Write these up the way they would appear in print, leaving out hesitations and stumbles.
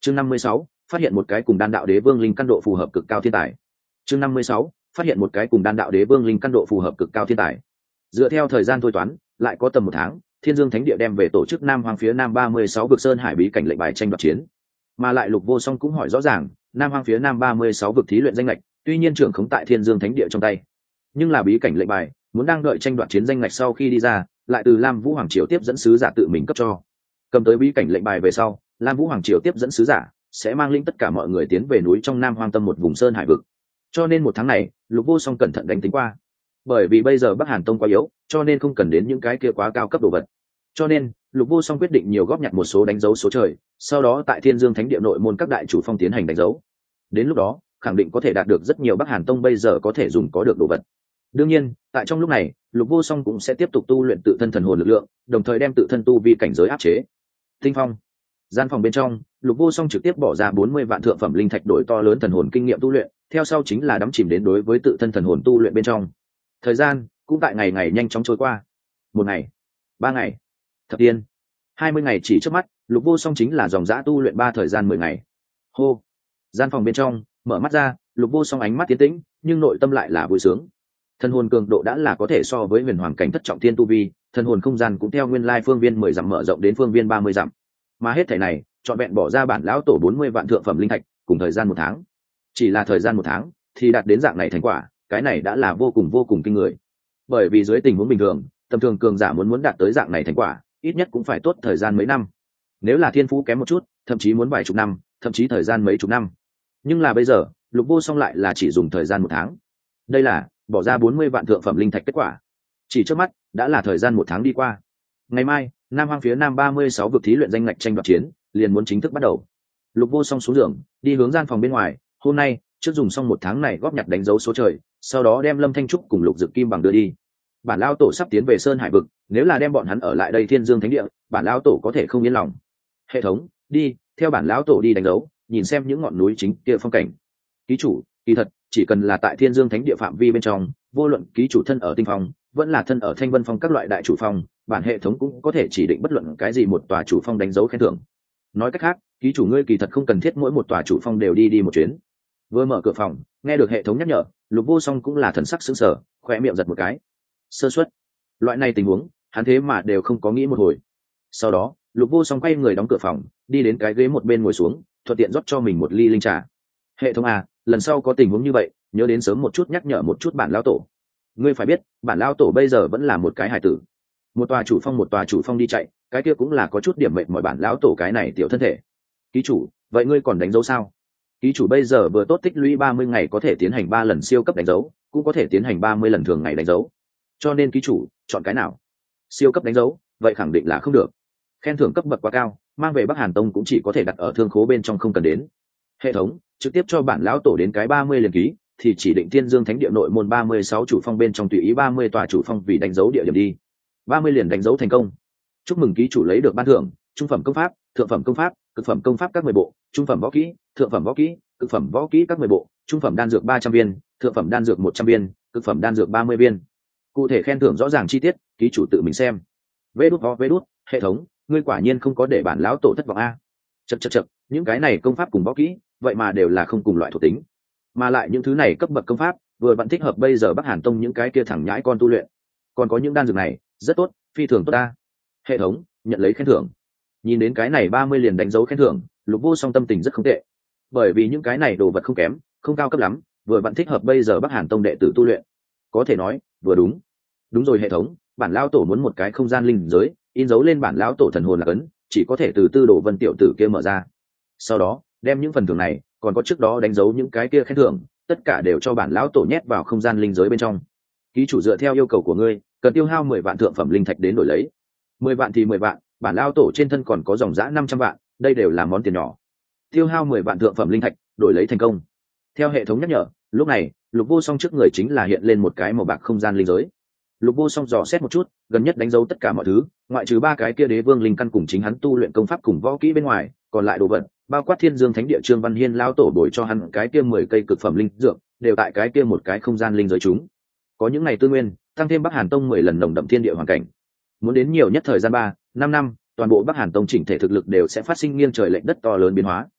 Chương 56, phát hiện một cái cùng đan đạo đế vương linh căn độ phù hợp cực cao thiên tài. Chương 56, phát hiện một cái cùng đan đạo đế vương linh căn độ phù hợp cực cao thiên tài. Dựa theo thời gian thôi toán, lại có tầm 1 tháng, Thiên Dương Thánh Địa đem về tổ chức Nam Hoang phía Nam 36 vực sơn hải bí cảnh lệnh bài tranh đoạt chiến. Mà lại Lục Vô Song cũng hỏi rõ ràng, Nam Hoang phía Nam 36 vực thí luyện danh lệch, tuy nhiên trưởng khống tại Thiên Dương Thánh Địa trong tay, nhưng là bí cảnh lệnh bài, muốn đang đợi tranh đoạt chiến danh lệch sau khi đi ra, lại từ Lam Vũ Hoàng Triều tiếp dẫn sứ giả tự mình cấp cho. Cầm tới bí cảnh lệnh bài về sau, Lam Vũ Hoàng Triều tiếp dẫn sứ giả sẽ mang linh tất cả mọi người tiến về núi trong Nam Hoang Tâm một vùng sơn hải vực. Cho nên 1 tháng này, Lục Vô Song cẩn thận đánh tính qua. Bởi vì bây giờ Bắc Hàn Tông quá yếu, cho nên không cần đến những cái kia quá cao cấp đồ vật. Cho nên, Lục Vô Song quyết định nhiều góp nhặt một số đánh dấu số trời, sau đó tại Thiên Dương Thánh Địa nội môn các đại chủ phong tiến hành đánh dấu. Đến lúc đó, khẳng định có thể đạt được rất nhiều Bắc Hàn Tông bây giờ có thể dùng có được đồ vật. Đương nhiên, tại trong lúc này, Lục Vô Song cũng sẽ tiếp tục tu luyện tự thân thần hồn lực lượng, đồng thời đem tự thân tu vi cảnh giới áp chế. Tinh phong, gian phòng bên trong, Lục Vô Song trực tiếp bỏ ra 40 vạn thượng phẩm linh thạch đổi to lớn thần hồn kinh nghiệm tu luyện, theo sau chính là đắm chìm đến đối với tự thân thần hồn tu luyện bên trong. Thời gian cũng tại ngày ngày nhanh chóng trôi qua. 1 ngày, 3 ngày, thập tiên, 20 ngày chỉ trước mắt, Lục Vô Song chính là dòng dã tu luyện 3 thời gian 10 ngày. Hô, gian phòng bên trong, mở mắt ra, Lục Vô Song ánh mắt tiến tĩnh, nhưng nội tâm lại là vui sướng. Thần hồn cường độ đã là có thể so với huyền hoàng cảnh thất trọng thiên tu vi, thần hồn không gian cũng theo nguyên lai phương viên 10 dặm mở rộng đến phương viên 30 dặm. Mà hết thảy này, trọn vẹn bỏ ra bản lão tổ 40 vạn thượng phẩm linh thạch, cùng thời gian 1 tháng. Chỉ là thời gian 1 tháng thì đạt đến dạng này thành quả, cái này đã là vô cùng kinh người. Bởi vì dưới tình huống bình thường, tầm thường cường giả muốn đạt tới dạng này thành quả, ít nhất cũng phải tốt thời gian mấy năm. Nếu là thiên phú kém một chút, thậm chí muốn vài chục năm, thậm chí thời gian mấy chục năm. Nhưng là bây giờ, Lục Vô Song lại là chỉ dùng thời gian 1 tháng. Đây là bỏ ra 40 vạn thượng phẩm linh thạch kết quả. Chỉ trước mắt, đã là thời gian 1 tháng đi qua. Ngày mai, Nam Hoang phía Nam 36 vực thí luyện danh ngạch tranh đoạt chiến, liền muốn chính thức bắt đầu. Lục Vô Song xuống giường, đi hướng gian phòng bên ngoài, hôm nay, trước dùng xong 1 tháng này góp nhặt đánh dấu số trời, sau đó đem Lâm Thanh Trúc cùng Lục Dực Kim bằng đưa đi. Bản lão tổ sắp tiến về Sơn Hải vực, nếu là đem bọn hắn ở lại đây Thiên Dương Thánh Địa, bản lão tổ có thể không yên lòng. Hệ thống, đi, theo bản lão tổ đi đánh dấu, nhìn xem những ngọn núi chính kia phong cảnh. Ký chủ, kỳ thật, chỉ cần là tại Thiên Dương Thánh Địa phạm vi bên trong, vô luận ký chủ thân ở Tinh Phong, vẫn là thân ở Thanh Vân Phong các loại đại chủ phong, bản hệ thống cũng có thể chỉ định bất luận cái gì một tòa chủ phong đánh dấu khen thưởng. Nói cách khác, ký chủ ngươi kỳ thật không cần thiết mỗi một tòa chủ phong đều đi một chuyến. Vừa mở cửa phòng, nghe được hệ thống nhắc nhở, Lục Vô Song cũng là thần sắc sững sờ, khóe miệng giật một cái. Sơ suất. Loại này tình huống, hắn thế mà đều không có nghĩ một hồi. Sau đó, Lục Vô Song quay người đóng cửa phòng, đi đến cái ghế một bên ngồi xuống, thuận tiện rót cho mình một ly linh trà. Hệ thống à, lần sau có tình huống như vậy, nhớ đến sớm một chút nhắc nhở một chút bản lão tổ. Ngươi phải biết, bản lão tổ bây giờ vẫn là một cái hài tử. Một tòa chủ phong đi chạy, cái kia cũng là có chút điểm mệnh mọi bản lão tổ cái này tiểu thân thể. Ký chủ, vậy ngươi còn đánh dấu sao? Ký chủ bây giờ vừa tốt tích lũy 30 ngày có thể tiến hành 3 lần siêu cấp đánh dấu, cũng có thể tiến hành 30 lần thường ngày đánh dấu. Cho nên ký chủ, chọn cái nào? Siêu cấp đánh dấu, vậy khẳng định là không được. Khen thưởng cấp bậc quá cao, mang về Bắc Hàn Tông cũng chỉ có thể đặt ở thương khố bên trong không cần đến. Hệ thống, trực tiếp cho bản lão tổ đến cái 30 liền ký, thì chỉ định Thiên Dương Thánh Địa nội môn 36 chủ phong bên trong tùy ý 30 tòa chủ phong vì đánh dấu địa điểm đi. 30 liền đánh dấu thành công. Chúc mừng ký chủ lấy được ban thưởng, trung phẩm công pháp, thượng phẩm công pháp, cực phẩm công pháp các 10 bộ, trung phẩm võ kỹ, thượng phẩm võ kỹ, cực phẩm võ kỹ các 10 bộ, trung phẩm đan dược 300 viên, thượng phẩm đan dược 100 viên, cực phẩm đan dược 30 viên. Cụ thể khen thưởng rõ ràng chi tiết, ký chủ tự mình xem. Vê đút, hệ thống, ngươi quả nhiên không có để bản lão tổ thất vọng a. Chậc, những cái này công pháp cùng võ kỹ, vậy mà đều là không cùng loại thuộc tính. Mà lại những thứ này cấp bậc công pháp, vừa vẫn thích hợp bây giờ Bắc Hàn Tông những cái kia thẳng nhãi con tu luyện. Còn có những đan dược này, rất tốt, phi thường tốt ta. Hệ thống, nhận lấy khen thưởng. Nhìn đến cái này 30 liền đánh dấu khen thưởng, Lục Vô Song tâm tình rất không tệ. Bởi vì những cái này đồ vật không kém, không cao cấp lắm, vừa vẫn thích hợp bây giờ Bắc Hàn Tông đệ tử tu luyện. Có thể nói, vừa đúng. Đúng rồi hệ thống, bản lão tổ muốn một cái không gian linh giới, in dấu lên bản lão tổ thần hồn là cấn, chỉ có thể từ Tư Đồ Vân tiểu tử kia mở ra. Sau đó, đem những phần thưởng này, còn có trước đó đánh dấu những cái kia khen thưởng, tất cả đều cho bản lão tổ nhét vào không gian linh giới bên trong. Ký chủ dựa theo yêu cầu của ngươi, cần tiêu hao 10 vạn thượng phẩm linh thạch đến đổi lấy. 10 vạn thì 10 vạn, bản lão tổ trên thân còn có dòng dã 500 vạn, đây đều là món tiền nhỏ. Tiêu hao 10 vạn thượng phẩm linh thạch, đổi lấy thành công. Theo hệ thống nhắc nhở, lúc này, Lục Vô Song trước người chính là hiện lên một cái màu bạc không gian linh giới. Lục Vô Song dò xét một chút, gần nhất đánh dấu tất cả mọi thứ, ngoại trừ 3 cái kia đế vương linh căn cùng chính hắn tu luyện công pháp cùng võ kỹ bên ngoài, còn lại đồ vật, bao quát Thiên Dương Thánh Địa Trương Văn Hiên lão tổ bồi cho hắn cái kia 10 cây cực phẩm linh dược, đều tại cái kia một cái không gian linh giới chúng. Có những này tư nguyên, tăng thêm Bắc Hàn Tông 10 lần nồng đậm thiên địa hoàn cảnh. Muốn đến nhiều nhất thời gian 3, 5 năm, toàn bộ Bắc Hàn Tông chỉnh thể thực lực đều sẽ phát sinh nghiêng trời lệch đất to lớn biến hóa.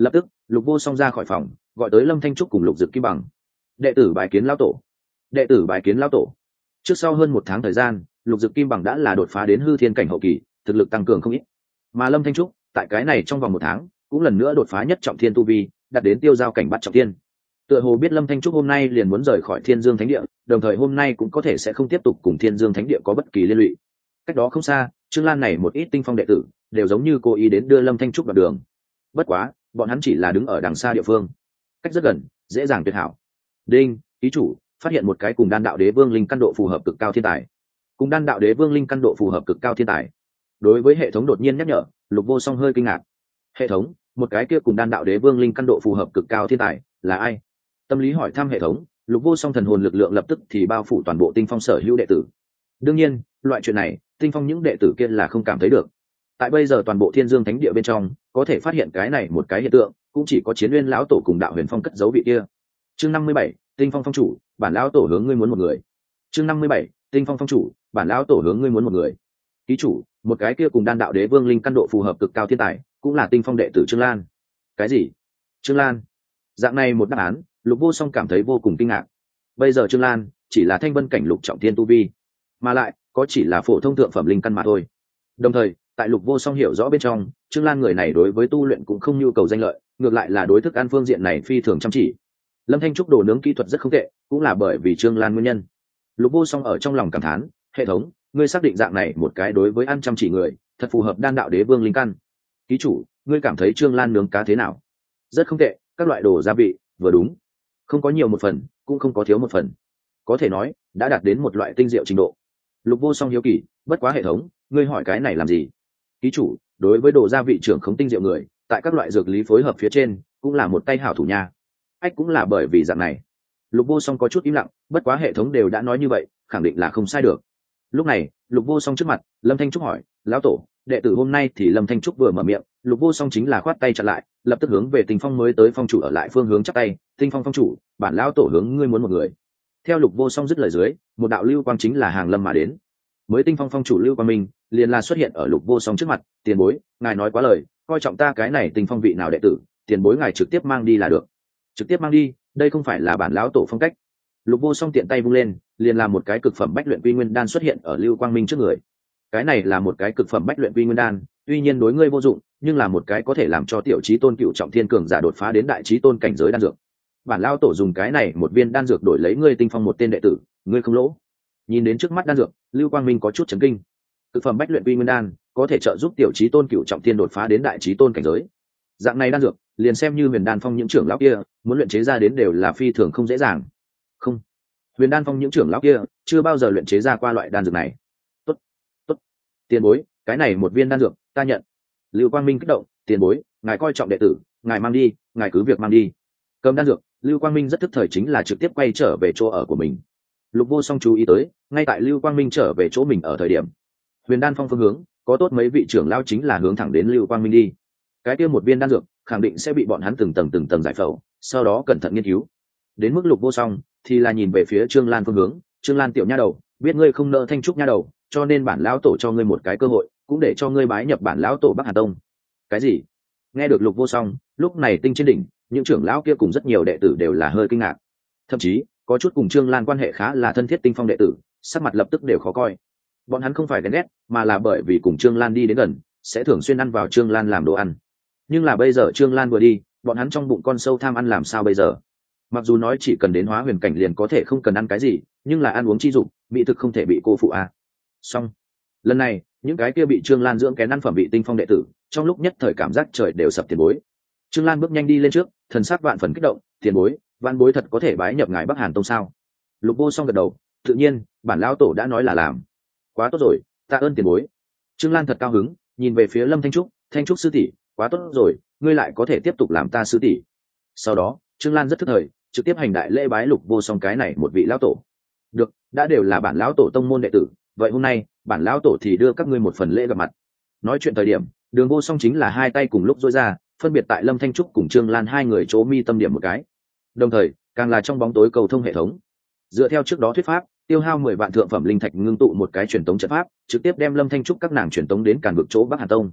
Lập tức Lục Vô Song ra khỏi phòng, gọi tới Lâm Thanh Trúc cùng Lục Dực Kim Bằng. Đệ tử bái kiến lão tổ. Đệ tử bái kiến lão tổ. Trước sau hơn một tháng thời gian, Lục Dực Kim Bằng đã là đột phá đến hư thiên cảnh hậu kỳ, thực lực tăng cường không ít. Mà Lâm Thanh Trúc tại cái này trong vòng một tháng cũng lần nữa đột phá nhất trọng thiên tu vi, đạt đến tiêu giao cảnh bắt trọng thiên. Tựa hồ biết Lâm Thanh Trúc hôm nay liền muốn rời khỏi Thiên Dương Thánh Địa, đồng thời hôm nay cũng có thể sẽ không tiếp tục cùng Thiên Dương Thánh Địa có bất kỳ liên lụy. Cách đó không xa, Trương Lan này một ít tinh phong đệ tử đều giống như cố ý đến đưa Lâm Thanh Trúc vào đường. Bất quá, bọn hắn chỉ là đứng ở đằng xa địa phương, cách rất gần, dễ dàng tuyệt hảo. Đinh, ký chủ phát hiện một cái cùng Đan Đạo Đế Vương linh căn độ phù hợp cực cao thiên tài. Cùng Đan Đạo Đế Vương linh căn độ phù hợp cực cao thiên tài. Đối với hệ thống đột nhiên nhắc nhở, Lục Vô Song hơi kinh ngạc. Hệ thống, một cái kia cùng Đan Đạo Đế Vương linh căn độ phù hợp cực cao thiên tài là ai? Tâm lý hỏi thăm hệ thống, Lục Vô Song thần hồn lực lượng lập tức thì bao phủ toàn bộ tinh phong sở hữu đệ tử. Đương nhiên, loại chuyện này, tinh phong những đệ tử kia là không cảm thấy được. Tại bây giờ toàn bộ Thiên Dương Thánh Địa bên trong, có thể phát hiện cái này một cái hiện tượng, cũng chỉ có Chiến Nguyên lão tổ cùng Đạo Huyền Phong cất giấu vị kia. Chương 57, Tinh Phong phong chủ, bản lão tổ hướng ngươi muốn một người. Chương 57, Tinh Phong phong chủ, bản lão tổ hướng ngươi muốn một người. Ký chủ, một cái kia cùng Đan Đạo Đế Vương linh căn độ phù hợp cực cao thiên tài, cũng là tinh phong đệ tử Trương Lan. Cái gì? Trương Lan? Dạng này một đáp án, Lục Vô Song cảm thấy vô cùng kinh ngạc. Bây giờ Trương Lan chỉ là thanh vân cảnh lục trọng thiên tu vi, mà lại có chỉ là phổ thông thượng phẩm linh căn mà thôi. Đồng thời, tại Lục Vô Song hiểu rõ bên trong, Trương Lan người này đối với tu luyện cũng không nhu cầu danh lợi, ngược lại là đối thức ăn phương diện này phi thường chăm chỉ. Lâm Thanh Trúc đồ nướng kỹ thuật rất không tệ, cũng là bởi vì Trương Lan nguyên nhân. Lục Vô Song ở trong lòng cảm thán, hệ thống, ngươi xác định dạng này một cái đối với ăn chăm chỉ người, thật phù hợp Đan Đạo Đế Vương linh căn. Ký chủ, ngươi cảm thấy Trương Lan nướng cá thế nào? Rất không tệ, các loại đồ gia vị vừa đúng, không có nhiều một phần, cũng không có thiếu một phần, có thể nói đã đạt đến một loại tinh diệu trình độ. Lục Vô Song hiếu kỳ, bất quá hệ thống, ngươi hỏi cái này làm gì? Ký chủ, đối với đồ gia vị trưởng không tinh diệu người, tại các loại dược lý phối hợp phía trên, cũng là một tay hảo thủ nha. Ách, cũng là bởi vì dạng này. Lục Vô Song có chút im lặng, bất quá hệ thống đều đã nói như vậy, khẳng định là không sai được. Lúc này, Lục Vô Song trước mặt, Lâm Thanh Trúc hỏi, lão tổ, đệ tử hôm nay thì Lâm Thanh Trúc vừa mở miệng, Lục Vô Song chính là khoát tay chặn lại, lập tức hướng về Tinh Phong mới tới phong chủ ở lại phương hướng chắp tay, Tinh Phong phong chủ, bản lão tổ hướng ngươi muốn một người. Theo Lục Vô Song dứt lời dưới, một đạo lưu quang chính là hàng lâm mà đến. Mới Tinh Phong phong chủ Lưu Quang Minh liền là xuất hiện ở Lục Vô Song trước mặt, tiền bối, ngài nói quá lời, coi trọng ta cái này Tinh Phong vị nào đệ tử, tiền bối ngài trực tiếp mang đi là được. Trực tiếp mang đi, đây không phải là bản lão tổ phong cách. Lục Vô Song tiện tay vung lên, liền làm một cái cực phẩm bách luyện quy nguyên đan xuất hiện ở Lưu Quang Minh trước người. Cái này là một cái cực phẩm bách luyện quy nguyên đan, tuy nhiên đối ngươi vô dụng, nhưng là một cái có thể làm cho tiểu chí tôn cựu trọng thiên cường giả đột phá đến đại chí tôn cảnh giới đan dược. Bản lão tổ dùng cái này một viên đan dược đổi lấy ngươi Tinh Phong một tên đệ tử, ngươi không lỗ. Nhìn đến trước mắt đan dược, Lưu Quang Minh có chút chấn kinh. Cực phẩm bách luyện quy nguyên đan có thể trợ giúp tiểu chí tôn cựu trọng thiên đột phá đến đại chí tôn cảnh giới. Dạng này đan dược, liền xem như Huyền Đan Phong những trưởng lão kia muốn luyện chế ra đến đều là phi thường không dễ dàng. Không, Huyền Đan Phong những trưởng lão kia chưa bao giờ luyện chế ra qua loại đan dược này. Tốt, tốt, tiền bối, cái này một viên đan dược, ta nhận. Lưu Quang Minh kích động, tiền bối, ngài coi trọng đệ tử, ngài mang đi, ngài cứ việc mang đi. Cầm đan dược, Lưu Quang Minh rất thức thời chính là trực tiếp quay trở về chỗ ở của mình. Lục Vô Song chú ý tới, ngay tại Lưu Quang Minh trở về chỗ mình ở thời điểm, Huyền Đan Phong phương hướng có tốt mấy vị trưởng lão chính là hướng thẳng đến Lưu Quang Minh đi. Cái kia một viên đan dược khẳng định sẽ bị bọn hắn từng tầng giải phẫu, sau đó cẩn thận nghiên cứu. Đến mức Lục Vô Song thì là nhìn về phía Trương Lan phương hướng, Trương Lan tiểu nha đầu, biết ngươi không nợ Thanh Trúc nha đầu, cho nên bản lão tổ cho ngươi một cái cơ hội, cũng để cho ngươi bái nhập bản lão tổ Bắc Hà Tông. Cái gì? Nghe được Lục Vô Song, lúc này tinh trên đỉnh, những trưởng lão kia cùng rất nhiều đệ tử đều là hơi kinh ngạc. Thậm chí, có chút cùng Trương Lan quan hệ khá là thân thiết Tinh Phong đệ tử, sắc mặt lập tức đều khó coi. Bọn hắn không phải ghen ghét, mà là bởi vì cùng Trương Lan đi đến gần, sẽ thường xuyên ăn vào Trương Lan làm đồ ăn. Nhưng là bây giờ Trương Lan vừa đi, bọn hắn trong bụng con sâu tham ăn làm sao bây giờ? Mặc dù nói chỉ cần đến hóa huyền cảnh liền có thể không cần ăn cái gì, nhưng là ăn uống chi dụng, mỹ thực không thể bị cô phụ à. Xong, lần này, những cái kia bị Trương Lan dưỡng kén ăn phẩm vị Tinh Phong đệ tử, trong lúc nhất thời cảm giác trời đều sập tiền bối. Trương Lan bước nhanh đi lên trước, thần sắc vạn phần kích động, tiền bối, vạn bối thật có thể bái nhập ngài Bắc Hàn Tông sao? Lục Vô Song gật đầu, tự nhiên, bản lão tổ đã nói là làm. Quá tốt rồi, tạ ơn tiền bối. Trương Lan thật cao hứng, nhìn về phía Lâm Thanh Trúc, Thanh Trúc sư tỷ, quá tốt rồi, ngươi lại có thể tiếp tục làm ta sư tỷ. Sau đó, Trương Lan rất thức thời, trực tiếp hành đại lễ bái Lục Vô Song cái này một vị lão tổ. Được, đã đều là bản lão tổ tông môn đệ tử, vậy hôm nay, bản lão tổ thì đưa các ngươi một phần lễ gặp mặt. Nói chuyện thời điểm, Đường Vô Song chính là hai tay cùng lúc duỗi ra, phân biệt tại Lâm Thanh Trúc cùng Trương Lan hai người chỗ mi tâm điểm một cái. Đồng thời, càng là trong bóng tối cầu thông hệ thống. Dựa theo trước đó thuyết pháp, tiêu hao 10 vạn thượng phẩm linh thạch ngưng tụ một cái truyền tống trận pháp, trực tiếp đem Lâm Thanh Trúc các nàng truyền tống đến Càn Vực chỗ Bắc Hà Tông.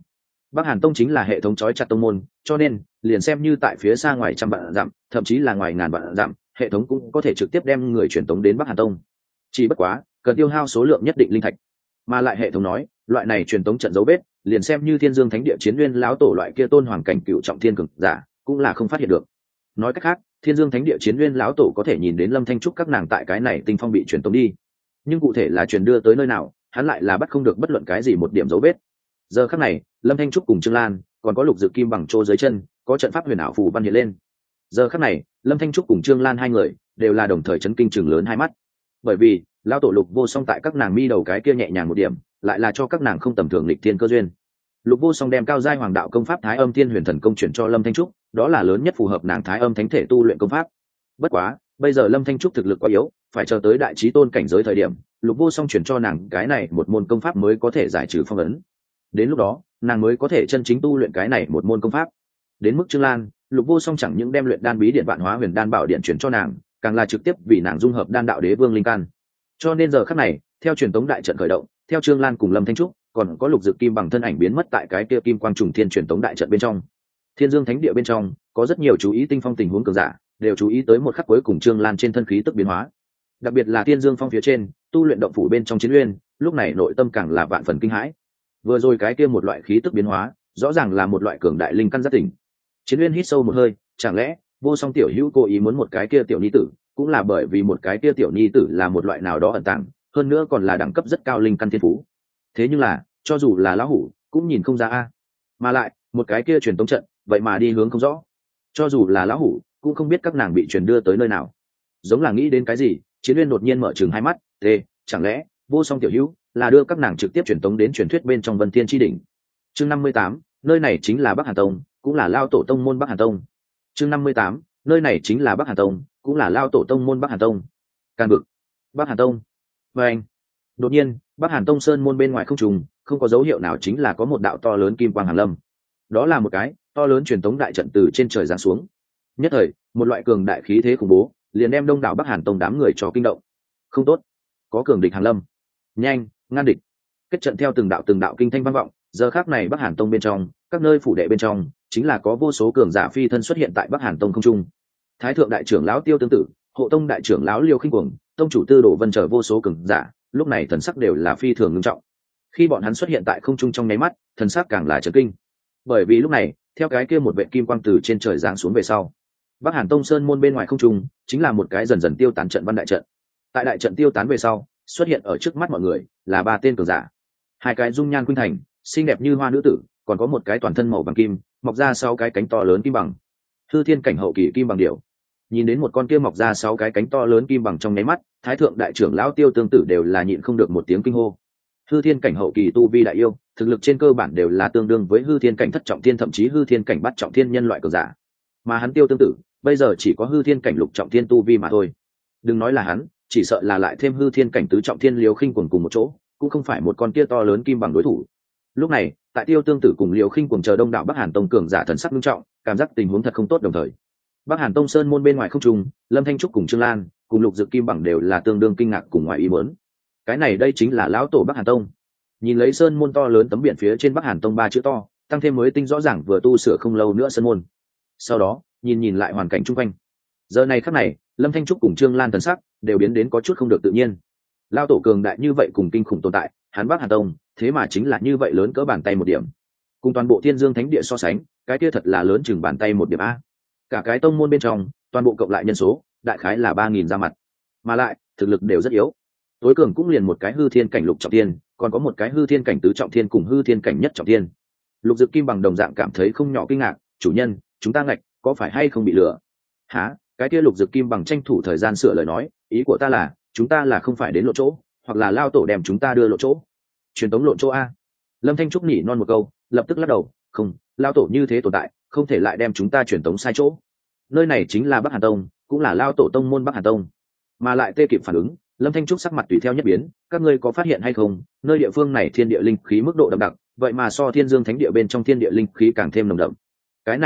Bắc Hàn Tông chính là hệ thống trói chặt tông môn, cho nên liền xem như tại phía xa ngoài trăm vạn dặm, thậm chí là ngoài ngàn vạn dặm, hệ thống cũng có thể trực tiếp đem người truyền tống đến Bắc Hàn Tông. Chỉ bất quá, cần tiêu hao số lượng nhất định linh thạch. Mà lại hệ thống nói, loại này truyền tống trận dấu vết, liền xem như Thiên Dương Thánh Địa Chiến Nguyên lão tổ loại kia tôn hoàng cảnh cựu trọng thiên cường giả, cũng là không phát hiện được. Nói cách khác, Thiên Dương Thánh Địa Chiến Nguyên lão tổ có thể nhìn đến Lâm Thanh Trúc các nàng tại cái này tinh phong bị truyền tống đi, nhưng cụ thể là truyền đưa tới nơi nào, hắn lại là bắt không được bất luận cái gì một điểm dấu vết. Giờ khắc này, Lâm Thanh Trúc cùng Trương Lan, còn có Lục Dự Kim bằng trô dưới chân, có trận pháp huyền ảo phù văn hiện lên. Giờ khắc này, Lâm Thanh Trúc cùng Trương Lan hai người đều là đồng thời chấn kinh chừng lớn hai mắt, bởi vì lão tổ Lục Vô Song tại các nàng mi đầu cái kia nhẹ nhàng một điểm, lại là cho các nàng không tầm thường lịch thiên cơ duyên. Lục Vô Song đem cao giai hoàng đạo công pháp Thái Âm Thiên Huyền Thần Công chuyển cho Lâm Thanh Trúc, đó là lớn nhất phù hợp nàng Thái Âm Thánh thể tu luyện công pháp. Bất quá, bây giờ Lâm Thanh Trúc thực lực quá yếu, phải chờ tới đại chí tôn cảnh giới thời điểm, Lục Vô Song chuyển cho nàng cái này một môn công pháp mới có thể giải trừ phong ấn. Đến lúc đó, nàng mới có thể chân chính tu luyện cái này một môn công pháp. Đến mức Trương Lan, Lục Vô Song chẳng những đem luyện đan bí điện vạn hóa huyền đan bảo điện chuyển cho nàng, càng là trực tiếp vì nàng dung hợp đan đạo đế vương linh căn. Cho nên giờ khắc này, theo truyền tống đại trận khởi động, theo Trương Lan cùng Lâm Thanh Trúc, còn có Lục Dực Kim bằng thân ảnh biến mất tại cái kia kim quang trùng thiên truyền tống đại trận bên trong. Thiên Dương Thánh Địa bên trong, có rất nhiều chú ý tinh phong tình huống cường giả, đều chú ý tới một khắc cuối cùng Trương Lan trên thân khí tức biến hóa. Đặc biệt là Thiên Dương Phong phía trên, tu luyện động phủ bên trong Chiến Uyên, lúc này nội tâm càng là vạn phần kinh hãi. Vừa rồi cái kia một loại khí tức biến hóa, rõ ràng là một loại cường đại linh căn giác tỉnh. Chiến Uyên hít sâu một hơi, chẳng lẽ Vô Song tiểu hữu cố ý muốn một cái kia tiểu nhi tử, cũng là bởi vì một cái kia tiểu nhi tử là một loại nào đó ẩn tàng, hơn nữa còn là đẳng cấp rất cao linh căn thiên phú. Thế nhưng là, cho dù là lão hủ, cũng nhìn không ra a. Mà lại, một cái kia truyền tống trận, vậy mà đi hướng không rõ. Cho dù là lão hủ, cũng không biết các nàng bị truyền đưa tới nơi nào. Giống là nghĩ đến cái gì, Chiến Uyên đột nhiên mở trừng hai mắt, chẳng lẽ Vô Song tiểu hữu là đưa các nàng trực tiếp truyền tống đến truyền thuyết bên trong Vân Thiên chi đỉnh. Chương 58, nơi này chính là Bắc Hàn Tông, cũng là lao tổ tông môn Bắc Hàn Tông. Chương 58, nơi này chính là Bắc Hàn Tông, cũng là lao tổ tông môn Bắc Hàn Tông. Can vực, Bắc Hàn Tông. Và anh, đột nhiên, Bắc Hàn Tông sơn môn bên ngoài không trùng, không có dấu hiệu nào chính là có một đạo to lớn kim quang hàn lâm. Đó là một cái to lớn truyền tống đại trận từ trên trời giáng xuống. Nhất thời, một loại cường đại khí thế khủng bố, liền đem đông đảo Bắc Hàn Tông đám người cho kinh động. Không tốt, có cường địch hàn lâm. Nhanh, ngăn địch. Kết trận theo từng đạo kinh thanh vang vọng, giờ khắc này Bắc Hàn Tông bên trong, các nơi phủ đệ bên trong, chính là có vô số cường giả phi thân xuất hiện tại Bắc Hàn Tông không trung. Thái thượng đại trưởng lão Tiêu Tương Tự, hộ tông đại trưởng lão Liêu Khinh Cuồng, tông chủ Tư Đồ Vân chờ vô số cường giả, lúc này thần sắc đều là phi thường nghiêm trọng. Khi bọn hắn xuất hiện tại không trung trong nháy mắt, thần sắc càng là chấn kinh. Bởi vì lúc này, theo cái kia một vệ kim quang từ trên trời giáng xuống về sau, Bắc Hàn Tông sơn môn bên ngoài không trung, chính là một cái dần dần tiêu tán trận văn đại trận. Tại đại trận tiêu tán về sau, xuất hiện ở trước mắt mọi người là ba tên cường giả, hai cái dung nhan khuynh thành, xinh đẹp như hoa nữ tử, còn có một cái toàn thân màu vàng kim, mọc ra sáu cái cánh to lớn kim bằng. Hư Thiên cảnh hậu kỳ kim bằng điểu. Nhìn đến một con kia mọc ra sáu cái cánh to lớn kim bằng trong nháy mắt, Thái thượng đại trưởng lão Tiêu Tương Tử đều là nhịn không được một tiếng kinh hô. Hư Thiên cảnh hậu kỳ tu vi đại yêu, thực lực trên cơ bản đều là tương đương với Hư Thiên cảnh thất trọng thiên, thậm chí Hư Thiên cảnh bát trọng thiên nhân loại cường giả. Mà hắn Tiêu Tương Tử, bây giờ chỉ có Hư Thiên cảnh lục trọng thiên tu vi mà thôi. Đừng nói là hắn, chỉ sợ là lại thêm Hư Thiên cảnh tứ trọng thiên Liều Khinh Cuồng cùng một chỗ, cũng không phải một con kia to lớn kim bằng đối thủ. Lúc này, tại Tiêu Tương Tử cùng Liều Khinh Cuồng chờ đông đảo Bắc Hàn Tông cường giả thần sắc nghiêm trọng, cảm giác tình huống thật không tốt đồng thời. Bắc Hàn Tông sơn môn bên ngoài không trung, Lâm Thanh Trúc cùng Trương Lan, cùng Lục Dực Kim bằng đều là tương đương kinh ngạc cùng ngoài ý muốn. Cái này đây chính là lão tổ Bắc Hàn Tông. Nhìn lấy sơn môn to lớn tấm biển phía trên Bắc Hàn Tông ba chữ to, tăng thêm mới tinh rõ ràng vừa tu sửa không lâu nữa sơn môn. Sau đó, nhìn lại hoàn cảnh chung quanh. Giờ này khắc này, Lâm Thanh Trúc cùng Trương Lan thần sắc đều biến đến có chút không được tự nhiên. Lão tổ cường đại như vậy cùng kinh khủng tồn tại, hắn Bắc Hàn Tông, thế mà chính là như vậy lớn cỡ bàn tay một điểm. Cùng toàn bộ Thiên Dương Thánh Địa so sánh, cái kia thật là lớn chừng bàn tay một điểm a. Cả cái tông môn bên trong, toàn bộ cộng lại nhân số, đại khái là 3000 ra mặt. Mà lại, thực lực đều rất yếu. Tối cường cũng liền một cái Hư Thiên cảnh lục trọng thiên, còn có một cái Hư Thiên cảnh tứ trọng thiên cùng Hư Thiên cảnh nhất trọng thiên. Lục Dực Kim bằng đồng dạng cảm thấy không nhỏ kinh ngạc, chủ nhân, chúng ta ngạch, có phải hay không bị lừa? Hả? Cái kia Lục Dực Kim bằng tranh thủ thời gian sửa lời nói, ý của ta là, chúng ta là không phải đến lộ chỗ, hoặc là lao tổ đem chúng ta đưa lộ chỗ. Truyền tống lộ chỗ a. Lâm Thanh Trúc nhỉ non một câu, lập tức lắc đầu, không, lao tổ như thế tồn tại, không thể lại đem chúng ta truyền tống sai chỗ. Nơi này chính là Bắc Hàn Tông, cũng là lao tổ tông môn Bắc Hàn Tông. Mà lại tê kịp phản ứng, Lâm Thanh Trúc sắc mặt tùy theo nhất biến, các ngươi có phát hiện hay không, nơi địa phương này thiên địa linh khí mức độ đậm đặc, vậy mà so Thiên Dương Thánh Địa bên trong thiên địa linh khí càng thêm nồng đậm. Cái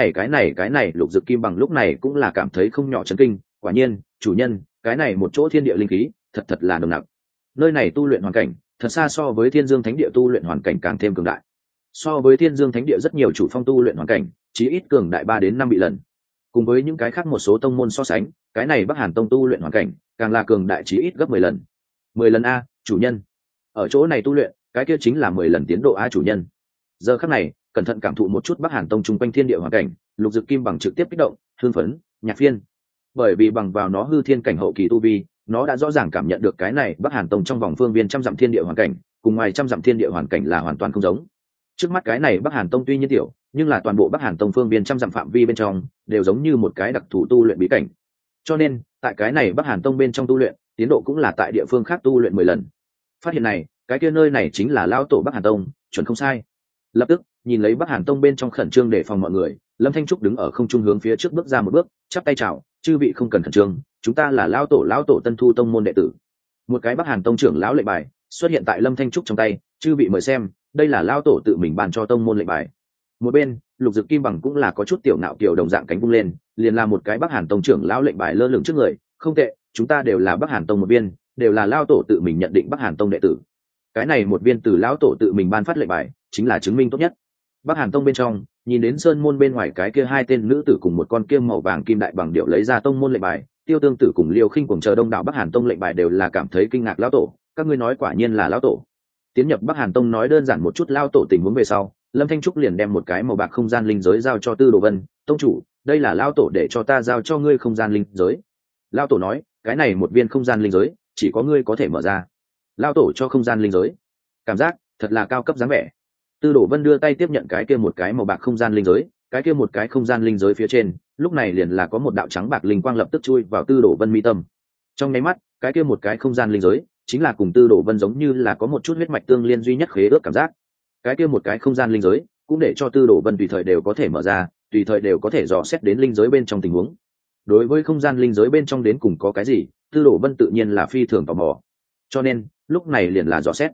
này, Lục Dực Kim bằng lúc này cũng là cảm thấy không nhỏ chấn kinh, quả nhiên, chủ nhân, cái này một chỗ thiên địa linh khí, thật là nồng nặc. Nơi này tu luyện hoàn cảnh, thật xa so với Thiên Dương Thánh Địa tu luyện hoàn cảnh càng thêm cường đại. so với thiên dương thánh địa rất nhiều chủ phong tu luyện hoàn cảnh chí ít cường đại 3 đến 5 vị lần. Cùng với những cái khác một số tông môn so sánh, cái này Bắc Hàn tông tu luyện hoàn cảnh càng là cường đại chí ít gấp 10 lần. 10 lần a, chủ nhân. Ở chỗ này tu luyện, cái kia chính là 10 lần tiến độ a chủ nhân. Giờ khắc này, cẩn thận cảm thụ một chút Bắc Hàn tông trung quanh thiên địa hoàn cảnh, Lục Dực Kim Bằng trực tiếp kích động, hưng phấn, nhạc phiên. Bởi vì bằng vào nó hư thiên cảnh hậu kỳ tu vi, nó đã rõ ràng cảm nhận được cái này Bắc Hàn tông trong vòng phương viên trăm dặm thiên địa hoàn cảnh, cùng ngoài trăm dặm thiên địa hoàn cảnh là hoàn toàn không giống. Trước mắt cái này Bắc Hàn tông tuy nhiên tiểu, nhưng là toàn bộ Bắc Hàn tông phương viên trăm dặm phạm vi bên trong đều giống như một cái đặc thù tu luyện bí cảnh. Cho nên, tại cái này Bắc Hàn tông bên trong tu luyện, tiến độ cũng là tại địa phương khác tu luyện 10 lần. Phát hiện này, cái kia nơi này chính là lão tổ Bắc Hàn tông, chuẩn không sai. Lập tức, nhìn lấy Bắc Hàn tông bên trong khẩn trương để phòng mọi người, Lâm Thanh Trúc đứng ở không trung hướng phía trước bước ra một bước, chắp tay chào, chư vị không cần khẩn trương, chúng ta là lão tổ Tân Thu tông môn đệ tử. Một cái Bắc Hàn tông trưởng lão lệnh bài xuất hiện tại Lâm Thanh Trúc trong tay, chư vị mời xem, đây là lão tổ tự mình ban cho tông môn lệnh bài. Một bên, Lục Dực Kim Bằng cũng là có chút tiểu nạo kiều đồng dạng cánh vung lên, liền là một cái Bắc Hàn tông trưởng lão lệnh bài lơ lửng trước người, không tệ, chúng ta đều là Bắc Hàn tông một viên, đều là lão tổ tự mình nhận định Bắc Hàn tông đệ tử. Cái này một viên từ lão tổ tự mình ban phát lệnh bài, chính là chứng minh tốt nhất. Bắc Hàn tông bên trong, nhìn đến sơn môn bên ngoài cái kia hai tên nữ tử cùng một con kia màu vàng kim đại bằng điệu lấy ra tông môn lệnh bài, Tiêu Tương Tử cùng Liêu Khinh cùng chờ đông đảo Bắc Hàn tông lệnh bài đều là cảm thấy kinh ngạc lão tổ, các ngươi nói quả nhiên là lão tổ. Tiến nhập Bắc Hàn tông nói đơn giản một chút lão tổ tình huống về sau, Lâm Thanh Trúc liền đem một cái màu bạc không gian linh giới giao cho Tư Đồ Vân, tông chủ, đây là lão tổ để cho ta giao cho ngươi không gian linh giới. Lão tổ nói, cái này một viên không gian linh giới, chỉ có ngươi có thể mở ra. Lão tổ cho không gian linh giới, cảm giác thật là cao cấp dáng vẻ. Tư Đồ Vân đưa tay tiếp nhận cái kia một cái màu bạc không gian linh giới, cái kia một cái không gian linh giới phía trên, lúc này liền là có một đạo trắng bạc linh quang lập tức chui vào Tư Đồ Vân mi tâm. Trong nháy mắt, cái kia một cái không gian linh giới, chính là cùng Tư Đồ Vân giống như là có một chút huyết mạch tương liên duy nhất khế ước cảm giác. Cái kia một cái không gian linh giới, cũng để cho Tư Đồ Vân tùy thời đều có thể mở ra, tùy thời đều có thể dò xét đến linh giới bên trong tình huống. Đối với không gian linh giới bên trong đến cùng có cái gì, Tư Đồ Vân tự nhiên là phi thường tò mò. Cho nên, lúc này liền là dò xét.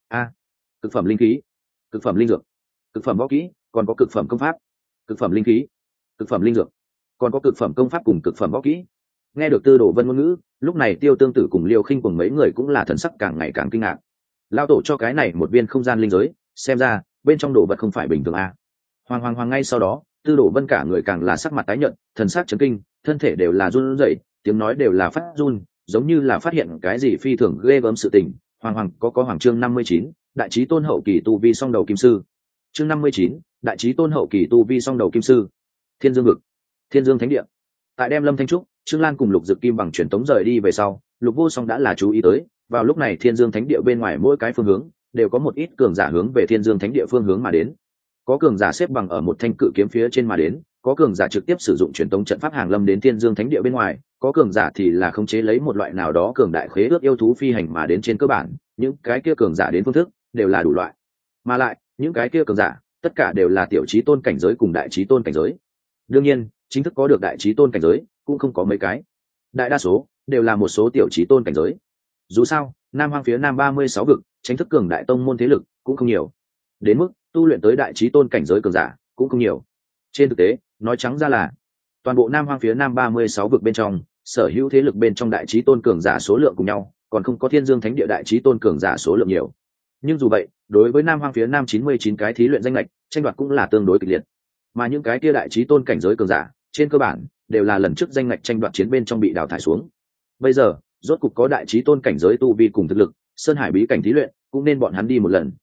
Cực phẩm linh khí, cực phẩm linh dược, cực phẩm võ kỹ, còn có cực phẩm công pháp. Cực phẩm linh khí, cực phẩm linh dược, còn có cực phẩm công pháp cùng cực phẩm võ kỹ. Nghe được Tư Đồ Vân ngôn ngữ, lúc này Tiêu Tương Tử cùng Liêu Khinh cùng mấy người cũng là thần sắc càng ngày càng kinh ngạc. Lão tổ cho cái này một viên không gian linh giới, xem ra bên trong đồ vật không phải bình thường a. Hoàng ngay sau đó, Tư Đồ Vân cả người càng là sắc mặt tái nhợt, thần sắc chấn kinh, thân thể đều là run rẩy, tiếng nói đều là phát run, giống như là phát hiện cái gì phi thường ghê gớm sự tình. Hoàng có Hoàng chương 59, đại chí tôn hậu kỳ tu vi song đầu kim sư. Chương 59, đại chí tôn hậu kỳ tu vi song đầu kim sư. Thiên Dương vực, Thiên Dương thánh địa. Tại đem Lâm Thanh Trúc, Trương Lan cùng Lục Dực Kim Bằng truyền tống rời đi về sau, Lục Vô Song đã là chú ý tới, vào lúc này Thiên Dương thánh địa bên ngoài mỗi cái phương hướng đều có một ít cường giả hướng về Thiên Dương thánh địa phương hướng mà đến. Có cường giả xếp bằng ở một thanh cự kiếm phía trên mà đến, có cường giả trực tiếp sử dụng truyền tống trận pháp hàng lâm đến Thiên Dương thánh địa bên ngoài, có cường giả thì là khống chế lấy một loại nào đó cường đại khế ước yêu thú phi hành mà đến. Trên cơ bản, những cái kia cường giả đến phương thức đều là đủ loại, mà lại những cái kia cường giả tất cả đều là tiểu chí tôn cảnh giới cùng đại chí tôn cảnh giới. Đương nhiên, chính thức có được đại chí tôn cảnh giới cũng không có mấy cái, đại đa số đều là một số tiểu chí tôn cảnh giới. Dù sao, Nam Hoang phía Nam 36 vực, chính thức cường đại tông môn thế lực cũng không nhiều, đến mức tu luyện tới đại chí tôn cảnh giới cường giả cũng không nhiều. Trên thực tế, nói trắng ra là toàn bộ Nam Hoang phía Nam 36 vực bên trong, sở hữu thế lực bên trong đại chí tôn cường giả số lượng cùng nhau, còn không có Thiên Dương thánh địa đại chí tôn cường giả số lượng nhiều. Nhưng dù vậy, đối với Nam Hoang phía Nam 99 cái thí luyện danh lệch, tranh đoạt cũng là tương đối kịch liệt. Mà những cái kia đại chí tôn cảnh giới cường giả, trên cơ bản đều là lần trước danh lệch tranh đoạt chiến bên trong bị đào thải xuống. Bây giờ, rốt cục có đại chí tôn cảnh giới tu vi cùng thực lực, Sơn Hải bí cảnh thí luyện, cũng nên bọn hắn đi một lần.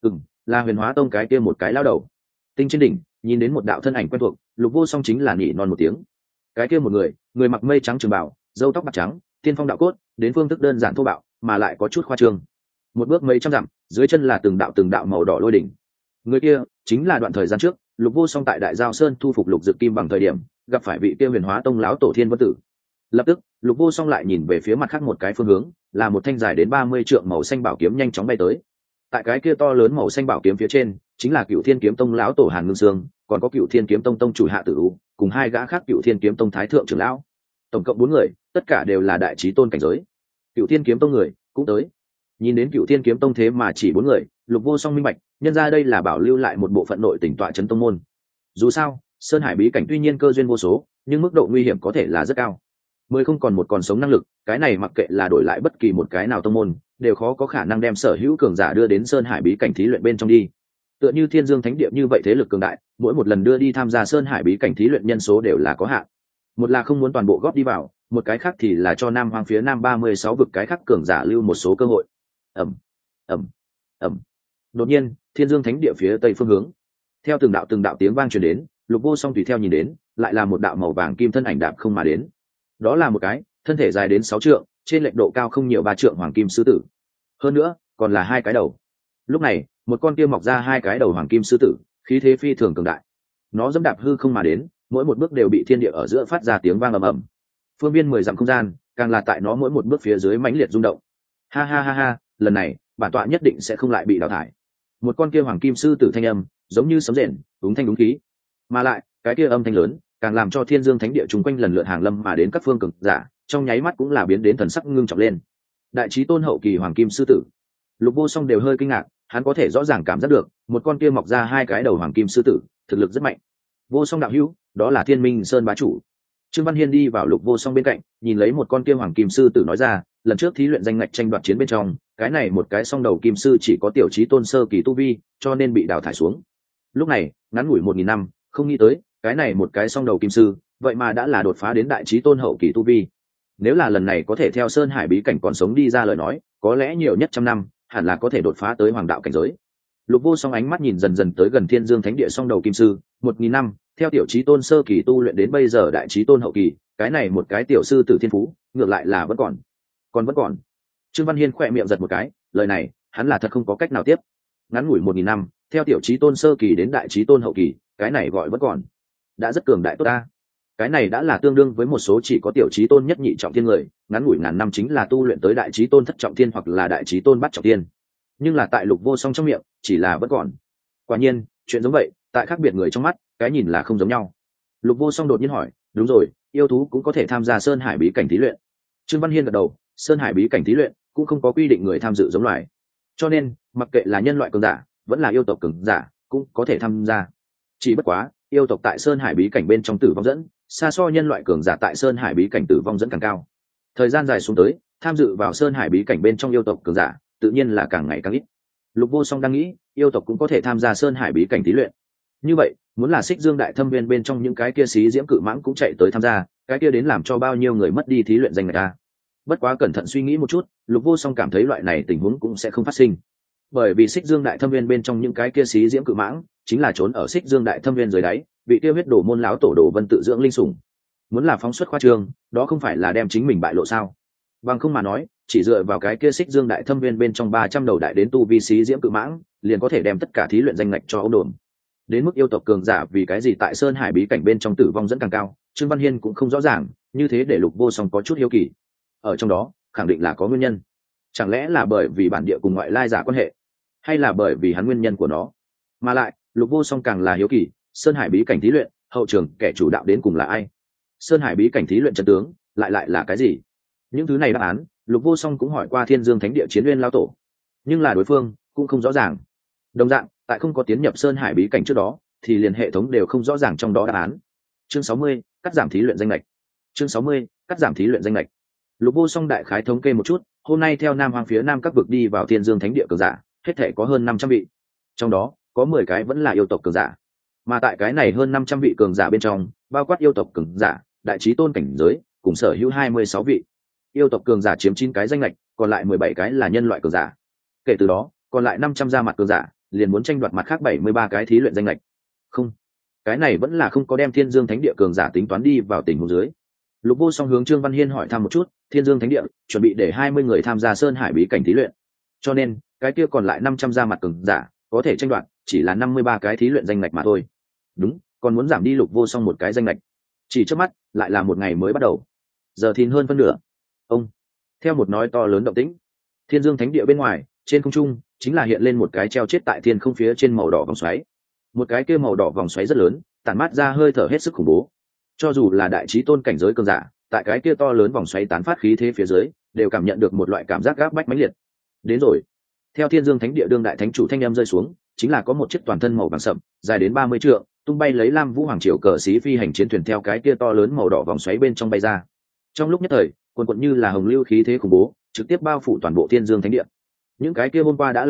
Là Huyền Hóa tông cái kia một cái lao đầu. Tinh trên đỉnh, nhìn đến một đạo thân ảnh quen thuộc, Lục Vô Song chính là nhỉ non một tiếng. Cái kia một người mặc mây trắng trường bào, râu tóc bạc trắng, tiên phong đạo cốt, đến phương thức đơn giản thô bạo, mà lại có chút khoa trương. Một bước mấy trăm dặm, dưới chân là từng đạo màu đỏ lôi đỉnh. Người kia chính là đoạn thời gian trước, Lục Vô Song tại Đại Giao Sơn thu phục Lục Dực Kim Bằng thời điểm, gặp phải vị kia Huyền Hóa tông lão tổ Thiên Vân Tử. Lập tức, Lục Vô Song lại nhìn về phía mặt khác một cái phương hướng, là một thanh dài đến 30 trượng màu xanh bảo kiếm nhanh chóng bay tới. Tại cái kia to lớn màu xanh bảo kiếm phía trên, chính là Cửu Thiên Kiếm Tông lão tổ Hàn Ngưng Sương, còn có Cửu Thiên Kiếm Tông tông chủ Hạ Tử U, cùng hai gã khác Cửu Thiên Kiếm Tông thái thượng trưởng lão. Tổng cộng 4 người, tất cả đều là đại chí tôn cảnh giới. Cửu Thiên Kiếm Tông người cũng tới. Nhìn đến Cửu Thiên Kiếm Tông thế mà chỉ 4 người, Lục Vô Song minh bạch, nhân ra đây là bảo lưu lại một bộ phận nội tình tọa trấn tông môn. Dù sao, Sơn Hải bí cảnh tuy nhiên cơ duyên vô số, nhưng mức độ nguy hiểm có thể là rất cao. Mới không còn một còn sống năng lực, cái này mặc kệ là đổi lại bất kỳ một cái nào tông môn, đều khó có khả năng đem sở hữu cường giả đưa đến Sơn Hải bí cảnh thí luyện bên trong đi. Tựa như Thiên Dương Thánh Địa như vậy thế lực cường đại, mỗi một lần đưa đi tham gia Sơn Hải bí cảnh thí luyện nhân số đều là có hạn. Một là không muốn toàn bộ góp đi vào, một cái khác thì là cho Nam Hoang phía Nam 36 vực cái khác cường giả lưu một số cơ hội. Ầm, ầm, ầm. Đột nhiên, Thiên Dương Thánh Địa phía tây phương hướng, theo từng đạo tiếng vang truyền đến, Lục Vô Song tùy theo nhìn đến, lại là một đạo màu vàng kim thân ảnh đạp không mà đến. Đó là một cái thân thể dài đến 6 trượng, trên lệch độ cao không nhiều 3 trượng hoàng kim sư tử. Hơn nữa, còn là hai cái đầu. Lúc này, một con kia mọc ra hai cái đầu hoàng kim sư tử, khí thế phi thường cường đại. Nó dẫm đạp hư không mà đến, mỗi một bước đều bị thiên địa ở giữa phát ra tiếng vang ầm ầm. Phương viên 10 dặm không gian, càng là tại nó mỗi một bước phía dưới mãnh liệt rung động. Ha ha ha ha, lần này, bản tọa nhất định sẽ không lại bị đào thải. Một con kia hoàng kim sư tử thanh âm, giống như sấm rền, đúng thanh đúng khí. Mà lại, cái kia âm thanh lớn, càng làm cho Thiên Dương Thánh Địa chúng quanh lần lượt hàng lâm mà đến các phương cường giả, trong nháy mắt cũng là biến đến thần sắc ngưng trọng lên. Đại chí tôn hậu kỳ hoàng kim sư tử. Lục Vô Song đều hơi kinh ngạc, hắn có thể rõ ràng cảm giác được, một con kia mọc ra hai cái đầu hoàng kim sư tử, thực lực rất mạnh. Vô Song đạo hữu, đó là Thiên Minh Sơn bá chủ. Trương Văn Hiên đi vào Lục Vô Song bên cạnh, nhìn lấy một con kia hoàng kim sư tử nói ra, lần trước thí luyện danh ngạch tranh đoạt chiến bên trong, cái này một cái song đầu kim sư chỉ có tiểu chí tôn sơ kỳ tu vi, cho nên bị đào thải xuống. Lúc này, ngắn ngủi 1000 năm, không nghĩ tới, cái này một cái song đầu kim sư, vậy mà đã là đột phá đến đại chí tôn hậu kỳ tu vi. Nếu là lần này có thể theo Sơn Hải bí cảnh còn sống đi ra lời nói, có lẽ nhiều nhất trăm năm, hẳn là có thể đột phá tới hoàng đạo cảnh giới. Lục Vô Song ánh mắt nhìn dần dần tới gần Thiên Dương Thánh Địa song đầu kim sư, 1000 năm, theo tiểu chí tôn sơ kỳ tu luyện đến bây giờ đại chí tôn hậu kỳ, cái này một cái tiểu sư tử thiên phú, ngược lại là vẫn còn. Trương Văn Hiên khỏe miệng giật một cái, lời này, hắn là thật không có cách nào tiếp. Ngắn ngủi 1000 năm, theo tiểu chí tôn sơ kỳ đến đại chí tôn hậu kỳ, cái này gọi vẫn còn. Đã rất cường đại tốt ta. Cái này đã là tương đương với một số chỉ có tiểu chí tôn nhất nhị trọng thiên người, ngắn ngủi ngàn năm chính là tu luyện tới đại chí tôn thất trọng thiên hoặc là đại chí tôn bát trọng thiên. Nhưng là tại Lục Vô Song trong miệng, chỉ là vẫn còn. Quả nhiên, chuyện giống vậy, tại khác biệt người trong mắt, cái nhìn là không giống nhau. Lục Vô Song đột nhiên hỏi, đúng rồi, yêu thú cũng có thể tham gia Sơn Hải bí cảnh thí luyện. Trương Văn Hiên gật đầu, Sơn Hải bí cảnh thí luyện cũng không có quy định người tham dự giống loài, cho nên mặc kệ là nhân loại cường giả vẫn là yêu tộc cường giả cũng có thể tham gia. Chỉ bất quá, yêu tộc tại Sơn Hải bí cảnh bên trong tử vong dẫn xa so nhân loại cường giả tại Sơn Hải bí cảnh tử vong dẫn càng cao. Thời gian dài xuống tới, tham dự vào Sơn Hải bí cảnh bên trong yêu tộc cường giả tự nhiên là càng ngày càng ít. Lục Vô Song đang nghĩ, yêu tộc cũng có thể tham gia Sơn Hải bí cảnh thí luyện. Như vậy, muốn là Xích Dương Đại Thâm Viên bên trong những cái kia xí diễm cự mãng cũng chạy tới tham gia, cái kia đến làm cho bao nhiêu người mất đi thí luyện danh người ta. Bất quá cẩn thận suy nghĩ một chút, Lục Vô Song cảm thấy loại này tình huống cũng sẽ không phát sinh. Bởi vì Xích Dương Đại Thâm Viên bên trong những cái kia xí diễm cự mãng, chính là trốn ở Xích Dương Đại Thâm Viên dưới đáy, bị tiêu huyết đổ môn lão tổ Đồ Vân tự dưỡng linh sủng. Muốn là phóng xuất khoa trương, đó không phải là đem chính mình bại lộ sao? Bằng không mà nói, chỉ dựa vào cái kia Xích Dương Đại Thâm Viên bên trong 300 đầu đại đến tu vi xí diễm cự mãng, liền có thể đem tất cả thí luyện danh ngạch cho ông đồn. Đến mức yêu tộc cường giả vì cái gì tại Sơn Hải bí cảnh bên trong tử vong dẫn càng cao, Trương Văn Hiên cũng không rõ ràng, như thế để Lục Vô Song có chút hiếu kỳ. Ở trong đó, khẳng định là có nguyên nhân. Chẳng lẽ là bởi vì bản địa cùng ngoại lai giả quan hệ, hay là bởi vì hắn nguyên nhân của nó? Mà lại, Lục Vô Song càng là hiếu kỳ, Sơn Hải bí cảnh thí luyện, hậu trường kẻ chủ đạo đến cùng là ai? Sơn Hải bí cảnh thí luyện trận tướng, lại là cái gì? Những thứ này đáp án, Lục Vô Song cũng hỏi qua Thiên Dương Thánh Địa Chiến Nguyên lão tổ, nhưng là đối phương cũng không rõ ràng. Đồng dạng, tại không có tiến nhập Sơn Hải bí cảnh trước đó, thì liền hệ thống đều không rõ ràng trong đó đáp án. Chương 60, cắt giảm thí luyện danh lệch. Chương 60, cắt giảm thí luyện danh lệch. Lục Vô Song đại khái thống kê một chút, hôm nay theo Nam Hoang phía Nam các vực đi vào Thiên Dương Thánh Địa cường giả, hết thể có hơn 500 vị. Trong đó, có 10 cái vẫn là yêu tộc cường giả. Mà tại cái này hơn 500 vị cường giả bên trong, bao quát yêu tộc cường giả, đại chí tôn cảnh giới, cùng sở hữu 26 vị. Yêu tộc cường giả chiếm 9 cái danh lệch, còn lại 17 cái là nhân loại cường giả. Kể từ đó, còn lại 500 ra mặt cường giả, liền muốn tranh đoạt mặt khác 73 cái thí luyện danh lệch. Không, cái này vẫn là không có đem Thiên Dương Thánh Địa cường giả tính toán đi vào tình huống dưới. Lục Vô Song hướng Trương Văn Hiên hỏi thăm một chút, Thiên Dương Thánh Địa chuẩn bị để 20 người tham gia Sơn Hải bí cảnh thí luyện, cho nên cái kia còn lại 500 ra mặt cường giả có thể tranh đoạt chỉ là 53 cái thí luyện danh lệch mà thôi. Đúng, còn muốn giảm đi Lục Vô Song một cái danh lệch. Chỉ trước mắt, lại là một ngày mới bắt đầu. Giờ thìn hơn phân nửa. Ông, theo một nói to lớn động tĩnh, Thiên Dương Thánh Địa bên ngoài, trên không trung chính là hiện lên một cái treo chết tại thiên không phía trên màu đỏ vòng xoáy. Một cái kia màu đỏ vòng xoáy rất lớn, tản mát ra hơi thở hết sức khủng bố. Cho dù là đại chí tôn cảnh giới cường giả, tại cái kia to lớn vòng xoáy tán phát khí thế phía dưới, đều cảm nhận được một loại cảm giác gáp bách mãnh liệt. Đến rồi. Theo Thiên Dương Thánh Địa đương đại thánh chủ thanh âm rơi xuống, chính là có một chiếc toàn thân màu vàng sậm, dài đến 30 trượng, tung bay lấy Lam Vũ Hoàng Triều cờ xí phi hành chiến thuyền theo cái kia to lớn màu đỏ vòng xoáy bên trong bay ra. Trong lúc nhất thời, cuồn cuộn như là hồng lưu khí thế khủng bố, trực tiếp bao phủ toàn bộ Thiên Dương Thánh Địa. Những cái kia hôm qua đã là đến,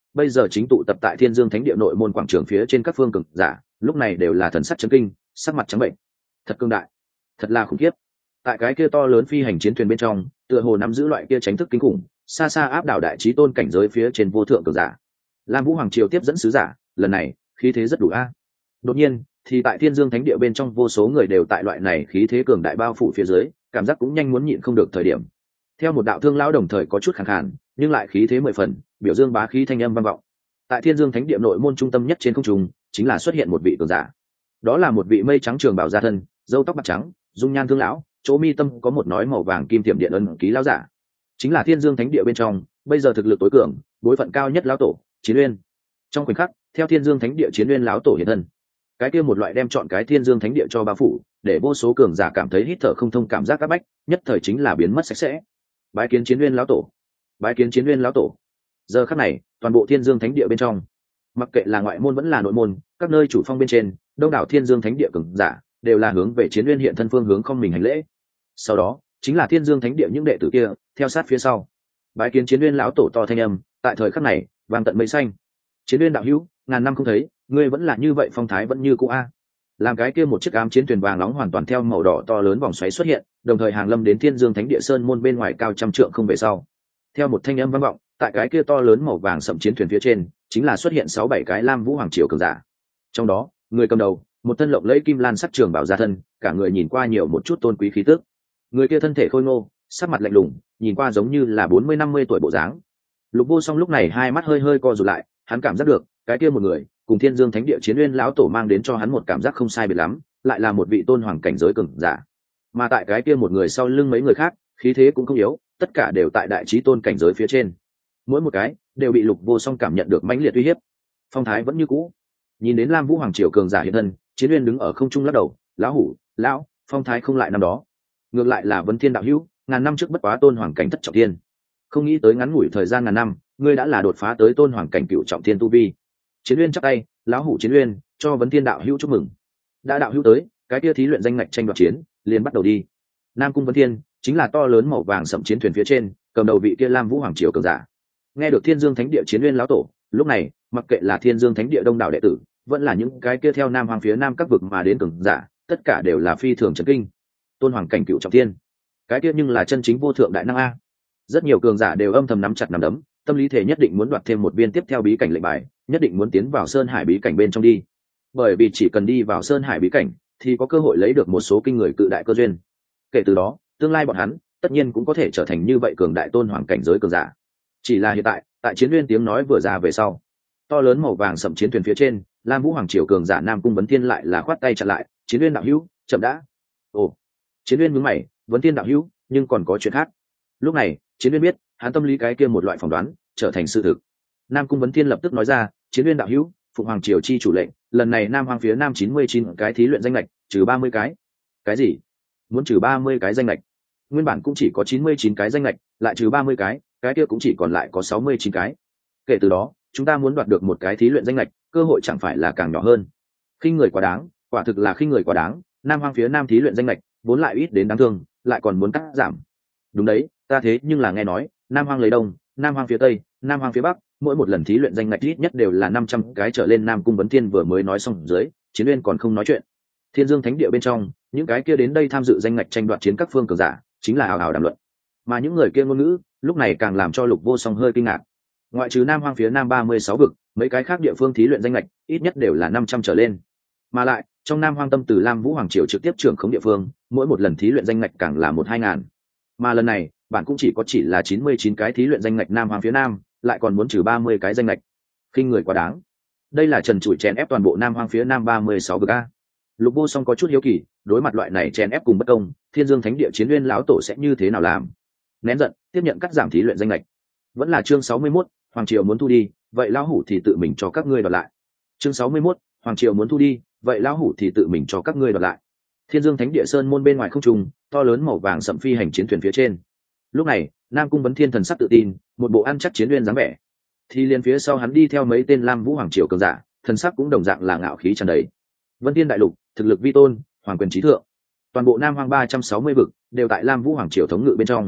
bây giờ chính tụ tập tại Thiên Dương Thánh Địa nội môn quảng trường phía trên các phương cường giả, lúc này đều là thần sắc chấn kinh, sắc mặt trắng bệnh. Thật cương đại, thật là khủng khiếp. Tại cái kia to lớn phi hành chiến thuyền bên trong, tựa hồ nắm giữ loại kia tránh thức kinh khủng, xa xa áp đảo đại chí tôn cảnh giới phía trên vô thượng cường giả. Lam Vũ Hoàng Triều tiếp dẫn sứ giả, lần này khí thế rất đủ a. Đột nhiên, thì tại Thiên Dương Thánh Địa bên trong vô số người đều tại loại này khí thế cường đại bao phủ phía dưới, cảm giác cũng nhanh muốn nhịn không được thời điểm. Theo một đạo thương lão đồng thời có chút khàn khàn, nhưng lại khí thế mười phần, biểu dương bá khí thanh âm vang vọng. Tại Thiên Dương Thánh Địa nội môn trung tâm nhất trên không trung, chính là xuất hiện một vị cường giả. Đó là một vị mây trắng trường bào gia thân, râu tóc bạc trắng, dung nhan thương lão, chỗ mi tâm có một nói màu vàng kim tiệm điện ấn ký lão giả. Chính là Thiên Dương Thánh Địa bên trong, bây giờ thực lực tối cường, bối phận cao nhất lão tổ, Chiến Uyên. Trong khoảnh khắc, theo Thiên Dương Thánh Địa Chiến Uyên lão tổ hiện thân, cái kia một loại đem chọn cái Thiên Dương Thánh Địa cho bao phủ, để vô số cường giả cảm thấy hít thở không thông cảm giác áp bách, nhất thời chính là biến mất sạch sẽ. Bái kiến Chiến Uyên lão tổ, bái kiến Chiến Uyên lão tổ. Giờ khắc này, toàn bộ Thiên Dương Thánh Địa bên trong, mặc kệ là ngoại môn vẫn là nội môn, các nơi chủ phong bên trên, đông đảo Thiên Dương Thánh Địa cường giả đều là hướng về Chiến Uyên hiện thân phương hướng không mình hành lễ. Sau đó, chính là Thiên Dương Thánh Địa những đệ tử kia, theo sát phía sau. Bái kiến Chiến Uyên lão tổ to thanh âm, tại thời khắc này, vang tận mây xanh. Chiến Uyên đạo hữu, ngàn năm không thấy, ngươi vẫn là như vậy, phong thái vẫn như cũ a. Làm cái kia một chiếc ám chiến thuyền vàng nóng hoàn toàn theo màu đỏ to lớn vòng xoáy xuất hiện, đồng thời hàng lâm đến Thiên Dương Thánh Địa sơn môn bên ngoài cao trăm trượng không về sau. Theo một thanh âm vang vọng, tại cái kia to lớn màu vàng sậm chiến thuyền phía trên, chính là xuất hiện 6-7 cái Lam Vũ Hoàng Triều cường giả. Trong đó, người cầm đầu, một thân lộng lẫy kim lan sắc trường bảo gia thân, cả người nhìn qua nhiều một chút tôn quý khí tức. Người kia thân thể khôi ngô, sắc mặt lạnh lùng, nhìn qua giống như là 40-50 tuổi bộ dáng. Lục Vô Song lúc này hai mắt hơi hơi co rụt lại, hắn cảm giác được, cái kia một người, cùng Thiên Dương Thánh Địa Chiến Uyên lão tổ mang đến cho hắn một cảm giác không sai biệt lắm, lại là một vị tôn hoàng cảnh giới cường giả. Mà tại cái kia một người sau lưng mấy người khác, khí thế cũng không yếu, tất cả đều tại đại chí tôn cảnh giới phía trên. Mỗi một cái đều bị Lục Vô Song cảm nhận được mãnh liệt uy hiếp. Phong thái vẫn như cũ. Nhìn đến Lam Vũ Hoàng Triều cường giả hiện thân, Chiến Uyên đứng ở không trung lắc đầu, "Lão hủ, lão, phong thái không lại năm đó. Ngược lại là Vấn Thiên đạo hữu, ngàn năm trước bất quá tôn hoàng cảnh thất trọng thiên. Không nghĩ tới ngắn ngủi thời gian ngàn năm, ngươi đã là đột phá tới tôn hoàng cảnh cửu trọng thiên tu vi." Chiến Uyên chắp tay, "Lão hủ Chiến Uyên, cho Vấn Thiên đạo hữu chúc mừng. Đã đạo hữu tới, cái kia thí luyện danh ngạch tranh đoạt chiến, liền bắt đầu đi." Nam Cung Vấn Thiên chính là to lớn màu vàng sẫm chiến thuyền phía trên, cầm đầu vị kia Lam Vũ Hoàng Triều cường giả. Nghe được Thiên Dương Thánh Địa Chiến Uyên lão tổ, lúc này, mặc kệ là Thiên Dương Thánh Địa đông đảo đệ tử, vẫn là những cái kia theo Nam Hoàng phía Nam các vực mà đến cường giả, tất cả đều là phi thường chấn kinh. Tôn hoàng cảnh cửu trọng thiên, cái kia nhưng là chân chính vô thượng đại năng a. Rất nhiều cường giả đều âm thầm nắm chặt nắm đấm, tâm lý thể nhất định muốn đoạt thêm một viên tiếp theo bí cảnh lệnh bài, nhất định muốn tiến vào Sơn Hải bí cảnh bên trong đi. Bởi vì chỉ cần đi vào Sơn Hải bí cảnh, thì có cơ hội lấy được một số kinh người cự đại cơ duyên. Kể từ đó, tương lai bọn hắn tất nhiên cũng có thể trở thành như vậy cường đại tôn hoàng cảnh giới cường giả. Chỉ là hiện tại, tại Chiến Uyên tiếng nói vừa ra về sau, to lớn màu vàng sậm chiến thuyền phía trên, Lam Vũ Hoàng Triều cường giả Nam Cung Vấn Thiên lại là khoát tay chặn lại, "Chiến Uyên đạo hữu, chậm đã." Ồ. Chiến Uyên nhướng mày, "Vấn Thiên đạo hữu, nhưng còn có chuyện khác." Lúc này, Chiến Uyên biết, hắn tâm lý cái kia một loại phỏng đoán trở thành sự thực. Nam Cung Vấn Thiên lập tức nói ra, "Chiến Uyên đạo hữu, Phụng Hoàng Triều chi chủ lệnh, lần này Nam Hoàng phía Nam 99 cái thí luyện danh lệch, trừ 30 cái." "Cái gì? Muốn trừ 30 cái danh lệch?" Nguyên bản cũng chỉ có 99 cái danh lệch, lại trừ 30 cái kia cũng chỉ còn lại có 69 cái. Kể từ đó, chúng ta muốn đoạt được một cái thí luyện danh lệch, cơ hội chẳng phải là càng nhỏ hơn. Khinh người quá đáng, quả thực là khinh người quá đáng, Nam Hoang phía Nam thí luyện danh lệch, vốn lại ít đến đáng thương, lại còn muốn cắt giảm. Đúng đấy, ta thế nhưng là nghe nói, Nam Hoang lấy Đông, Nam Hoang phía Tây, Nam Hoang phía Bắc, mỗi một lần thí luyện danh lệch ít nhất đều là 500 cái trở lên. Nam Cung Vấn Thiên vừa mới nói xong dưới, Chiến Uyên còn không nói chuyện. Thiên Dương Thánh Địa bên trong, những cái kia đến đây tham dự danh ngạch tranh đoạt chiến các phương cường giả, chính là hào hào đàm luận. Mà những người kia ngôn ngữ, lúc này càng làm cho Lục Vô Song hơi kinh ngạc. Ngoại trừ Nam Hoang phía Nam 36 vực, mấy cái khác địa phương thí luyện danh ngạch, ít nhất đều là 500 trở lên. Mà lại, trong Nam Hoang tâm từ Lam Vũ Hoàng Triều trực tiếp trưởng khống địa phương, mỗi một lần thí luyện danh ngạch càng là 1-2 ngàn. Mà lần này, bạn cũng chỉ là 99 cái thí luyện danh ngạch Nam Hoang phía Nam, lại còn muốn trừ 30 cái danh ngạch. Khinh người quá đáng. Đây là trần trụi chèn ép toàn bộ Nam Hoang phía Nam 36 vực a. Lục Vô Song có chút hiếu kỳ, đối mặt loại này chèn ép cùng bất công, Thiên Dương Thánh Địa Chiến Uyên lão tổ sẽ như thế nào làm? Nén giận, tiếp nhận cắt giảm thí luyện danh lệch. Vẫn là chương 61, Hoàng Triều muốn thu đi, vậy lão hủ thì tự mình cho các ngươi đoạt lại. Chương 61, Hoàng Triều muốn thu đi, vậy lão hủ thì tự mình cho các ngươi đoạt lại. Thiên Dương Thánh Địa sơn môn bên ngoài không trung, to lớn màu vàng sẫm phi hành chiến thuyền phía trên. Lúc này, Nam Cung Vấn Thiên thần sắc tự tin, một bộ ăn chắc chiến uyên dáng vẻ. Thì liền phía sau hắn đi theo mấy tên Lam Vũ Hoàng Triều cường giả, thần sắc cũng đồng dạng là ngạo khí tràn đầy. Vân Thiên đại lục, thực lực vi tôn, hoàng quyền trí thượng. Toàn bộ Nam Hoang 360 vực đều tại Lam Vũ Hoàng Triều thống ngự bên trong.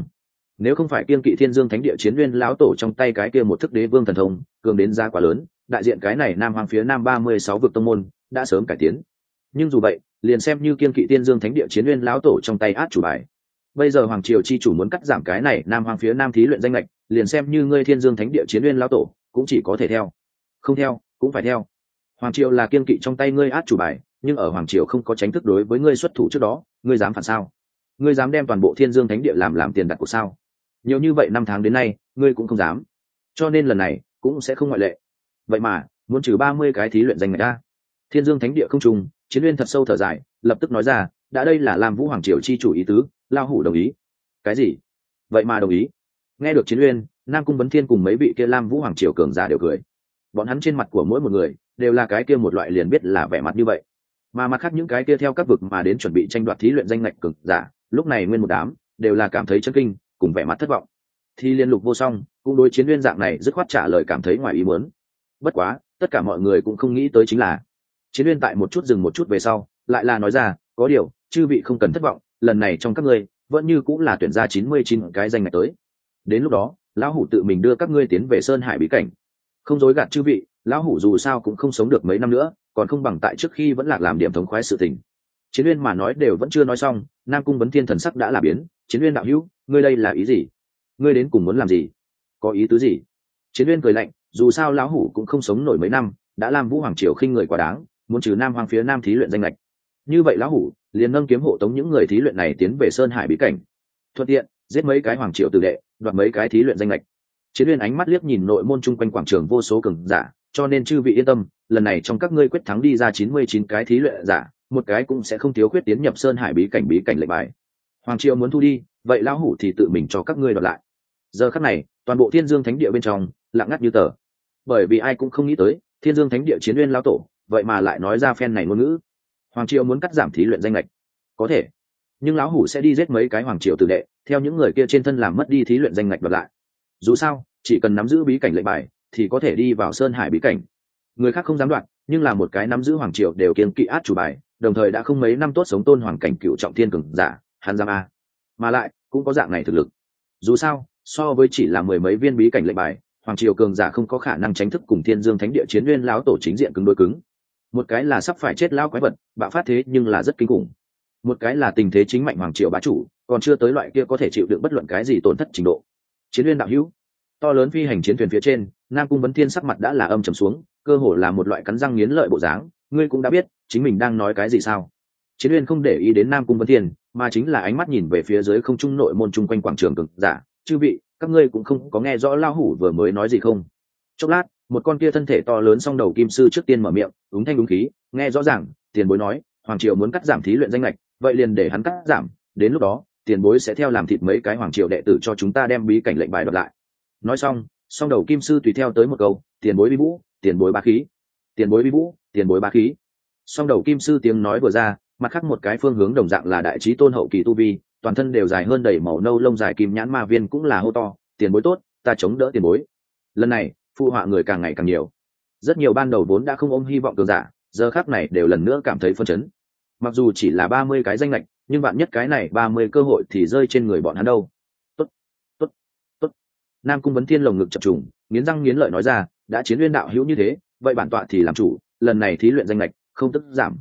nếu không phải kiên kỵ thiên dương thánh địa chiến nguyên lão tổ trong tay cái kia một thức đế vương thần thông cường đến giá quá lớn, đại diện cái này nam hoàng phía nam 36 vực tông môn đã sớm cải tiến. Nhưng dù vậy, liền xem như kiên kỵ thiên dương thánh địa chiến nguyên lão tổ trong tay át chủ bài, bây giờ hoàng triều chi chủ muốn cắt giảm cái này nam hoàng phía nam thí luyện danh lệch, liền xem như ngươi thiên dương thánh địa chiến nguyên lão tổ cũng chỉ có thể theo, không theo cũng phải theo. Hoàng triều là kiên kỵ trong tay ngươi át chủ bài, nhưng ở hoàng triều không có tránh thức đối với ngươi xuất thủ trước đó, ngươi dám phản sao? Ngươi dám đem toàn bộ thiên dương thánh địa làm tiền đặt của sao? Nhiều như vậy năm tháng đến nay, ngươi cũng không dám, cho nên lần này cũng sẽ không ngoại lệ. Vậy mà muốn trừ 30 cái thí luyện danh ngạch ra. Thiên dương thánh địa không trùng, chiến uyên thật sâu thở dài, lập tức nói ra, đã đây là Lam Vũ hoàng triều chi chủ ý tứ, lao hủ đồng ý. Cái gì? Vậy mà đồng ý? Nghe được chiến uyên, Nam Cung Vấn Thiên cùng mấy vị kia Lam Vũ hoàng triều cường giả đều cười. Bọn hắn trên mặt của mỗi một người đều là cái kia một loại liền biết là vẻ mặt như vậy, mà mặt khác những cái kia theo các vực mà đến chuẩn bị tranh đoạt thí luyện danh ngạch cường giả, lúc này nguyên một đám đều là cảm thấy chấn kinh cùng vẻ mặt thất vọng. Thì liên Lục Vô Song cũng đối chiến uyên dạng này dứt khoát trả lời cảm thấy ngoài ý muốn. Bất quá tất cả mọi người cũng không nghĩ tới chính là chiến uyên tại một chút dừng một chút về sau lại là nói ra, có điều chư vị không cần thất vọng, lần này trong các ngươi vẫn như cũng là tuyển ra 99 cái danh ngạch tới, đến lúc đó lão hủ tự mình đưa các ngươi tiến về Sơn Hải bí cảnh. Không dối gạt chư vị, lão hủ dù sao cũng không sống được mấy năm nữa, còn không bằng tại trước khi vẫn là làm điểm thống khoái sự tình. Chiến uyên mà nói đều vẫn chưa nói xong, Nam Cung Vấn Thiên thần sắc đã là biến. Chiến uyên đạo hữu, ngươi đây là ý gì? Ngươi đến cùng muốn làm gì? Có ý tứ gì? Chiến uyên cười lạnh, dù sao lão hủ cũng không sống nổi mấy năm, đã làm Vũ hoàng triều khinh người quá đáng, muốn trừ Nam Hoàng phía Nam thí luyện danh lệch. Như vậy lão hủ liền nâng kiếm hộ tống những người thí luyện này tiến về Sơn Hải bí cảnh, thuận tiện giết mấy cái hoàng triều tử đệ, đoạt mấy cái thí luyện danh lệch. Chiến uyên ánh mắt liếc nhìn nội môn chung quanh quảng trường vô số cường giả, cho nên chư vị yên tâm, lần này trong các ngươi quyết thắng đi ra 99 cái thí luyện giả, một cái cũng sẽ không thiếu khuyết tiến nhập Sơn Hải bí cảnh lệnh bài. Hoàng triều muốn thu đi, vậy lão hủ thì tự mình cho các ngươi đoạt lại. Giờ khắc này, toàn bộ Thiên Dương Thánh địa bên trong lặng ngắt như tờ, bởi vì ai cũng không nghĩ tới, Thiên Dương Thánh địa chiến uyên lão tổ, vậy mà lại nói ra phen này ngôn ngữ. Hoàng triều muốn cắt giảm thí luyện danh lệch, có thể, nhưng lão hủ sẽ đi giết mấy cái hoàng triều tử đệ, theo những người kia trên thân làm mất đi thí luyện danh lệch đoạt lại. Dù sao, chỉ cần nắm giữ bí cảnh lệnh bài thì có thể đi vào Sơn Hải bí cảnh. Người khác không dám đoạt, nhưng là một cái nắm giữ hoàng triều đều kiên kỵ át chủ bài, đồng thời đã không mấy năm tốt sống tôn hoàng cảnh cựu trọng thiên cường giả, hắn dám a, mà lại cũng có dạng này thực lực. Dù sao, so với chỉ là mười mấy viên bí cảnh lệnh bài, hoàng triều cường giả không có khả năng tránh thức cùng Thiên Dương Thánh địa chiến nguyên lão tổ chính diện cứng đối cứng. Một cái là sắp phải chết lão quái vật, bạo phát thế nhưng là rất kinh khủng. Một cái là tình thế chính mạnh hoàng triều bá chủ, còn chưa tới loại kia có thể chịu đựng bất luận cái gì tổn thất trình độ. Chiến nguyên đạo hữu, to lớn phi hành chiến thuyền phía trên, Nam Cung Vấn Thiên sắc mặt đã là âm trầm xuống, cơ hồ là một loại cắn răng nghiến lợi bộ dáng. Ngươi cũng đã biết chính mình đang nói cái gì sao? Chiến uyên không để ý đến Nam Cung Vấn Thiên, mà chính là ánh mắt nhìn về phía dưới không trung nội môn chung quanh quảng trường cường giả. Chư vị, các ngươi cũng không có nghe rõ lão hủ vừa mới nói gì không? Chốc lát, một con kia thân thể to lớn song đầu kim sư trước tiên mở miệng, đúng thanh đúng khí, nghe rõ ràng. Tiền bối nói, hoàng triều muốn cắt giảm thí luyện danh lệch, vậy liền để hắn cắt giảm, đến lúc đó tiền bối sẽ theo làm thịt mấy cái hoàng triều đệ tử cho chúng ta đem bí cảnh lệnh bài đoạt lại. Nói xong, song đầu kim sư tùy theo tới một câu, tiền bối bi vũ, tiền bối bá khí, tiền bối bi vũ, tiền bối bá khí. Song đầu kim sư tiếng nói vừa ra, mặt khác một cái phương hướng đồng dạng là đại trí tôn hậu kỳ tu vi, toàn thân đều dài hơn đầy màu nâu lông dài kim nhãn ma viên cũng là hô to, tiền bối tốt, ta chống đỡ tiền bối. Lần này phụ họa người càng ngày càng nhiều, rất nhiều ban đầu vốn đã không ôm hy vọng cường giả, giờ khắc này đều lần nữa cảm thấy phân chấn. Mặc dù chỉ là 30 cái danh lệch, nhưng bạn nhất cái này 30 cơ hội thì rơi trên người bọn hắn đâu. Tốt, tốt, tốt. Nam Cung Vấn Thiên lồng ngực chập trùng, nghiến răng nghiến lợi nói ra, đã chiến uyên đạo hữu như thế, vậy bản tọa thì làm chủ, lần này thí luyện danh lệch, không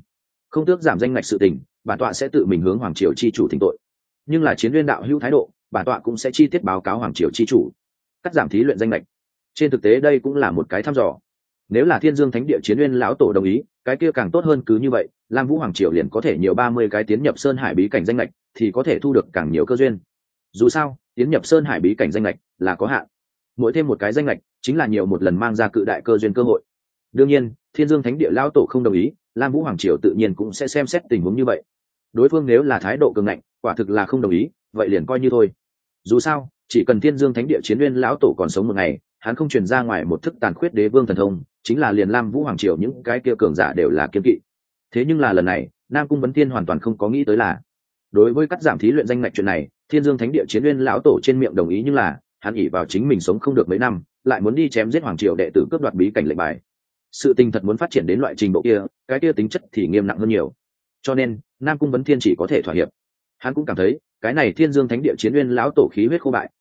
tước giảm danh lệch sự tình, bản tọa sẽ tự mình hướng hoàng triều chi chủ thỉnh tội. Nhưng là chiến uyên đạo hữu thái độ, bản tọa cũng sẽ chi tiết báo cáo hoàng triều chi chủ. Cắt giảm thí luyện danh lệch. Trên thực tế đây cũng là một cái thăm dò. Nếu là Thiên Dương Thánh địa chiến uyên lão tổ đồng ý, cái kia càng tốt hơn, cứ như vậy, Lam Vũ hoàng triều liền có thể nhiều 30 cái tiến nhập Sơn Hải bí cảnh danh lệch, thì có thể thu được càng nhiều cơ duyên. Dù sao, tiến nhập Sơn Hải bí cảnh danh lệch là có hạn. Mỗi thêm một cái danh lệch, chính là nhiều một lần mang ra cự đại cơ duyên cơ hội. Đương nhiên, Thiên Dương Thánh địa lão tổ không đồng ý, Lam Vũ hoàng triều tự nhiên cũng sẽ xem xét tình huống như vậy. Đối phương nếu là thái độ cường ngạnh, quả thực là không đồng ý, vậy liền coi như thôi. Dù sao, chỉ cần Thiên Dương Thánh địa chiến nguyên lão tổ còn sống một ngày, hắn không truyền ra ngoài một thức tàn khuyết đế vương thần thông, chính là liền Lam Vũ hoàng triều những cái kia cường giả đều là kiên kỵ. Thế nhưng là lần này, Nam Cung Vấn Thiên hoàn toàn không có nghĩ tới là, đối với cắt giảm thí luyện danh ngạch chuyện này, Thiên Dương Thánh địa chiến nguyên lão tổ trên miệng đồng ý, nhưng là hắn ỷ vào chính mình sống không được mấy năm, lại muốn đi chém giết hoàng triều đệ tử cướp đoạt bí cảnh lệnh bài. Sự tình thật muốn phát triển đến loại trình độ kia, cái kia tính chất thì nghiêm nặng hơn nhiều. Cho nên, Nam Cung Vấn Thiên chỉ có thể thỏa hiệp. Hắn cũng cảm thấy, cái này Thiên Dương Thánh địa chiến nguyên lão tổ khí huyết khô bại,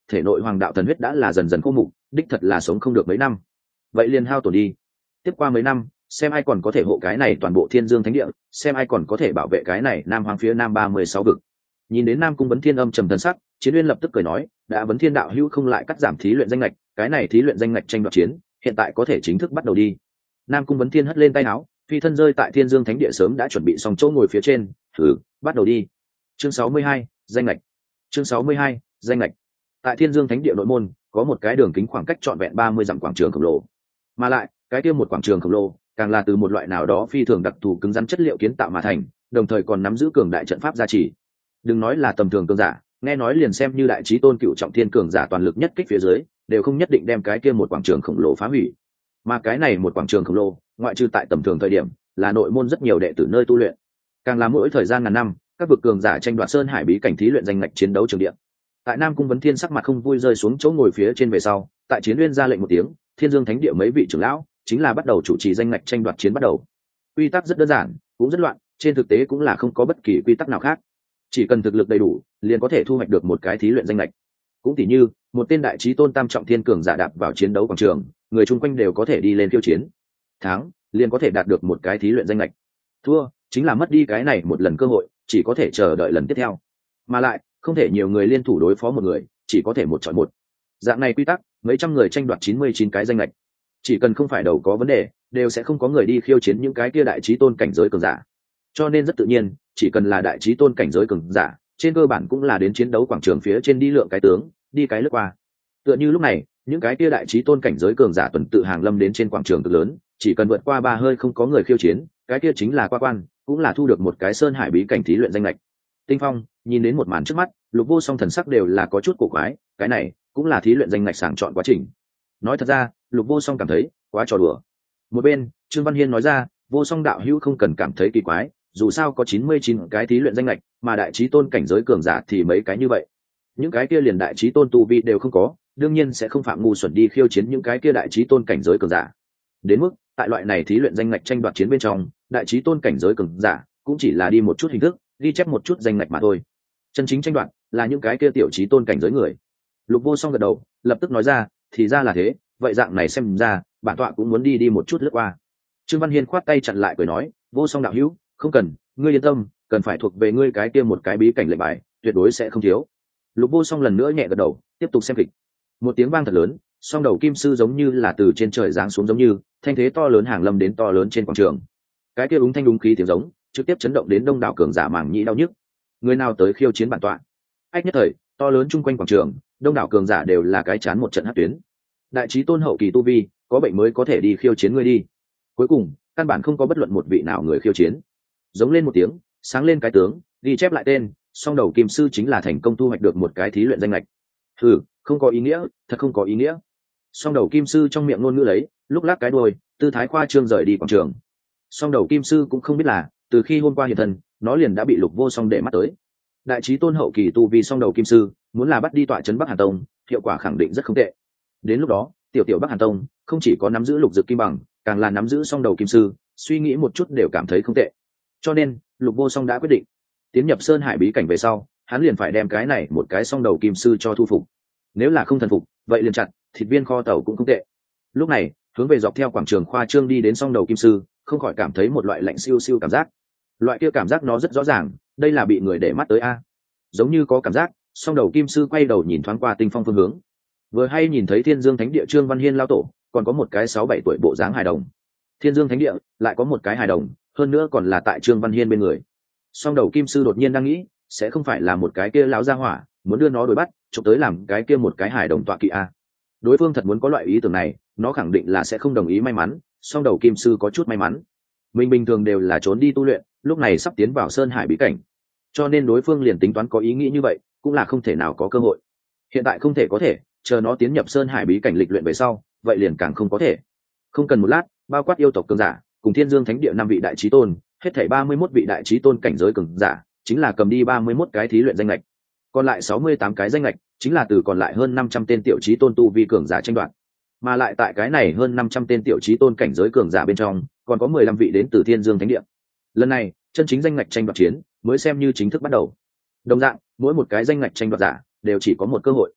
thể nội hoàng đạo thần huyết đã là dần dần khô mục, đích thật là sống không được mấy năm. Vậy liền hao tổn đi, tiếp qua mấy năm xem ai còn có thể hộ cái này toàn bộ Thiên Dương Thánh Địa, xem ai còn có thể bảo vệ cái này Nam Hoang phía Nam 36 vực. Nhìn đến Nam Cung Vấn Thiên âm trầm thần sắc, Chiến Uyên lập tức cười nói, đã Vấn Thiên đạo hữu không lại cắt giảm thí luyện danh ngạch, cái này thí luyện danh ngạch tranh đoạt chiến hiện tại có thể chính thức bắt đầu đi. Nam Cung Vấn Thiên hất lên tay áo, phi thân rơi tại Thiên Dương Thánh Địa sớm đã chuẩn bị xong chỗ ngồi phía trên. Bắt đầu đi. Chương 62, danh ngạch. Chương 62, danh ngạch. Tại Thiên Dương Thánh Địa nội môn có một cái đường kính khoảng cách trọn vẹn 30 dặm quảng trường khổng lồ, mà lại cái kia một quảng trường khổng lồ càng là từ một loại nào đó phi thường đặc thù cứng rắn chất liệu kiến tạo mà thành, đồng thời còn nắm giữ cường đại trận pháp gia trì. Đừng nói là tầm thường cường giả, nghe nói liền xem như đại chí tôn cựu trọng thiên cường giả toàn lực nhất kích phía dưới đều không nhất định đem cái kia một quảng trường khổng lồ phá hủy. Mà cái này một quảng trường khổng lồ ngoại trừ tại tầm thường thời điểm là nội môn rất nhiều đệ tử nơi tu luyện, càng là mỗi thời gian ngàn năm các vực cường giả tranh đoạt sơn hải bí cảnh thí luyện danh ngạch chiến đấu trường địa. Tại Nam Cung Vấn Thiên sắc mặt không vui rơi xuống chỗ ngồi phía trên về sau, tại Chiến Uyên ra lệnh một tiếng, Thiên Dương Thánh Địa mấy vị trưởng lão chính là bắt đầu chủ trì danh ngạch tranh đoạt chiến bắt đầu. Quy tắc rất đơn giản, cũng rất loạn, trên thực tế cũng là không có bất kỳ quy tắc nào khác, chỉ cần thực lực đầy đủ liền có thể thu hoạch được một cái thí luyện danh ngạch. Cũng tỉ như một tên đại chí tôn tam trọng thiên cường giả đạp vào chiến đấu quảng trường, người chung quanh đều có thể đi lên khiêu chiến, thắng liền có thể đạt được một cái thí luyện danh ngạch, thua chính là mất đi cái này một lần cơ hội, chỉ có thể chờ đợi lần tiếp theo. Mà lại không thể nhiều người liên thủ đối phó một người, chỉ có thể một chọi một. Dạng này quy tắc, mấy trăm người tranh đoạt 99 cái danh lệch, chỉ cần không phải đầu có vấn đề đều sẽ không có người đi khiêu chiến những cái kia đại chí tôn cảnh giới cường giả. Cho nên rất tự nhiên, chỉ cần là đại chí tôn cảnh giới cường giả trên cơ bản cũng là đến chiến đấu quảng trường phía trên đi lượng cái tướng, đi cái lướt qua. Tựa như lúc này những cái kia đại chí tôn cảnh giới cường giả tuần tự hàng lâm đến trên quảng trường cực lớn, chỉ cần vượt qua 3 hơi không có người khiêu chiến, cái kia chính là qua quan, cũng là thu được một cái sơn hải bí cảnh thí luyện danh lệch. Tinh Phong nhìn đến một màn trước mắt, Lục Vô Song thần sắc đều là có chút cổ quái, cái này cũng là thí luyện danh ngạch sàng chọn quá trình. Nói thật ra, Lục Vô Song cảm thấy quá trò đùa. Một bên, Trương Văn Hiên nói ra, Vô Song đạo hữu không cần cảm thấy kỳ quái, dù sao có 99 cái thí luyện danh ngạch, mà đại chí tôn cảnh giới cường giả thì mấy cái như vậy. Những cái kia liền đại chí tôn tu vi đều không có, đương nhiên sẽ không phạm ngu xuẩn đi khiêu chiến những cái kia đại chí tôn cảnh giới cường giả. Đến mức, tại loại này thí luyện danh ngạch tranh đoạt chiến bên trong, đại chí tôn cảnh giới cường giả cũng chỉ là đi một chút hình thức, ghi chép một chút danh ngạch mà thôi. Chân chính tranh đoạt là những cái kia tiểu chí tôn cảnh giới người. Lục Vô Song gật đầu, lập tức nói ra, thì ra là thế, vậy dạng này xem ra, bản tọa cũng muốn đi một chút lướt qua. Trương Văn Hiên khoát tay chặn lại cười nói, Vô Song đạo hữu, không cần, ngươi yên tâm, cần phải thuộc về ngươi cái kia một cái bí cảnh lệnh bài, tuyệt đối sẽ không thiếu. Lục Vô Song lần nữa nhẹ gật đầu, tiếp tục xem kịch. Một tiếng vang thật lớn, song đầu kim sư giống như là từ trên trời giáng xuống giống như, thanh thế to lớn hàng lâm đến to lớn trên quảng trường. Cái kia úng thanh đúng khí tiếng giống, trực tiếp chấn động đến đông đảo cường giả màng nhĩ đau nhức. Người nào tới khiêu chiến bản tọa? Ách nhất thời, to lớn chung quanh quảng trường, đông đảo cường giả đều là cái chán một trận hất tuyến. Đại chí tôn hậu kỳ tu vi, có bệnh mới có thể đi khiêu chiến ngươi đi. Cuối cùng, căn bản không có bất luận một vị nào người khiêu chiến. Giống lên một tiếng, sáng lên cái tướng, ghi chép lại tên, song đầu kim sư chính là thành công thu hoạch được một cái thí luyện danh lệch. Không có ý nghĩa, thật không có ý nghĩa. Song đầu kim sư trong miệng ngôn ngữ lấy, lúc lắc cái đuôi, tư thái khoa trương rời đi quảng trường. Song đầu kim sư cũng không biết là, từ khi hôm qua hiện thân, nó liền đã bị Lục Vô Song để mắt tới. Đại chí tôn hậu kỳ tu vi song đầu kim sư, muốn là bắt đi tọa trấn Bắc Hàn Tông, hiệu quả khẳng định rất không tệ. Đến lúc đó, tiểu Bắc Hàn Tông không chỉ có nắm giữ lục dực kim bằng, càng là nắm giữ song đầu kim sư, suy nghĩ một chút đều cảm thấy không tệ. Cho nên, Lục Vô Song đã quyết định, tiến nhập Sơn Hải bí cảnh về sau, hắn liền phải đem cái này một cái song đầu kim sư cho thu phục. Nếu là không thần phục, vậy liền chặt, thịt viên kho tàu cũng không tệ. Lúc này, hướng về dọc theo quảng trường khoa trương đi đến song đầu kim sư, không khỏi cảm thấy một loại lạnh siêu siêu cảm giác. Loại kia cảm giác nó rất rõ ràng, đây là bị người để mắt tới a. Giống như có cảm giác, song đầu kim sư quay đầu nhìn thoáng qua Tinh Phong phương hướng. Vừa hay nhìn thấy Thiên Dương Thánh Địa Trương Văn Hiên lao tổ, còn có một cái 6-7 tuổi bộ dáng hài đồng. Thiên Dương Thánh Địa lại có một cái hài đồng, hơn nữa còn là tại Trương Văn Hiên bên người. Song đầu kim sư đột nhiên đang nghĩ, sẽ không phải là một cái kia lão gia hỏa, muốn đưa nó đuổi bắt, chụp tới làm cái kia một cái hài đồng tọa kỵ a. Đối phương thật muốn có loại ý tưởng này, nó khẳng định là sẽ không đồng ý may mắn, song đầu kim sư có chút may mắn. Mình bình thường đều là trốn đi tu luyện, lúc này sắp tiến vào Sơn Hải bí cảnh. Cho nên đối phương liền tính toán có ý nghĩ như vậy, cũng là không thể nào có cơ hội. Hiện tại không thể có thể, chờ nó tiến nhập Sơn Hải bí cảnh lịch luyện về sau, vậy liền càng không có thể. Không cần một lát, bao quát yêu tộc cường giả, cùng Thiên Dương Thánh Địa 5 vị đại chí tôn, hết thảy 31 vị đại chí tôn cảnh giới cường giả, chính là cầm đi 31 cái thí luyện danh lệch. Còn lại 68 cái danh lệch, chính là từ còn lại hơn 500 tên tiểu chí tôn tu vi cường giả tranh đoạt. Mà lại tại cái này hơn 500 tên tiểu chí tôn cảnh giới cường giả bên trong, còn có 15 vị đến từ Thiên Dương Thánh Địa. Lần này, chân chính danh ngạch tranh đoạt chiến mới xem như chính thức bắt đầu. Đồng dạng, mỗi một cái danh ngạch tranh đoạt giả đều chỉ có một cơ hội.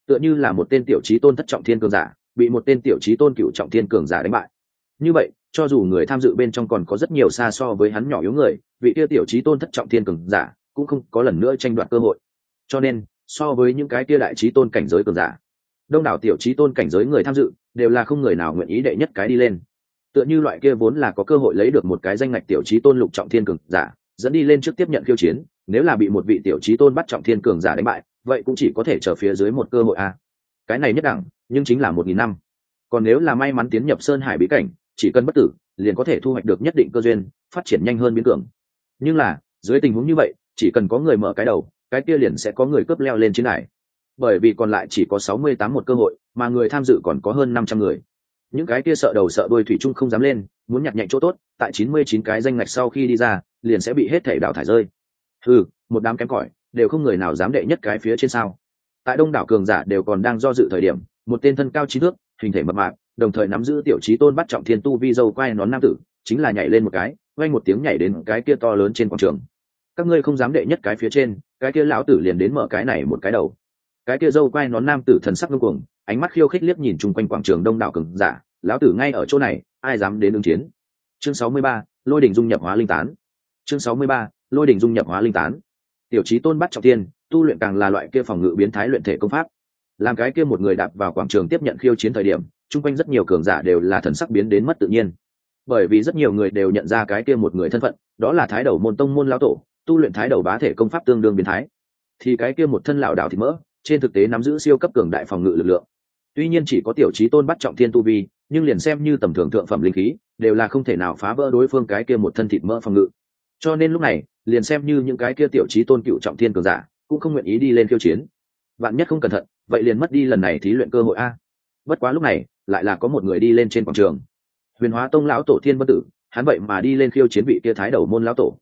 tựa như là một tên tiểu trí tôn thất trọng thiên cường giả bị một tên tiểu trí tôn cựu trọng thiên cường giả đánh bại. Như vậy cho dù người tham dự bên trong còn có rất nhiều xa so với hắn nhỏ yếu người, vị kia tiểu trí tôn thất trọng thiên cường giả cũng không có lần nữa tranh đoạt cơ hội. Cho nên so với những cái kia đại trí tôn cảnh giới cường giả, đông đảo tiểu trí tôn cảnh giới người tham dự đều là không người nào nguyện ý đệ nhất cái đi lên. Tựa như loại kia vốn là có cơ hội lấy được một cái danh ngạch tiểu trí tôn lục trọng thiên cường giả dẫn đi lên trước tiếp nhận khiêu chiến, nếu là bị một vị tiểu trí tôn bắt trọng thiên cường giả đánh bại, vậy cũng chỉ có thể chờ phía dưới một cơ hội a. Cái này nhất đẳng, nhưng chính là 1000 năm. Còn nếu là may mắn tiến nhập Sơn Hải bí cảnh, chỉ cần bất tử, liền có thể thu hoạch được nhất định cơ duyên, phát triển nhanh hơn biến cường. Nhưng là, dưới tình huống như vậy, chỉ cần có người mở cái đầu, cái kia liền sẽ có người cướp leo lên chiến đài. Bởi vì còn lại chỉ có 68 một cơ hội, mà người tham dự còn có hơn 500 người. Những cái kia sợ đầu sợ đuôi thủy chung không dám lên, muốn nhặt nhạnh chỗ tốt, tại 99 cái danh ngạch sau khi đi ra, liền sẽ bị hết thảy đào thải rơi. Một đám kém cỏi, đều không người nào dám đệ nhất cái phía trên sao? Tại đông đảo cường giả đều còn đang do dự thời điểm, một tên thân cao 9 thước, hình thể mập mạp, đồng thời nắm giữ tiểu chí tôn bắt trọng thiên tu vi dâu quai nón nam tử, chính là nhảy lên một cái, vang một tiếng nhảy đến cái kia to lớn trên quảng trường. Các ngươi không dám đệ nhất cái phía trên, cái kia lão tử liền đến mở cái này một cái đầu. Cái kia dâu quai nón nam tử thần sắc ngông cuồng, ánh mắt khiêu khích liếc nhìn chung quanh quảng trường đông đảo cường giả, lão tử ngay ở chỗ này, ai dám đến ứng chiến. Chương 63, lôi đỉnh dung nhập hóa linh tán. Chương 63, lôi đỉnh dung nhập hóa linh tán. Tiểu chí tôn bắt trọng thiên, tu luyện càng là loại kia phòng ngự biến thái luyện thể công pháp. Làm cái kia một người đạp vào quảng trường tiếp nhận khiêu chiến thời điểm, chung quanh rất nhiều cường giả đều là thần sắc biến đến mất tự nhiên. Bởi vì rất nhiều người đều nhận ra cái kia một người thân phận, đó là Thái Đầu môn tông môn lão tổ, tu luyện Thái Đầu bá thể công pháp tương đương biến thái. Thì cái kia một thân lão đạo thịt mỡ, trên thực tế nắm giữ siêu cấp cường đại phòng ngự lực lượng. Tuy nhiên chỉ có tiểu chí tôn bắt trọng thiên tu vi, nhưng liền xem như tầm thường thượng phẩm linh khí, đều là không thể nào phá vỡ đối phương cái kia một thân thịt mỡ phòng ngự. Cho nên lúc này, liền xem như những cái kia tiểu chí tôn cựu trọng thiên cường giả, cũng không nguyện ý đi lên khiêu chiến. Vạn nhất không cẩn thận, vậy liền mất đi lần này thí luyện cơ hội a. Bất quá lúc này, lại là có một người đi lên trên quảng trường. Huyền Hóa Tông lão tổ Thiên Vân Tử, hắn vậy mà đi lên khiêu chiến vị kia Thái Đầu môn lão tổ.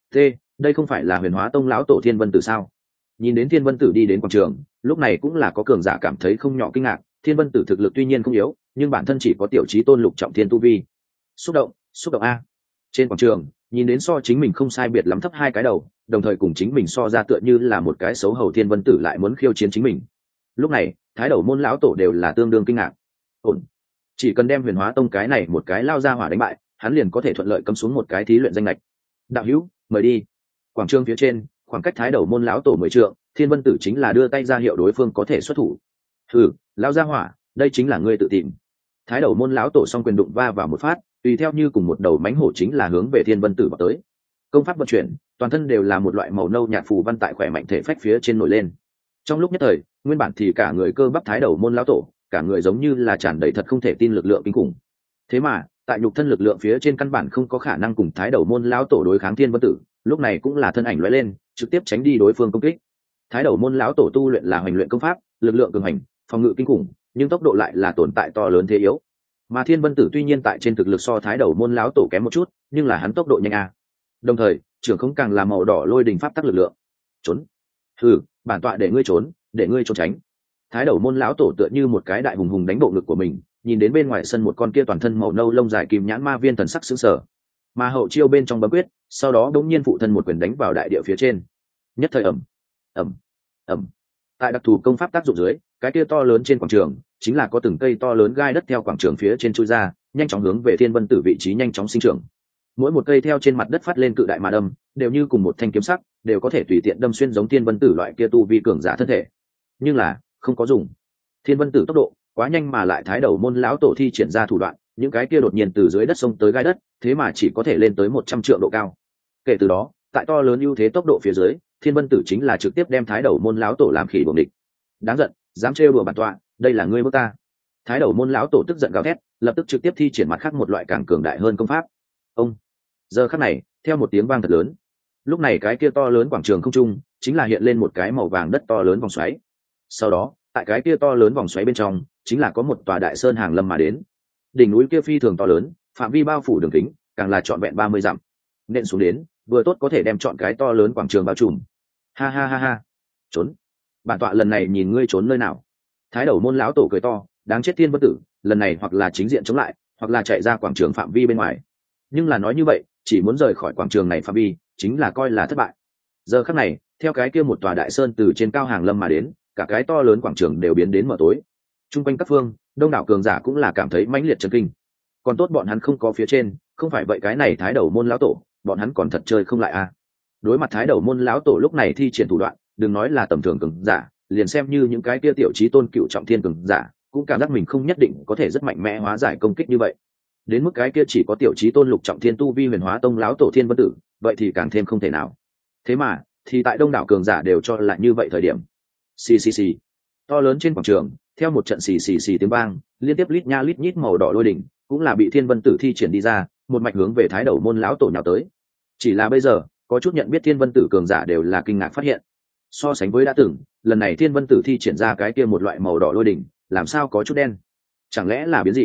Đây không phải là Huyền Hóa Tông lão tổ Thiên Vân Tử sao? Nhìn đến Thiên Vân Tử đi đến quảng trường, lúc này cũng là có cường giả cảm thấy không nhỏ kinh ngạc. Thiên Vân Tử thực lực tuy nhiên không yếu, nhưng bản thân chỉ có tiểu chí tôn lục trọng thiên tu vi. Xúc động a. Trên quảng trường, nhìn đến so chính mình không sai biệt lắm thấp hai cái đầu, đồng thời cùng chính mình so ra tựa như là một cái xấu hầu Thiên Vân Tử lại muốn khiêu chiến chính mình. Lúc này, Thái Đầu môn lão tổ đều là tương đương kinh ngạc. Ổn, chỉ cần đem Huyền Hóa Tông cái này một cái lao ra hỏa đánh bại, hắn liền có thể thuận lợi cấm xuống một cái thí luyện danh lệch. Đạo hữu, mời đi. Quảng trường phía trên, khoảng cách Thái Đầu môn lão tổ 10 trượng, Thiên Vân Tử chính là đưa tay ra hiệu đối phương có thể xuất thủ. Lao ra hỏa, đây chính là ngươi tự tìm. Thái Đầu môn lão tổ song quyền đụng va vào một phát, tùy theo như cùng một đầu mãnh hổ chính là hướng về Thiên Vân Tử vào tới. Công pháp vận chuyển, toàn thân đều là một loại màu nâu nhạt phù văn tại khỏe mạnh thể phách phía trên nổi lên. Trong lúc nhất thời, nguyên bản thì cả người cơ bắp Thái Đầu môn lão tổ, cả người giống như là tràn đầy thật không thể tin lực lượng kinh khủng. Thế mà, tại nhục thân lực lượng phía trên căn bản không có khả năng cùng Thái Đầu môn lão tổ đối kháng Thiên Vân Tử, lúc này cũng là thân ảnh lóe lên, trực tiếp tránh đi đối phương công kích. Thái Đầu môn lão tổ tu luyện là hành luyện công pháp, lực lượng cường hành, phòng ngự kinh khủng, nhưng tốc độ lại là tồn tại to lớn thế yếu. Mà Thiên Vân Tử tuy nhiên tại trên thực lực so Thái Đầu môn lão tổ kém một chút, nhưng là hắn tốc độ nhanh a. Đồng thời, trưởng không càng là màu đỏ lôi đình pháp tắc lực lượng. Trốn. Bản tọa để ngươi trốn, để ngươi trốn tránh. Thái Đầu môn lão tổ tựa như một cái đại hùng hùng đánh bộ ngực của mình, nhìn đến bên ngoài sân một con kia toàn thân màu nâu lông dài kim nhãn ma viên thần sắc sững sờ. Mà hậu chiêu bên trong bấm quyết, sau đó đống nhiên phụ thân một quyền đánh vào đại địa phía trên. Nhất thời ầm. Tại đặc thù công pháp tác dụng dưới, cái kia to lớn trên quảng trường, chính là có từng cây to lớn gai đất theo quảng trường phía trên chui ra, nhanh chóng hướng về Thiên Vân Tử vị trí nhanh chóng sinh trưởng. Mỗi một cây theo trên mặt đất phát lên cự đại mà đâm, đều như cùng một thanh kiếm sắc, đều có thể tùy tiện đâm xuyên giống Thiên Vân Tử loại kia tu vi cường giả thân thể. Nhưng là, không có dùng. Thiên Vân Tử tốc độ quá nhanh mà lại Thái Đầu môn lão tổ thi triển ra thủ đoạn, những cái kia đột nhiên từ dưới đất xông tới gai đất, thế mà chỉ có thể lên tới 100 trượng độ cao. Kể từ đó, tại to lớn ưu thế tốc độ phía dưới, Thiên Vân Tử chính là trực tiếp đem Thái Đầu môn lão tổ làm khỉ buồng địch. Đáng giận, dám trêu đùa bản tọa, đây là ngươi bước ta. Thái Đầu môn lão tổ tức giận gào thét, lập tức trực tiếp thi triển mặt khác một loại càng cường đại hơn công pháp. Ông. Giờ khắc này, theo một tiếng vang thật lớn, lúc này cái kia to lớn quảng trường không trung chính là hiện lên một cái màu vàng đất to lớn vòng xoáy. Sau đó, tại cái kia to lớn vòng xoáy bên trong, chính là có một tòa đại sơn hàng lâm mà đến. Đỉnh núi kia phi thường to lớn, phạm vi bao phủ đường kính, càng là trọn vẹn 30 dặm. Nện xuống đến, vừa tốt có thể đem trọn cái to lớn quảng trường bao trùm. Ha. Trốn. Bản tọa lần này nhìn ngươi trốn nơi nào. Thái Đầu môn lão tổ cười to, đáng chết Thiên Vân Tử, lần này hoặc là chính diện chống lại, hoặc là chạy ra quảng trường phạm vi bên ngoài. Nhưng là nói như vậy, chỉ muốn rời khỏi quảng trường này phạm vi, chính là coi là thất bại. Giờ khắc này, theo cái kia một tòa đại sơn từ trên cao hàng lâm mà đến, cả cái to lớn quảng trường đều biến đến mờ tối. Trung quanh các phương, đông đảo cường giả cũng là cảm thấy mãnh liệt chấn kinh. Còn tốt bọn hắn không có phía trên, không phải vậy cái này thái đầu môn lão tổ, bọn hắn còn thật chơi không lại a. Đối mặt thái đầu môn lão tổ lúc này thi triển thủ đoạn, đừng nói là tầm thường cường giả, liền xem như những cái kia tiểu chí tôn cựu trọng thiên cường giả, cũng cảm giác mình không nhất định có thể rất mạnh mẽ hóa giải công kích như vậy. Đến mức cái kia chỉ có tiểu chí tôn lục trọng thiên tu vi huyền hóa tông lão tổ Thiên Vân Tử, vậy thì càng thêm không thể nào. Thế mà, thì tại đông đảo cường giả đều cho là như vậy thời điểm. Xì xì xì. To lớn trên quảng trường, theo một trận xì xì xì tiếng vang, liên tiếp lít nha lít nhít màu đỏ lôi đỉnh, cũng là bị Thiên Vân Tử thi triển đi ra, một mạch hướng về thái đầu môn lão tổ nhào tới. Chỉ là bây giờ, có chút nhận biết Thiên Vân Tử cường giả đều là kinh ngạc phát hiện. So sánh với đã từng, lần này Thiên Vân Tử thi triển ra cái kia một loại màu đỏ lôi đỉnh, làm sao có chút đen? Chẳng lẽ là biến dị?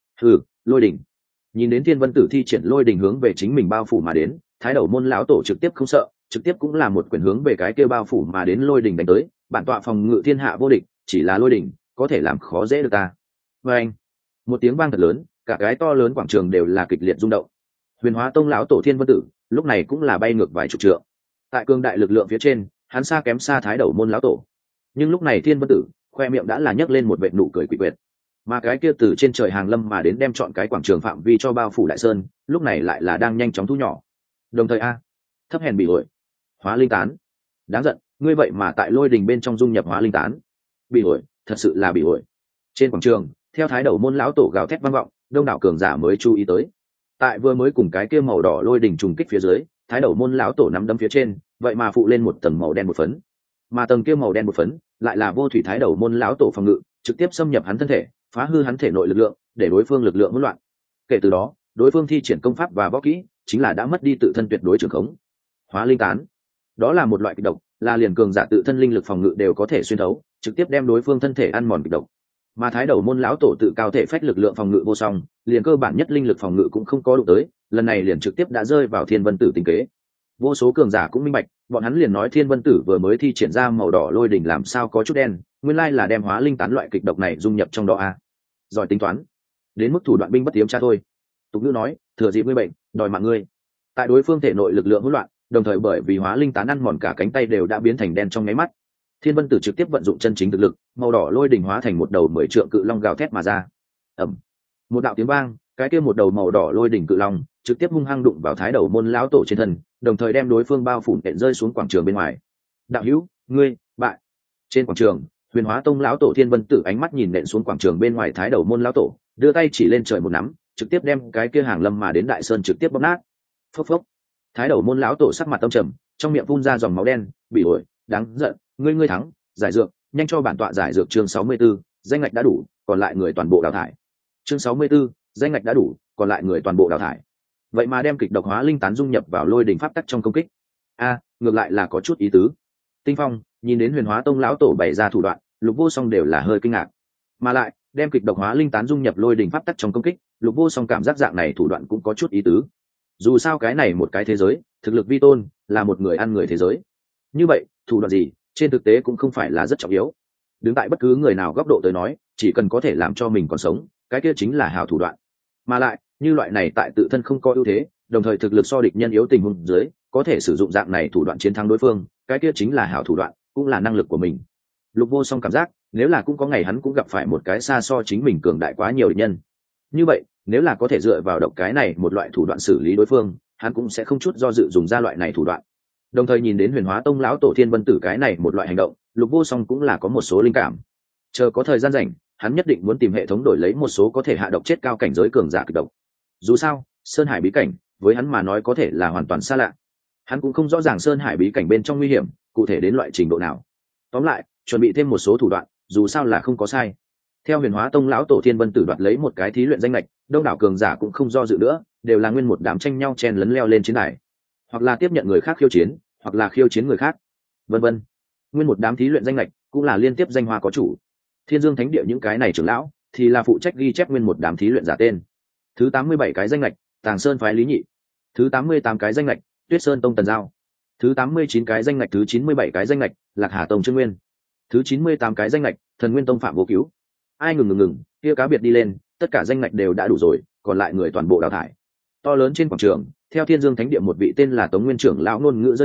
Lôi đỉnh. Nhìn đến Thiên Vân Tử thi triển lôi đỉnh hướng về chính mình bao phủ mà đến, thái đầu môn lão tổ trực tiếp không sợ, trực tiếp cũng là một quyền hướng về cái kia bao phủ mà đến lôi đỉnh đánh tới, bản tọa phòng ngự thiên hạ vô địch, chỉ là lôi đỉnh có thể làm khó dễ được ta. Và anh, một tiếng vang thật lớn, cả cái to lớn quảng trường đều là kịch liệt rung động. Huyền Hóa Tông lão tổ Thiên Vân Tử lúc này cũng là bay ngược vài chục trượng. Tại cường đại lực lượng phía trên, hắn xa kém xa thái đầu môn lão tổ. Nhưng lúc này Thiên Vân Tử khoe miệng đã là nhấc lên một vệt nụ cười quỷ quyệt. Mà cái kia từ trên trời hàng lâm mà đến đem chọn cái quảng trường phạm vi cho bao phủ đại sơn, lúc này lại là đang nhanh chóng thu nhỏ. Đồng thời thấp hèn bị ổi, hóa linh tán. Đáng giận, ngươi vậy mà tại lôi đình bên trong dung nhập hóa linh tán. Bị ổi, thật sự là bị ổi. Trên quảng trường, theo thái đầu môn lão tổ gào thét vang vọng, đông đảo cường giả mới chú ý tới. Tại vừa mới cùng cái kia màu đỏ lôi đình trùng kích phía dưới, thái đầu môn lão tổ nắm đấm phía trên, vậy mà phụ lên một tầng màu đen một phấn. Mà tầng kia màu đen một phấn, lại là vô thủy thái đầu môn lão tổ phòng ngự, trực tiếp xâm nhập hắn thân thể, phá hư hắn thể nội lực lượng, để đối phương lực lượng hỗn loạn. Kể từ đó, đối phương thi triển công pháp và võ kỹ, chính là đã mất đi tự thân tuyệt đối trường khống. Hóa linh tán, đó là một loại kịch độc, là liền cường giả tự thân linh lực phòng ngự đều có thể xuyên thấu, trực tiếp đem đối phương thân thể ăn mòn kịch độc. Mà thái đầu môn lão tổ tự cao thể phách lực lượng phòng ngự vô song, liền cơ bản nhất linh lực phòng ngự cũng không có đụng tới, lần này liền trực tiếp đã rơi vào Thiên Vân Tử tinh kế. Vô số cường giả cũng minh bạch, bọn hắn liền nói Thiên Vân Tử vừa mới thi triển ra màu đỏ lôi đỉnh làm sao có chút đen, nguyên lai là đem hóa linh tán loại kịch độc này dung nhập trong đó giỏi tính toán, đến mức thủ đoạn binh bất tiếm tra thôi. Tục ngữ nói, thừa dịp ngươi bệnh, đòi mạng ngươi. Tại đối phương thể nội lực lượng hỗn loạn, đồng thời bởi vì hóa linh tán ăn mòn cả cánh tay đều đã biến thành đen trong nháy mắt. Thiên Vân Tử trực tiếp vận dụng chân chính thực lực, màu đỏ lôi đỉnh hóa thành một đầu 10 trượng cự long gào thét mà ra. Ầm. Một đạo tiếng vang, cái kia một đầu màu đỏ lôi đỉnh cự long trực tiếp hung hăng đụng vào thái đầu môn lão tổ trên thân, đồng thời đem đối phương bao phủ nện rơi xuống quảng trường bên ngoài. Đạo hữu, ngươi bại. Trên quảng trường, Huyền Hóa Tông lão tổ Thiên Vân Tử ánh mắt nhìn nện xuống quảng trường bên ngoài thái đầu môn lão tổ, đưa tay chỉ lên trời một nắm, trực tiếp đem cái kia hàng lâm mà đến đại sơn trực tiếp bóp nát. Phốc phốc. Thái đầu môn lão tổ sắc mặt tâm trầm, trong miệng phun ra dòng máu đen, bị ổi, đáng giận, ngươi thắng, giải dược, nhanh cho bản tọa giải dược. Chương 64, danh ngạch đã đủ, còn lại người toàn bộ đào thải. Chương 64, danh ngạch đã đủ, còn lại người toàn bộ đào thải. Vậy mà đem kịch độc hóa linh tán dung nhập vào lôi đỉnh pháp tắc trong công kích. Ngược lại là có chút ý tứ. Tinh Phong nhìn đến Huyền Hóa Tông lão tổ bày ra thủ đoạn, Lục Vô Song đều là hơi kinh ngạc. Mà lại, đem kịch độc hóa linh tán dung nhập lôi đỉnh pháp tắc trong công kích, Lục Vô Song cảm giác dạng này thủ đoạn cũng có chút ý tứ. Dù sao cái này một cái thế giới, thực lực vi tôn, là một người ăn người thế giới. Như vậy, thủ đoạn gì, trên thực tế cũng không phải là rất trọng yếu. Đứng tại bất cứ người nào góc độ tới nói, chỉ cần có thể làm cho mình còn sống, cái kia chính là hảo thủ đoạn. Mà lại, như loại này tại tự thân không có ưu thế, đồng thời thực lực so địch nhân yếu tình huống dưới, có thể sử dụng dạng này thủ đoạn chiến thắng đối phương, cái kia chính là hảo thủ đoạn, cũng là năng lực của mình. Lục Vô Song cảm giác, nếu là cũng có ngày hắn cũng gặp phải một cái xa so chính mình cường đại quá nhiều địch nhân. Như vậy, nếu là có thể dựa vào độc cái này một loại thủ đoạn xử lý đối phương, hắn cũng sẽ không chút do dự dùng ra loại này thủ đoạn. Đồng thời nhìn đến Huyền Hóa Tông lão tổ Thiên Vân Tử cái này một loại hành động, Lục Vô Song cũng là có một số linh cảm. Chờ có thời gian rảnh, hắn nhất định muốn tìm hệ thống đổi lấy một số có thể hạ độc chết cao cảnh giới cường giả kịch độc. Dù sao, Sơn Hải bí cảnh với hắn mà nói có thể là hoàn toàn xa lạ. Hắn cũng không rõ ràng Sơn Hải bí cảnh bên trong nguy hiểm cụ thể đến loại trình độ nào. Tóm lại, chuẩn bị thêm một số thủ đoạn, dù sao là không có sai. Theo Huyền Hóa Tông lão tổ Thiên Vân Tử đoạt lấy một cái thí luyện danh lệch, đông đảo cường giả cũng không do dự nữa, đều là nguyên một đám tranh nhau chen lấn leo lên chiến đài, hoặc là tiếp nhận người khác khiêu chiến, hoặc là khiêu chiến người khác, vân vân. Nguyên một đám thí luyện danh lệch cũng là liên tiếp danh hoa có chủ. Thiên Dương Thánh Địa những cái này trưởng lão thì là phụ trách ghi chép nguyên một đám thí luyện giả tên. Thứ 87 cái danh lệch, Tàng Sơn phái Lý Nhị. Thứ 88 cái danh lệch, Tuyết Sơn Tông Tần Giao. Thứ 89 cái danh lệch, thứ 97 cái danh lệch, Lạc Hà Tông Trương Nguyên. Thứ 98 cái danh lệch, Thần Nguyên Tông Phạm Vô Cứu. Ai ngừng, kia cá biệt đi lên, tất cả danh lệch đều đã đủ rồi, còn lại người toàn bộ đào thải. To lớn trên quảng trường, theo Thiên Dương Thánh Địa một vị tên là Tống Nguyên trưởng lão ngôn ngữ rơi xuống,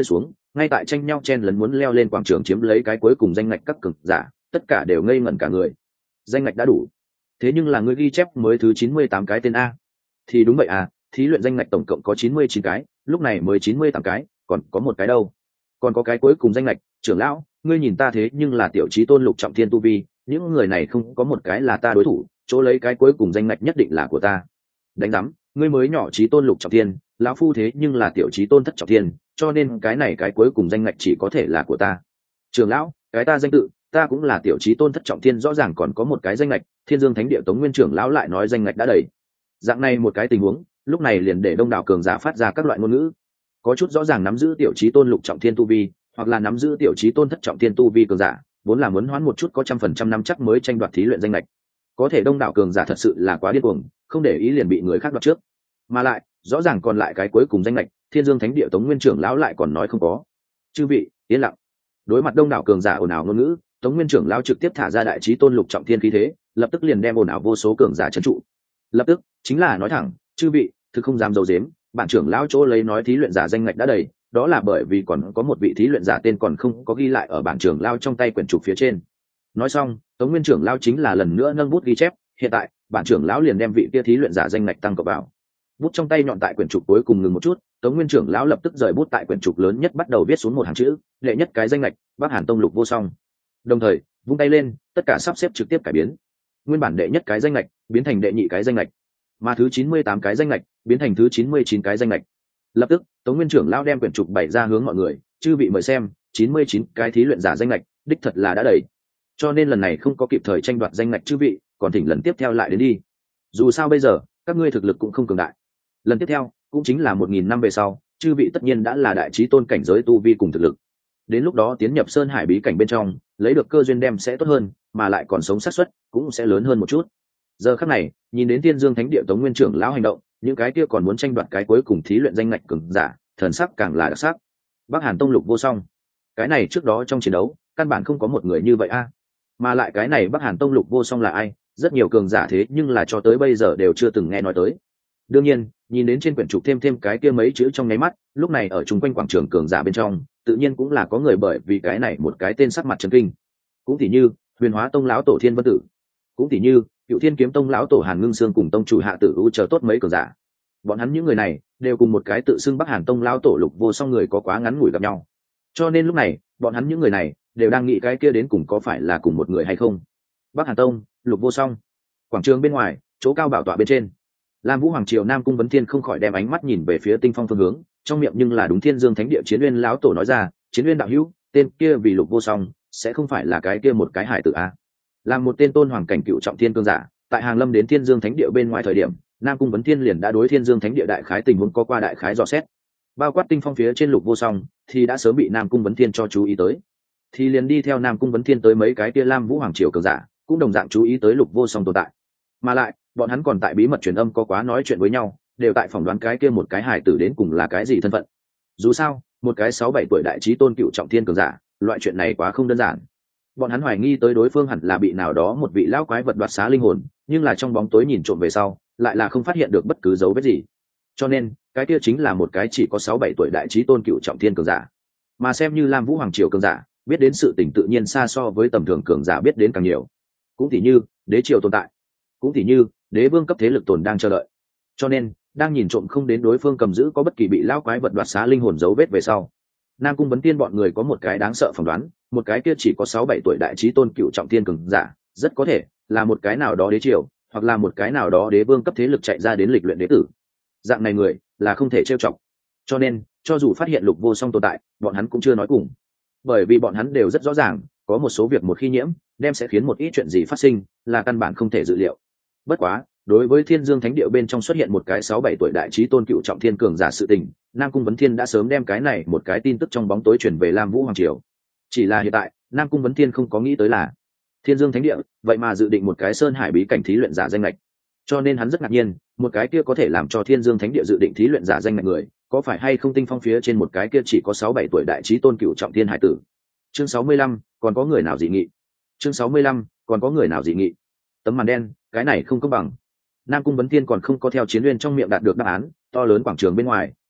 ngay tại tranh nhau chen lấn muốn leo lên quảng trường chiếm lấy cái cuối cùng danh ngạch các cường giả tất cả đều ngây ngẩn cả người. Danh ngạch đã đủ, thế nhưng là ngươi ghi chép mới thứ 98 cái tên a. Thì đúng vậy à, thí luyện danh ngạch tổng cộng có 99 cái, lúc này mới 98 cái, còn có một cái đâu? Còn có cái cuối cùng danh ngạch, trưởng lão, ngươi nhìn ta thế nhưng là tiểu chí tôn lục trọng thiên tu vi, những người này không có một cái là ta đối thủ, chỗ lấy cái cuối cùng danh ngạch nhất định là của ta. Đánh rắm, ngươi mới nhỏ chí tôn lục trọng thiên, lão phu thế nhưng là tiểu chí tôn thất trọng thiên, cho nên cái này cái cuối cùng danh ngạch chỉ có thể là của ta. Trưởng lão, cái ta danh tự, ta cũng là tiểu chí tôn thất trọng thiên, rõ ràng còn có một cái danh ngạch, Thiên Dương Thánh Địa Tống Nguyên trưởng lão lại nói danh ngạch đã đầy. Dạng này một cái tình huống, lúc này liền để đông đảo cường giả phát ra các loại ngôn ngữ. Có chút rõ ràng nắm giữ tiểu chí tôn lục trọng thiên tu vi, hoặc là nắm giữ tiểu chí tôn thất trọng thiên tu vi cường giả, vốn là muốn hoán một chút có 100% năm chắc mới tranh đoạt thí luyện danh lệch. Có thể đông đảo cường giả thật sự là quá điên cuồng, không để ý liền bị người khác đoạt trước. Mà lại, rõ ràng còn lại cái cuối cùng danh lệch, Thiên Dương Thánh Địa Tống Nguyên trưởng lão lại còn nói không có. Chư vị, yên lặng. Đối mặt đông đảo cường giả ồn ào ngôn ngữ, Tống Nguyên trưởng lão trực tiếp thả ra đại chí tôn lục trọng thiên khí thế, lập tức liền đem ồn ào vô số cường giả trấn trụ. Lập tức, chính là nói thẳng, chư vị, thực không dám giấu giếm, bản trưởng lão chỗ lấy nói thí luyện giả danh ngạch đã đầy, đó là bởi vì còn có một vị thí luyện giả tên còn không có ghi lại ở bản trưởng lão trong tay quyển trục phía trên. Nói xong, Tống Nguyên trưởng lão chính là lần nữa nâng bút ghi chép, hiện tại, bản trưởng lão liền đem vị kia thí luyện giả danh ngạch tăng cập vào. Bút trong tay nhọn tại quyển trục cuối cùng ngừng một chút, Tống Nguyên trưởng lão lập tức rời bút tại quyển trục lớn nhất bắt đầu viết xuống một hàng chữ, đệ nhất cái danh ngạch, Bắc Hàn Tông Lục Vô Song. Đồng thời, vung tay lên, tất cả sắp xếp trực tiếp cải biến. Nguyên bản đệ nhất cái danh ngạch biến thành đệ nhị cái danh ngạch, mà thứ 98 cái danh ngạch biến thành thứ 99 cái danh ngạch. Lập tức, Tống Nguyên trưởng lão đem quyển trục bày ra hướng mọi người, chư vị mời xem, 99 cái thí luyện giả danh ngạch, đích thật là đã đầy. Cho nên lần này không có kịp thời tranh đoạt danh ngạch chư vị, còn thỉnh lần tiếp theo lại đến đi. Dù sao bây giờ, các ngươi thực lực cũng không cường đại. Lần tiếp theo, cũng chính là 1000 năm về sau, chư vị tất nhiên đã là đại chí tôn cảnh giới tu vi cùng thực lực. Đến lúc đó tiến nhập Sơn Hải bí cảnh bên trong, lấy được cơ duyên đem sẽ tốt hơn, mà lại còn sống xác suất cũng sẽ lớn hơn một chút. Giờ khắc này, nhìn đến Thiên Dương Thánh Địa Tống Nguyên trưởng lão hành động, những cái kia còn muốn tranh đoạt cái cuối cùng thí luyện danh ngạch cường giả, thần sắc càng là đặc sắc. Bắc Hàn Tông Lục Vô Song, cái này trước đó trong chiến đấu, căn bản không có một người như vậy a. Mà lại cái này Bắc Hàn Tông Lục Vô Song là ai? Rất nhiều cường giả thế nhưng là cho tới bây giờ đều chưa từng nghe nói tới. Đương nhiên, nhìn đến trên quyển trục thêm cái kia mấy chữ trong nháy mắt, lúc này ở chung quanh quảng trường cường giả bên trong, tự nhiên cũng là có người bởi vì cái này một cái tên sắc mặt chấn kinh. Cũng tỉ như Huyền Hóa Tông lão tổ Thiên Vân Tử, cũng tỉ như Cựu Thiên Kiếm Tông lão tổ Hàn Ngưng Sương cùng tông chủ Hạ Tử U chờ tốt mấy cường giả. Bọn hắn những người này đều cùng một cái tự xưng Bắc Hàn Tông lão tổ Lục Vô Song người có quá ngắn ngủi gặp nhau. Cho nên lúc này, bọn hắn những người này đều đang nghĩ cái kia đến cùng có phải là cùng một người hay không. Bắc Hàn Tông, Lục Vô Song. Quảng trường bên ngoài, chỗ cao bảo tọa bên trên, Lam Vũ Hoàng Triều Nam Cung Vấn Thiên không khỏi đem ánh mắt nhìn về phía Tinh Phong phương hướng, trong miệng nhưng là đúng Thiên Dương Thánh Địa Chiến Uyên lão tổ nói ra, Chiến Uyên đạo hữu, tên kia vì Lục Vô Song, sẽ không phải là cái kia một cái hải tử a. Làm một tên tôn hoàng cảnh cựu trọng thiên cương giả, tại Hàng Lâm đến Thiên Dương Thánh Địa bên ngoài thời điểm, Nam Cung Vấn Thiên liền đã đối Thiên Dương Thánh Địa đại khái tình huống có qua đại khái dò xét. Bao quát Tinh Phong phía trên Lục Vô Song, thì đã sớm bị Nam Cung Vấn Thiên cho chú ý tới. Thì liền đi theo Nam Cung Vấn Thiên tới mấy cái kia Lam Vũ Hoàng Triều cường giả, cũng đồng dạng chú ý tới Lục Vô Song tồn tại. Mà lại, bọn hắn còn tại bí mật truyền âm có quá nói chuyện với nhau, đều tại phỏng đoán cái kia một cái hải tử đến cùng là cái gì thân phận. Dù sao, một cái 6-7 tuổi đại chí tôn cựu trọng thiên cường giả, loại chuyện này quá không đơn giản. Bọn hắn hoài nghi tới đối phương hẳn là bị nào đó một vị lão quái vật đoạt xá linh hồn, nhưng là trong bóng tối nhìn trộm về sau, lại là không phát hiện được bất cứ dấu vết gì. Cho nên, cái kia chính là một cái chỉ có 6-7 tuổi đại chí tôn cựu trọng thiên cường giả. Mà xem như Lam Vũ Hoàng Triều cường giả, biết đến sự tình tự nhiên xa so với tầm thường cường giả biết đến càng nhiều. Cũng tỉ như, đế triều tồn tại. Cũng tỉ như, đế vương cấp thế lực tồn đang chờ đợi. Cho nên, đang nhìn trộm không đến đối phương cầm giữ có bất kỳ bị lão quái vật đoạt xá linh hồn dấu vết về sau, Nam Cung Vấn Tiên bọn người có một cái đáng sợ phỏng đoán, một cái kia chỉ có 6-7 tuổi đại chí tôn cựu trọng thiên cường giả, rất có thể là một cái nào đó đế triều, hoặc là một cái nào đó đế vương cấp thế lực chạy ra đến lịch luyện đế tử. Dạng này người là không thể trêu chọc. Cho nên, cho dù phát hiện Lục Vô Song tồn tại, bọn hắn cũng chưa nói cùng. Bởi vì bọn hắn đều rất rõ ràng, có một số việc một khi nhiễm, đem sẽ khiến một ít chuyện gì phát sinh, là căn bản không thể dự liệu. Bất quá, đối với Thiên Dương Thánh Địa bên trong xuất hiện một cái 6-7 tuổi đại chí tôn cựu trọng thiên cường giả sự tình, Nam Cung Vấn Thiên đã sớm đem cái này một cái tin tức trong bóng tối truyền về Lam Vũ Hoàng Triều. Chỉ là hiện tại, Nam Cung Vấn Thiên không có nghĩ tới là Thiên Dương Thánh Địa vậy mà dự định một cái Sơn Hải bí cảnh thí luyện giả danh lệch. Cho nên hắn rất ngạc nhiên, một cái kia có thể làm cho Thiên Dương Thánh Địa dự định thí luyện giả danh lệch người, có phải hay không Tinh Phong phía trên một cái kia chỉ có 6-7 tuổi đại chí tôn cựu trọng thiên hải tử. Chương 65, còn có người nào dị nghị? Chương 65, còn có người nào dị nghị? Tấm màn đen, cái này không công bằng. Nam Cung Vấn Thiên còn không có theo Chiến Uyên trong miệng đạt được đáp án, to lớn quảng trường bên ngoài,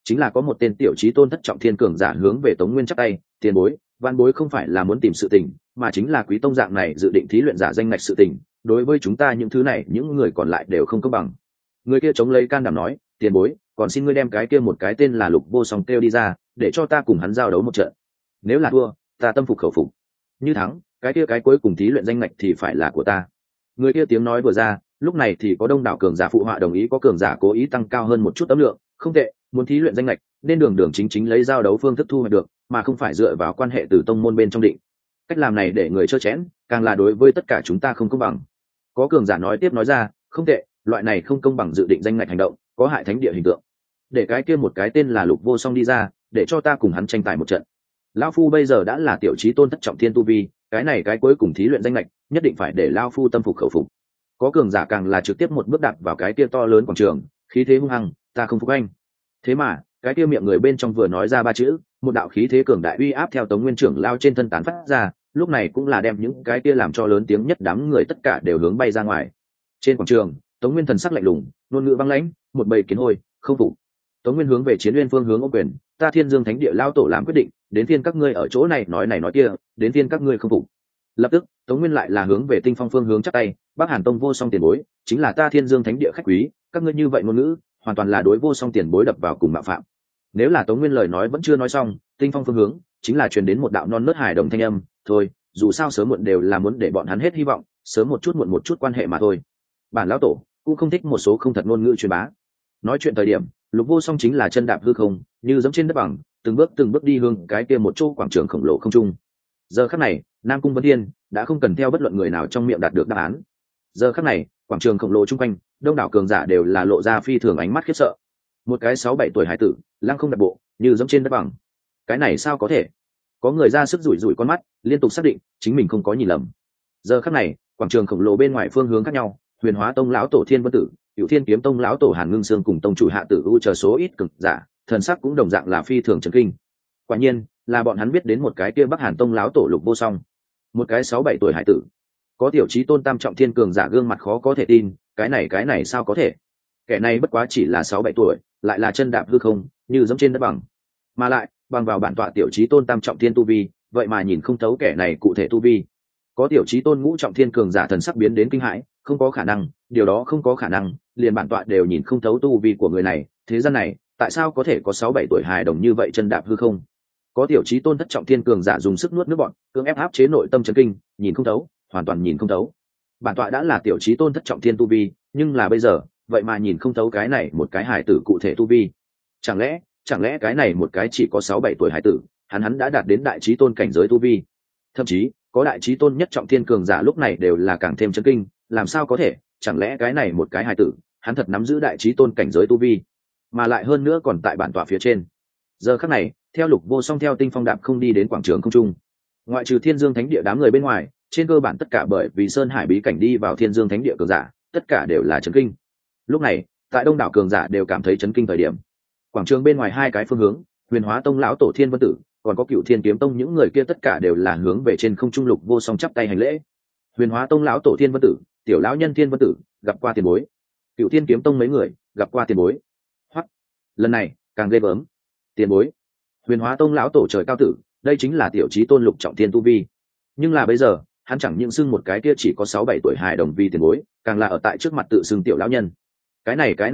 chính là có một tên tiểu trí tôn thất trọng thiên cường giả hướng về Tống Nguyên chắp tay, tiền bối, văn bối không phải là muốn tìm sự tình, mà chính là quý tông dạng này dự định thí luyện giả danh ngạch sự tình, đối với chúng ta những thứ này những người còn lại đều không công bằng. Người kia chống lấy can đảm nói, tiền bối, còn xin ngươi đem cái kia một cái tên là Lục Vô Song kêu đi ra, để cho ta cùng hắn giao đấu một trận. Nếu là thua, ta tâm phục khẩu phục. Như thắng, cái kia cái cuối cùng thí luyện danh ngạch thì phải là của ta. Người kia tiếng nói vừa ra, lúc này thì có đông đảo cường giả phụ họa đồng ý, có cường giả cố ý tăng cao hơn một chút âm lượng, không tệ, muốn thí luyện danh ngạch nên đường đường chính chính lấy giao đấu phương thức thu hoạch được, mà không phải dựa vào quan hệ từ tông môn bên trong định. Cách làm này để người trơ chẽn, càng là đối với tất cả chúng ta không công bằng. Có cường giả nói tiếp nói ra, không tệ, loại này không công bằng dự định danh ngạch hành động, có hại thánh địa hình tượng. Để cái kia một cái tên là Lục Vô Song đi ra, để cho ta cùng hắn tranh tài một trận. Lão phu bây giờ đã là tiểu chí tôn thất trọng thiên tu vi, cái này cái cuối cùng thí luyện danh ngạch, nhất định phải để lão phu tâm phục khẩu phục. Có cường giả càng là trực tiếp một bước đạp vào cái kia to lớn quảng trường, khí thế hung hăng, ta không phục anh. Thế mà, cái kia miệng người bên trong vừa nói ra ba chữ, một đạo khí thế cường đại uy áp theo Tống Nguyên trưởng lao trên thân tán phát ra, lúc này cũng là đem những cái kia làm cho lớn tiếng nhất đám người tất cả đều hướng bay ra ngoài. Trên quảng trường, Tống Nguyên thần sắc lạnh lùng, ngôn ngữ băng lãnh, một bầy kiến hôi, không phục. Tống Nguyên hướng về Chiến Uyên phương hướng ô quyền, ta Thiên Dương Thánh Địa lao tổ làm quyết định, đến phiên các ngươi ở chỗ này nói kia, đến phiên các ngươi không phục. Lập tức, Tống Nguyên lại là hướng về Tinh Phong phương hướng chắp tay, Bắc Hàn Tông Vô Song tiền bối, chính là ta Thiên Dương Thánh Địa khách quý, các ngươi như vậy ngôn ngữ, hoàn toàn là đối Vô Song tiền bối đập vào cùng mạo phạm. Nếu là Tống Nguyên lời nói vẫn chưa nói xong, Tinh Phong phương hướng chính là truyền đến một đạo non nớt hài đồng thanh âm, thôi, dù sao sớm muộn đều là muốn để bọn hắn hết hy vọng, sớm một chút muộn một chút quan hệ mà thôi. Bản lão tổ cũng không thích một số không thật ngôn ngữ truyền bá. Nói chuyện thời điểm, Lục Vô Song chính là chân đạp hư không, như giẫm trên đất bằng, từng bước đi hướng cái kia một chỗ quảng trường khổng lồ không trung. Giờ khắc này, Nam Cung Vân Thiên đã không cần theo bất luận người nào trong miệng đạt được đáp án. Giờ khắc này, quảng trường khổng lồ chung quanh, đông đảo cường giả đều là lộ ra phi thường ánh mắt khiếp sợ. Một cái 6-7 tuổi hải tử, lăng không đạp bộ, như giẫm trên đất bằng. Cái này sao có thể? Có người ra sức rủi rủi con mắt, liên tục xác định chính mình không có nhìn lầm. Giờ khắc này, quảng trường khổng lồ bên ngoài phương hướng khác nhau, Huyền Hóa Tông lão tổ Thiên Vân Tử, Cửu Thiên Kiếm Tông lão tổ Hàn Ngưng Sương cùng tông chủ Hạ Tử U chờ số ít cường giả, thần sắc cũng đồng dạng là phi thường chấn kinh. Quả nhiên, là bọn hắn biết đến một cái kia Bắc Hàn Tông lão tổ Lục Vô Song, một cái 6-7 tuổi hải tử, có tiểu chí tôn tam trọng thiên cường giả gương mặt khó có thể tin, cái này sao có thể? Kẻ này bất quá chỉ là 6-7 tuổi, lại là chân đạp hư không, như giẫm trên đất bằng, mà lại bằng vào bản tọa tiểu chí tôn tam trọng thiên tu vi, vậy mà nhìn không thấu kẻ này cụ thể tu vi. Có tiểu chí tôn ngũ trọng thiên cường giả thần sắc biến đến kinh hãi, không có khả năng, điều đó không có khả năng, liền bản tọa đều nhìn không thấu tu vi của người này, thế gian này tại sao có thể có 6-7 tuổi hài đồng như vậy chân đạp hư không? Có tiểu chí tôn thất trọng thiên cường giả dùng sức nuốt nước bọt, cưỡng ép áp chế nội tâm chấn kinh, nhìn không thấu, hoàn toàn nhìn không thấu. Bản tọa đã là tiểu chí tôn thất trọng thiên tu vi, nhưng là bây giờ, vậy mà nhìn không thấu cái này một cái hài tử cụ thể tu vi. Chẳng lẽ cái này một cái chỉ có 6-7 tuổi hài tử, hắn đã đạt đến đại chí tôn cảnh giới tu vi. Thậm chí, có đại chí tôn nhất trọng thiên cường giả lúc này đều là càng thêm chấn kinh, làm sao có thể, chẳng lẽ cái này một cái hài tử, hắn thật nắm giữ đại chí tôn cảnh giới tu vi, mà lại hơn nữa còn tại bản tọa phía trên. Giờ khắc này, theo Lục Vô Song theo Tinh Phong đạp không đi đến quảng trường không trung, ngoại trừ Thiên Dương Thánh Địa đám người bên ngoài, trên cơ bản tất cả bởi vì Sơn Hải bí cảnh đi vào Thiên Dương Thánh Địa cường giả, tất cả đều là chấn kinh. Lúc này, tại đông đảo cường giả đều cảm thấy chấn kinh thời điểm, quảng trường bên ngoài hai cái phương hướng, Huyền Hóa Tông lão tổ Thiên Vân Tử, còn có Cửu Thiên Kiếm Tông những người kia tất cả đều là hướng về trên không trung Lục Vô Song chắp tay hành lễ. Huyền Hóa Tông lão tổ Thiên Vân Tử, tiểu lão nhân Thiên Vân Tử, gặp qua tiền bối. Cửu Thiên Kiếm Tông mấy người, gặp qua tiền bối. Hoặc, lần này càng ghê gớm. Tiền bối. Huyền Hóa Tông lão tổ trời cao tử, đây chính là tiểu chí tôn lục trọng thiên tu vi. Nhưng là bây giờ, hắn chẳng những xưng một cái kia chỉ có 6-7 tuổi hài đồng vi tiền bối, càng là ở tại trước mặt tự xưng tiểu lão nhân. Cái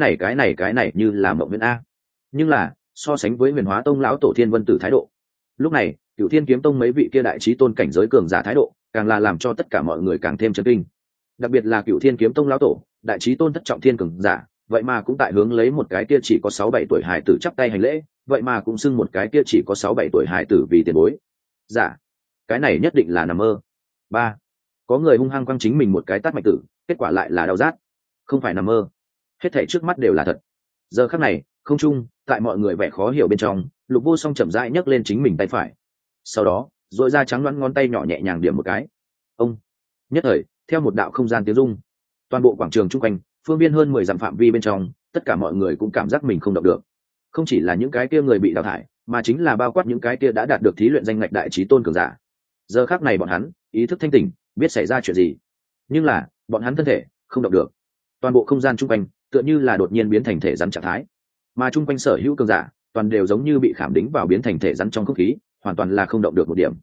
này như là mộng viễn a. Nhưng là, so sánh với Huyền Hóa Tông lão tổ Thiên Vân Tử thái độ, lúc này, Cửu Thiên Kiếm Tông mấy vị kia đại chí tôn cảnh giới cường giả thái độ, càng là làm cho tất cả mọi người càng thêm chấn kinh. Đặc biệt là Cửu Thiên Kiếm Tông lão tổ, đại chí tôn thất trọng thiên cường giả, vậy mà cũng tại hướng lấy một cái kia chỉ có 6-7 tuổi hài tử chắp tay hành lễ, vậy mà cũng xưng một cái kia chỉ có 6-7 tuổi hài tử vì tiền bối. Dạ, cái này nhất định là nằm mơ. Ba, có người hung hăng quăng chính mình một cái tát mạnh tử, kết quả lại là đau rát. Không phải nằm mơ, hết thảy trước mắt đều là thật. Giờ khắc này, không trung, tại mọi người vẻ khó hiểu bên trong, Lục Vô Song chậm rãi nhấc lên chính mình tay phải, sau đó dội ra trắng loãng ngón tay nhỏ nhẹ nhàng điểm một cái. Ông, nhất thời, theo một đạo không gian tiếng rung, toàn bộ quảng trường chung quanh, phương viên hơn 10 dặm phạm vi bên trong, tất cả mọi người cũng cảm giác mình không động được. Không chỉ là những cái kia người bị đào thải, mà chính là bao quát những cái kia đã đạt được thí luyện danh ngạch đại chí tôn cường giả. Giờ khắc này bọn hắn ý thức thanh tỉnh, biết xảy ra chuyện gì, nhưng là bọn hắn thân thể không động được. Toàn bộ không gian chung quanh tựa như là đột nhiên biến thành thể rắn trạng thái, mà chung quanh sở hữu cường giả toàn đều giống như bị khảm đính vào biến thành thể rắn trong không khí, hoàn toàn là không động được một điểm.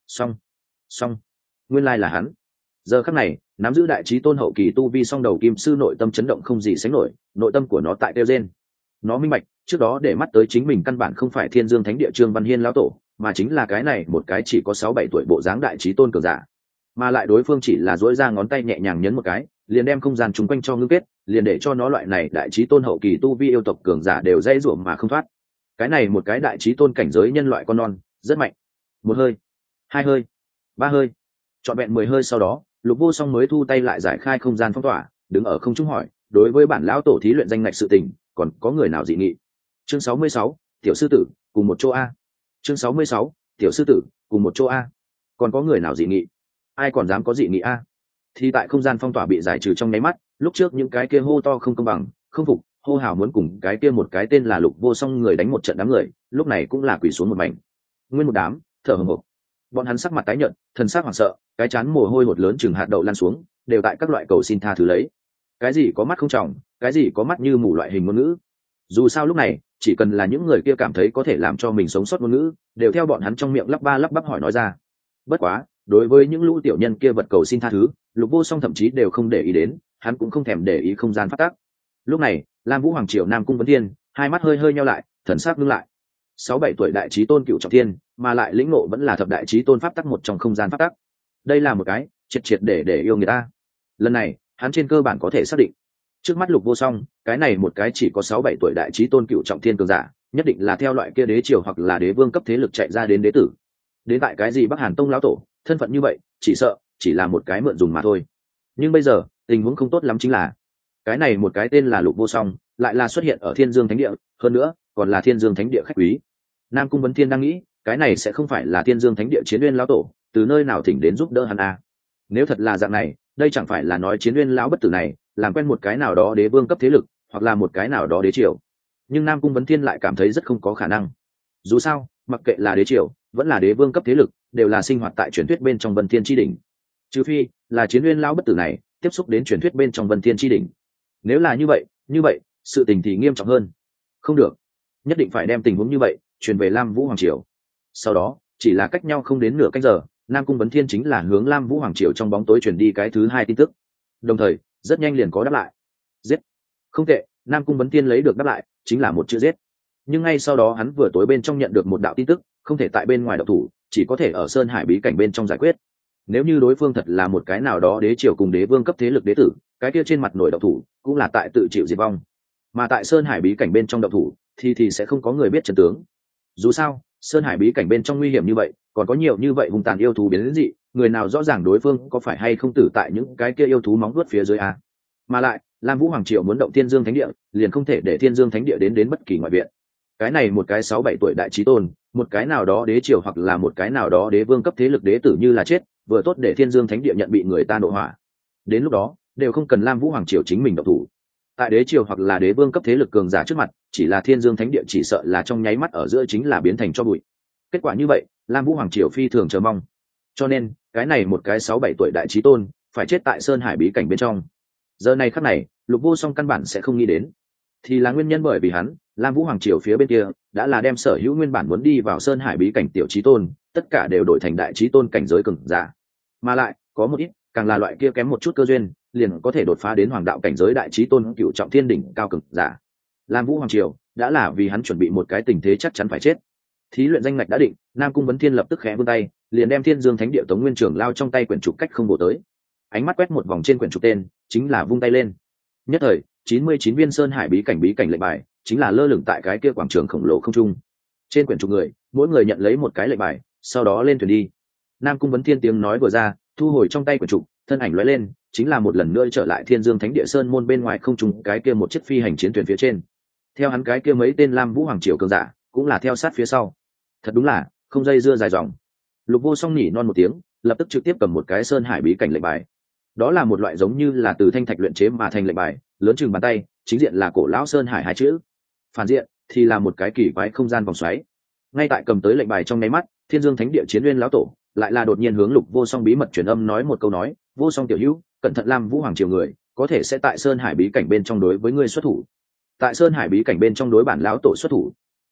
Song nguyên lai là hắn. Giờ khắc này, nắm giữ đại trí tôn hậu kỳ tu vi song đầu kim sư nội tâm chấn động không gì sánh nổi, nội tâm của nó tại tiêu gen. Nó minh bạch, trước đó để mắt tới chính mình căn bản không phải Thiên Dương Thánh Địa Trương Văn Hiên lão tổ, mà chính là cái này một cái chỉ có 6-7 tuổi bộ dáng đại trí tôn cường giả. Mà lại đối phương chỉ là duỗi ra ngón tay nhẹ nhàng nhấn một cái, liền đem không gian chung quanh cho ngưng kết, liền để cho nó loại này đại trí tôn hậu kỳ tu vi yêu tộc cường giả đều dây rủa mà không thoát. Cái này một cái đại trí tôn cảnh giới nhân loại con non, rất mạnh. Một hơi, hai hơi, ba hơi, trọn vẹn 10 hơi sau đó, Lục Vô Song mới thu tay lại giải khai không gian phong tỏa, đứng ở không trung hỏi, đối với bản lão tổ thí luyện danh ngạch sự tình, còn có người nào dị nghị? Chương 66, tiểu sư tử, cùng một chỗ a. Chương 66, tiểu sư tử, cùng một chỗ a. Còn có người nào dị nghị? Ai còn dám có dị nghị a? Thì tại không gian phong tỏa bị giải trừ trong nháy mắt, lúc trước những cái kia hô to không công bằng, không phục, hô hào muốn cùng cái kia một cái tên là Lục Vô Song người đánh một trận đám người, lúc này cũng là quỳ xuống một mảnh. Nguyên một đám, thở hổn hển. Bọn hắn sắc mặt tái nhợt, thần sắc hoảng sợ, cái chán mồ hôi hột lớn chừng hạt đậu lan xuống, đều tại các loại cầu xin tha thứ lấy. Cái gì có mắt không tròng, cái gì có mắt như mù loại hình ngôn ngữ. Dù sao lúc này, chỉ cần là những người kia cảm thấy có thể làm cho mình sống sót ngôn ngữ, đều theo bọn hắn trong miệng lắp ba lắp bắp hỏi nói ra. Bất quá, đối với những lũ tiểu nhân kia vật cầu xin tha thứ, Lục Vô Song thậm chí đều không để ý đến, hắn cũng không thèm để ý không gian phát tác. Lúc này, Lam Vũ Hoàng Triều Nam Cung Vấn Thiên, hai mắt hơi hơi nheo lại, thần sắc ngưng lại. 6-7 tuổi đại trí tôn cựu trọng thiên, mà lại lĩnh ngộ vẫn là thập đại trí tôn pháp tắc một trong không gian pháp tắc. Đây là một cái triệt triệt để yêu người ta. Lần này, hắn trên cơ bản có thể xác định, trước mắt Lục Vô Song, cái này một cái chỉ có 6-7 tuổi đại trí tôn cựu trọng thiên cường giả, nhất định là theo loại kia đế triều hoặc là đế vương cấp thế lực chạy ra đến đế tử. Đến tại cái gì Bắc Hàn Tông lão tổ, thân phận như vậy, chỉ sợ chỉ là một cái mượn dùng mà thôi. Nhưng bây giờ, tình huống không tốt lắm chính là, cái này một cái tên là Lục Vô Song, lại là xuất hiện ở Thiên Dương Thánh Địa, hơn nữa, còn là Thiên Dương Thánh Địa khách quý. Nam Cung Vấn Thiên đang nghĩ, cái này sẽ không phải là Thiên Dương Thánh Địa Chiến Uyên lão tổ, từ nơi nào thỉnh đến giúp đỡ hắn à? Nếu thật là dạng này, đây chẳng phải là nói Chiến Uyên lão bất tử này, làm quen một cái nào đó đế vương cấp thế lực, hoặc là một cái nào đó đế triều. Nhưng Nam Cung Vấn Thiên lại cảm thấy rất không có khả năng. Dù sao, mặc kệ là đế triều, vẫn là đế vương cấp thế lực, đều là sinh hoạt tại truyền thuyết bên trong Vân Thiên chi đỉnh. Trừ phi là Chiến Uyên lão bất tử này tiếp xúc đến truyền thuyết bên trong Vân Thiên chi đỉnh. Nếu là như vậy, sự tình thì nghiêm trọng hơn. Không được, nhất định phải đem tình huống như vậy truyền về Lam Vũ Hoàng Triều. Sau đó, chỉ là cách nhau không đến nửa canh giờ, Nam Cung Vấn Thiên chính là hướng Lam Vũ Hoàng Triều trong bóng tối truyền đi cái thứ hai tin tức. Đồng thời, rất nhanh liền có đáp lại. Giết. Không tệ, Nam Cung Vấn Thiên lấy được đáp lại, chính là một chữ giết. Nhưng ngay sau đó hắn vừa tối bên trong nhận được một đạo tin tức, không thể tại bên ngoài động thủ, chỉ có thể ở Sơn Hải bí cảnh bên trong giải quyết. Nếu như đối phương thật là một cái nào đó đế triều cùng đế vương cấp thế lực đế tử, cái kia trên mặt nổi động thủ cũng là tại tự chịu diệt vong. Mà tại Sơn Hải bí cảnh bên trong động thủ thì sẽ không có người biết chân tướng. Dù sao, Sơn Hải bí cảnh bên trong nguy hiểm như vậy, còn có nhiều như vậy hung tàn yêu thú biến đến dị, người nào rõ ràng đối phương có phải hay không tử tại những cái kia yêu thú móng vuốt phía dưới a. Mà lại, Lam Vũ Hoàng Triều muốn động Thiên Dương Thánh Địa, liền không thể để Thiên Dương Thánh Địa đến bất kỳ ngoại viện. Cái này một cái 6-7 tuổi đại chí tôn, một cái nào đó đế triều hoặc là một cái nào đó đế vương cấp thế lực đế tử như là chết, vừa tốt để Thiên Dương Thánh Địa nhận bị người ta nộ hỏa. Đến lúc đó, đều không cần Lam Vũ Hoàng Triều chính mình động thủ. Tại đế triều hoặc là đế vương cấp thế lực cường giả trước mặt, chỉ là Thiên Dương Thánh Địa chỉ sợ là trong nháy mắt ở giữa chính là biến thành cho bụi. Kết quả như vậy, Lam Vũ Hoàng Triều phi thường chờ mong. Cho nên, cái này một cái 6-7 tuổi đại chí tôn, phải chết tại Sơn Hải bí cảnh bên trong. Giờ này khắc này, Lục Vô Song căn bản sẽ không nghĩ đến, thì là nguyên nhân bởi vì hắn, Lam Vũ Hoàng Triều phía bên kia đã là đem sở hữu nguyên bản muốn đi vào Sơn Hải bí cảnh tiểu chí tôn, tất cả đều đổi thành đại chí tôn cảnh giới cường giả. Mà lại, có một ít, càng là loại kia kém một chút cơ duyên, liền có thể đột phá đến hoàng đạo cảnh giới đại chí tôn cửu trọng thiên đỉnh cao cường giả. Lam Vũ Hoàng Triều đã là vì hắn chuẩn bị một cái tình thế chắc chắn phải chết. Thí luyện danh ngạch đã định, Nam Cung Vấn Thiên lập tức khẽ vươn tay, liền đem Thiên Dương Thánh Địa Tống Nguyên Trưởng lao trong tay quyển trục cách không bổ tới. Ánh mắt quét một vòng trên quyển trục tên, chính là vung tay lên. Nhất thời, 99 viên Sơn Hải bí cảnh lệnh bài, chính là lơ lửng tại cái kia quảng trường khổng lồ không trung. Trên quyển trục người, mỗi người nhận lấy một cái lệnh bài, sau đó lên thuyền đi. Nam Cung Vấn Thiên tiếng nói vừa ra, thu hồi trong tay quyển trục, thân ảnh lóe lên, chính là một lần nữa trở lại Thiên Dương Thánh Địa Sơn môn bên ngoài không trung cái kia một chiếc phi hành chiến thuyền phía trên. Theo hắn cái kia mấy tên Lam Vũ Hoàng Triều cường giả, cũng là theo sát phía sau. Thật đúng là không dây dưa dài dòng. Lục Vô Song nhỉ non một tiếng, lập tức trực tiếp cầm một cái Sơn Hải bí cảnh lệnh bài. Đó là một loại giống như là từ thanh thạch luyện chế mà thành lệnh bài, lớn chừng bàn tay, chính diện là cổ lão Sơn Hải hai chữ, phản diện thì là một cái kỳ quái không gian vòng xoáy. Ngay tại cầm tới lệnh bài trong nháy mắt, Thiên Dương Thánh Địa Chiến Uyên lão tổ lại là đột nhiên hướng Lục Vô Song bí mật truyền âm nói một câu nói: "Vô Song tiểu hữu, cẩn thận Lam Vũ Hoàng Triều người, có thể sẽ tại Sơn Hải bí cảnh bên trong đối với ngươi xuất thủ." Tại Sơn Hải bí cảnh bên trong đối bản lão tổ xuất thủ.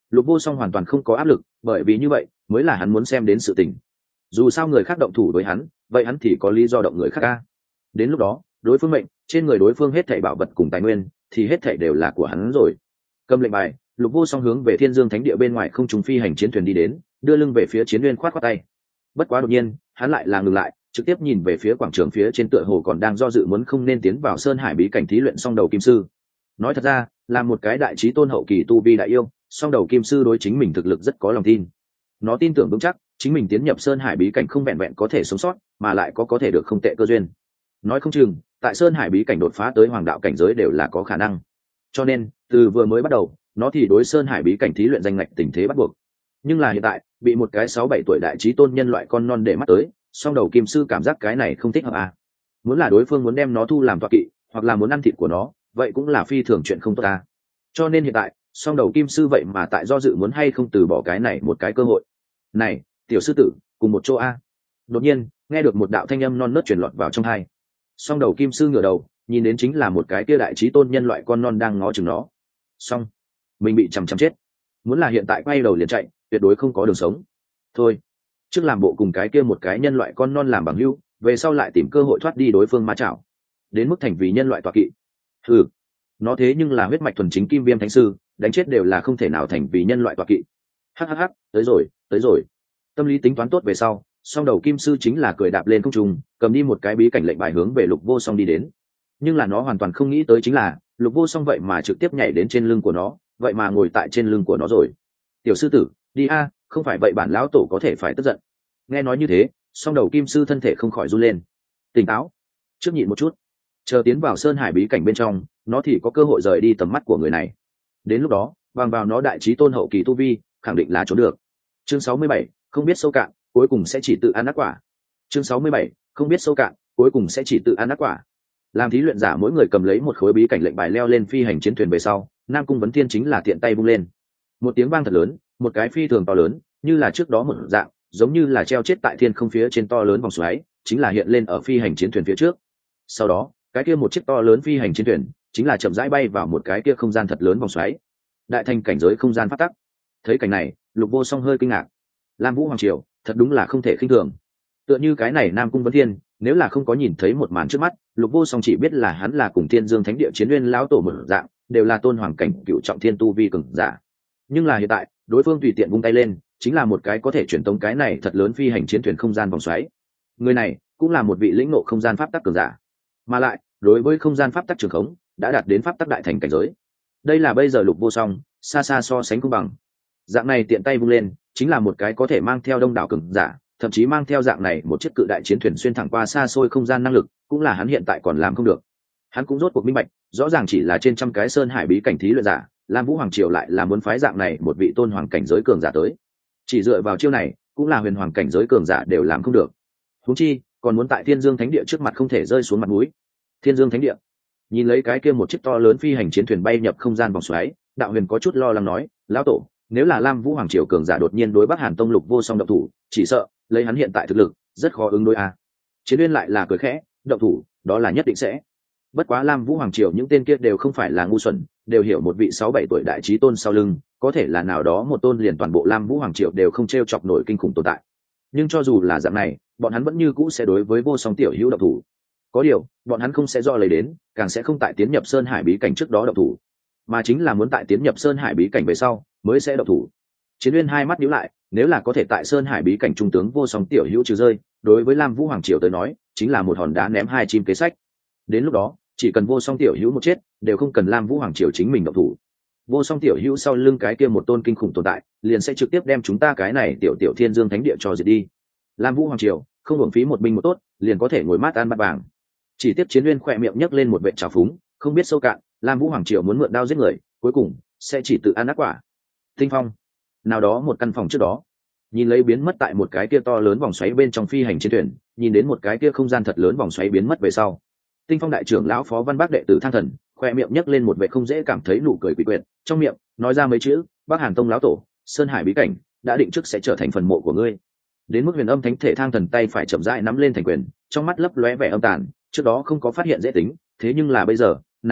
Lục Vô Song hoàn toàn không có áp lực, bởi vì như vậy mới là hắn muốn xem đến sự tình. Dù sao người khác động thủ với hắn, vậy hắn thì có lý do động người khác ca. Đến lúc đó, đối phương mệnh, trên người đối phương hết thảy bảo vật cùng tài nguyên, thì hết thảy đều là của hắn rồi. Cầm lệnh bài, Lục Vô Song hướng về Thiên Dương Thánh Địa bên ngoài không trung phi hành chiến thuyền đi đến, đưa lưng về phía Chiến Uyên khoát khoát tay. Bất quá đột nhiên, hắn lại là ngừng lại, trực tiếp nhìn về phía quảng trường phía trên tựa hồ còn đang do dự muốn không nên tiến vào Sơn Hải bí cảnh thí luyện song đầu kim sư. Nói thật ra, là một cái đại chí tôn hậu kỳ tu vi đại yêu, song đầu kim sư đối chính mình thực lực rất có lòng tin. Nó tin tưởng vững chắc, chính mình tiến nhập Sơn Hải bí cảnh không vẹn vẹn có thể sống sót, mà lại có thể được không tệ cơ duyên. Nói không chừng, tại Sơn Hải bí cảnh đột phá tới hoàng đạo cảnh giới đều là có khả năng. Cho nên, từ vừa mới bắt đầu, nó thì đối Sơn Hải bí cảnh thí luyện danh ngạch tình thế bắt buộc. Nhưng là hiện tại, bị một cái 6-7 tuổi đại chí tôn nhân loại con non để mắt tới, song đầu kim sư cảm giác cái này không thích hợp à. Muốn là đối phương muốn đem nó thu làm tọa kỵ, hoặc là muốn ăn thịt của nó, vậy cũng là phi thường chuyện không tốt à. Cho nên hiện tại, song đầu kim sư vậy mà tại do dự muốn hay không từ bỏ cái này một cái cơ hội. Này, tiểu sư tử, cùng một chỗ a. Đột nhiên, nghe được một đạo thanh âm non nớt truyền lọt vào trong tai. Song đầu kim sư ngửa đầu, nhìn đến chính là một cái kia đại chí tôn nhân loại con non đang ngó chừng nó. Xong, mình bị chằm chằm chết. Muốn là hiện tại quay đầu liền chạy, tuyệt đối không có đường sống. Thôi, trước làm bộ cùng cái kia một cái nhân loại con non làm bằng hữu, về sau lại tìm cơ hội thoát đi đối phương ma chảo. Đến mức thành vì nhân loại tọa kỵ. Ừ, nó thế nhưng là huyết mạch thuần chính kim viêm thánh sư, đánh chết đều là không thể nào thành vì nhân loại tọa kỵ. Hắc, tới rồi, tới rồi. Tâm lý tính toán tốt về sau, song đầu kim sư chính là cười đạp lên không trung, cầm đi một cái bí cảnh lệnh bài hướng về Lục Vô Song đi đến. Nhưng là nó hoàn toàn không nghĩ tới chính là Lục Vô Song vậy mà trực tiếp nhảy đến trên lưng của nó, vậy mà ngồi tại trên lưng của nó rồi. Tiểu sư tử, đi a, không phải vậy bản lão tổ có thể phải tức giận. Nghe nói như thế, song đầu kim sư thân thể không khỏi run lên. Tỉnh táo, trước nhịn một chút, chờ tiến vào Sơn Hải bí cảnh bên trong, nó thì có cơ hội rời đi tầm mắt của người này. Đến lúc đó, bằng vào nó đại chí tôn hậu kỳ tu vi, khẳng định là trốn được. Chương 67, không biết sâu cạn, cuối cùng sẽ chỉ tự ăn ác quả. Chương 67, không biết sâu cạn, cuối cùng sẽ chỉ tự ăn ác quả. Làm thí luyện giả mỗi người cầm lấy một khối bí cảnh lệnh bài leo lên phi hành chiến thuyền về sau, Nam Cung Vấn Thiên chính là tiện tay vung lên. Một tiếng vang thật lớn, một cái phi thường to lớn, như là trước đó một dạng, giống như là treo chết tại thiên không phía trên to lớn vòng xoáy, chính là hiện lên ở phi hành chiến thuyền phía trước. Sau đó, cái kia một chiếc to lớn phi hành chiến thuyền, chính là chậm rãi bay vào một cái kia không gian thật lớn vòng xoáy. Đại thành cảnh giới không gian phát tắc. Thấy cảnh này, Lục Vô Song hơi kinh ngạc. Lam Vũ Hoàng Triều, thật đúng là không thể khinh thường. Tựa như cái này Nam Cung Vấn Thiên, nếu là không có nhìn thấy một màn trước mắt, Lục Vô Song chỉ biết là hắn là cùng Thiên Dương Thánh Địa Chiến Nguyên lão tổ một dạng, đều là tôn hoàng cảnh cựu trọng thiên tu vi cường giả. Nhưng là hiện tại, đối phương tùy tiện vung tay lên, chính là một cái có thể truyền tống cái này thật lớn phi hành chiến thuyền không gian vòng xoáy. Người này cũng là một vị lĩnh ngộ không gian pháp tắc cường giả, mà lại đối với không gian pháp tắc trường khống đã đạt đến pháp tắc đại thành cảnh giới. Đây là bây giờ Lục Vô Song xa xa so sánh không bằng. Dạng này tiện tay vung lên, chính là một cái có thể mang theo đông đảo cường giả, thậm chí mang theo dạng này một chiếc cự đại chiến thuyền xuyên thẳng qua xa xôi không gian năng lực, cũng là hắn hiện tại còn làm không được. Hắn cũng rốt cuộc minh bạch, rõ ràng chỉ là trên trăm cái Sơn Hải bí cảnh thí luyện giả, Lam Vũ Hoàng Triều lại là muốn phái dạng này một vị tôn hoàng cảnh giới cường giả tới. Chỉ dựa vào chiêu này, cũng là huyền hoàng cảnh giới cường giả đều làm không được. Huống chi, còn muốn tại Thiên Dương Thánh Địa trước mặt không thể rơi xuống mặt mũi. Thiên Dương Thánh Địa, nhìn lấy cái kia một chiếc to lớn phi hành chiến thuyền bay nhập không gian vòng xoáy, Đạo Huyền có chút lo lắng nói, lão tổ, nếu là Lam Vũ Hoàng Triều cường giả đột nhiên đối Bắc Hàn Tông Lục Vô Song động thủ, chỉ sợ lấy hắn hiện tại thực lực, rất khó ứng đối a. Chiến Uyên lại là cười khẽ, động thủ, đó là nhất định sẽ. Bất quá Lam Vũ Hoàng Triều những tên kia đều không phải là ngu xuẩn, đều hiểu một vị 6-7 tuổi đại chí tôn sau lưng, có thể là nào đó một tôn liền toàn bộ Lam Vũ Hoàng Triều đều không treo chọc nổi kinh khủng tồn tại. Nhưng cho dù là dạng này, bọn hắn vẫn như cũ sẽ đối với Vô Song tiểu hữu động thủ. Có điều, bọn hắn không sẽ do lấy đến, càng sẽ không tại tiến nhập Sơn Hải bí cảnh trước đó động thủ, mà chính là muốn tại tiến nhập Sơn Hải bí cảnh về sau mới sẽ động thủ. Chiến Uyên hai mắt nhíu lại, nếu là có thể tại Sơn Hải bí cảnh trung tướng Vô Song tiểu hữu trừ rơi, đối với Lam Vũ Hoàng Triều tới nói, chính là một hòn đá ném hai chim kế sách. Đến lúc đó, chỉ cần Vô Song tiểu hữu một chết, đều không cần Lam Vũ Hoàng Triều chính mình động thủ. Vô Song tiểu hữu sau lưng cái kia một tôn kinh khủng tồn tại, liền sẽ trực tiếp đem chúng ta cái này tiểu tiểu Thiên Dương Thánh Địa cho diệt đi. Lam Vũ Hoàng Triều không uổng phí một binh một tốt, liền có thể ngồi mát ăn bát vàng. Chỉ tiếp Chiến Uyên khỏe miệng nhấc lên một vệt trào phúng, không biết sâu cạn, Lam Vũ Hoàng Triều muốn mượn đao giết người, cuối cùng sẽ chỉ tự ăn ác quả. Tinh Phong, nào đó một căn phòng trước đó, nhìn lấy biến mất tại một cái kia to lớn vòng xoáy bên trong phi hành chiến thuyền, nhìn đến một cái kia không gian thật lớn vòng xoáy biến mất về sau, Tinh Phong đại trưởng lão Phó Văn Bác đệ tử Thang Thần, khoe miệng nhấc lên một vẻ không dễ cảm thấy nụ cười quỷ quyệt, trong miệng nói ra mấy chữ, Bắc Hàn Tông lão tổ, Sơn Hải bí cảnh đã định trước sẽ trở thành phần mộ của ngươi. Đến mức Huyền Âm Thánh Thể Thang Thần tay phải chậm rãi nắm lên thành quyền, trong mắt lấp lóe vẻ âm tàn, trước đó không có phát hiện dễ tính, thế nhưng là bây giờ, nàng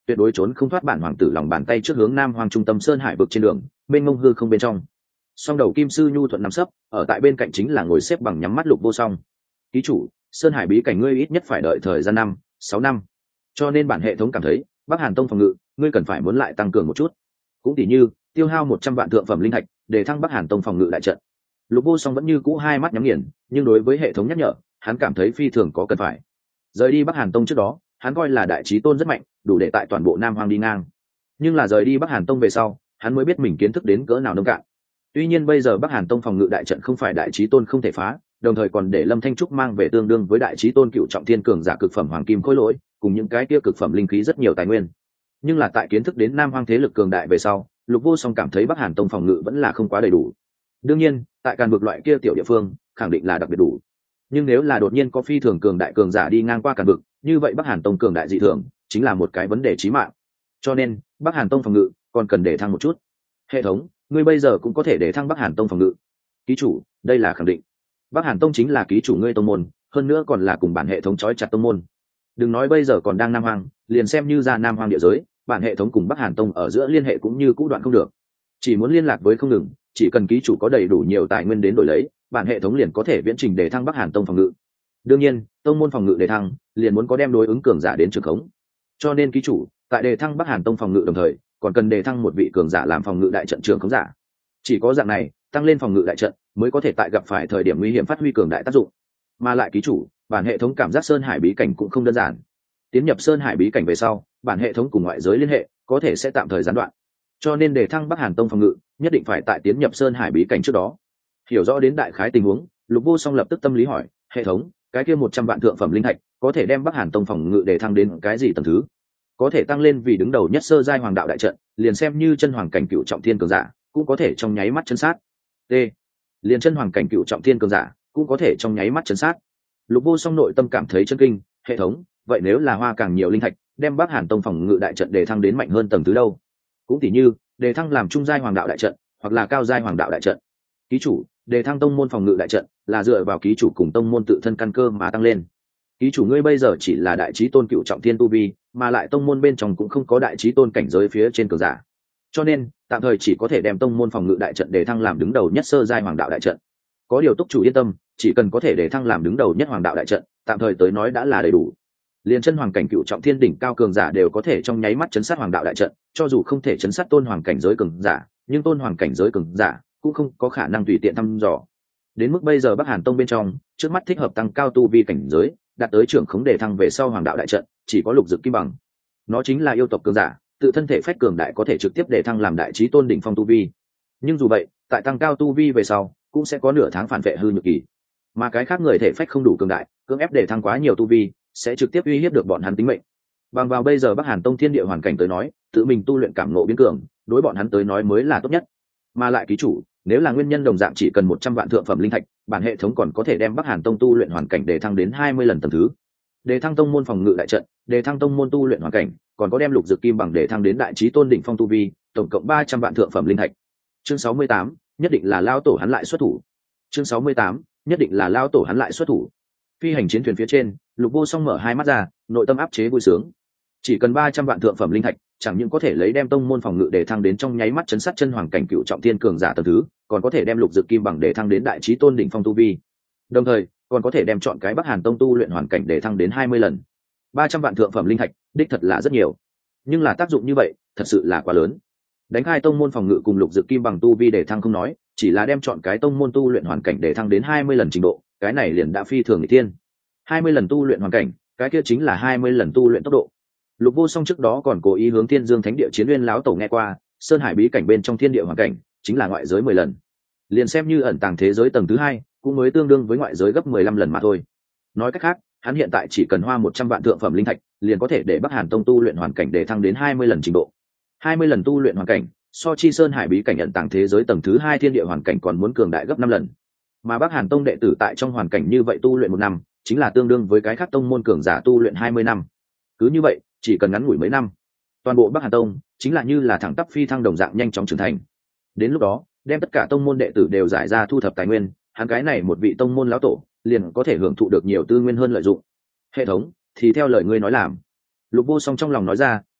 tuyệt đối trốn không thoát bản hoàng tử lòng bàn tay trước hướng nam hoang trung tâm sơn hải vực trên đường bên ngông hư không bên trong. Song đầu kim sư nhu thuận nằm sấp ở tại bên cạnh chính là ngồi xếp bằng nhắm mắt Lục Vô Song. Ký chủ, sơn hải bí cảnh ngươi ít nhất phải đợi thời gian 5-6 năm, cho nên bản hệ thống cảm thấy Bắc Hàn Tông phòng ngự ngươi cần phải muốn lại tăng cường một chút, cũng tỉ như tiêu hao 100 vạn thượng phẩm linh thạch để thăng Bắc Hàn Tông phòng ngự đại trận. Lục Vô Song vẫn như cũ hai mắt nhắm nghiền, nhưng đối với hệ thống nhắc nhở hắn cảm thấy phi thường có cần phải. Rời đi Bắc Hàn Tông trước đó hắn coi là đại chí tôn rất mạnh, đủ để tại toàn bộ Nam Hoang đi ngang, nhưng là rời đi Bắc Hàn Tông về sau hắn mới biết mình kiến thức đến cỡ nào nông cạn. Tuy nhiên bây giờ Bắc Hàn Tông phòng ngự đại trận không phải đại chí tôn không thể phá, đồng thời còn để Lâm Thanh Trúc mang về tương đương với đại chí tôn cựu trọng thiên cường giả cực phẩm hoàng kim khối lỗi cùng những cái kia cực phẩm linh khí rất nhiều tài nguyên. Nhưng là tại kiến thức đến Nam Hoang thế lực cường đại về sau, Lục Vô Song cảm thấy Bắc Hàn Tông phòng ngự vẫn là không quá đầy đủ. Đương nhiên tại Càn Vực loại kia tiểu địa phương khẳng định là đặc biệt đủ, nhưng nếu là đột nhiên có phi thường cường đại cường giả đi ngang qua Càn Vực, như vậy Bắc Hàn Tông cường đại dị thường chính là một cái vấn đề chí mạng. Cho nên Bắc Hàn Tông phòng ngự còn cần để thăng một chút. Hệ thống, ngươi bây giờ cũng có thể để thăng Bắc Hàn Tông phòng ngự. Ký chủ, đây là khẳng định. Bắc Hàn Tông chính là ký chủ ngươi tông môn, hơn nữa còn là cùng bản hệ thống trói chặt tông môn. Đừng nói bây giờ còn đang Nam Hoang, liền xem như ra Nam Hoang địa giới, bản hệ thống cùng Bắc Hàn Tông ở giữa liên hệ cũng như cũ đoạn không được. Chỉ muốn liên lạc với không ngừng, chỉ cần ký chủ có đầy đủ nhiều tài nguyên đến đổi lấy, bản hệ thống liền có thể viễn trình để thăng Bắc Hàn Tông phòng ngự. Đương nhiên, tông môn phòng ngự để thăng, liền muốn có đem đối ứng cường giả đến trường khống. Cho nên ký chủ, tại đề thăng Bắc Hàn Tông phòng ngự đồng thời, còn cần đề thăng một vị cường giả làm phòng ngự đại trận trường khống giả. Chỉ có dạng này, tăng lên phòng ngự đại trận mới có thể tại gặp phải thời điểm nguy hiểm phát huy cường đại tác dụng. Mà lại ký chủ, bản hệ thống cảm giác sơn hải bí cảnh cũng không đơn giản. Tiến nhập sơn hải bí cảnh về sau, bản hệ thống cùng ngoại giới liên hệ có thể sẽ tạm thời gián đoạn. Cho nên để thăng Bắc Hàn Tông phòng ngự, nhất định phải tại tiến nhập sơn hải bí cảnh trước đó. Hiểu rõ đến đại khái tình huống, Lục Vô Song lập tức tâm lý hỏi, hệ thống, cái kia 100 vạn thượng phẩm linh thạch có thể đem Bắc Hàn Tông phòng ngự để thăng đến cái gì tầng thứ? Có thể tăng lên vì đứng đầu nhất sơ giai hoàng đạo đại trận, liền xem như chân hoàng cảnh cựu trọng thiên cường giả cũng có thể trong nháy mắt chấn sát. D. Liền chân hoàng cảnh cựu trọng thiên cường giả cũng có thể trong nháy mắt chấn sát. Lục Vô Song nội tâm cảm thấy chân kinh, hệ thống, vậy nếu là hoa càng nhiều linh thạch, đem Bắc Hàn Tông phòng ngự đại trận để thăng đến mạnh hơn tầng thứ đâu? Cũng tỉ như đề thăng làm trung giai hoàng đạo đại trận hoặc là cao giai hoàng đạo đại trận. Ký chủ, đề thăng tông môn phòng ngự đại trận là dựa vào ký chủ cùng tông môn tự thân căn cơ mà tăng lên. Ký chủ ngươi bây giờ chỉ là đại chí tôn cựu trọng thiên tu vi, mà lại tông môn bên trong cũng không có đại chí tôn cảnh giới phía trên cường giả, cho nên tạm thời chỉ có thể đem tông môn phòng ngự đại trận để thăng làm đứng đầu nhất sơ giai hoàng đạo đại trận. Có điều túc chủ yên tâm, chỉ cần có thể để thăng làm đứng đầu nhất hoàng đạo đại trận, tạm thời tới nói đã là đầy đủ. Liên chân hoàng cảnh cựu trọng thiên đỉnh cao cường giả đều có thể trong nháy mắt chấn sát hoàng đạo đại trận, cho dù không thể chấn sát tôn hoàng cảnh giới cường giả, nhưng tôn hoàng cảnh giới cường giả cũng không có khả năng tùy tiện thăm dò. Đến mức bây giờ Bắc Hàn Tông bên trong, trước mắt thích hợp tăng cao tu vi cảnh giới, đạt tới trưởng khống đề thăng về sau hoàng đạo đại trận, chỉ có Lục Dực Kim Bằng. Nó chính là yêu tộc cường giả, tự thân thể phách cường đại có thể trực tiếp đề thăng làm đại chí tôn đỉnh phong tu vi. Nhưng dù vậy, tại tăng cao tu vi về sau, cũng sẽ có nửa tháng phản vệ hư nhược kỳ. Mà cái khác người thể phách không đủ cường đại, cưỡng ép đề thăng quá nhiều tu vi, sẽ trực tiếp uy hiếp được bọn hắn tính mệnh. Bằng vào bây giờ Bắc Hàn Tông thiên địa hoàn cảnh tới nói, tự mình tu luyện cảm ngộ biến cường, đối bọn hắn tới nói mới là tốt nhất. Mà lại ký chủ, nếu là nguyên nhân đồng dạng chỉ cần 100 vạn thượng phẩm linh thạch, bản hệ thống còn có thể đem Bắc Hàn Tông tu luyện hoàn cảnh đề thăng đến 20 lần tầng thứ. Đề thăng tông môn phòng ngự đại trận, đề thăng tông môn tu luyện hoàn cảnh, còn có đem Lục Dực Kim Bằng đề thăng đến đại chí tôn đỉnh phong tu vi, tổng cộng 300 vạn thượng phẩm linh thạch. Chương 68, nhất định là lao tổ hắn lại xuất thủ. Chương 68, nhất định là lao tổ hắn lại xuất thủ. Phi hành chiến thuyền phía trên, Lục Vô Song mở hai mắt ra, nội tâm áp chế vui sướng. Chỉ cần 300 vạn thượng phẩm linh thạch, chẳng những có thể lấy đem tông môn phòng ngự để thăng đến trong nháy mắt chấn sát chân hoàng cảnh cựu trọng thiên cường giả tầng thứ, còn có thể đem Lục Dực Kim Bằng để thăng đến đại chí tôn đỉnh phong tu vi. Đồng thời, còn có thể đem chọn cái Bắc Hàn Tông tu luyện hoàn cảnh để thăng đến 20 lần. 300 vạn thượng phẩm linh thạch, đích thật là rất nhiều. Nhưng là tác dụng như vậy, thật sự là quá lớn. Đánh hai tông môn phòng ngự cùng Lục Dực Kim Bằng tu vi để thăng không nói, chỉ là đem chọn cái tông môn tu luyện hoàn cảnh để thăng đến 20 lần trình độ, cái này liền đã phi thường nghịch thiên. 20 lần tu luyện hoàn cảnh, cái kia chính là 20 lần tu luyện tốc độ. Lục Vô Song trước đó còn cố ý hướng Thiên Dương Thánh Địa Chiến Nguyên lão tổ nghe qua, sơn hải bí cảnh bên trong thiên địa hoàn cảnh chính là ngoại giới 10 lần. Liền xem như ẩn tàng thế giới tầng thứ 2, cũng mới tương đương với ngoại giới gấp 15 lần mà thôi. Nói cách khác, hắn hiện tại chỉ cần hoa 100 vạn thượng phẩm linh thạch, liền có thể để Bắc Hàn Tông tu luyện hoàn cảnh để thăng đến 20 lần trình độ. 20 lần tu luyện hoàn cảnh, so chi sơn hải bí cảnh ẩn tàng thế giới tầng thứ 2 thiên địa hoàn cảnh còn muốn cường đại gấp 5 lần. Mà Bắc Hàn Tông đệ tử tại trong hoàn cảnh như vậy tu luyện 1 năm, chính là tương đương với cái khác tông môn cường giả tu luyện 20 năm. Cứ như vậy, chỉ cần ngắn ngủi mấy năm, toàn bộ Bắc Hàn Tông chính là như là thẳng tắp phi thăng đồng dạng nhanh chóng trưởng thành. Đến lúc đó, đem tất cả tông môn đệ tử đều giải ra thu thập tài nguyên, hắn cái này một vị tông môn lão tổ, liền có thể hưởng thụ được nhiều tư nguyên hơn lợi dụng. Hệ thống, thì theo lời ngươi nói làm. Lục Vô Song trong lòng nói ra,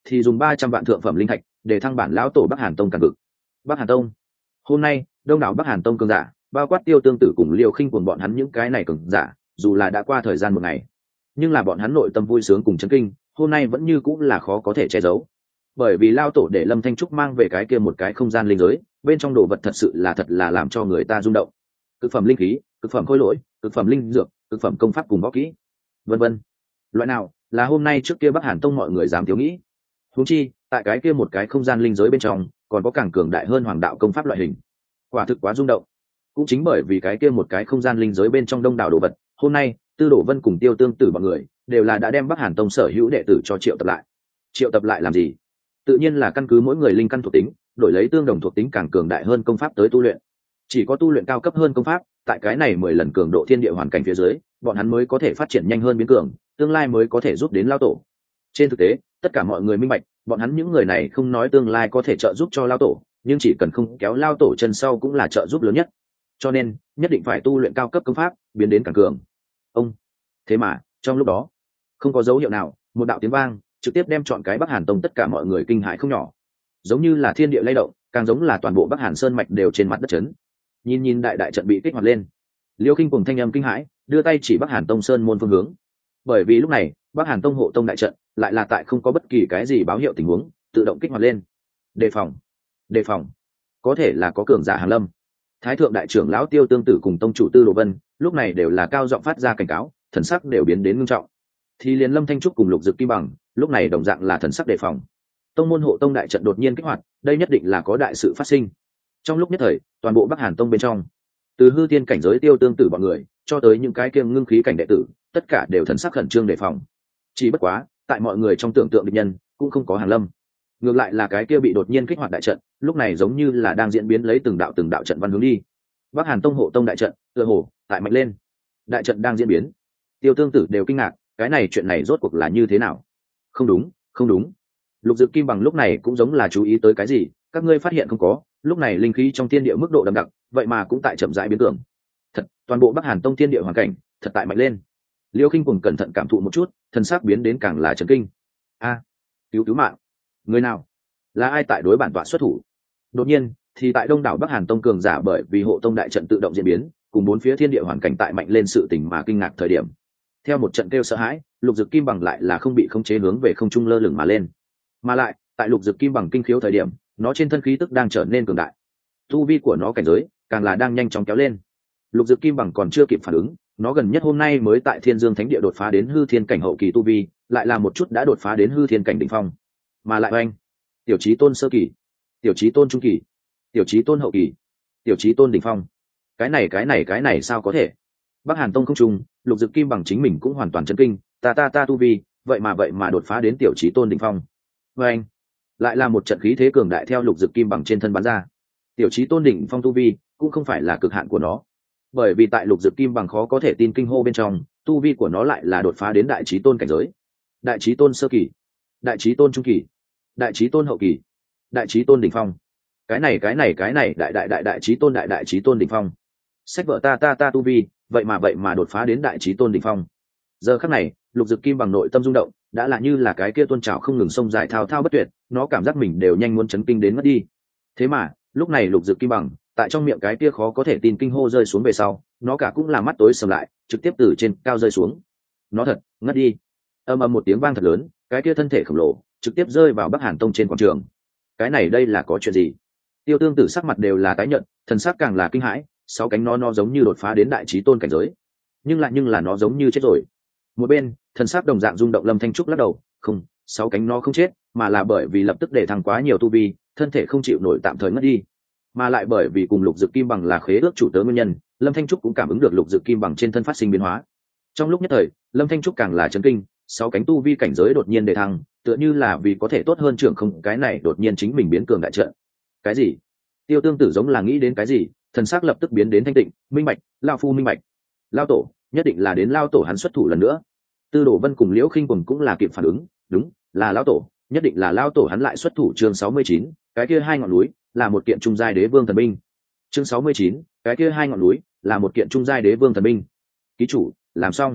thì dùng 300 vạn thượng phẩm linh thạch để thăng bản lão tổ Bắc Hàn Tông càn vực. Bắc Hàn Tông. Hôm nay đông đảo Bắc Hàn Tông cường giả, bao quát Tiêu Tương Tử cùng Liêu Khinh cùng bọn hắn những cái này cường giả, dù là đã qua thời gian một ngày, nhưng là bọn hắn nội tâm vui sướng cùng chấn kinh, hôm nay vẫn như cũng là khó có thể che giấu. Bởi vì lao tổ để Lâm Thanh Trúc mang về cái kia một cái không gian linh giới, bên trong đồ vật thật sự là làm cho người ta rung động. Cực phẩm linh khí, cực phẩm khối lỗi, cực phẩm linh dược, cực phẩm công pháp cùng võ kỹ, vân vân. Loại nào là hôm nay trước kia Bắc Hàn Tông mọi người dám thiếu nghĩ. Huống chi, tại cái kia một cái không gian linh giới bên trong, còn có càng cường đại hơn hoàng đạo công pháp loại hình. Quả thực quá rung động. Cũng chính bởi vì cái kia một cái không gian linh giới bên trong đông đảo đồ vật, hôm nay Tư Đổ Vân cùng Tiêu Tương Tử bọn người đều là đã đem Bắc Hàn Tông sở hữu đệ tử cho triệu tập lại. Triệu tập lại làm gì? Tự nhiên là căn cứ mỗi người linh căn thuộc tính, đổi lấy tương đồng thuộc tính càng cường đại hơn công pháp tới tu luyện. Chỉ có tu luyện cao cấp hơn công pháp, tại cái này 10 lần cường độ thiên địa hoàn cảnh phía dưới, bọn hắn mới có thể phát triển nhanh hơn biến cường, tương lai mới có thể giúp đến lao tổ. Trên thực tế, tất cả mọi người minh bạch, bọn hắn những người này không nói tương lai có thể trợ giúp cho lao tổ, nhưng chỉ cần không kéo lao tổ chân sau cũng là trợ giúp lớn nhất. Cho nên, nhất định phải tu luyện cao cấp công pháp, biến đến càng cường. Ông. Thế mà, trong lúc đó, không có dấu hiệu nào, một đạo tiếng vang trực tiếp đem chọn cái Bắc Hàn Tông tất cả mọi người kinh hãi không nhỏ. Giống như là thiên địa lay động, càng giống là toàn bộ Bắc Hàn Sơn mạch đều trên mặt đất chấn. Nhìn đại trận bị kích hoạt lên, Liêu Khinh cùng thanh âm kinh hãi, đưa tay chỉ Bắc Hàn Tông sơn môn phương hướng. Bởi vì lúc này, Bắc Hàn Tông hộ tông đại trận lại là tại không có bất kỳ cái gì báo hiệu tình huống, tự động kích hoạt lên. Đề phòng, đề phòng, có thể là có cường giả hàng lâm. Thái thượng đại trưởng lão Tiêu Tương Tử cùng tông chủ Tư Đồ Vân lúc này đều là cao giọng phát ra cảnh cáo, thần sắc đều biến đến nghiêm trọng. Thì liền Lâm Thanh Trúc cùng Lục Dực Kim Bằng lúc này đồng dạng là thần sắc đề phòng. Tông môn hộ tông đại trận đột nhiên kích hoạt, đây nhất định là có đại sự phát sinh. Trong lúc nhất thời, toàn bộ Bắc Hàn Tông bên trong, từ hư tiên cảnh giới Tiêu Tương Tử bọn người cho tới những cái kiêng ngưng khí cảnh đệ tử, tất cả đều thần sắc khẩn trương đề phòng. Chỉ bất quá, tại mọi người trong tưởng tượng địch nhân cũng không có hàng lâm. Ngược lại là cái kia bị đột nhiên kích hoạt đại trận, lúc này giống như là đang diễn biến lấy từng đạo trận văn hướng đi. Bắc Hàn Tông hộ tông đại trận, tựa hồ tại mạnh lên. Đại trận đang diễn biến. Tiêu Tương Tử đều kinh ngạc, cái này chuyện này rốt cuộc là như thế nào? Không đúng, không đúng. Lục Dực Kim Bằng lúc này cũng giống là chú ý tới cái gì, các ngươi phát hiện không có, lúc này linh khí trong thiên địa mức độ đậm đặc, vậy mà cũng tại chậm rãi biến cường. Thật, toàn bộ Bắc Hàn Tông thiên địa hoàn cảnh, thật tại mạnh lên. Liêu Khinh cùng cẩn thận cảm thụ một chút, thần sắc biến đến càng là chấn kinh. A, cứu mạng. Người nào? Là ai tại đối bản tọa xuất thủ? Đột nhiên, thì tại đông đảo Bắc Hàn Tông cường giả bởi vì hộ tông đại trận tự động diễn biến, cùng bốn phía thiên địa hoàn cảnh tại mạnh lên sự tình mà kinh ngạc thời điểm. Theo một trận kêu sợ hãi, Lục Dực Kim Bằng lại là không bị khống chế hướng về không trung lơ lửng mà lên. Mà lại, tại Lục Dực Kim Bằng kinh khiếu thời điểm, nó trên thân khí tức đang trở nên cường đại. Tu vi của nó cảnh giới càng là đang nhanh chóng kéo lên. Lục Dực Kim Bằng còn chưa kịp phản ứng, nó gần nhất hôm nay mới tại Thiên Dương Thánh Địa đột phá đến hư thiên cảnh hậu kỳ tu vi, lại là một chút đã đột phá đến hư thiên cảnh đỉnh phong. Mà lại oanh, tiểu chí tôn sơ kỳ, tiểu chí tôn trung kỳ, tiểu chí tôn hậu kỳ, tiểu chí tôn đỉnh phong. Cái này sao có thể? Bắc Hàn Tông không trùng, Lục Dực Kim Bằng chính mình cũng hoàn toàn chấn kinh, ta tu vi, vậy mà đột phá đến tiểu chí tôn đỉnh phong. Oanh, lại là một trận khí thế cường đại theo Lục Dực Kim Bằng trên thân bắn ra. Tiểu chí tôn đỉnh phong tu vi cũng không phải là cực hạn của nó, bởi vì tại Lục Dực Kim Bằng khó có thể tin kinh hô bên trong, tu vi của nó lại là đột phá đến đại chí tôn cảnh giới. Đại chí tôn sơ kỳ, đại chí tôn trung kỳ, đại chí tôn hậu kỳ, đại chí tôn đỉnh phong. Cái này đại chí tôn đỉnh phong. Sách vợ ta tu vi, vậy mà đột phá đến đại chí tôn đỉnh phong. Giờ khắc này, Lục Dực Kim Bằng nội tâm rung động, đã là như là cái kia tôn trào không ngừng sông dài thao thao bất tuyệt, nó cảm giác mình đều nhanh muốn chấn kinh đến mất đi. Thế mà, lúc này Lục Dực Kim Bằng, tại trong miệng cái kia khó có thể tin kinh hô rơi xuống về sau, nó cả cũng là mắt tối sầm lại, trực tiếp từ trên cao rơi xuống. Nó thật, ngất đi. Ầm ầm một tiếng vang thật lớn, cái kia thân thể khổng lồ trực tiếp rơi vào Bắc Hàn Tông trên quảng trường. Cái này đây là có chuyện gì? Tiêu Tương Tử sắc mặt đều là tái nhợt, thần sắc càng là kinh hãi, sáu cánh nó giống như đột phá đến đại chí tôn cảnh giới, nhưng là nó giống như chết rồi. Một bên, thần sắc đồng dạng rung động Lâm Thanh Trúc lắc đầu, không, sáu cánh nó không chết, mà là bởi vì lập tức để thăng quá nhiều tu vi, thân thể không chịu nổi tạm thời ngất đi. Mà lại bởi vì cùng Lục Dực Kim Bằng là khế ước chủ tớ nguyên nhân, Lâm Thanh Trúc cũng cảm ứng được Lục Dực Kim Bằng trên thân phát sinh biến hóa. Trong lúc nhất thời, Lâm Thanh Trúc càng là chấn kinh, sáu cánh tu vi cảnh giới đột nhiên đề thăng, tựa như là vì có thể tốt hơn trưởng không, cái này đột nhiên chính mình biến cường đại trận. Cái gì? Tiêu Tương Tử giống là nghĩ đến cái gì, thần sắc lập tức biến đến thanh tịnh, minh bạch, lão phu minh bạch. Lão tổ, nhất định là đến lão tổ hắn xuất thủ lần nữa. Tư Đồ Vân cùng Liễu Khinh Quần cũng là kịp phản ứng, đúng, là lão tổ, nhất định là lão tổ hắn lại xuất thủ. Chương 69, cái kia hai ngọn núi là một kiện trung giai đế vương thần binh. Chương 69, cái kia hai ngọn núi là một kiện trung giai đế vương thần binh. Ký chủ, làm xong.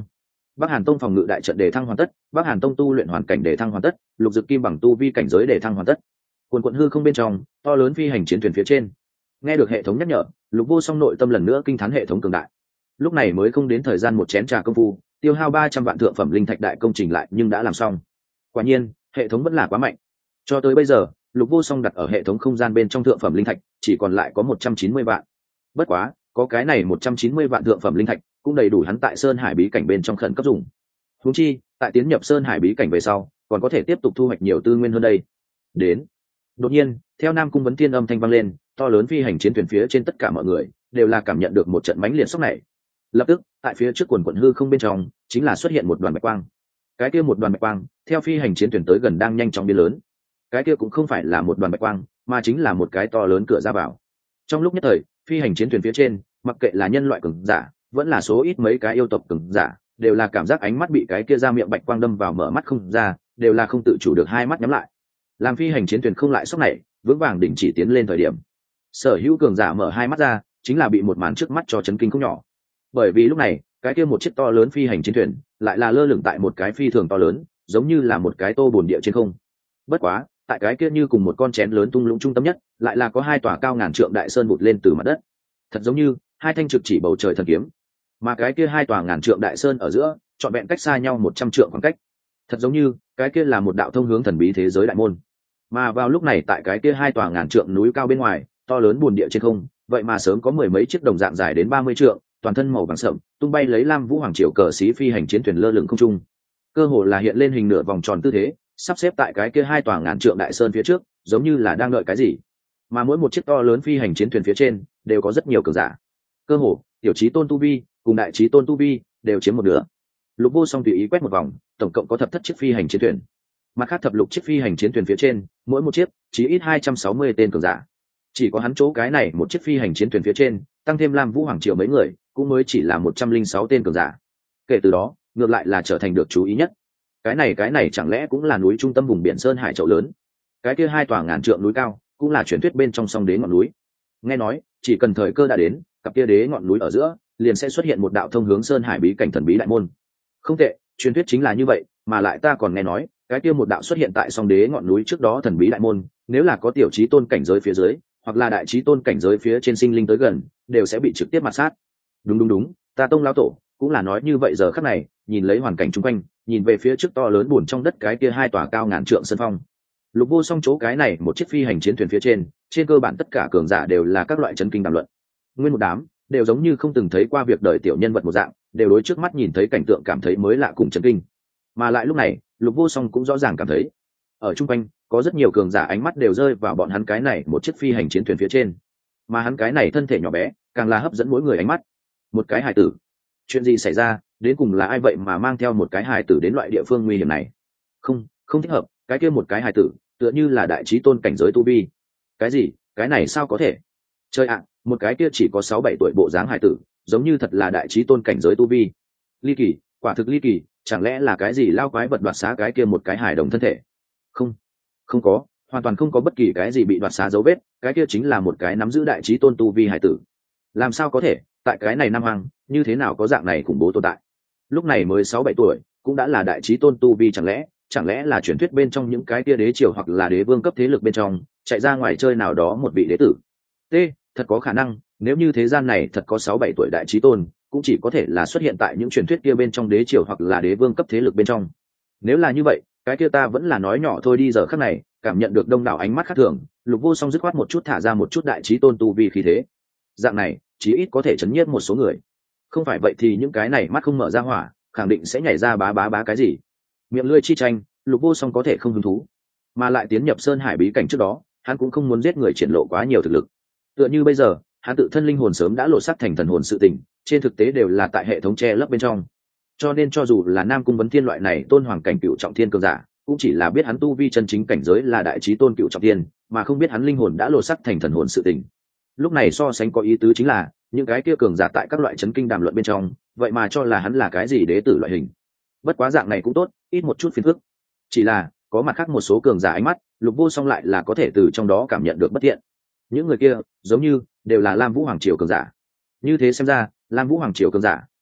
Bắc Hàn Tông phòng ngự đại trận đề thăng hoàn tất, Bắc Hàn Tông tu luyện hoàn cảnh đề thăng hoàn tất, lục dực kim bằng tu vi cảnh giới đề thăng hoàn tất. Quần quần hư không bên trong, to lớn phi hành chiến thuyền phía trên. Nghe được hệ thống nhắc nhở, Lục Vô Song nội tâm lần nữa kinh thán hệ thống cường đại. Lúc này mới không đến thời gian một chén trà công phu, tiêu hao 300 vạn thượng phẩm linh thạch đại công trình lại nhưng đã làm xong. Quả nhiên, hệ thống vẫn là quá mạnh. Cho tới bây giờ, Lục Vô Song đặt ở hệ thống không gian bên trong thượng phẩm linh thạch chỉ còn lại có 190 vạn. Bất quá, có cái này 190 vạn thượng phẩm linh thạch cũng đầy đủ hắn tại Sơn Hải bí cảnh bên trong khẩn cấp dùng. Huống chi, tại tiến nhập Sơn Hải bí cảnh về sau, còn có thể tiếp tục thu hoạch nhiều tư nguyên hơn đây. Đến. Đột nhiên, theo Nam Cung Vấn Thiên âm thanh vang lên, to lớn phi hành chiến thuyền phía trên tất cả mọi người đều là cảm nhận được một trận mãnh liệt sốc này. Lập tức, tại phía trước quần quần hư không bên trong, chính là xuất hiện một đoàn bạch quang. Cái kia một đoàn bạch quang, theo phi hành chiến thuyền tới gần đang nhanh chóng biến lớn. Cái kia cũng không phải là một đoàn bạch quang, mà chính là một cái to lớn cửa ra vào. Trong lúc nhất thời, phi hành chiến thuyền phía trên, mặc kệ là nhân loại cường giả, vẫn là số ít mấy cái yêu tộc cường giả, đều là cảm giác ánh mắt bị cái kia ra miệng bạch quang đâm vào mở mắt không ra, đều là không tự chủ được hai mắt nhắm lại. Làm phi hành chiến thuyền không lại sốc này, vững vàng đình chỉ tiến lên thời điểm, sở hữu cường giả mở hai mắt ra, chính là bị một màn trước mắt cho chấn kinh không nhỏ. Bởi vì lúc này, cái kia một chiếc to lớn phi hành chiến thuyền lại là lơ lửng tại một cái phi thường to lớn, giống như là một cái tô bồn địa trên không. Bất quá, tại cái kia như cùng một con chén lớn tung lũng trung tâm nhất, lại là có hai tòa cao ngàn trượng đại sơn vụt lên từ mặt đất. Thật giống như hai thanh trực chỉ bầu trời thần kiếm. Mà cái kia hai tòa ngàn trượng đại sơn ở giữa, trọn vẹn cách xa nhau 100 trượng khoảng cách. Thật giống như cái kia là một đạo thông hướng thần bí thế giới đại môn. Mà vào lúc này tại cái kia hai tòa ngàn trượng núi cao bên ngoài, to lớn buồn địa trên không, vậy mà sớm có mười mấy chiếc đồng dạng dài đến 30 trượng, toàn thân màu vàng sậm, tung bay lấy Lam Vũ Hoàng Triều cờ xí phi hành chiến thuyền lơ lửng không trung. Cơ hồ là hiện lên hình nửa vòng tròn tư thế, sắp xếp tại cái kia hai tòa ngàn trượng đại sơn phía trước, giống như là đang đợi cái gì. Mà mỗi một chiếc to lớn phi hành chiến thuyền phía trên đều có rất nhiều cường giả. Cơ hồ, tiểu chí tôn tu vi cùng đại chí tôn tu vi đều chiếm một nửa. Lục Vô Song tùy ý quét một vòng, tổng cộng có thập thất chiếc phi hành chiến thuyền. Mặt khác thập lục chiếc phi hành chiến thuyền phía trên, mỗi một chiếc chí ít 260 tên cường giả. Chỉ có hắn chỗ cái này một chiếc phi hành chiến thuyền phía trên, tăng thêm Lam Vũ Hoàng Triều mấy người, cũng mới chỉ là 106 tên cường giả. Kể từ đó, ngược lại là trở thành được chú ý nhất. Cái này chẳng lẽ cũng là núi trung tâm vùng biển Sơn Hải chậu lớn? Cái kia hai tòa ngàn trượng núi cao, cũng là truyền thuyết bên trong song đế ngọn núi. Nghe nói, chỉ cần thời cơ đã đến, cặp kia đế ngọn núi ở giữa, liền sẽ xuất hiện một đạo thông hướng Sơn Hải bí cảnh thần bí đại môn. Không tệ, truyền thuyết chính là như vậy, mà lại ta còn nghe nói, cái kia một đạo xuất hiện tại song đế ngọn núi trước đó thần bí đại môn, nếu là có tiểu chí tôn cảnh giới phía dưới, hoặc là đại chí tôn cảnh giới phía trên sinh linh tới gần, đều sẽ bị trực tiếp mạt sát. Đúng, ta Tông lão tổ cũng là nói như vậy. Giờ khắc này, nhìn lấy hoàn cảnh xung quanh, nhìn về phía trước to lớn buồn trong đất cái kia hai tòa cao ngàn trượng sơn phong. Lục Vô Song chỗ cái này một chiếc phi hành chiến thuyền phía trên cơ bản tất cả cường giả đều là các loại chấn kinh đàm luận. Nguyên một đám đều giống như không từng thấy qua việc đời tiểu nhân vật một dạng, đều đối trước mắt nhìn thấy cảnh tượng cảm thấy mới lạ cùng chấn kinh. Mà lại lúc này, Lục Vô Song cũng rõ ràng cảm thấy, ở chung quanh có rất nhiều cường giả ánh mắt đều rơi vào bọn hắn cái này một chiếc phi hành chiến thuyền phía trên, mà hắn cái này thân thể nhỏ bé càng là hấp dẫn mỗi người ánh mắt. Một cái hài tử, chuyện gì xảy ra, đến cùng là ai vậy mà mang theo một cái hài tử đến loại địa phương nguy hiểm này? Không thích hợp, cái kia một cái hài tử tựa như là đại chí tôn cảnh giới tu vi. Cái gì? Cái này sao có thể? Trời ạ, một cái kia chỉ có 6-7 tuổi bộ dáng hài tử, giống như thật là đại chí tôn cảnh giới tu vi. Ly kỳ, quả thực ly kỳ, chẳng lẽ là cái gì lao quái vật đoạt xá cái kia một cái hài đồng thân thể? Không có, hoàn toàn không có bất kỳ cái gì bị đoạt xá dấu vết, cái kia chính là một cái nắm giữ đại chí tôn tu vi hài tử. Làm sao có thể, tại cái này Nam Hoàng, như thế nào có dạng này khủng bố tồn tại? Lúc này mới 6-7 tuổi, cũng đã là đại chí tôn tu vi, chẳng lẽ là truyền thuyết bên trong những cái tia đế triều hoặc là đế vương cấp thế lực bên trong chạy ra ngoài chơi nào đó một vị đế tử? Thật có khả năng, nếu như thế gian này thật có 6-7 tuổi đại chí tôn, cũng chỉ có thể là xuất hiện tại những truyền thuyết kia bên trong đế triều hoặc là đế vương cấp thế lực bên trong. Nếu là như vậy, cái kia ta vẫn là nói nhỏ thôi đi. Giờ khắc này, cảm nhận được đông đảo ánh mắt khác thường, Lục Vô Song dứt khoát một chút thả ra một chút đại chí tôn tu vi khí thế. Dạng này, chí ít có thể chấn nhiếp một số người. Không phải vậy thì những cái này mắt không mở ra hỏa, khẳng định sẽ nhảy ra bá cái gì. Miệng lưỡi chi tranh, Lục Vô Song có thể không hứng thú, mà lại tiến nhập Sơn Hải bí cảnh trước đó, hắn cũng không muốn giết người triển lộ quá nhiều thực lực. Tựa như bây giờ, hắn tự thân linh hồn sớm đã lộ sắc thành thần hồn sự tình, trên thực tế đều là tại hệ thống che lấp bên trong. Cho nên cho dù là Nam Cung Vấn Thiên loại này tôn hoàng cảnh cựu trọng thiên cường giả, cũng chỉ là biết hắn tu vi chân chính cảnh giới là đại chí tôn cựu trọng thiên, mà không biết hắn linh hồn đã lộ sắc thành thần hồn sự tình. Lúc này so sánh có ý tứ chính là, những cái kia cường giả tại các loại chấn kinh đàm luận bên trong, vậy mà cho là hắn là cái gì đế tử loại hình. Bất quá dạng này cũng tốt, ít một chút phiền phức. Chỉ là có mặt khác một số cường giả ánh mắt, Lục Vô Song lại là có thể từ trong đó cảm nhận được bất thiện. Những người kia giống như đều là Lam Vũ Hoàng Triều cường giả. Như thế xem ra, Lam Vũ Hoàng Triều cường giả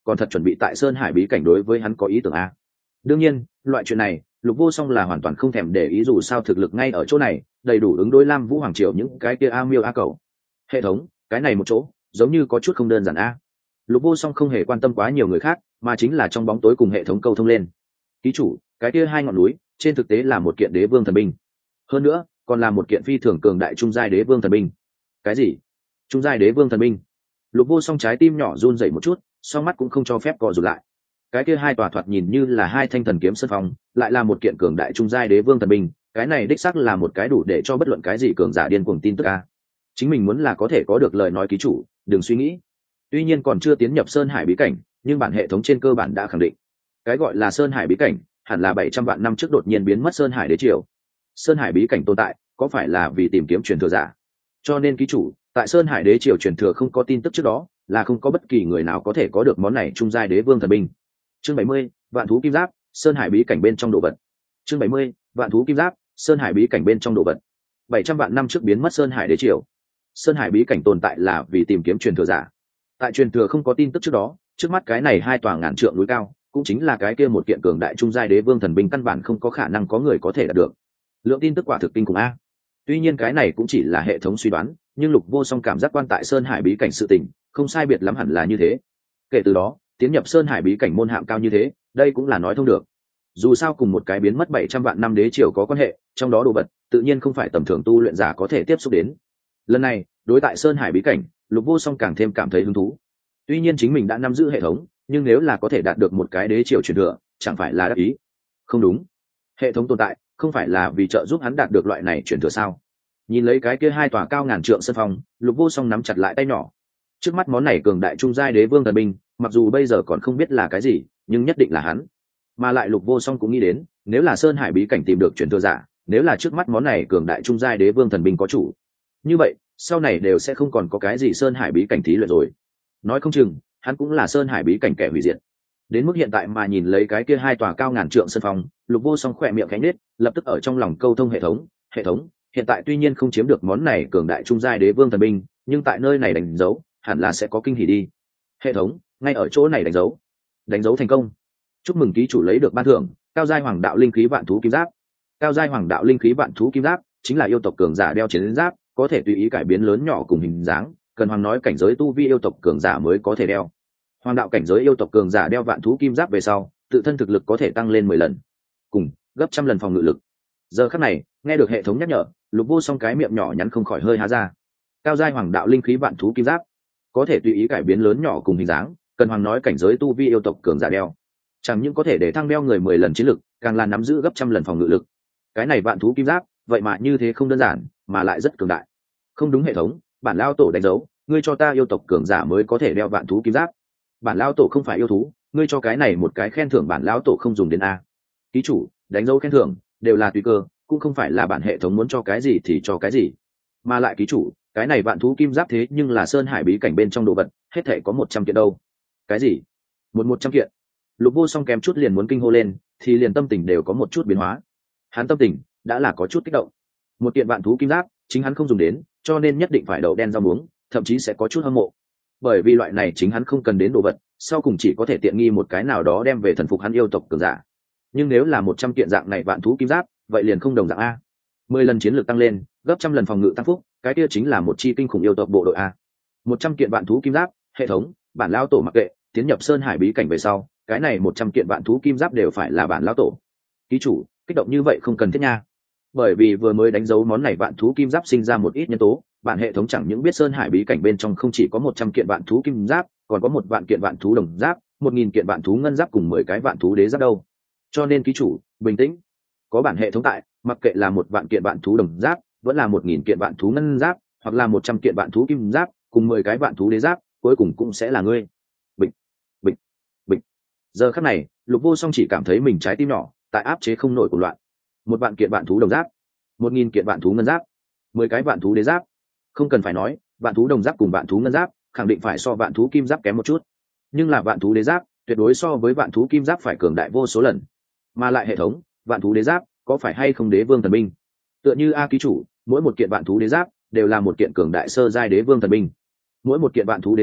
còn thật chuẩn bị tại sơn hải bí cảnh đối với hắn có ý tưởng a. Đương nhiên loại chuyện này Lục Vô Song là hoàn toàn không thèm để ý, dù sao thực lực ngay ở chỗ này đầy đủ ứng đối Lam Vũ Hoàng Triều những cái kia a miêu a cầu. Hệ thống cái này một chỗ giống như có chút không đơn giản a. Lục Vô Song không hề quan tâm quá nhiều người khác, mà chính là trong bóng tối cùng hệ thống câu thông lên. Ký chủ, cái kia hai ngọn núi trên thực tế là một kiện đế vương thần binh, hơn nữa còn là một kiện phi thường cường đại trung giai đế vương thần binh. Cái gì? Trung giai đế vương thần binh? Lục Vô Song trái tim nhỏ run rẩy một chút, song mắt cũng không cho phép co rụt lại. Cái kia hai tòa thoạt nhìn như là hai thanh thần kiếm sơn phong, lại là một kiện cường đại trung giai đế vương thần binh, cái này đích xác là một cái đủ để cho bất luận cái gì cường giả điên cuồng tin tức a. Chính mình muốn là có thể có được lời nói ký chủ, đừng suy nghĩ. Tuy nhiên còn chưa tiến nhập Sơn Hải bí cảnh, nhưng bản hệ thống trên cơ bản đã khẳng định, cái gọi là Sơn Hải bí cảnh hẳn là 700 vạn năm trước đột nhiên biến mất Sơn Hải đế triều. Sơn Hải bí cảnh tồn tại, có phải là vì tìm kiếm truyền thừa giả? Cho nên ký chủ, tại Sơn Hải đế triều truyền thừa không có tin tức trước đó, là không có bất kỳ người nào có thể có được món này trung giai đế vương thần binh. Chương 70, Vạn thú kim giáp, Sơn Hải bí cảnh bên trong đồ vật. Chương 70, Vạn thú kim giáp, Sơn Hải bí cảnh bên trong đồ vật. 700 vạn năm trước biến mất Sơn Hải đế triều. Sơn Hải bí cảnh tồn tại là vì tìm kiếm truyền thừa giả. Tại truyền thừa không có tin tức trước đó, trước mắt cái này hai tòa ngàn trượng núi cao, cũng chính là cái kia một kiện cường đại trung giai đế vương thần binh căn bản không có khả năng có người có thể đạt được. Lượng tin tức quả thực kinh khủng a. Tuy nhiên cái này cũng chỉ là hệ thống suy đoán, nhưng Lục Vô Song cảm giác quan tại Sơn Hải bí cảnh sự tình, không sai biệt lắm hẳn là như thế. Kể từ đó, tiến nhập Sơn Hải bí cảnh môn hạng cao như thế, đây cũng là nói thông được. Dù sao cùng một cái biến mất 700 vạn năm đế triều có quan hệ, trong đó đồ vật tự nhiên không phải tầm thường tu luyện giả có thể tiếp xúc đến. Lần này, đối tại Sơn Hải bí cảnh, Lục Vô Song càng thêm cảm thấy hứng thú. Tuy nhiên chính mình đã nắm giữ hệ thống, nhưng nếu là có thể đạt được một cái đế triều truyền thừa, chẳng phải là đắc ý? Không đúng, hệ thống tồn tại không phải là vì trợ giúp hắn đạt được loại này truyền thừa sao? Nhìn lấy cái kia hai tòa cao ngàn trượng sân phong, Lục Vô Song nắm chặt lại tay nhỏ. Trước mắt món này cường đại trung giai đế vương thần binh, mặc dù bây giờ còn không biết là cái gì, nhưng nhất định là hắn. Mà lại Lục Vô Song cũng nghĩ đến, nếu là Sơn Hải bí cảnh tìm được truyền thừa giả, nếu là trước mắt món này cường đại trung giai đế vương thần binh có chủ, như vậy sau này đều sẽ không còn có cái gì Sơn Hải bí cảnh thí luyện rồi. Nói không chừng hắn cũng là Sơn Hải bí cảnh kẻ hủy diệt. Đến mức hiện tại mà nhìn lấy cái kia hai tòa cao ngàn trượng sân phong, Lục Vô Song khỏe miệng cánh nết, lập tức ở trong lòng câu thông hệ thống hiện tại tuy nhiên không chiếm được món này cường đại trung giai đế vương thần binh, nhưng tại nơi này đánh dấu hẳn là sẽ có kinh hỉ đi. Hệ thống ngay ở chỗ này đánh dấu thành công. Chúc mừng ký chủ lấy được ban thưởng, cao giai hoàng đạo linh khí vạn thú kim giáp. Cao giai hoàng đạo linh khí vạn thú kim giáp chính là yêu tộc cường giả đeo chiến giáp, có thể tùy ý cải biến lớn nhỏ cùng hình dáng, cần hoàng nói cảnh giới tu vi yêu tộc cường giả mới có thể đeo. Hoàng đạo cảnh giới yêu tộc cường giả đeo vạn thú kim giáp về sau, tự thân thực lực có thể tăng lên 10 lần, cùng gấp trăm lần phòng ngự lực. Giờ khắc này, nghe được hệ thống nhắc nhở, Lục Vô Song cái miệng nhỏ nhắn không khỏi hơi há ra. Cao giai hoàng đạo linh khí vạn thú kim giáp, có thể tùy ý cải biến lớn nhỏ cùng hình dáng, cần hoàng nói cảnh giới tu vi yêu tộc cường giả đeo. Chẳng những có thể để thăng đeo người 10 lần chiến lực, càng là nắm giữ gấp trăm lần phòng ngự lực. Cái này vạn thú kim giáp, vậy mà như thế không đơn giản, mà lại rất cường đại. Không đúng hệ thống, bản lao tổ đánh dấu, ngươi cho ta yêu tộc cường giả mới có thể đeo vạn thú kim giáp. Bản lao tổ không phải yêu thú, ngươi cho cái này một cái khen thưởng bản lao tổ không dùng đến a. Ký chủ, đánh dấu khen thưởng đều là tùy cơ, cũng không phải là bản hệ thống muốn cho cái gì thì cho cái gì. Mà lại ký chủ, cái này vạn thú kim giáp thế nhưng là Sơn Hải bí cảnh bên trong đồ vật, hết thể có 100 kiện đâu. Cái gì? 100 kiện? Lục Vô Song kém chút liền muốn kinh hô lên, thì liền tâm tình đều có một chút biến hóa. Hắn tâm tình đã là có chút kích động. Một kiện vạn thú kim giáp, chính hắn không dùng đến, cho nên nhất định phải đậu đen rau muống, thậm chí sẽ có chút hâm mộ. Bởi vì loại này chính hắn không cần đến đồ vật, sau cùng chỉ có thể tiện nghi một cái nào đó đem về thần phục hắn yêu tộc cường giả. Nhưng nếu là 100 kiện dạng này vạn thú kim giáp, vậy liền không đồng dạng a. 10 lần chiến lược tăng lên, gấp trăm lần phòng ngự tăng phúc, cái kia chính là một chi kinh khủng yêu tộc bộ đội a. 100 kiện vạn thú kim giáp, hệ thống, bản lao tổ mặc kệ, tiến nhập Sơn Hải bí cảnh về sau, cái này 100 kiện vạn thú kim giáp đều phải là bản lao tổ. Ký chủ, kích động như vậy không cần thiết nha. Bởi vì vừa mới đánh dấu món này vạn thú kim giáp sinh ra một ít nhân tố, bản hệ thống chẳng những biết Sơn Hải bí cảnh bên trong không chỉ có 100 kiện vạn thú kim giáp, còn có 1 vạn kiện vạn thú đồng giáp, 1000 kiện vạn thú ngân giáp cùng 10 cái vạn thú đế giáp đâu. Cho nên ký chủ, bình tĩnh. Có bản hệ thống tại, mặc kệ là 1 vạn kiện vạn thú đồng giáp, vẫn là 1000 kiện vạn thú ngân giáp, hoặc là 100 kiện vạn thú kim giáp, cùng 10 cái vạn thú đế giáp, cuối cùng cũng sẽ là ngươi. Bịch, bịch, bịch. Giờ khắc này, Lục Vô Song chỉ cảm thấy mình trái tim nhỏ tại áp chế không nổi của loạn. 1 vạn kiện vạn thú đồng giáp, 1000 kiện vạn thú ngân giáp, 10 cái vạn thú đế giáp. Không cần phải nói, vạn thú đồng giáp cùng vạn thú ngân giáp khẳng định phải so vạn thú kim giáp kém một chút, nhưng là vạn thú đế giáp tuyệt đối so với vạn thú kim giáp phải cường đại vô số lần. Mà lại hệ thống, vạn thú đế giáp có phải hay không đế vương thần binh? Tựa như a ký chủ, mỗi một kiện vạn thú đế giáp đều là một kiện cường đại sơ giai đế vương thần binh. Mỗi một kiện vạn thú đế giáp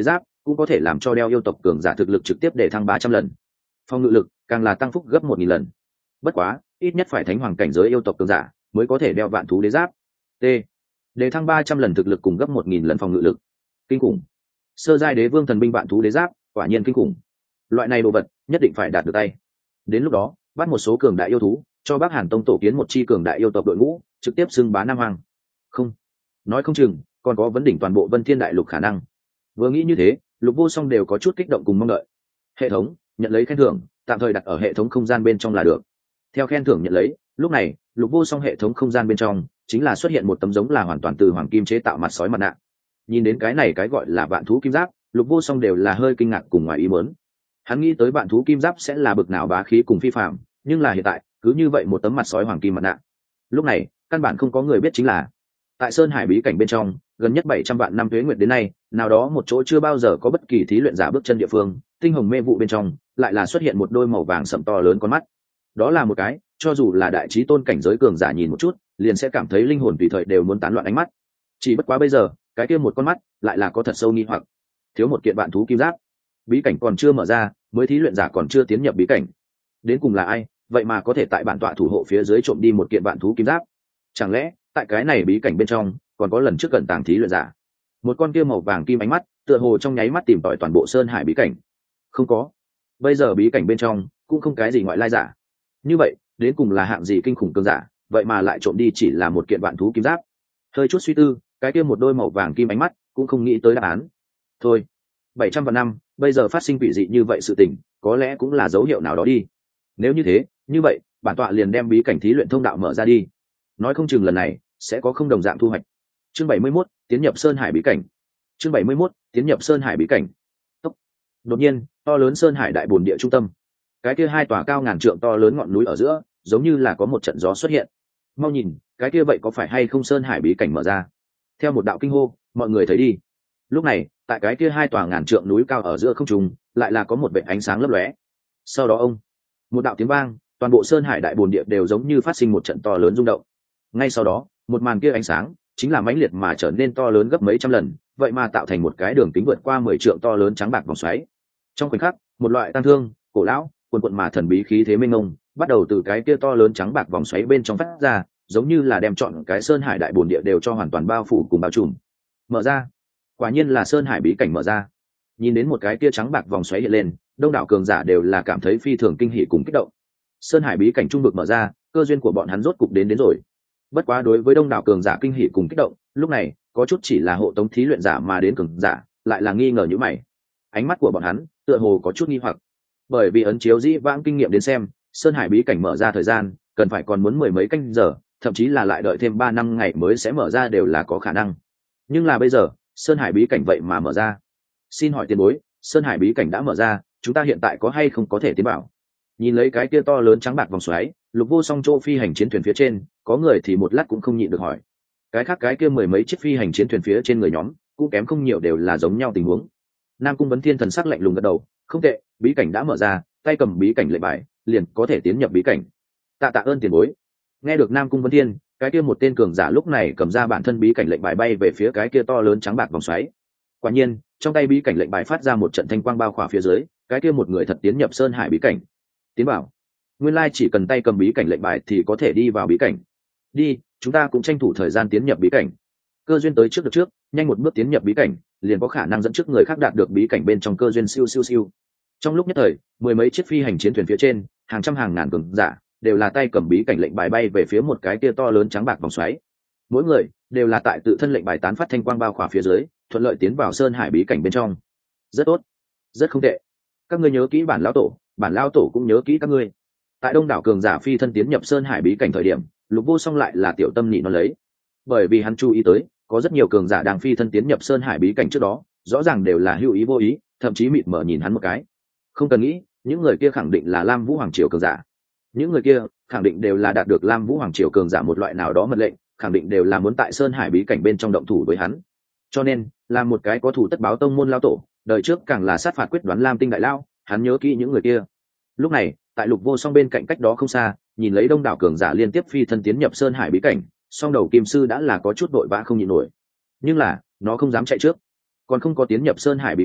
cũng có thể làm cho đeo yêu tộc cường giả thực lực trực tiếp để thăng 300 lần, phòng ngự lực càng là tăng phúc gấp 1000 lần. Bất quá ít nhất phải thánh hoàng cảnh giới yêu tộc cường giả mới có thể đeo vạn thú đế giáp. T để thăng 300 lần thực lực cùng gấp 1000 lần phòng ngự lực, kinh khủng. Sơ giai đế vương thần binh vạn thú đế giáp quả nhiên kinh khủng, loại này đồ vật nhất định phải đạt được tay. Đến lúc đó bắt một số cường đại yêu thú, cho Bắc Hàn Tông tổ kiến một chi cường đại yêu tộc đội ngũ, trực tiếp xưng bá Nam Hoàng. Không, nói không chừng còn có vấn đỉnh toàn bộ Vân Thiên Đại Lục khả năng. Vừa nghĩ như thế, Lục Vô Song đều có chút kích động cùng mong đợi. Hệ thống nhận lấy khen thưởng, tạm thời đặt ở hệ thống không gian bên trong là được. Theo khen thưởng nhận lấy, lúc này Lục Vô Song hệ thống không gian bên trong chính là xuất hiện một tấm giống là hoàn toàn từ hoàng kim chế tạo mặt sói mặt nạ. Nhìn đến cái này cái gọi là vạn thú kim giáp, Lục Vô Song đều là hơi kinh ngạc cùng ngoài ý muốn. Hắn nghĩ tới vạn thú kim giáp sẽ là bực nào bá khí cùng phi phàm, nhưng là hiện tại cứ như vậy một tấm mặt sói hoàng kim mặt nạ. Lúc này căn bản không có người biết chính là tại Sơn Hải bí cảnh bên trong, gần nhất 700 vạn năm tuế nguyệt đến nay, nào đó một chỗ chưa bao giờ có bất kỳ thí luyện giả bước chân địa phương, tinh hồng mê vụ bên trong lại là xuất hiện một đôi màu vàng sậm to lớn con mắt. Đó là một cái cho dù là đại chí tôn cảnh giới cường giả nhìn một chút liền sẽ cảm thấy linh hồn tùy thời đều muốn tán loạn ánh mắt. Chỉ bất quá bây giờ cái kia một con mắt lại là có thật sâu nghi hoặc. Thiếu một kiện vạn thú kim giáp, bí cảnh còn chưa mở ra, mới thí luyện giả còn chưa tiến nhập bí cảnh, đến cùng là ai vậy mà có thể tại bản tọa thủ hộ phía dưới trộm đi một kiện vạn thú kim giáp? Chẳng lẽ tại cái này bí cảnh bên trong còn có lần trước cận tàng thí luyện giả? Một con kia màu vàng kim ánh mắt tựa hồ trong nháy mắt tìm tòi toàn bộ Sơn Hải bí cảnh. Không có, bây giờ bí cảnh bên trong cũng không cái gì ngoại lai giả. Như vậy đến cùng là hạng gì kinh khủng cường giả vậy mà lại trộm đi chỉ là một kiện vạn thú kim giáp? Hơi chút suy tư, cái kia một đôi màu vàng kim ánh mắt cũng không nghĩ tới đáp án. Thôi, 700 vạn năm bây giờ phát sinh quỷ dị như vậy sự tình, có lẽ cũng là dấu hiệu nào đó đi. Nếu như thế, như vậy bản tọa liền đem bí cảnh thí luyện thông đạo mở ra đi, nói không chừng lần này sẽ có không đồng dạng thu hoạch. Chương 71, tiến nhập Sơn Hải bí cảnh. Chương 71, tiến nhập Sơn Hải bí cảnh. Đột nhiên, to lớn Sơn Hải đại bồn địa trung tâm, cái kia hai tòa cao ngàn trượng to lớn ngọn núi ở giữa, giống như là có một trận gió xuất hiện. Mau nhìn, cái kia vậy có phải hay không Sơn Hải bí cảnh mở ra? Theo một đạo kinh hô, mọi người thấy đi. Lúc này, tại cái kia hai tòa ngàn trượng núi cao ở giữa không trung, lại là có một vệt ánh sáng lấp lóe. Sau đó một đạo tiếng vang, toàn bộ Sơn Hải đại bồn địa đều giống như phát sinh một trận to lớn rung động. Ngay sau đó, một màn kia ánh sáng chính là mãnh liệt mà trở nên to lớn gấp mấy trăm lần, vậy mà tạo thành một cái đường kính vượt qua 10 trượng to lớn trắng bạc vòng xoáy. Trong khoảnh khắc, một loại tang thương, cổ lão, cuồn cuộn mà thần bí khí thế mênh mông, bắt đầu từ cái kia to lớn trắng bạc vòng xoáy bên trong phát ra, giống như là đem trọn cái Sơn Hải đại bồn địa đều cho hoàn toàn bao phủ cùng bao trùm. Mở ra, quả nhiên là Sơn Hải bí cảnh mở ra. Nhìn đến một cái kia trắng bạc vòng xoáy hiện lên, đông đảo cường giả đều là cảm thấy phi thường kinh hỉ cùng kích động. Sơn Hải bí cảnh trung vực mở ra, cơ duyên của bọn hắn rốt cục đến rồi. Bất quá đối với đông đảo cường giả kinh hỉ cùng kích động, lúc này có chút chỉ là hộ tống thí luyện giả mà đến cường giả lại là nghi ngờ như mày. Ánh mắt của bọn hắn tựa hồ có chút nghi hoặc, bởi vì ấn chiếu dĩ vãng kinh nghiệm đến xem, Sơn Hải bí cảnh mở ra thời gian cần phải còn muốn mười mấy canh giờ, thậm chí là lại đợi thêm 3 năm ngày mới sẽ mở ra đều là có khả năng. Nhưng là bây giờ Sơn Hải bí cảnh vậy mà mở ra. Xin hỏi tiền bối, Sơn Hải bí cảnh đã mở ra, chúng ta hiện tại có hay không có thể tiến vào? Nhìn lấy cái kia to lớn trắng bạc vòng xoáy, Lục Vô Song chỗ phi hành chiến thuyền phía trên, có người thì một lát cũng không nhịn được hỏi. Cái khác cái kia mười mấy chiếc phi hành chiến thuyền phía trên người nhóm cũng kém không nhiều, đều là giống nhau tình huống. Nam Cung Vấn Thiên thần sắc lạnh lùng gật đầu, không tệ, bí cảnh đã mở ra, tay cầm bí cảnh lệnh bài liền có thể tiến nhập bí cảnh. Tạ ơn tiền bối. Nghe được Nam Cung Vấn Thiên, cái kia một tên cường giả lúc này cầm ra bản thân bí cảnh lệnh bài bay về phía cái kia to lớn trắng bạc vòng xoáy. Quả nhiên, trong tay bí cảnh lệnh bài phát ra một trận thanh quang bao khỏa phía dưới, cái kia một người thật tiến nhập Sơn Hải bí cảnh. Tiến bảo, nguyên lai chỉ cần tay cầm bí cảnh lệnh bài thì có thể đi vào bí cảnh. Đi, chúng ta cũng tranh thủ thời gian tiến nhập bí cảnh. Cơ duyên tới trước được trước, nhanh một bước tiến nhập bí cảnh, liền có khả năng dẫn trước người khác đạt được bí cảnh bên trong cơ duyên siêu siêu siêu. Trong lúc nhất thời, mười mấy chiếc phi hành chiến thuyền phía trên, hàng trăm hàng ngàn cường giả đều là tay cầm bí cảnh lệnh bài bay về phía một cái kia to lớn trắng bạc vòng xoáy. Mỗi người đều là tại tự thân lệnh bài tán phát thanh quang bao khỏa phía dưới, thuận lợi tiến vào Sơn Hải bí cảnh bên trong. Rất tốt, rất không tệ. Các ngươi nhớ kỹ bản lão tổ, bản lão tổ cũng nhớ kỹ các ngươi. Tại đông đảo cường giả phi thân tiến nhập Sơn Hải bí cảnh thời điểm, Lục Vô Song lại là tiểu tâm nhị nó lấy, bởi vì hắn chú ý tới có rất nhiều cường giả đang phi thân tiến nhập Sơn Hải bí cảnh trước đó, rõ ràng đều là hữu ý vô ý, thậm chí mịt mờ nhìn hắn một cái. Không cần nghĩ, những người kia khẳng định là Lam Vũ Hoàng triều cường giả. Những người kia khẳng định đều là đạt được Lam Vũ Hoàng triều cường giả một loại nào đó mật lệnh, khẳng định đều là muốn tại Sơn Hải bí cảnh bên trong động thủ với hắn. Cho nên, là một cái có thủ tất báo tông môn lão tổ, đời trước càng là sát phạt quyết đoán Lam Tinh đại lao, hắn nhớ kỹ những người kia. Lúc này, tại Lục Vô Song bên cạnh cách đó không xa, nhìn lấy đông đảo cường giả liên tiếp phi thân tiến nhập Sơn Hải bí cảnh, song đầu kim sư đã là có chút vội vã không nhịn nổi. Nhưng là, nó không dám chạy trước, còn không có tiến nhập Sơn Hải bí cảnh,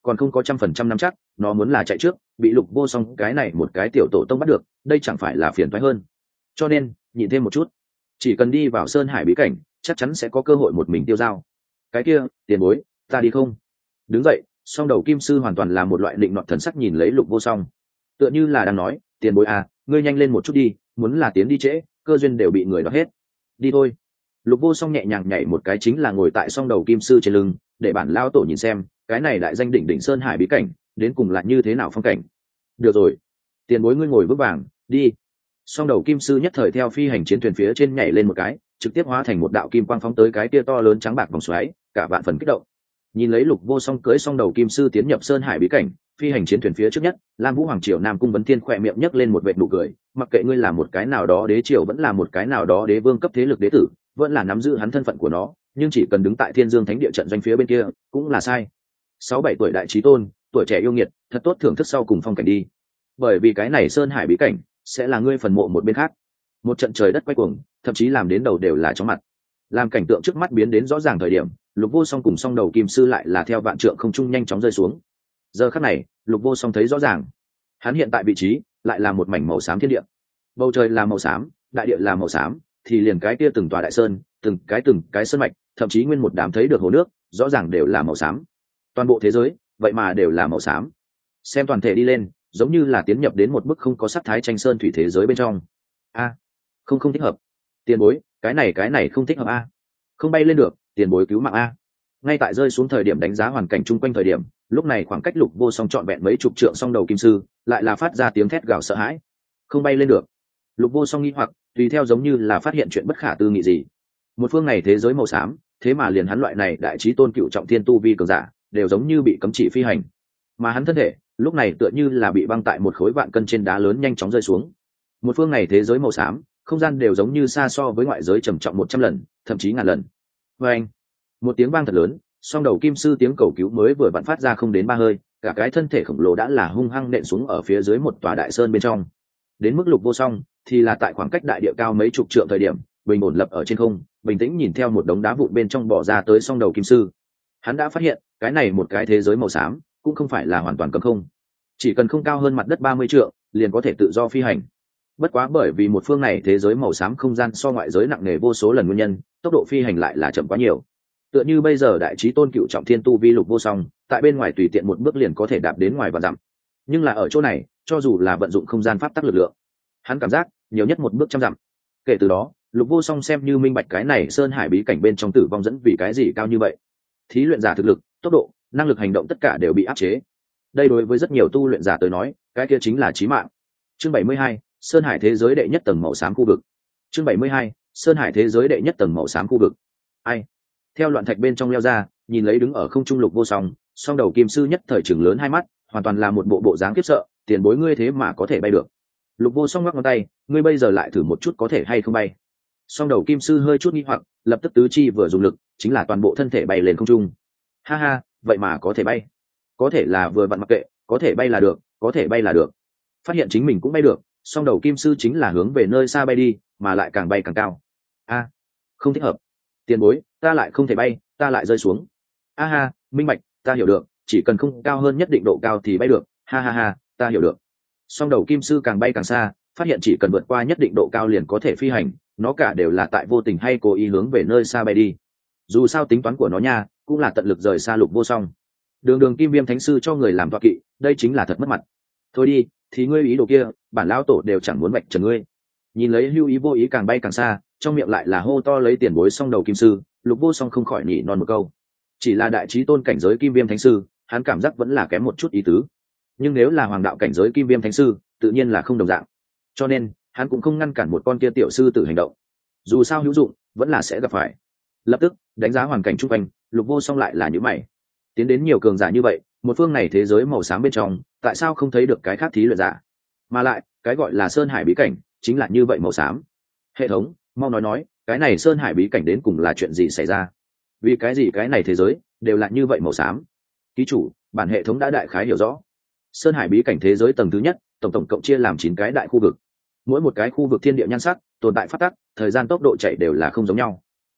còn không có 100% nắm chắc, nó muốn là chạy trước bị Lục Vô Song cái này một cái tiểu tổ tông bắt được, đây chẳng phải là phiền toái hơn. Cho nên nhịn thêm một chút, chỉ cần đi vào Sơn Hải bí cảnh chắc chắn sẽ có cơ hội một mình tiêu dao. Cái kia tiền bối, ta đi không? Đứng dậy, song đầu kim sư hoàn toàn là một loại định nọt thần sắc nhìn lấy Lục Vô Song, tựa như là đang nói, tiền bối à, ngươi nhanh lên một chút đi, muốn là tiến đi trễ cơ duyên đều bị người đoạt hết. Đi thôi. Lục Vô Song nhẹ nhàng nhảy một cái chính là ngồi tại song đầu kim sư trên lưng, để bản lao tổ nhìn xem cái này đại danh đỉnh đỉnh Sơn Hải bí cảnh đến cùng là như thế nào phong cảnh. Được rồi, tiền bối ngươi ngồi vững vàng đi. Song đầu kim sư nhất thời theo phi hành chiến thuyền phía trên nhảy lên một cái, trực tiếp hóa thành một đạo kim quang phóng tới cái tia to lớn trắng bạc vòng xoáy, cả vạn phần kích động. Nhìn lấy Lục Vô Song cưỡi song đầu kim sư tiến nhập Sơn Hải bí cảnh, phi hành chiến thuyền phía trước nhất, Lam Vũ Hoàng Triều Nam Cung Vấn Thiên khỏe miệng nhấc lên một vệt nụ cười, mặc kệ ngươi là một cái nào đó đế triều vẫn là một cái nào đó đế vương cấp thế lực đế tử, vẫn là nắm giữ hắn thân phận của nó, nhưng chỉ cần đứng tại Thiên Dương Thánh địa trận doanh phía bên kia, cũng là sai. 6-7 tuổi đại chí tôn, tuổi trẻ yêu nghiệt, thật tốt thưởng thức sau cùng phong cảnh đi. Bởi vì cái này Sơn Hải bí cảnh sẽ là ngươi phần mộ một bên khác. Một trận trời đất quay cuồng, thậm chí làm đến đầu đều là chóng mặt. Làm cảnh tượng trước mắt biến đến rõ ràng thời điểm, Lục Vô Song cùng song đầu kim sư lại là theo vạn trượng không trung nhanh chóng rơi xuống. Giờ khắc này, Lục Vô Song thấy rõ ràng, hắn hiện tại vị trí lại là một mảnh màu xám thiên địa. Bầu trời là màu xám, đại địa là màu xám, thì liền cái kia từng tòa đại sơn, từng cái sơn mạch, thậm chí nguyên một đám thấy được hồ nước, rõ ràng đều là màu xám. Toàn bộ thế giới, vậy mà đều là màu xám. Xem toàn thể đi lên, giống như là tiến nhập đến một bức không có sắc thái tranh sơn thủy thế giới bên trong. A, không thích hợp. Tiền bối, cái này không thích hợp a. Không bay lên được, tiền bối cứu mạng a. Ngay tại rơi xuống thời điểm đánh giá hoàn cảnh chung quanh thời điểm, lúc này khoảng cách Lục Vô Song trọn vẹn mấy chục trượng song đầu kim sư, lại là phát ra tiếng thét gào sợ hãi. Không bay lên được. Lục Vô Song nghi hoặc, tùy theo giống như là phát hiện chuyện bất khả tư nghị gì. Một phương này thế giới màu xám, thế mà liền hắn loại này đại chí tôn cựu trọng thiên tu vi cường giả, đều giống như bị cấm chỉ phi hành. Mà hắn thân thể, lúc này tựa như là bị băng tại một khối vạn cân trên đá lớn nhanh chóng rơi xuống. Một phương này thế giới màu xám, không gian đều giống như xa so với ngoại giới trầm trọng 100 lần, thậm chí ngàn lần. Và anh, một tiếng vang thật lớn, song đầu kim sư tiếng cầu cứu mới vừa vặn phát ra không đến 3 hơi, cả cái thân thể khổng lồ đã là hung hăng nện xuống ở phía dưới một tòa đại sơn bên trong. Đến mức Lục Vô Song thì là tại khoảng cách đại địa cao mấy chục trượng thời điểm, bình ổn lập ở trên không, bình tĩnh nhìn theo một đống đá vụn bên trong bỏ ra tới song đầu kim sư. Hắn đã phát hiện, cái này một cái thế giới màu xám cũng không phải là hoàn toàn cấm không, chỉ cần không cao hơn mặt đất 30 trượng, liền có thể tự do phi hành. Bất quá bởi vì một phương này thế giới màu xám không gian so ngoại giới nặng nề vô số lần nguyên nhân, tốc độ phi hành lại là chậm quá nhiều. Tựa như bây giờ đại chí tôn cựu trọng thiên tu vi Lục Vô Song, tại bên ngoài tùy tiện một bước liền có thể đạp đến ngoài và dặm. Nhưng là ở chỗ này, cho dù là vận dụng không gian pháp tắc lực lượng, hắn cảm giác nhiều nhất một bước trăm dặm. Kể từ đó, Lục Vô Song xem như minh bạch cái này Sơn Hải bí cảnh bên trong tử vong dẫn vì cái gì cao như vậy. Thí luyện giả thực lực, tốc độ, năng lực hành động tất cả đều bị áp chế. Đây đối với rất nhiều tu luyện giả tới nói, cái kia chính là chí mạng. Chương 72, Sơn Hải thế giới đệ nhất tầng màu xám khu vực. Chương 72, Sơn Hải thế giới đệ nhất tầng màu xám khu vực. Ai? Theo loạn thạch bên trong leo ra, nhìn lấy đứng ở không trung Lục Vô Song, song đầu kim sư nhất thời trừng lớn hai mắt, hoàn toàn là một bộ dáng khiếp sợ, tiền bối ngươi thế mà có thể bay được. Lục Vô Song ngoắc ngón tay, ngươi bây giờ lại thử một chút có thể hay không bay. Song đầu kim sư hơi chút nghi hoặc, lập tức tứ chi vừa dùng lực, chính là toàn bộ thân thể bay lên không trung. Ha ha, vậy mà có thể bay. Có thể là vừa vặn mặc kệ, có thể bay là được, có thể bay là được. Phát hiện chính mình cũng bay được, song đầu kim sư chính là hướng về nơi xa bay đi, mà lại càng bay càng cao. A, không thích hợp. Tiền bối, ta lại không thể bay, ta lại rơi xuống. A ha, minh bạch, ta hiểu được, chỉ cần không cao hơn nhất định độ cao thì bay được. Ha ha ha, ta hiểu được. Song đầu kim sư càng bay càng xa, phát hiện chỉ cần vượt qua nhất định độ cao liền có thể phi hành, nó cả đều là tại vô tình hay cố ý hướng về nơi xa bay đi. Dù sao tính toán của nó nha, cũng là tận lực rời xa Lục Vô Song. Đường Kim Viêm Thánh sư cho người làm tọa kỵ, đây chính là thật mất mặt. Thôi đi, thì ngươi ý đồ kia, bản lão tổ đều chẳng muốn vạch trần ngươi. Nhìn lấy Hưu Ý vô ý càng bay càng xa, trong miệng lại là hô to lấy tiền bối song đầu kim sư, Lục Vô Song không khỏi nhỉ non một câu. Chỉ là đại chí tôn cảnh giới Kim Viêm Thánh sư, hắn cảm giác vẫn là kém một chút ý tứ. Nhưng nếu là hoàng đạo cảnh giới Kim Viêm Thánh sư, tự nhiên là không đồng dạng. Cho nên, hắn cũng không ngăn cản một con kia tiểu sư tử hành động. Dù sao hữu dụng, vẫn là sẽ gặp phải. Lập tức, đánh giá hoàn cảnh xung quanh, Lục Vô Song lại là nhíu mày. Tiến đến nhiều cường giả như vậy, một phương này thế giới màu xám bên trong, tại sao không thấy được cái khác thí luyện giả? Mà lại, cái gọi là Sơn Hải bí cảnh, chính là như vậy màu xám. Hệ thống, mau nói, cái này Sơn Hải bí cảnh đến cùng là chuyện gì xảy ra? Vì cái gì cái này thế giới đều là như vậy màu xám? Ký chủ, bản hệ thống đã đại khái hiểu rõ. Sơn Hải bí cảnh thế giới tầng thứ nhất, tổng cộng chia làm 9 cái đại khu vực. Mỗi một cái khu vực thiên địa nhan sắc, tồn tại phát tắc, thời gian tốc độ chạy đều là không giống nhau.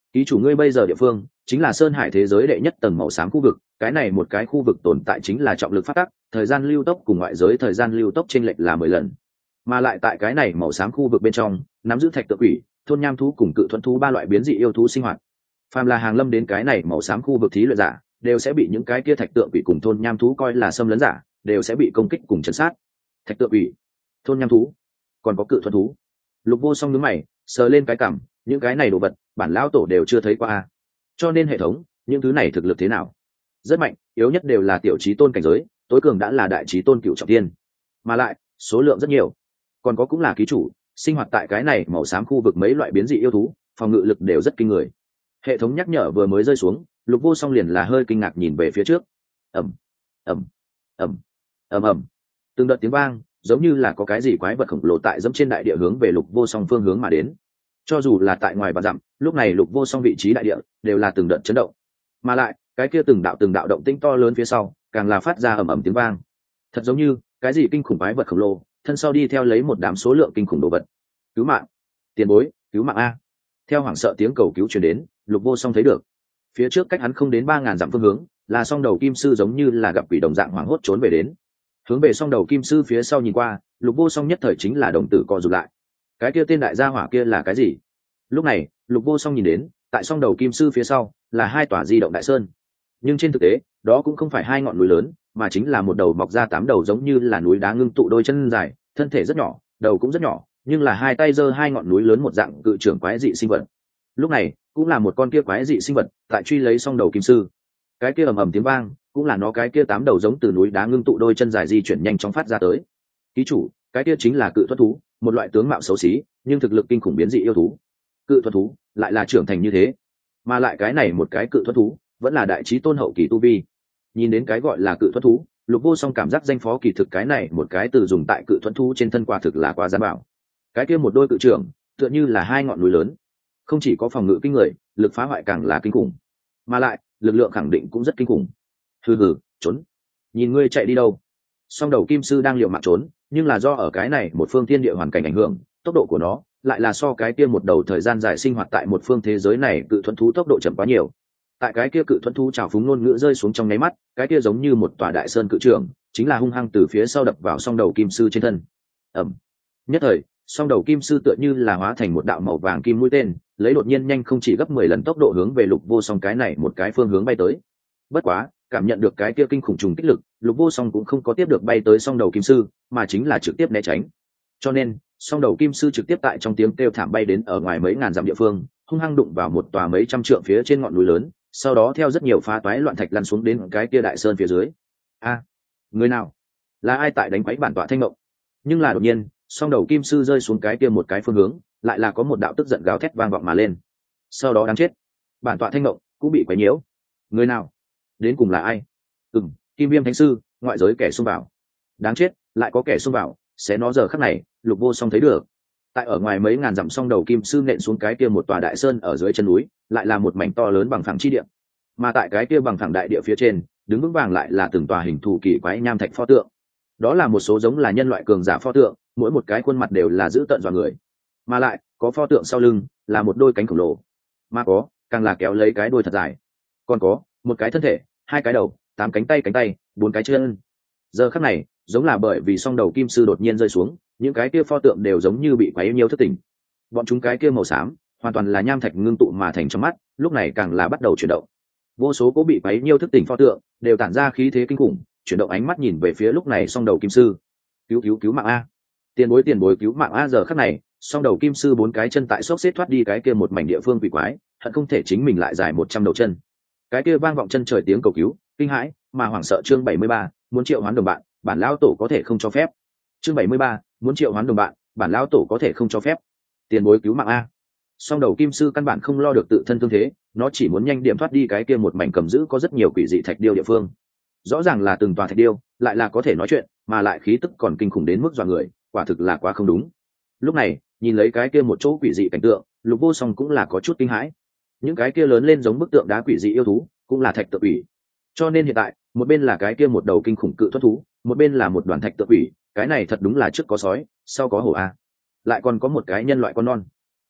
Ký chủ ngươi bây giờ địa phương chính là Sơn Hải thế giới đệ nhất tầng màu xám khu vực, cái này một cái khu vực tồn tại chính là trọng lực phát tắc, thời gian lưu tốc cùng ngoại giới thời gian lưu tốc chênh lệch là 10 lần. Mà lại tại cái này màu xám khu vực bên trong, nắm giữ thạch tự quỷ, thôn nham thú cùng cự thuẫn thú ba loại biến dị yêu thú sinh hoạt. Phàm là hàng lâm đến cái này màu xám khu vực thí luyện giả, đều sẽ bị những cái kia thạch tượng quỷ cùng thôn nham thú coi là xâm lấn giả, đều sẽ bị công kích cùng trấn sát. Thạch tượng quỷ, thôn nham thú, còn có cự thuẫn thú. Lục Vô Song nhướng mày, sờ lên cái cằm, những cái này đồ vật, bản lão tổ đều chưa thấy qua. Cho nên hệ thống, những thứ này thực lực thế nào? Rất mạnh, yếu nhất đều là tiểu chí tôn cảnh giới, tối cường đã là đại chí tôn cửu trọng thiên. Mà lại, số lượng rất nhiều. Còn có cũng là ký chủ, sinh hoạt tại cái này màu xám khu vực mấy loại biến dị yêu thú, phòng ngự lực đều rất kinh người. Hệ thống nhắc nhở vừa mới rơi xuống, Lục Vô Song liền là hơi kinh ngạc nhìn về phía trước. Ầm, ầm, ầm, ầm ầm. Từng đợt tiếng vang, giống như là có cái gì quái vật khổng lồ tại dẫm trên đại địa hướng về Lục Vô Song phương hướng mà đến. Cho dù là tại ngoài và dặm, lúc này Lục Vô Song vị trí đại địa đều là từng đợt chấn động. Mà lại, cái kia từng đạo động tĩnh to lớn phía sau, càng là phát ra ầm ầm tiếng vang. Thật giống như cái gì kinh khủng quái vật khổng lồ, thân sau đi theo lấy một đám số lượng kinh khủng đồ vật. Cứu mạng, tiền bối, cứu mạng a. Theo hoảng sợ tiếng cầu cứu truyền đến, Lục Vô Song thấy được phía trước cách hắn không đến 3000 dặm phương hướng là song đầu kim sư, giống như là gặp quỷ đồng dạng hoảng hốt trốn về đến. Hướng về song đầu kim sư phía sau nhìn qua, Lục Vô Song nhất thời chính là đồng tử co rụt lại. Cái kia tên đại gia hỏa kia là cái gì? Lúc này Lục Vô Song nhìn đến, tại song đầu kim sư phía sau là hai tòa di động đại sơn, nhưng trên thực tế đó cũng không phải hai ngọn núi lớn, mà chính là một đầu mọc ra 8 đầu giống như là núi đá ngưng tụ, đôi chân dài, thân thể rất nhỏ, đầu cũng rất nhỏ, nhưng là hai tay giơ hai ngọn núi lớn một dạng cự trưởng quái dị sinh vật. Lúc này cũng là một con kia quái dị sinh vật tại truy lấy song đầu kim sư. Cái kia ầm ầm tiếng vang cũng là nó cái kia 8 đầu giống từ núi đá ngưng tụ đôi chân dài di chuyển nhanh chóng phát ra tới. Ký chủ, cái kia chính là cự thuẫn thú, một loại tướng mạo xấu xí nhưng thực lực kinh khủng biến dị yêu thú. Cự thuẫn thú lại là trưởng thành như thế, mà lại cái này một cái cự thuẫn thú vẫn là đại chí tôn hậu kỳ tu vi. Nhìn đến cái gọi là cự thuẫn thú, Lục Vô Song cảm giác danh phó kỳ thực cái này một cái từ dùng tại cự thuẫn thú trên thân quả thực là quá gian bảo. Cái kia một đôi cự trưởng tựa như là hai ngọn núi lớn, không chỉ có phòng ngự kinh người, lực phá hoại càng là kinh khủng, mà lại lực lượng khẳng định cũng rất kinh khủng. Hừ hừ, trốn, nhìn ngươi chạy đi đâu? Song đầu kim sư đang liều mạng trốn, nhưng là do ở cái này một phương thiên địa hoàn cảnh ảnh hưởng, tốc độ của nó lại là so cái kia một đầu thời gian dài sinh hoạt tại một phương thế giới này cự thuẫn thú tốc độ chậm quá nhiều. Tại cái kia cự thuẫn thú trào phúng ngôn ngữ rơi xuống trong nháy mắt, cái kia giống như một tòa đại sơn cự trưởng chính là hung hăng từ phía sau đập vào song đầu kim sư trên thân. Ầm. Nhất thời song đầu kim sư tựa như là hóa thành một đạo màu vàng kim mũi tên, lấy đột nhiên nhanh không chỉ gấp 10 lần tốc độ hướng về Lục Vô Song cái này một cái phương hướng bay tới. Bất quá cảm nhận được cái kia kinh khủng trùng kích lực, Lục Vô Song cũng không có tiếp được bay tới song đầu kim sư, mà chính là trực tiếp né tránh. Cho nên song đầu kim sư trực tiếp tại trong tiếng kêu thảm bay đến ở ngoài mấy ngàn dặm địa phương, hung hăng đụng vào một tòa mấy trăm trượng phía trên ngọn núi lớn, sau đó theo rất nhiều phá toái loạn thạch lăn xuống đến cái kia đại sơn phía dưới. A, người nào? Là ai tại đánh quấy bản tọa thanh ngộng? Nhưng là đột nhiên song đầu kim sư rơi xuống cái kia một cái phương hướng, lại là có một đạo tức giận gào thét vang vọng mà lên. Sau đó đáng chết, bản tọa thanh ngộng cũng bị quấy nhiễu. Người nào? Đến cùng là ai? Kim Viêm Thánh Sư, ngoại giới kẻ xông vào. Đáng chết, lại có kẻ xông vào. Sẽ nó giờ khắc này Lục Vô Song thấy được, tại ở ngoài mấy ngàn dặm song đầu kim sư nện xuống cái kia một tòa đại sơn ở dưới chân núi, lại là một mảnh to lớn bằng phẳng chi địa. Mà tại cái kia bằng phẳng đại địa phía trên, đứng vững vàng lại là từng tòa hình thù kỳ quái nham thạch pho tượng. Đó là một số giống là nhân loại cường giả pho tượng, mỗi một cái khuôn mặt đều là dữ tợn dọa người, mà lại có pho tượng sau lưng là một đôi cánh khổng lồ, mà có càng là kéo lấy cái đuôi thật dài, còn có một cái thân thể, hai cái đầu, 8 cánh tay, 4 cái chân. Giờ khắc này giống là bởi vì song đầu kim sư đột nhiên rơi xuống, những cái kia pho tượng đều giống như bị quấy nhiễu thức tỉnh. Bọn chúng cái kia màu xám hoàn toàn là nham thạch ngưng tụ mà thành trong mắt, lúc này càng là bắt đầu chuyển động. Vô số cố bị quấy nhiễu thức tỉnh pho tượng đều tản ra khí thế kinh khủng, chuyển động ánh mắt nhìn về phía lúc này song đầu kim sư. Cứu mạng a, tiền bối cứu mạng a. Giờ khắc này song đầu kim sư 4 cái chân tại xốc xếp thoát đi cái kia một mảnh địa phương quỷ quái, hận không thể chính mình lại dài 100 đầu chân. Cái kia vang vọng chân trời tiếng cầu cứu kinh hãi mà hoảng sợ. Chương 73, muốn triệu hoán đồng bạn, bản lão tổ có thể không cho phép. Chương 73, muốn triệu hoán đồng bạn, bản lão tổ có thể không cho phép. Tiền bối cứu mạng a. Song đầu kim sư căn bản không lo được tự thân thương thế, nó chỉ muốn nhanh điểm thoát đi cái kia một mảnh cầm giữ có rất nhiều quỷ dị thạch điêu địa phương. Rõ ràng là từng tòa thạch điêu, lại là có thể nói chuyện, mà lại khí tức còn kinh khủng đến mức dọa người, quả thực là quá không đúng. Lúc này nhìn lấy cái kia một chỗ quỷ dị cảnh tượng, Lục Vô Song cũng là có chút kinh hãi. Những cái kia lớn lên giống bức tượng đá quỷ dị yêu thú cũng là thạch tự quỷ, cho nên hiện tại một bên là cái kia một đầu kinh khủng cự thoát thú, một bên là một đoàn thạch tự quỷ, cái này thật đúng là trước có sói sau có hổ a, lại còn có một cái nhân loại con non.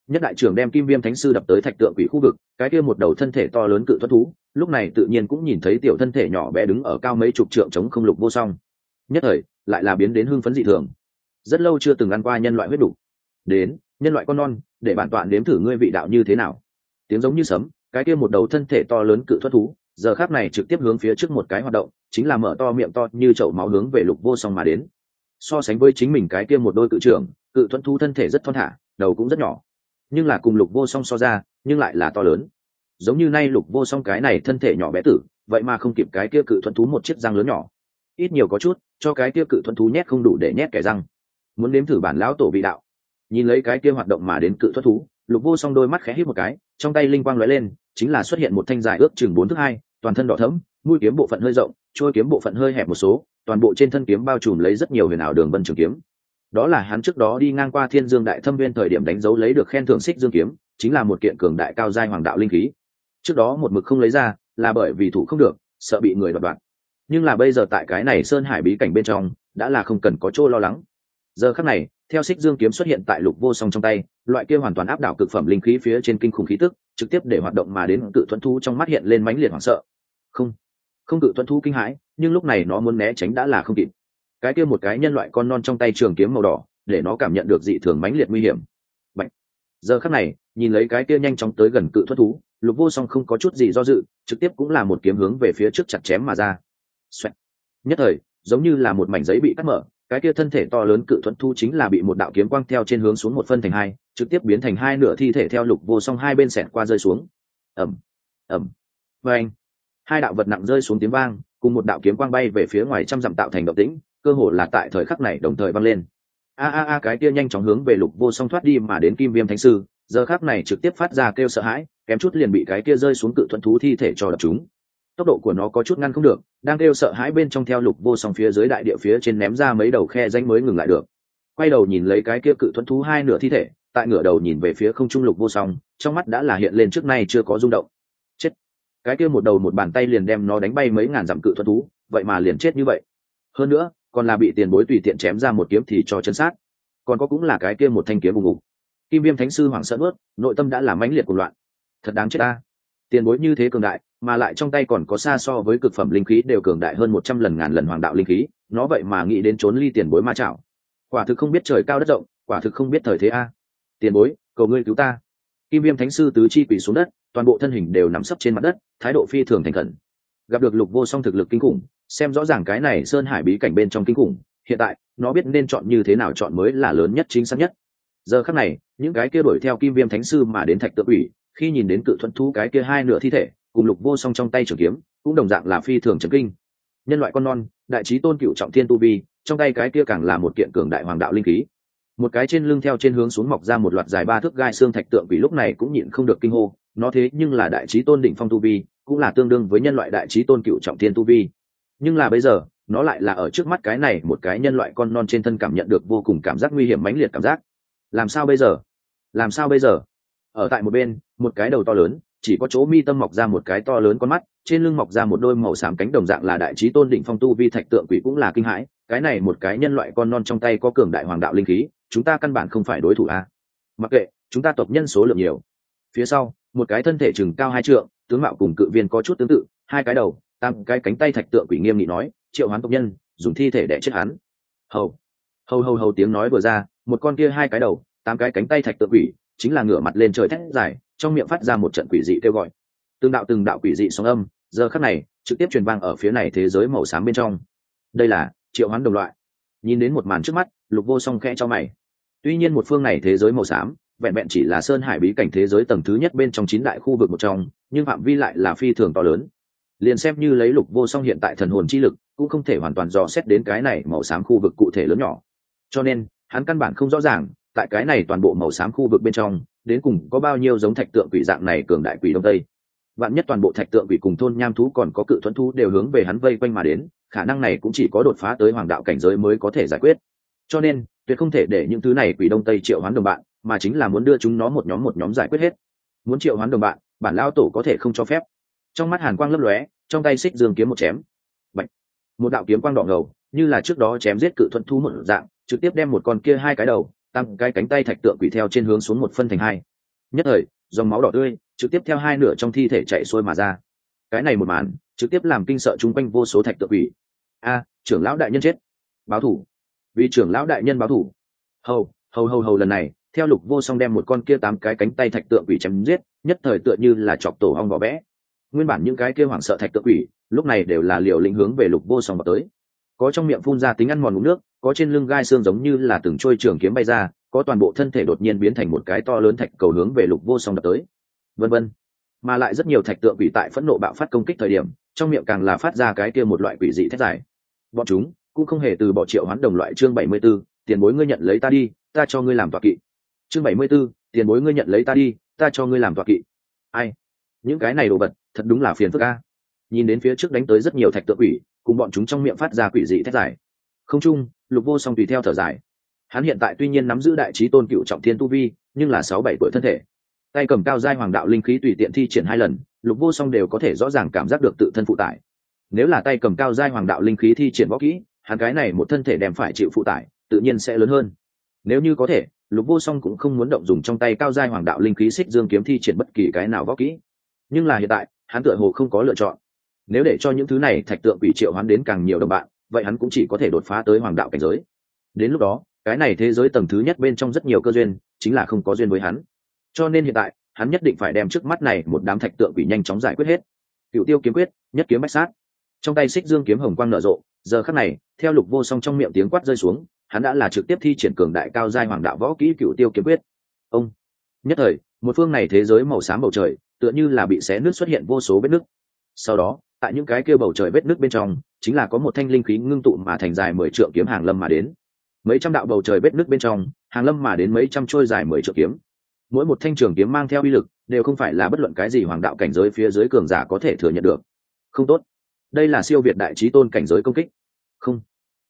Nhất đại trưởng đem kim viêm thánh sư đập tới thạch tượng quỷ khu vực, cái kia một đầu thân thể to lớn cự thuẫn thú lúc này tự nhiên cũng nhìn thấy tiểu thân thể nhỏ bé đứng ở cao mấy chục trượng chống không lục vô song, nhất thời lại là biến đến hưng phấn dị thường. Rất lâu chưa từng ăn qua nhân loại huyết đủ, đến nhân loại con non, để bản tọa nếm thử ngươi vị đạo như thế nào. Tiếng giống như sấm, cái kia một đầu thân thể to lớn cự thuẫn thú giờ khắc này trực tiếp hướng phía trước một cái hoạt động, chính là mở to miệng to như chậu máu hướng về lục vô song mà đến. So sánh với chính mình cái kia một đôi cự trưởng, cự thuẫn thú thân thể rất thon thả, đầu cũng rất nhỏ, nhưng là cùng lục vô song so ra nhưng lại là to lớn. Giống như nay lục vô song cái này thân thể nhỏ bé tử, vậy mà không kịp cái kia cự thuẫn thú một chiếc răng lớn nhỏ, ít nhiều có chút cho cái kia cự thuẫn thú nhét không đủ để nhét kẻ răng. Muốn nếm thử bản lão tổ vị đạo. Nhìn lấy cái kia hoạt động mà đến cự thuẫn thú, lục vô song đôi mắt khẽ híp một cái, trong tay linh quang lóe lên, chính là xuất hiện một thanh dài ước chừng 4 thước 2, toàn thân đỏ thẫm, mũi kiếm bộ phận hơi rộng, chuôi kiếm bộ phận hơi hẹp một số, toàn bộ trên thân kiếm bao trùm lấy rất nhiều huyền ảo đường vân trường kiếm. Đó là hắn trước đó đi ngang qua Thiên Dương Đại Thâm Viên thời điểm đánh dấu lấy được khen thưởng xích dương kiếm, chính là một kiện cường đại cao giai hoàng đạo linh khí. Trước đó một mực không lấy ra, là bởi vì thủ không được, sợ bị người đoạt đoạn. Nhưng là bây giờ tại cái này sơn hải bí cảnh bên trong, đã là không cần có chỗ lo lắng. Giờ khắc này, theo xích dương kiếm xuất hiện tại lục vô song trong tay, loại kia hoàn toàn áp đảo cực phẩm linh khí phía trên kinh khủng khí tức, trực tiếp để hoạt động mà đến cự thuẫn thú trong mắt hiện lên mãnh liệt hoảng sợ. Không cự thuẫn thú kinh hãi, nhưng lúc này nó muốn né tránh đã là không kịp. Cái kia một cái nhân loại con non trong tay trường kiếm màu đỏ, để nó cảm nhận được dị thường mãnh liệt nguy hiểm. Bạch. Giờ khắc này, nhìn lấy cái kia nhanh chóng tới gần cự thuẫn thú, lục vô song không có chút gì do dự, trực tiếp cũng là một kiếm hướng về phía trước chặt chém mà ra. Xoẹt. Nhất thời, giống như là một mảnh giấy bị cắt mở, cái kia thân thể to lớn cự thuẫn thú chính là bị một đạo kiếm quang theo trên hướng xuống một phân thành hai, trực tiếp biến thành hai nửa thi thể theo lục vô song hai bên xẹt qua rơi xuống. Ầm, ầm, vang. Hai đạo vật nặng rơi xuống tiếng vang, cùng một đạo kiếm quang bay về phía ngoài trăm dặm tạo thành động tĩnh, cơ hồ là tại thời khắc này đồng thời vang lên. Cái kia nhanh chóng hướng về lục vô song thoát đi mà đến kim viêm thánh sư, giờ khắc này trực tiếp phát ra kêu sợ hãi, kém chút liền bị cái kia rơi xuống cự thuẫn thú thi thể cho đập trúng. Tốc độ của nó có chút ngăn không được, đang kêu sợ hãi bên trong theo lục vô song phía dưới đại địa phía trên ném ra mấy đầu khe rãnh mới ngừng lại được. Quay đầu nhìn lấy cái kia cự thuẫn thú hai nửa thi thể, tại ngửa đầu nhìn về phía không trung lục vô song, trong mắt đã là hiện lên trước nay chưa có rung động. Chết! Cái kia một đầu một bàn tay liền đem nó đánh bay mấy ngàn dặm cự thuẫn thú, vậy mà liền chết như vậy. Hơn nữa, còn là bị tiền bối tùy tiện chém ra một kiếm thì cho chân sát. Còn có cũng là cái kia một thanh kiếm ùng ục. Kim viêm thánh sư hoảng sợ nuốt, nội tâm đã là mãnh liệt cuồng loạn. Thật đáng chết ta! Tiền bối như thế cường đại, mà lại trong tay còn có xa so với cực phẩm linh khí đều cường đại hơn 100 lần ngàn lần hoàng đạo linh khí, nó vậy mà nghĩ đến trốn ly tiền bối ma chảo. Quả thực không biết trời cao đất rộng, quả thực không biết thời thế a. Tiền bối, cầu ngươi cứu ta. Kim viêm thánh sư tứ chi quỳ xuống đất, toàn bộ thân hình đều nằm sấp trên mặt đất, thái độ phi thường thành khẩn. Gặp được lục vô song thực lực kinh khủng, xem rõ ràng cái này sơn hải bí cảnh bên trong kinh khủng, hiện tại nó biết nên chọn như thế nào chọn mới là lớn nhất chính xác nhất. Giờ khắc này, những cái kia đuổi theo kim viêm thánh sư mà đến thạch tự ủy, khi nhìn đến cự thuẫn thú cái kia hai nửa thi thể cùng lục vô song trong tay trường kiếm, cũng đồng dạng là phi thường chấn kinh. Nhân loại con non, đại chí tôn cựu trọng thiên tu vi, trong tay cái kia càng là một kiện cường đại hoàng đạo linh khí. Một cái trên lưng theo trên hướng xuống mọc ra một loạt dài 3 thước gai xương thạch tượng quỷ lúc này cũng nhịn không được kinh hô, nó thế nhưng là đại chí tôn đỉnh phong tu vi, cũng là tương đương với nhân loại đại chí tôn cựu trọng thiên tu vi. Nhưng là bây giờ, nó lại là ở trước mắt cái này một cái nhân loại con non trên thân cảm nhận được vô cùng cảm giác nguy hiểm mãnh liệt cảm giác. Làm sao bây giờ? Làm sao bây giờ? Ở tại một bên, một cái đầu to lớn, chỉ có chỗ mi tâm mọc ra một cái to lớn con mắt, trên lưng mọc ra một đôi màu xám cánh đồng dạng là đại chí tôn đỉnh phong tu vi thạch tượng quỷ cũng là kinh hãi, cái này một cái nhân loại con non trong tay có cường đại hoàng đạo linh khí, chúng ta căn bản không phải đối thủ a. Mặc kệ, chúng ta tộc nhân số lượng nhiều. Phía sau, một cái thân thể chừng cao 2 trượng, tướng mạo cùng cự viên có chút tương tự, 2 cái đầu, 8 cái cánh tay thạch tượng quỷ nghiêm nghị nói, triệu hoán tộc nhân, dùng thi thể để chết hắn. Hầu tiếng nói vừa ra, một con kia 2 cái đầu, 8 cái cánh tay thạch tượng quỷ, chính là ngửa mặt lên trời thét dài, trong miệng phát ra một trận quỷ dị kêu gọi. Từng đạo quỷ dị sóng âm, giờ khắc này trực tiếp truyền vang ở phía này thế giới màu xám bên trong. Đây là triệu hoán đồng loại. Nhìn đến một màn trước mắt, lục vô song khẽ cho mày. Tuy nhiên một phương này thế giới màu xám, vẹn vẹn chỉ là sơn hải bí cảnh thế giới tầng thứ nhất bên trong 9 đại khu vực một trong, nhưng phạm vi lại là phi thường to lớn. Liền xem như lấy lục vô song hiện tại thần hồn chi lực, cũng không thể hoàn toàn dò xét đến cái này màu xám khu vực cụ thể lớn nhỏ. Cho nên, hắn căn bản không rõ ràng, tại cái này toàn bộ màu xám khu vực bên trong, đến cùng có bao nhiêu giống thạch tượng quỷ dạng này cường đại quỷ đông tây. Vạn nhất toàn bộ thạch tượng quỷ cùng thôn nham thú còn có cự thuẫn thú đều hướng về hắn vây quanh mà đến, khả năng này cũng chỉ có đột phá tới hoàng đạo cảnh giới mới có thể giải quyết. Cho nên, tuyệt không thể để những thứ này quỷ đông tây triệu hoán đồng bạn, mà chính là muốn đưa chúng nó một nhóm giải quyết hết. Muốn triệu hoán đồng bạn, bản lao tổ có thể không cho phép. Trong mắt hàn quang lấp lóe, trong tay xích dương kiếm một chém. Bạch. Một đạo kiếm quang đỏ ngầu, như là trước đó chém giết cự thuẫn thú một dạng, trực tiếp đem một con kia 2 cái đầu, tăng cái cánh tay thạch tượng quỷ theo trên hướng xuống một phân thành hai. Nhất thời dòng máu đỏ tươi trực tiếp theo hai nửa trong thi thể chạy xuôi mà ra. Cái này một màn trực tiếp làm kinh sợ chung quanh vô số thạch tượng quỷ. Trưởng lão đại nhân chết, báo thủ, vì trưởng lão đại nhân báo thủ. Hầu lần này theo Lục Vô Song đem một con kia 8 cái cánh tay thạch tượng quỷ chém giết, nhất thời tựa như là chọc tổ ong vỏ vẽ. Nguyên bản những cái kia hoảng sợ thạch tượng quỷ lúc này đều là liều lĩnh hướng về Lục Vô Song vào tới, có trong miệng phun ra tính ăn mòn ngụm nước, có trên lưng gai xương giống như là từng trôi trường kiếm bay ra, có toàn bộ thân thể đột nhiên biến thành một cái to lớn thạch cầu hướng về Lục Vô Song đập tới, vân vân. Mà lại rất nhiều thạch tượng quỷ tại phẫn nộ bạo phát công kích thời điểm, trong miệng càng là phát ra cái kia một loại quỷ dị thét dài. Bọn chúng cũng không hề từ bỏ Triệu Hoán đồng loại. Chương 74, tiền bối ngươi nhận lấy ta đi, ta cho ngươi làm tọa kỵ. Chương 74, tiền bối ngươi nhận lấy ta đi, ta cho ngươi làm tọa kỵ. Ai? Những cái này đồ vật, thật đúng là phiền phức a. Nhìn đến phía trước đánh tới rất nhiều thạch tượng quỷ, cùng bọn chúng trong miệng phát ra quỷ dị thét dài. Không chung, Lục Vô Song tùy theo thở dài. Hắn hiện tại tuy nhiên nắm giữ đại chí tôn cựu trọng thiên tu vi, nhưng là 6-7 tuổi thân thể, tay cầm cao giai hoàng đạo linh khí tùy tiện thi triển 2 lần, Lục Vô Song đều có thể rõ ràng cảm giác được tự thân phụ tải. Nếu là tay cầm cao giai hoàng đạo linh khí thi triển võ kỹ, hắn cái này một thân thể đem phải chịu phụ tải, tự nhiên sẽ lớn hơn. Nếu như có thể, Lục Vô Song cũng không muốn động dùng trong tay cao giai hoàng đạo linh khí Xích Dương kiếm thi triển bất kỳ cái nào võ kỹ. Nhưng là hiện tại, hắn tựa hồ không có lựa chọn. Nếu để cho những thứ này thạch tượng quỷ triệu hoán đến càng nhiều đồng bạn, vậy hắn cũng chỉ có thể đột phá tới hoàng đạo cảnh giới. Đến lúc đó, cái này thế giới tầng thứ nhất bên trong rất nhiều cơ duyên, chính là không có duyên với hắn. Cho nên hiện tại, hắn nhất định phải đem trước mắt này một đám thạch tượng quỷ nhanh chóng giải quyết hết. Cựu Tiêu kiếm quyết, nhất kiếm bách sát. Trong tay Xích Dương kiếm hồng quang nở rộ, giờ khắc này, theo Lục Vô Song trong miệng tiếng quát rơi xuống, hắn đã là trực tiếp thi triển cường đại cao giai hoàng đạo võ kỹ Cựu Tiêu kiếm quyết. Ông, nhất thời, một phương này thế giới màu xám bầu trời, tựa như là bị xé nứt xuất hiện vô số vết nứt. Sau đó, tại những cái kia bầu trời vết nứt bên trong, chính là có một thanh linh khí ngưng tụ mà thành dài 10 trượng kiếm hàng lâm mà đến. Mấy trăm đạo bầu trời vết nứt bên trong, hàng lâm mà đến mấy trăm trôi dài 10 trượng kiếm. Mỗi một thanh trường kiếm mang theo uy lực, đều không phải là bất luận cái gì hoàng đạo cảnh giới phía dưới cường giả có thể thừa nhận được. Không tốt, đây là siêu việt đại chí tôn cảnh giới công kích. Không.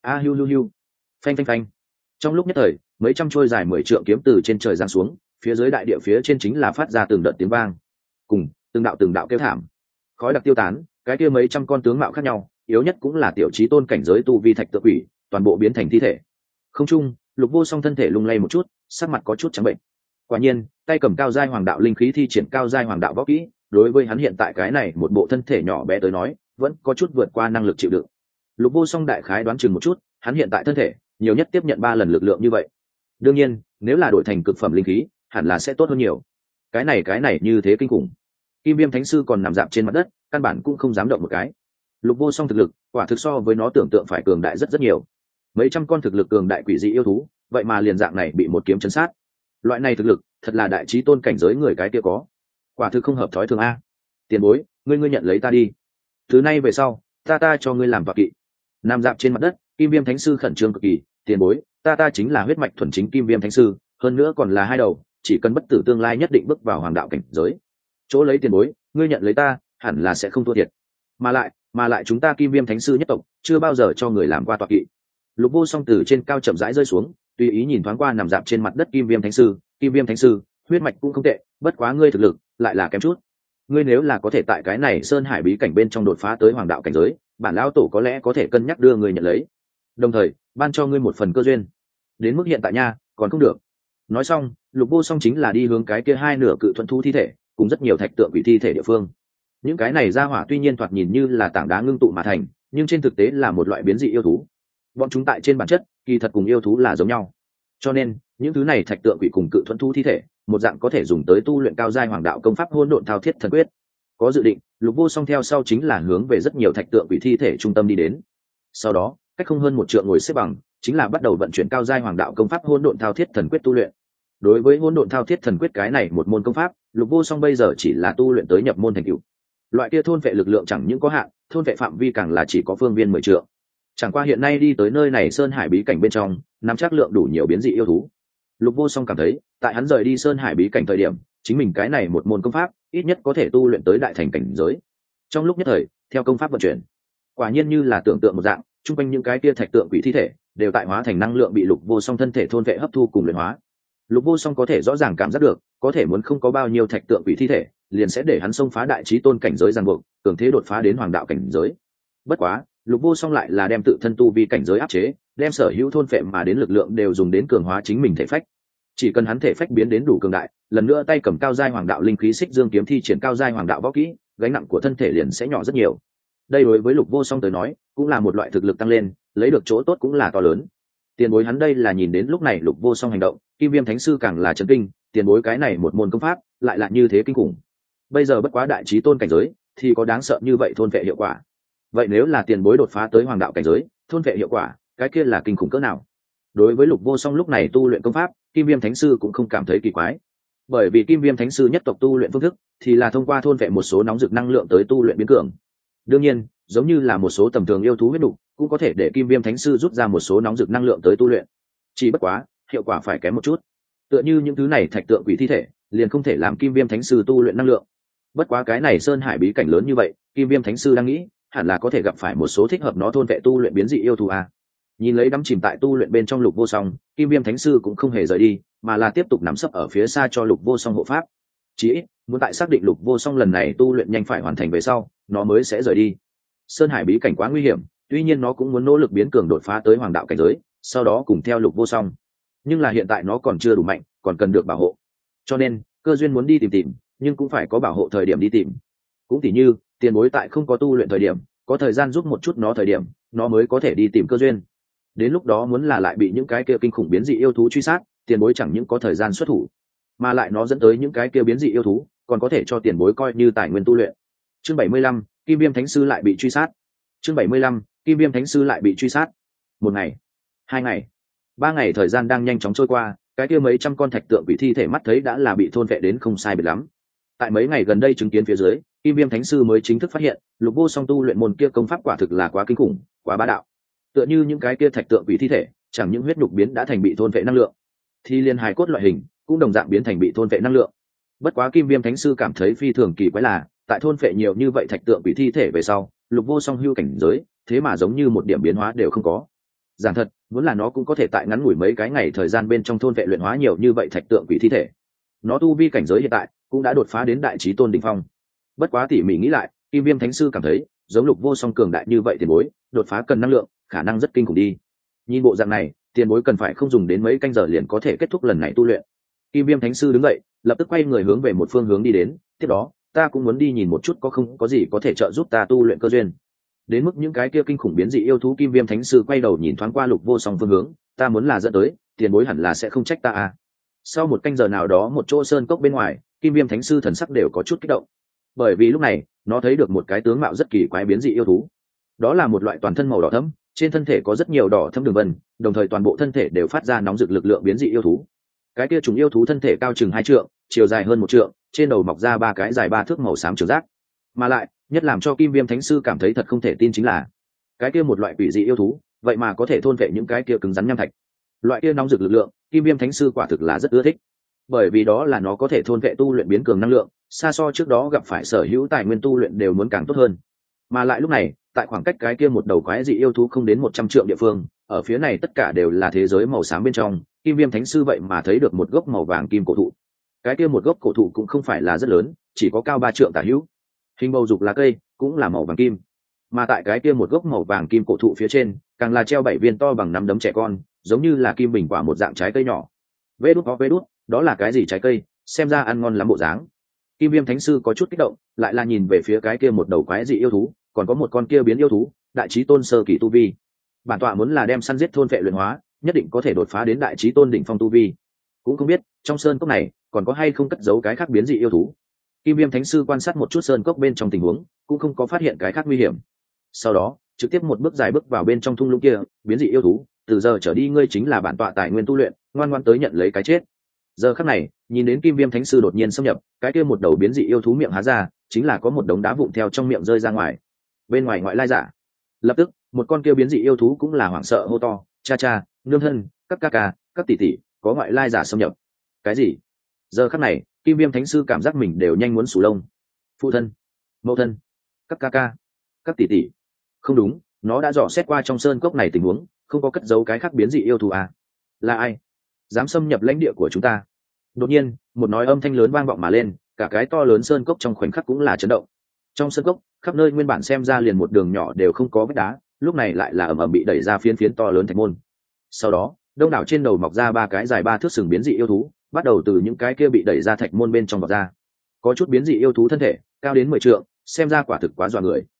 Hiu. Phanh phanh phanh. Trong lúc nhất thời, mấy trăm trôi dài 10 trượng kiếm từ trên trời giáng xuống, phía dưới đại địa phía trên chính là phát ra từng đợt tiếng vang. Cùng, từng đạo kêu thảm. Khói đặc tiêu tán, cái kia mấy trăm con tướng mạo khác nhau, yếu nhất cũng là tiểu chí tôn cảnh giới tu vi thạch tượng quỷ, toàn bộ biến thành thi thể. Không trung, Lục Vô Song thân thể lung lay một chút, sắc mặt có chút trắng bệnh. Quả nhiên, tay cầm cao giai hoàng đạo linh khí thi triển cao giai hoàng đạo võ kỹ, đối với hắn hiện tại cái này một bộ thân thể nhỏ bé tới nói, vẫn có chút vượt qua năng lực chịu đựng. Lục Vô Song đại khái đoán chừng một chút, hắn hiện tại thân thể nhiều nhất tiếp nhận 3 lần lực lượng như vậy. Đương nhiên, nếu là đổi thành cực phẩm linh khí, hẳn là sẽ tốt hơn nhiều. Cái này như thế kinh khủng. Kim Viêm Thánh Sư còn nằm dạp trên mặt đất, căn bản cũng không dám động một cái. Lục Vô Song thực lực, quả thực so với nó tưởng tượng phải cường đại rất nhiều. Mấy trăm con thực lực cường đại quỷ dị yêu thú, vậy mà liền dạng này bị một kiếm chấn sát. Loại này thực lực, thật là đại chí tôn cảnh giới người cái kia có. Quả thực không hợp thói thường a. Tiền bối, ngươi nhận lấy ta đi. Thứ nay về sau, ta cho ngươi làm tọa kỵ. Nằm dạp trên mặt đất, Kim Viêm Thánh Sư khẩn trương cực kỳ, tiền bối, ta chính là huyết mạch thuần chính Kim Viêm Thánh Sư, hơn nữa còn là 2 đầu, chỉ cần bất tử tương lai nhất định bước vào hoàng đạo cảnh giới. Chỗ lấy tiền bối, ngươi nhận lấy ta, hẳn là sẽ không thua thiệt. Mà lại chúng ta Kim Viêm Thánh Sư nhất tộc, chưa bao giờ cho người làm qua tọa kỵ. Lục Vô Song từ trên cao chậm rãi rơi xuống, tùy ý nhìn thoáng qua nằm dạp trên mặt đất Kim Viêm Thánh Sư, huyết mạch cũng không tệ, bất quá ngươi thực lực lại là kém chút. Ngươi nếu là có thể tại cái này sơn hải bí cảnh bên trong đột phá tới hoàng đạo cảnh giới, bản lão tổ có lẽ có thể cân nhắc đưa ngươi nhận lấy, đồng thời ban cho ngươi một phần cơ duyên. Đến mức hiện tại nha, còn không được. Nói xong, Lục Vô Song chính là đi hướng cái kia 2 nửa cự thuần thú thi thể, cùng rất nhiều thạch tượng quỷ thi thể địa phương. Những cái này ra hỏa tuy nhiên thoạt nhìn như là tảng đá ngưng tụ mà thành, nhưng trên thực tế là một loại biến dị yêu thú. Bọn chúng tại trên bản chất, kỳ thật cùng yêu thú là giống nhau. Cho nên, những thứ này thạch tượng quỷ cùng cự thuần thú thi thể, một dạng có thể dùng tới tu luyện cao giai hoàng đạo công pháp Hỗn Độn Thao Thiết Thần Quyết. Có dự định, Lục Vô Song theo sau chính là hướng về rất nhiều thạch tượng quỷ thi thể trung tâm đi đến. Sau đó, cách không hơn 1 trượng ngồi xếp bằng, chính là bắt đầu vận chuyển cao giai hoàng đạo công pháp Hỗn Độn Thao Thiết Thần Quyết tu luyện. Đối với Hỗn Độn Thao Thiết Thần Quyết cái này một môn công pháp, Lục Vô Song bây giờ chỉ là tu luyện tới nhập môn thành tựu. Loại kia thôn vệ lực lượng chẳng những có hạn, thôn vệ phạm vi càng là chỉ có phương viên 10 trượng. Chẳng qua hiện nay đi tới nơi này sơn hải bí cảnh bên trong, nắm chắc lượng đủ nhiều biến dị yêu thú. Lục Vô Song cảm thấy, tại hắn rời đi sơn hải bí cảnh thời điểm, chính mình cái này một môn công pháp, ít nhất có thể tu luyện tới đại thành cảnh giới. Trong lúc nhất thời, theo công pháp vận chuyển, quả nhiên như là tưởng tượng một dạng, chung quanh những cái kia thạch tượng quỷ thi thể đều tại hóa thành năng lượng bị Lục Vô Song thân thể thôn vệ hấp thu cùng luyện hóa. Lục Vô Song có thể rõ ràng cảm giác được, có thể muốn không có bao nhiêu thạch tượng quỷ thi thể, liền sẽ để hắn xông phá đại chí tôn cảnh giới ràng buộc, cường thế đột phá đến hoàng đạo cảnh giới. Bất quá, Lục Vô Song lại là đem tự thân tu vi cảnh giới áp chế, đem sở hữu thôn phệ mà đến lực lượng đều dùng đến cường hóa chính mình thể phách. chỉ cần hắn thể phách biến đến đủ cường đại, lần nữa tay cầm cao giai hoàng đạo linh khí xích dương kiếm thi triển cao giai hoàng đạo võ kỹ, gánh nặng của thân thể liền sẽ nhỏ rất nhiều. Đây đối với Lục Vô Song tới nói cũng là một loại thực lực tăng lên, lấy được chỗ tốt cũng là to lớn. Tiền bối hắn đây là nhìn đến lúc này Lục Vô Song hành động, Kim Viêm Thánh sư càng là chấn kinh, tiền bối cái này một môn công pháp lại là như thế kinh khủng. Bây giờ bất quá đại chí tôn cảnh giới thì có đáng sợ như vậy thôn vệ hiệu quả. Vậy nếu là tiền bối đột phá tới hoàng đạo cảnh giới, thôn vệ hiệu quả, cái kia là kinh khủng cỡ nào? Đối với Lục Vô Song lúc này tu luyện công pháp, Kim Viêm Thánh sư cũng không cảm thấy kỳ quái. Bởi vì Kim Viêm Thánh sư nhất tộc tu luyện phương thức thì là thông qua thôn vệ một số nóng rực năng lượng tới tu luyện biến cường. Đương nhiên, giống như là một số tầm thường yêu thú huyết nục, cũng có thể để Kim Viêm Thánh sư rút ra một số nóng rực năng lượng tới tu luyện. Chỉ bất quá, hiệu quả phải kém một chút. Tựa như những thứ này thạch tượng quỷ thi thể, liền không thể làm Kim Viêm Thánh sư tu luyện năng lượng. Bất quá cái này sơn hải bí cảnh lớn như vậy, Kim Viêm Thánh sư đang nghĩ, hẳn là có thể gặp phải một số thích hợp nó thôn vệ tu luyện biến dị yêu thú a. Nhìn lấy đắm chìm tại tu luyện bên trong Lục Vô Song, Kim Viêm Thánh sư cũng không hề rời đi, mà là tiếp tục nằm sấp ở phía xa cho Lục Vô Song hộ pháp. Chỉ ít, muốn tại xác định Lục Vô Song lần này tu luyện nhanh phải hoàn thành về sau, nó mới sẽ rời đi. Sơn hải bí cảnh quá nguy hiểm, tuy nhiên nó cũng muốn nỗ lực biến cường đột phá tới hoàng đạo cảnh giới, sau đó cùng theo Lục Vô Song. Nhưng là hiện tại nó còn chưa đủ mạnh, còn cần được bảo hộ. Cho nên, Cơ Duyên muốn đi tìm, nhưng cũng phải có bảo hộ thời điểm đi tìm. Cũng tỉ như, tiền bối tại không có tu luyện thời điểm, có thời gian giúp một chút nó thời điểm, nó mới có thể đi tìm Cơ Duyên. Đến lúc đó muốn là lại bị những cái kia kinh khủng biến dị yêu thú truy sát, tiền bối chẳng những có thời gian xuất thủ, mà lại nó dẫn tới những cái kia biến dị yêu thú, còn có thể cho tiền bối coi như tài nguyên tu luyện. Chương 75, Kim Viêm Thánh sư lại bị truy sát. Chương 75, Kim Viêm Thánh sư lại bị truy sát. Một ngày, 2 ngày, 3 ngày thời gian đang nhanh chóng trôi qua, cái kia mấy trăm con thạch tượng bị thi thể mắt thấy đã là bị thôn vệ đến không sai biệt lắm. Tại mấy ngày gần đây chứng kiến phía dưới, Kim Viêm Thánh sư mới chính thức phát hiện, Lục Vô Song tu luyện môn kia công pháp quả thực là quá kinh khủng, quá bá đạo. Tựa như những cái kia thạch tượng bị thi thể, chẳng những huyết nhục biến đã thành bị thôn vệ năng lượng, thì liên hài cốt loại hình cũng đồng dạng biến thành bị thôn vệ năng lượng. Bất quá Kim Viêm Thánh sư cảm thấy phi thường kỳ quái là, tại thôn vệ nhiều như vậy thạch tượng bị thi thể về sau, Lục Vô Song hưu cảnh giới, thế mà giống như một điểm biến hóa đều không có. Giản thật, muốn là nó cũng có thể tại ngắn ngủi mấy cái ngày thời gian bên trong thôn vệ luyện hóa nhiều như vậy thạch tượng bị thi thể. Nó tu vi cảnh giới hiện tại cũng đã đột phá đến đại chí tôn đỉnh phong. Bất quá tỉ mỉ nghĩ lại, Kim Viêm Thánh sư cảm thấy, giống Lục Vô Song cường đại như vậy tiền bối, đột phá cần năng lượng, khả năng rất kinh khủng đi. Nhìn bộ dạng này, tiền bối cần phải không dùng đến mấy canh giờ liền có thể kết thúc lần này tu luyện. Kim Viêm Thánh sư đứng dậy, lập tức quay người hướng về một phương hướng đi đến, tiếp đó, ta cũng muốn đi nhìn một chút có không có gì có thể trợ giúp ta tu luyện cơ duyên. Đến mức những cái kia kinh khủng biến dị yêu thú, Kim Viêm Thánh sư quay đầu nhìn thoáng qua Lục Vô Song phương hướng, ta muốn là dẫn tới, tiền bối hẳn là sẽ không trách ta à. Sau một canh giờ nào đó, một chỗ sơn cốc bên ngoài, Kim Viêm Thánh sư thần sắc đều có chút kích động, bởi vì lúc này nó thấy được một cái tướng mạo rất kỳ quái biến dị yêu thú. Đó là một loại toàn thân màu đỏ thẫm, trên thân thể có rất nhiều đỏ thẫm đường vân, đồng thời toàn bộ thân thể đều phát ra nóng rực lực lượng biến dị yêu thú. Cái kia trùng yêu thú thân thể cao chừng 2 trượng, chiều dài hơn 1 trượng, trên đầu mọc ra 3 cái dài 3 thước màu xám trường giác. Mà lại, nhất làm cho Kim Viêm Thánh sư cảm thấy thật không thể tin chính là, cái kia một loại quỷ dị yêu thú, vậy mà có thể thôn vệ những cái kia cứng rắn nham thạch. Loại kia nóng rực lực lượng, Kim Viêm Thánh sư quả thực là rất ưa thích, bởi vì đó là nó có thể thôn vệ tu luyện biến cường năng lượng, xa so trước đó gặp phải sở hữu tài nguyên tu luyện đều muốn càng tốt hơn. Mà lại lúc này, tại khoảng cách cái kia một đầu quái dị yêu thú không đến 100 trượng địa phương, ở phía này tất cả đều là thế giới màu xám bên trong, Kim Viêm Thánh sư vậy mà thấy được một gốc màu vàng kim cổ thụ. Cái kia một gốc cổ thụ cũng không phải là rất lớn, chỉ có cao 3 trượng tả hữu, hình bầu dục lá cây cũng là màu vàng kim. Mà tại cái kia một gốc màu vàng kim cổ thụ phía trên, càng là treo 7 viên to bằng nắm đấm trẻ con, giống như là kim bình quả một dạng trái cây nhỏ. Vê đút, đó là cái gì trái cây, xem ra ăn ngon lắm bộ dáng. Kim Viêm Thánh sư có chút kích động, lại là nhìn về phía cái kia một đầu quái dị yêu thú, còn có một con kia biến yêu thú, đại chí tôn sơ kỳ tu vi. Bản tọa muốn là đem săn giết thôn vệ luyện hóa, nhất định có thể đột phá đến đại chí tôn đỉnh phong tu vi. Cũng không biết trong sơn cốc này còn có hay không cất giấu cái khác biến dị yêu thú. Kim Viêm Thánh sư quan sát một chút sơn cốc bên trong tình huống, cũng không có phát hiện cái khác nguy hiểm. Sau đó, trực tiếp một bước dài bước vào bên trong thung lũng kia, biến dị yêu thú, từ giờ trở đi ngươi chính là bản tọa tài nguyên tu luyện, ngoan ngoãn tới nhận lấy cái chết. Giờ khắc này, nhìn đến Kim Viêm Thánh sư đột nhiên xâm nhập, cái kia một đầu biến dị yêu thú miệng há ra, chính là có một đống đá vụn theo trong miệng rơi ra ngoài. Bên ngoài ngoại lai giả, lập tức một con kia biến dị yêu thú cũng là hoảng sợ hô to, cha cha, nương thân, các ca ca, các tỷ tỷ, có ngoại lai giả xâm nhập. Cái gì? Giờ khắc này, Kim Viêm Thánh sư cảm giác mình đều nhanh muốn sù lông. Phụ thân, mẫu thân, các ca ca, các tỷ tỷ. Không đúng, nó đã dò xét qua trong sơn cốc này tình huống, không có cất giấu cái khác biến dị yêu thú à? Là ai dám xâm nhập lãnh địa của chúng ta? Đột nhiên, một nói âm thanh lớn vang vọng mà lên, cả cái to lớn sơn cốc trong khoảnh khắc cũng là chấn động. Trong sơn cốc, khắp nơi nguyên bản xem ra liền một đường nhỏ đều không có vết đá, lúc này lại là ầm ầm bị đẩy ra phiến phiến to lớn thạch môn. Sau đó, đông đảo trên đầu mọc ra ba cái dài 3 thước sừng biến dị yêu thú, bắt đầu từ những cái kia bị đẩy ra thạch môn bên trong vọt ra. Có chút biến dị yêu thú thân thể cao đến 10 trượng, xem ra quả thực quá dọa người.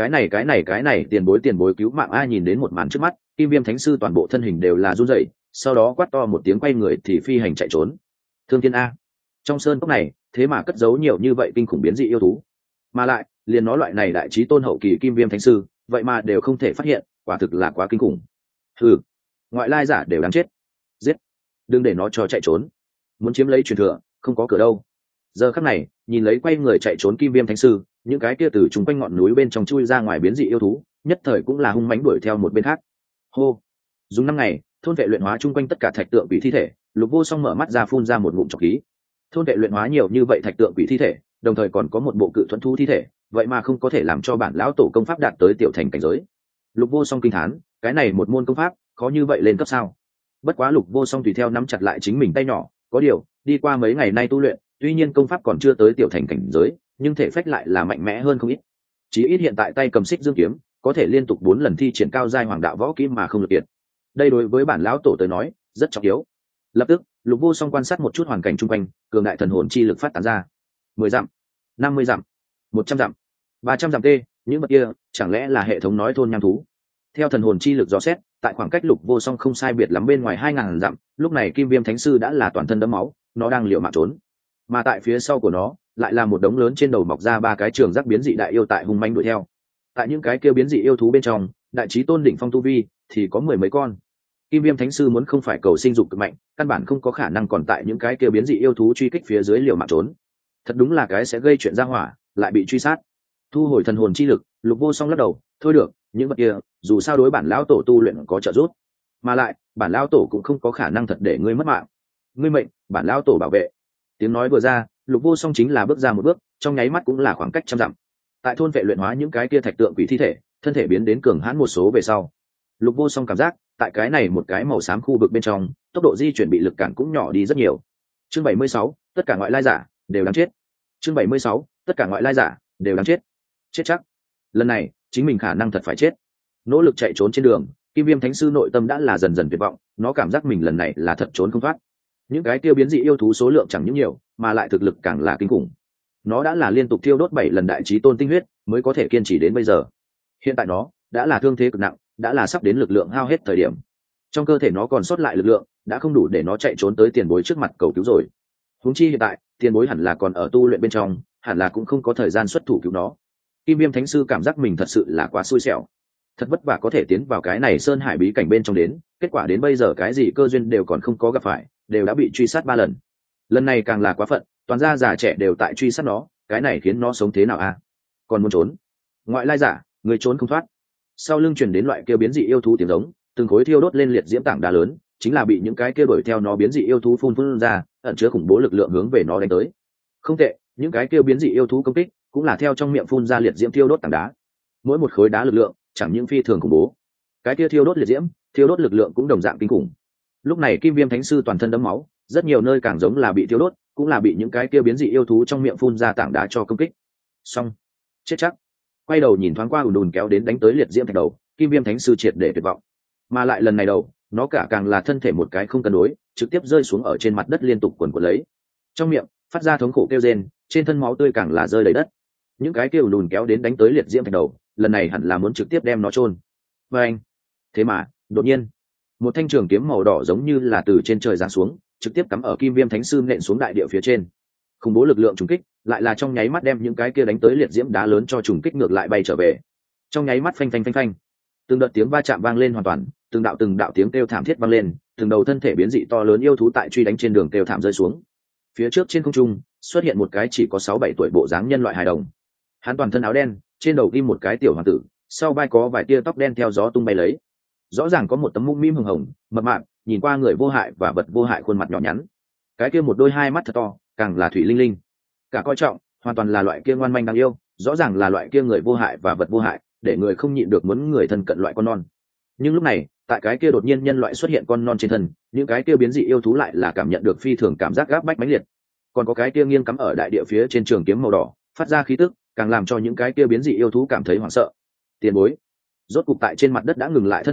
Cái này tiền bối cứu mạng ai nhìn đến một màn trước mắt, Kim Viêm Thánh sư toàn bộ thân hình đều là run rẩy, sau đó quát to một tiếng quay người thì phi hành chạy trốn. Thương Thiên a, trong sơn cốc này thế mà cất giấu nhiều như vậy kinh khủng biến dị yêu thú, mà lại liền nó loại này đại trí tôn hậu kỳ Kim Viêm Thánh sư vậy mà đều không thể phát hiện, quả thực là quá kinh khủng. Hừ, ngoại lai giả đều đáng chết, giết, đừng để nó cho chạy trốn, muốn chiếm lấy truyền thừa không có cửa đâu. Giờ khắc này nhìn lấy quay người chạy trốn Kim Viêm Thánh sư, những cái kia từ chung quanh ngọn núi bên trong chui ra ngoài biến dị yêu thú nhất thời cũng là hung mãnh đuổi theo một bên khác. Hô, dùng 5 ngày thôn vệ luyện hóa chung quanh tất cả thạch tượng quỷ thi thể, Lục Vô Song mở mắt ra phun ra một ngụm trọc khí. Thôn vệ luyện hóa nhiều như vậy thạch tượng quỷ thi thể, đồng thời còn có một bộ cự thuẫn thú thi thể, vậy mà không có thể làm cho bản lão tổ công pháp đạt tới tiểu thành cảnh giới. Lục Vô Song kinh thán, cái này một môn công pháp khó như vậy lên cấp sao? Bất quá Lục Vô Song tùy theo nắm chặt lại chính mình tay nhỏ, có điều đi qua mấy ngày nay tu luyện, tuy nhiên công pháp còn chưa tới tiểu thành cảnh giới, nhưng thể phách lại là mạnh mẽ hơn không ít. Chí ít hiện tại tay cầm xích dương kiếm có thể liên tục 4 lần thi triển cao giai hoàng đạo võ kỹ mà không lực kiệt. Đây đối với bản lão tổ tới nói rất trọng yếu. Lập tức Lục Vô Song quan sát một chút hoàn cảnh chung quanh, cường đại thần hồn chi lực phát tán ra. 10 dặm, 50 dặm, 100 dặm, 300 dặm tê, những vật kia chẳng lẽ là hệ thống nói thôn nham thú? Theo thần hồn chi lực dò xét, tại khoảng cách Lục Vô Song không sai biệt lắm bên ngoài 2000 dặm, lúc này Kim Viêm Thánh sư đã là toàn thân đẫm máu, nó đang liều mạng trốn. Mà tại phía sau của nó lại là một đống lớn trên đầu mọc ra 3 cái trường giác biến dị đại yêu tại hung manh đuổi theo. Tại những cái kia biến dị yêu thú bên trong, đại chí tôn đỉnh phong tu vi thì có 10 mấy con. Kim Viêm Thánh sư muốn không phải cầu sinh dục cực mạnh, căn bản không có khả năng còn tại những cái kia biến dị yêu thú truy kích phía dưới liều mạng trốn. Thật đúng là cái sẽ gây chuyện ra hỏa, lại bị truy sát. Thu hồi thần hồn chi lực, Lục Vô Song lắc đầu, thôi được, những vật kia dù sao đối bản lão tổ tu luyện có trợ giúp, mà lại bản lão tổ cũng không có khả năng thật để ngươi mất mạng. Ngươi mệnh, bản lão tổ bảo vệ. Tiếng nói vừa ra, Lục Vô Song chính là bước ra một bước, trong nháy mắt cũng là khoảng cách 100 dặm. Tại thôn vệ luyện hóa những cái kia thạch tượng quỷ thi thể, thân thể biến đến cường hãn một số về sau, Lục Vô Song cảm giác tại cái này một cái màu xám khu vực bên trong, tốc độ di chuyển bị lực cản cũng nhỏ đi rất nhiều. Chương 76, tất cả ngoại lai giả đều đáng chết. Chương 76, tất cả ngoại lai giả đều đáng chết. Chết chắc. Lần này, chính mình khả năng thật phải chết. Nỗ lực chạy trốn trên đường, Kim Viêm Thánh sư nội tâm đã là dần dần tuyệt vọng, nó cảm giác mình lần này là thật trốn không thoát. Những cái tiêu biến dị yêu thú số lượng chẳng những nhiều, mà lại thực lực càng là kinh khủng. Nó đã là liên tục thiêu đốt 7 lần đại chí tôn tinh huyết mới có thể kiên trì đến bây giờ. Hiện tại nó đã là thương thế cực nặng, đã là sắp đến lực lượng hao hết thời điểm. Trong cơ thể nó còn sót lại lực lượng đã không đủ để nó chạy trốn tới tiền bối trước mặt cầu cứu rồi. Huống chi hiện tại tiền bối hẳn là còn ở tu luyện bên trong, hẳn là cũng không có thời gian xuất thủ cứu nó. Kim Viêm Thánh sư cảm giác mình thật sự là quá xui xẻo, thật vất vả có thể tiến vào cái này sơn hải bí cảnh bên trong đến, kết quả đến bây giờ cái gì cơ duyên đều còn không có gặp phải, đều đã bị truy sát 3 lần. Lần này càng là quá phận, toàn gia già trẻ đều tại truy sát nó, cái này khiến nó sống thế nào a? Còn muốn trốn? Ngoại lai giả, người trốn không thoát. Sau lưng truyền đến loại kêu biến dị yêu thú tiếng giống, từng khối thiêu đốt lên liệt diễm tảng đá lớn, chính là bị những cái kia đuổi theo nó biến dị yêu thú phun ra, ẩn chứa khủng bố lực lượng hướng về nó đánh tới. Không tệ, những cái kia biến dị yêu thú công kích cũng là theo trong miệng phun ra liệt diễm thiêu đốt tảng đá. Mỗi một khối đá lực lượng chẳng những phi thường khủng bố, cái kia thiêu đốt liệt diễm, thiêu đốt lực lượng cũng đồng dạng kinh khủng. Lúc này Kim Viêm Thánh sư toàn thân đẫm máu, rất nhiều nơi càng giống là bị thiêu đốt, cũng là bị những cái kia biến dị yêu thú trong miệng phun ra tảng đá cho công kích. Xong, chết chắc. Quay đầu nhìn thoáng qua ùn ùn kéo đến đánh tới liệt diễm thạch đầu, Kim Viêm Thánh sư triệt để tuyệt vọng. Mà lại lần này đầu, nó cả càng là thân thể một cái không cân đối, trực tiếp rơi xuống ở trên mặt đất liên tục quần quật lấy. Trong miệng phát ra thống khổ kêu rên, trên thân máu tươi càng là rơi đầy đất. Những cái kia ùn ùn kéo đến đánh tới liệt diễm thạch đầu, lần này hẳn là muốn trực tiếp đem nó chôn. Và anh, thế mà đột nhiên một thanh trường kiếm màu đỏ giống như là từ trên trời giáng xuống, trực tiếp cắm ở Kim Viêm Thánh sư nện xuống đại địa phía trên. Khủng bố lực lượng trùng kích lại là trong nháy mắt đem những cái kia đánh tới liệt diễm đá lớn cho trùng kích ngược lại bay trở về. Trong nháy mắt phanh phanh phanh phanh, từng đợt tiếng va chạm vang lên hoàn toàn, từng đạo tiếng kêu thảm thiết vang lên, từng đầu thân thể biến dị to lớn yêu thú tại truy đánh trên đường kêu thảm rơi xuống. Phía trước trên không trung xuất hiện một cái chỉ có 6-7 tuổi bộ dáng nhân loại hài đồng. Hắn toàn thân áo đen, trên đầu ghim một cái tiểu hoàng tử, sau vai có vài tia tóc đen theo gió tung bay lấy. Rõ ràng có một tấm mũm mĩm hồng hồng, mập mạp, nhìn qua người vô hại và vật vô hại khuôn mặt nhỏ nhắn. Cái kia một đôi hai mắt thật to, càng là thủy linh linh. Cả coi trọng, hoàn toàn là loại kia ngoan manh đáng yêu, rõ ràng là loại kia người vô hại và vật vô hại, để người không nhịn được muốn người thân cận loại con non. Nhưng lúc này, tại cái kia đột nhiên nhân loại xuất hiện con non trên thân, những cái kia biến dị yêu thú lại là cảm nhận được phi thường cảm giác gáp bách mãnh liệt. Còn có cái kia nghiêng cắm ở đại địa phía trên trường kiếm màu đỏ, phát ra khí tức, càng làm cho những cái kia biến dị yêu thú cảm thấy hoảng sợ. Tiền bối, rốt cục tại trên mặt đất đã ngừng lại thân thể,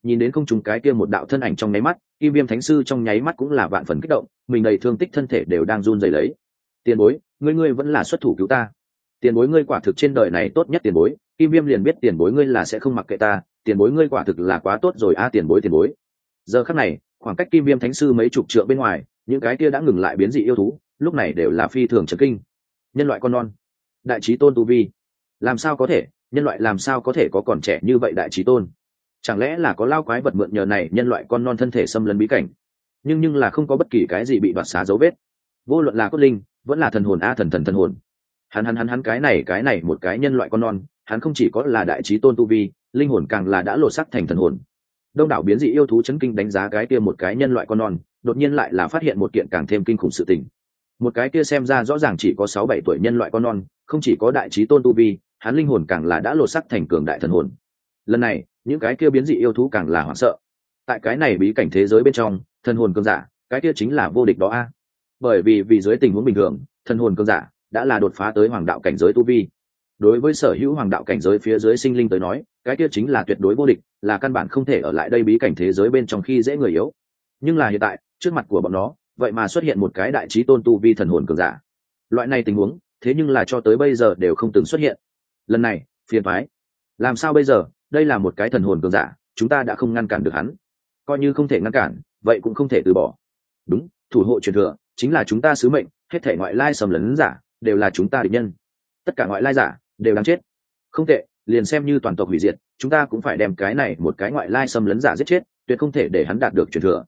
nhìn đến không trùng cái kia một đạo thân ảnh trong nháy mắt, kim viêm thánh sư trong nháy mắt cũng là vạn phần kích động, mình đầy thương tích thân thể đều đang run rẩy lấy. Tiền bối, ngươi vẫn là xuất thủ cứu ta. Tiền bối ngươi quả thực trên đời này tốt nhất tiền bối, kim viêm liền biết tiền bối ngươi là sẽ không mặc kệ ta, tiền bối ngươi quả thực là quá tốt rồi a, tiền bối. Giờ khắc này, khoảng cách kim viêm thánh sư mấy chục trượng bên ngoài, những cái kia đã ngừng lại biến dị yêu thú, lúc này đều là phi thường chấn kinh. Nhân loại con non, đại chí tôn tu vi, làm sao có thể, nhân loại làm sao có thể có còn trẻ như vậy đại chí tôn? Chẳng lẽ là có lao quái vật mượn nhờ này nhân loại con non thân thể xâm lấn bí cảnh? Nhưng là không có bất kỳ cái gì bị đoạt xá dấu vết. Vô luận là cốt linh, vẫn là thần hồn a, thần hồn. Hắn cái này một cái nhân loại con non, hắn không chỉ có là đại chí tôn tu vi, linh hồn càng là đã lột xác thành thần hồn. Đông đảo biến dị yêu thú chấn kinh đánh giá cái kia một cái nhân loại con non, đột nhiên lại là phát hiện một kiện càng thêm kinh khủng sự tình. Một cái kia xem ra rõ ràng chỉ có 6-7 tuổi nhân loại con non, không chỉ có đại chí tôn tu vi, hắn linh hồn càng là đã lột xác thành cường đại thần hồn. Lần này, những cái kia biến dị yêu thú càng là hoảng sợ. Tại cái này bí cảnh thế giới bên trong, thần hồn cường giả, cái kia chính là vô địch đó a. Bởi vì dưới tình huống bình thường, thần hồn cường giả đã là đột phá tới hoàng đạo cảnh giới tu vi. Đối với sở hữu hoàng đạo cảnh giới phía dưới sinh linh tới nói, cái kia chính là tuyệt đối vô địch, là căn bản không thể ở lại đây bí cảnh thế giới bên trong khi dễ người yếu. Nhưng là hiện tại, trước mặt của bọn nó, vậy mà xuất hiện một cái đại chí tôn tu vi thần hồn cường giả. Loại này tình huống, thế nhưng là cho tới bây giờ đều không từng xuất hiện. Lần này, phiền toái. Làm sao bây giờ, đây là một cái thần hồn cường giả, chúng ta đã không ngăn cản được hắn. Coi như không thể ngăn cản, vậy cũng không thể từ bỏ. Đúng, thủ hộ truyền thừa chính là chúng ta sứ mệnh, hết thảy ngoại lai xâm lấn giả đều là chúng ta địch nhân. Tất cả ngoại lai giả đều đáng chết. Không tệ, liền xem như toàn tộc hủy diệt, chúng ta cũng phải đem cái này một cái ngoại lai xâm lấn giả giết chết, tuyệt không thể để hắn đạt được truyền thừa.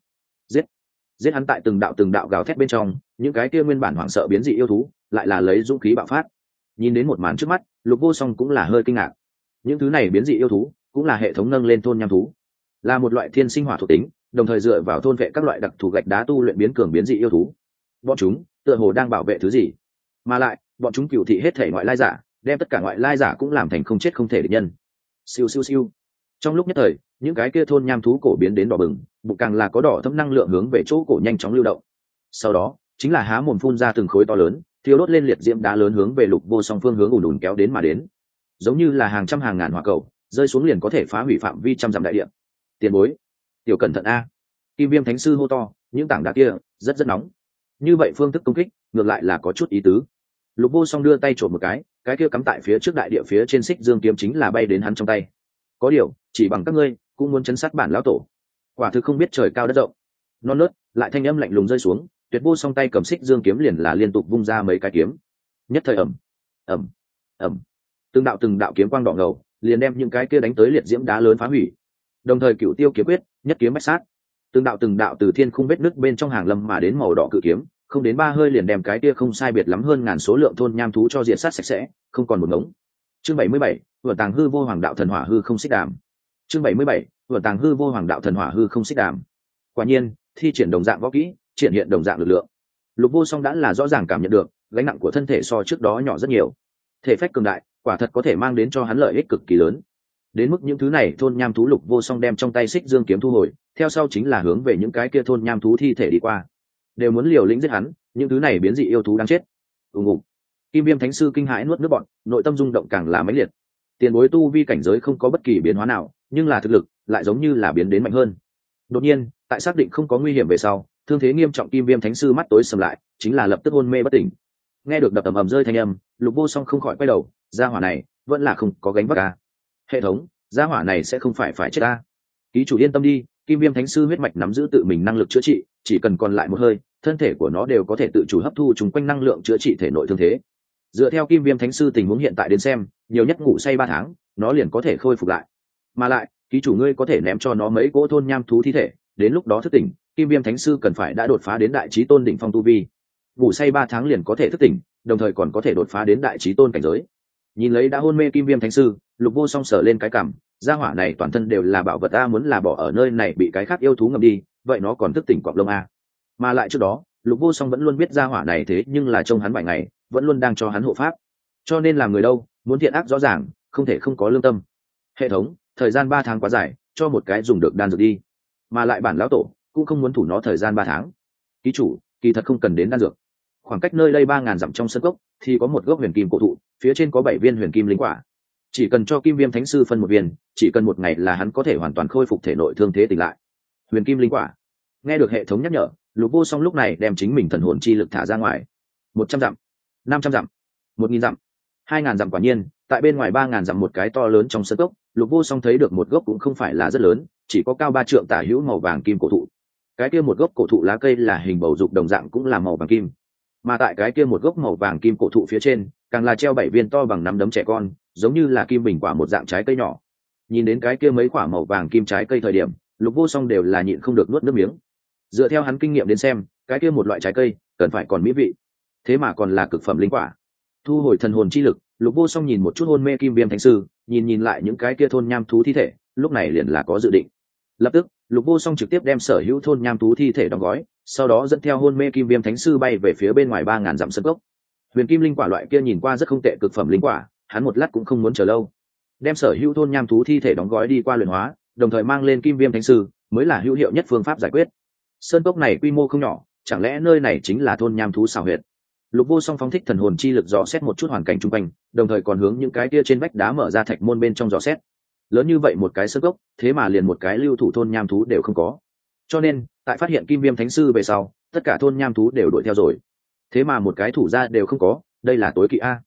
Giết hắn! Tại từng đạo gào thét bên trong, những cái kia nguyên bản hoảng sợ biến dị yêu thú lại là lấy dũng khí bạo phát. Nhìn đến một màn trước mắt, Lục Vô Song cũng là hơi kinh ngạc. Những thứ này biến dị yêu thú cũng là hệ thống nâng lên thôn nham thú, là một loại thiên sinh hỏa thuộc tính, đồng thời dựa vào thôn vệ các loại đặc thù gạch đá tu luyện biến cường biến dị yêu thú. Bọn chúng tựa hồ đang bảo vệ thứ gì, mà lại bọn chúng cửu thị hết thể ngoại lai giả, đem tất cả ngoại lai giả cũng làm thành không chết không thể địch nhân. Siêu. Trong lúc nhất thời, những cái kia thôn nham thú cổ biến đến đỏ bừng, bụng càng là có đỏ thẫm năng lượng hướng về chỗ cổ nhanh chóng lưu động. Sau đó chính là há mồm phun ra từng khối to lớn, thiêu đốt lên liệt diễm đá lớn hướng về Lục Vô Song phương hướng ùn kéo đến mà đến, giống như là hàng trăm hàng ngàn hỏa cầu rơi xuống liền có thể phá hủy phạm vi trăm dặm đại địa. Tiền bối, tiểu cẩn thận a! Kim Viêm Thánh sư hô to, những tảng đá kia rất nóng. Như vậy phương thức công kích ngược lại là có chút ý tứ. Lục Vô Song đưa tay trộm một cái kia cắm tại phía trước đại địa phía trên xích dương kiếm chính là bay đến hắn trong tay. Có điều, chỉ bằng các ngươi cũng muốn chấn sát bản lão tổ, quả thực không biết trời cao đất rộng. Non nớt lại thanh âm lạnh lùng rơi xuống, Tuyệt Vô Song tay cầm xích dương kiếm liền là liên tục vung ra mấy cái kiếm. Nhất thời ầm, từng đạo kiếm quang đỏ ngầu liền đem những cái kia đánh tới liệt diễm đá lớn phá hủy. Đồng thời Cửu Tiêu kiếm quyết nhất kiếm bách sát, từng đạo từ thiên khung vết nứt bên trong hàng lâm mà đến màu đỏ cự kiếm, không đến 3 hơi liền đem cái kia không sai biệt lắm hơn ngàn số lượng thôn nham thú cho diệt sát sạch sẽ, không còn một ngống. Chương 77, vừa tàng hư vô hoàng đạo thần hỏa hư không xích đàm. Chương 77, vừa tàng hư vô hoàng đạo thần hỏa hư không xích đàm. Quả nhiên, thi triển đồng dạng võ kỹ, triển hiện đồng dạng lực lượng. Lục Vô Song đã là rõ ràng cảm nhận được, gánh nặng của thân thể so trước đó nhỏ rất nhiều. Thể phách cường đại, quả thật có thể mang đến cho hắn lợi ích cực kỳ lớn. Đến mức những thứ này thôn nham thú Lục Vô Song đem trong tay xích dương kiếm thu hồi, theo sau chính là hướng về những cái kia thôn nham thú thi thể đi qua, đều muốn liều lĩnh giết hắn. Những thứ này biến dị yêu thú đáng chết. Kim Viêm Thánh sư kinh hãi nuốt nước bọt, nội tâm rung động càng là mãnh liệt. Tiền bối tu vi cảnh giới không có bất kỳ biến hóa nào, nhưng là thực lực lại giống như là biến đến mạnh hơn. Đột nhiên, tại xác định không có nguy hiểm về sau, thương thế nghiêm trọng Kim Viêm Thánh sư mắt tối sầm lại, chính là lập tức hôn mê bất tỉnh. Nghe được đập ầm ầm rơi thanh âm, Lục Vô Song không khỏi quay đầu, gia hỏa này vẫn là không có gánh vác a. Hệ thống, gia hỏa này sẽ không phải chết a. Ký chủ yên tâm đi, Kim Viêm Thánh sư huyết mạch nắm giữ tự mình năng lực chữa trị, chỉ cần còn lại một hơi, thân thể của nó đều có thể tự chủ hấp thu chung quanh năng lượng chữa trị thể nội thương thế. Dựa theo Kim Viêm Thánh sư tình huống hiện tại đến xem, nhiều nhất ngủ say 3 tháng, nó liền có thể khôi phục lại. Mà lại, ký chủ ngươi có thể ném cho nó mấy cỗ thôn nham thú thi thể, đến lúc đó thức tỉnh, Kim Viêm Thánh sư cần phải đã đột phá đến đại chí tôn đỉnh phong tu vi. Ngủ say 3 tháng liền có thể thức tỉnh, đồng thời còn có thể đột phá đến đại chí tôn cảnh giới. Nhìn lấy đã hôn mê Kim Viêm Thánh sư, Lục Vô Song sờ lên cái cằm, gia hỏa này toàn thân đều là bảo vật a, muốn là bỏ ở nơi này bị cái khác yêu thú ngầm đi, vậy nó còn thức tỉnh cọp lông a. Mà lại trước đó, Lục Vô Song vẫn luôn biết gia hỏa này thế nhưng là trông hắn vài ngày, vẫn luôn đang cho hắn hộ pháp. Cho nên làm người đâu, muốn thiện ác rõ ràng, không thể không có lương tâm. Hệ thống, thời gian 3 tháng quá dài, cho một cái dùng được đan dược đi. Mà lại bản lão tổ cũng không muốn thủ nó thời gian 3 tháng. Ký chủ, kỳ thật không cần đến đan dược. Khoảng cách nơi đây 3000 dặm trong sân cốc thì có một gốc huyền kim cổ thụ, phía trên có 7 viên huyền kim linh quả. chỉ cần cho kim viêm thánh sư phân một viên, chỉ cần một ngày là hắn có thể hoàn toàn khôi phục thể nội thương thế tỉnh lại. Huyền kim linh quả. Nghe được hệ thống nhắc nhở, Lục Vô Song lúc này đem chính mình thần hồn chi lực thả ra ngoài. 100 dặm, 500 dặm, 1000 dặm, 2000 dặm, quả nhiên tại bên ngoài 3000 dặm một cái to lớn trong sân gốc, Lục Vô Song thấy được một gốc cũng không phải là rất lớn, chỉ có cao 3 trượng tả hữu màu vàng kim cổ thụ. Cái kia một gốc cổ thụ lá cây là hình bầu dục đồng dạng cũng là màu vàng kim, mà tại cái kia một gốc màu vàng kim cổ thụ phía trên càng là treo 7 viên to bằng nắm đấm trẻ con, giống như là kim bình quả một dạng trái cây nhỏ. Nhìn đến cái kia mấy quả màu vàng kim trái cây thời điểm, Lục Vô Song đều là nhịn không được nuốt nước miếng. Dựa theo hắn kinh nghiệm đến xem, cái kia một loại trái cây cần phải còn mỹ vị, thế mà còn là cực phẩm linh quả. Thu hồi thần hồn chi lực, Lục Vô Song nhìn một chút hôn mê kim viêm thánh sư, nhìn lại những cái kia thôn nham thú thi thể, lúc này liền là có dự định. Lập tức Lục Vô Song trực tiếp đem sở hữu thôn nham thú thi thể đóng gói, sau đó dẫn theo hôn mê kim viêm thánh sư bay về phía bên ngoài 3000 dặm sân cốc. Huyền kim linh quả loại kia nhìn qua rất không tệ cực phẩm linh quả, hắn một lát cũng không muốn chờ lâu, đem sở hữu thôn nham thú thi thể đóng gói đi qua luyện hóa, đồng thời mang lên kim viêm thánh sư mới là hữu hiệu nhất phương pháp giải quyết. Sơn cốc này quy mô không nhỏ, chẳng lẽ nơi này chính là thôn nham thú xào huyệt? Lục Vô Song phóng thích thần hồn chi lực dò xét một chút hoàn cảnh xung quanh, đồng thời còn hướng những cái kia trên vách đá mở ra thạch môn bên trong dò xét. Lớn như vậy một cái sơn cốc, thế mà liền một cái lưu thủ thôn nham thú đều không có. Cho nên, tại phát hiện kim viêm thánh sư về sau, tất cả thôn nham thú đều đuổi theo rồi. Thế mà một cái thủ gia đều không có, đây là tối kỵ a.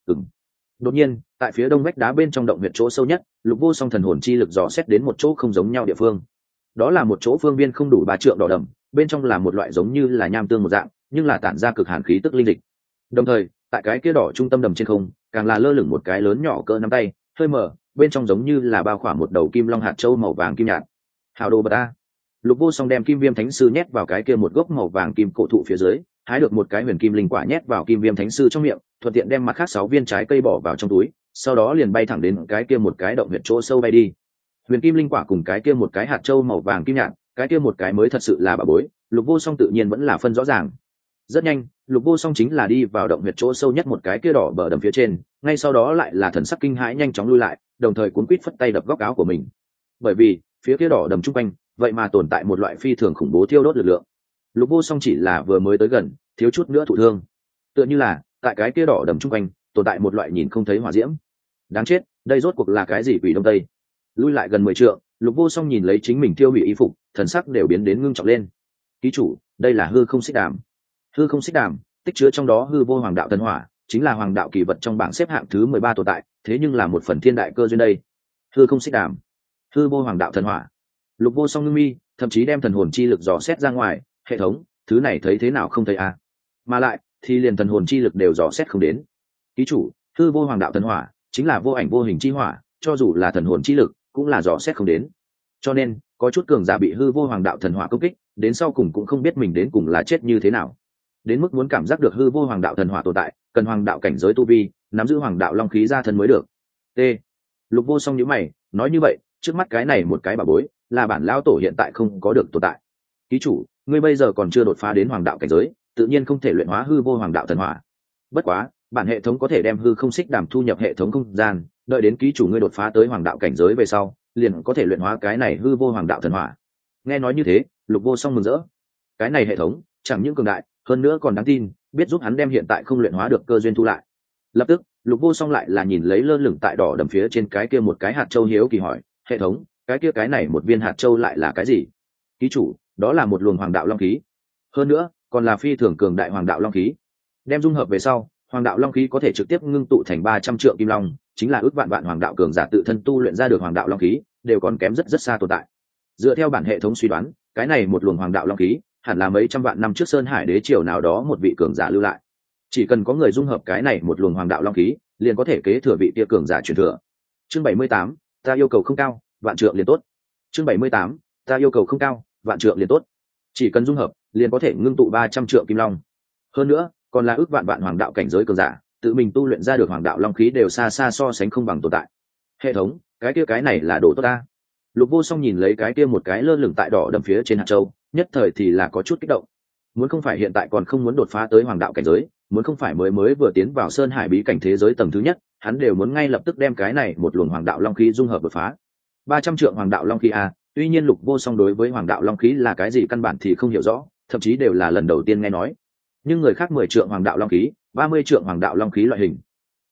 Đột nhiên, tại phía đông vách đá bên trong động huyệt chỗ sâu nhất, Lục Vô Song thần hồn chi lực dò xét đến một chỗ không giống nhau địa phương. Đó là một chỗ phương viên không đủ 3 trượng đỏ đậm, bên trong là một loại giống như là nham tương một dạng, nhưng là tản ra cực hàn khí tức linh dịch. Đồng thời, tại cái kia đỏ trung tâm đầm trên không, càng là lơ lửng một cái lớn nhỏ cỡ nắm tay, hơi mở, bên trong giống như là bao khỏa một đầu kim long hạt châu màu vàng kim nhạt. Hào đồ bật a. Lục Vô Song đem kim viêm thánh sư nhét vào cái kia một gốc màu vàng kim cổ thụ phía dưới, hái được một cái huyền kim linh quả nhét vào kim viêm thánh sư trong miệng, thuận tiện đem mặt khác 6 viên trái cây bỏ vào trong túi, sau đó liền bay thẳng đến cái kia một cái động huyệt chỗ sâu bay đi. Huyền kim linh quả cùng cái kia một cái hạt châu màu vàng kim nhạt, cái kia một cái mới thật sự là bà bối, Lục Vô Song tự nhiên vẫn là phân rõ ràng. Rất nhanh, Lục Vô Song chính là đi vào động huyệt chỗ sâu nhất một cái kia đỏ bờ đầm phía trên, ngay sau đó lại là thần sắc kinh hãi nhanh chóng lui lại, đồng thời cuốn quýt phất tay đập góc áo của mình. Bởi vì, phía kia đỏ đầm trung quanh, vậy mà tồn tại một loại phi thường khủng bố thiêu đốt lực lượng. Lục Vô Song chỉ là vừa mới tới gần, thiếu chút nữa thụ thương. Tựa như là, tại cái kia đỏ đầm trung quanh, tồn tại một loại nhìn không thấy hỏa diễm. Đáng chết, đây rốt cuộc là cái gì quỷ đông tây? Lui lại gần 10 trượng, Lục Vô Song nhìn lấy chính mình tiêu hủy y phục, thần sắc đều biến đến ngưng trọng lên. Ký chủ, đây là hư không xích đàm. Hư không xích đàm, tích chứa trong đó hư vô hoàng đạo thần hỏa, chính là hoàng đạo kỳ vật trong bảng xếp hạng thứ 13 tồn tại, thế nhưng là một phần thiên đại cơ duyên đây. Hư không xích đàm, hư vô hoàng đạo thần hỏa. Lục Vô Song ngưng mi, thậm chí đem thần hồn chi lực dò xét ra ngoài, hệ thống, thứ này thấy thế nào không thấy a? Mà lại, thì liền thần hồn chi lực đều dò xét không đến. Ký chủ, hư vô hoàng đạo thần hỏa, chính là vô ảnh vô hình chi hỏa, cho dù là thần hồn chi lực, cũng là dò xét không đến. Cho nên, có chút cường giả bị hư vô hoàng đạo thần hỏa công kích, đến sau cùng cũng không biết mình đến cùng là chết như thế nào. Đến mức muốn cảm giác được hư vô hoàng đạo thần hỏa tồn tại, cần hoàng đạo cảnh giới tu vi, nắm giữ hoàng đạo long khí ra thân mới được. T. Lục Vô Song nhíu mày, nói như vậy, trước mắt cái này một cái bà bối, là bản lão tổ hiện tại không có được tồn tại. Ký chủ, ngươi bây giờ còn chưa đột phá đến hoàng đạo cảnh giới, tự nhiên không thể luyện hóa hư vô hoàng đạo thần hỏa. Bất quá, bản hệ thống có thể đem hư không xích đàm thu nhập hệ thống không gian, đợi đến ký chủ ngươi đột phá tới hoàng đạo cảnh giới về sau, liền có thể luyện hóa cái này hư vô hoàng đạo thần hỏa. Nghe nói như thế, Lục Vô Song mừng rỡ. Cái này hệ thống chẳng những cường đại, hơn nữa còn đáng tin, biết giúp hắn đem hiện tại không luyện hóa được cơ duyên thu lại. Lập tức, Lục Vô Song lại là nhìn lấy lơ lửng tại đỏ đầm phía trên cái kia một cái hạt châu hiếu kỳ hỏi, hệ thống, cái này một viên hạt châu lại là cái gì? Ký chủ, đó là một luồng hoàng đạo long khí, hơn nữa còn là phi thường cường đại hoàng đạo long khí. Đem dung hợp về sau, hoàng đạo long khí có thể trực tiếp ngưng tụ thành 300 trượng kim long, chính là ước vạn vạn hoàng đạo cường giả tự thân tu luyện ra được hoàng đạo long khí, đều còn kém rất xa tồn tại. Dựa theo bản hệ thống suy đoán, cái này một luồng hoàng đạo long khí hẳn là mấy trăm vạn năm trước Sơn Hải đế triều nào đó một vị cường giả lưu lại. Chỉ cần có người dung hợp cái này một luồng hoàng đạo long khí, liền có thể kế thừa vị kia cường giả truyền thừa. Chương 78, ta yêu cầu không cao, vạn trượng liền tốt. Chương 78, ta yêu cầu không cao, vạn trượng liền tốt. Chỉ cần dung hợp, liền có thể ngưng tụ 300 trượng kim long. Hơn nữa, còn là ước vạn vạn hoàng đạo cảnh giới cường giả, tự mình tu luyện ra được hoàng đạo long khí đều xa xa so sánh không bằng tồn tại. Hệ thống, cái này là đồ tốt ta. Lục Vô Song nhìn lấy cái kia một cái lơ lửng tại đỏ đầm phía trên hạt châu, nhất thời thì là có chút kích động. Muốn không phải hiện tại còn không muốn đột phá tới hoàng đạo cảnh giới, muốn không phải mới vừa tiến vào Sơn Hải bí cảnh thế giới tầng thứ nhất, hắn đều muốn ngay lập tức đem cái này một luồng hoàng đạo long khí dung hợp đột phá. 300 trượng hoàng đạo long khí a, tuy nhiên Lục Vô Song đối với hoàng đạo long khí là cái gì căn bản thì không hiểu rõ, thậm chí đều là lần đầu tiên nghe nói. Nhưng người khác 10 trượng hoàng đạo long khí, 30 trượng hoàng đạo long khí loại hình,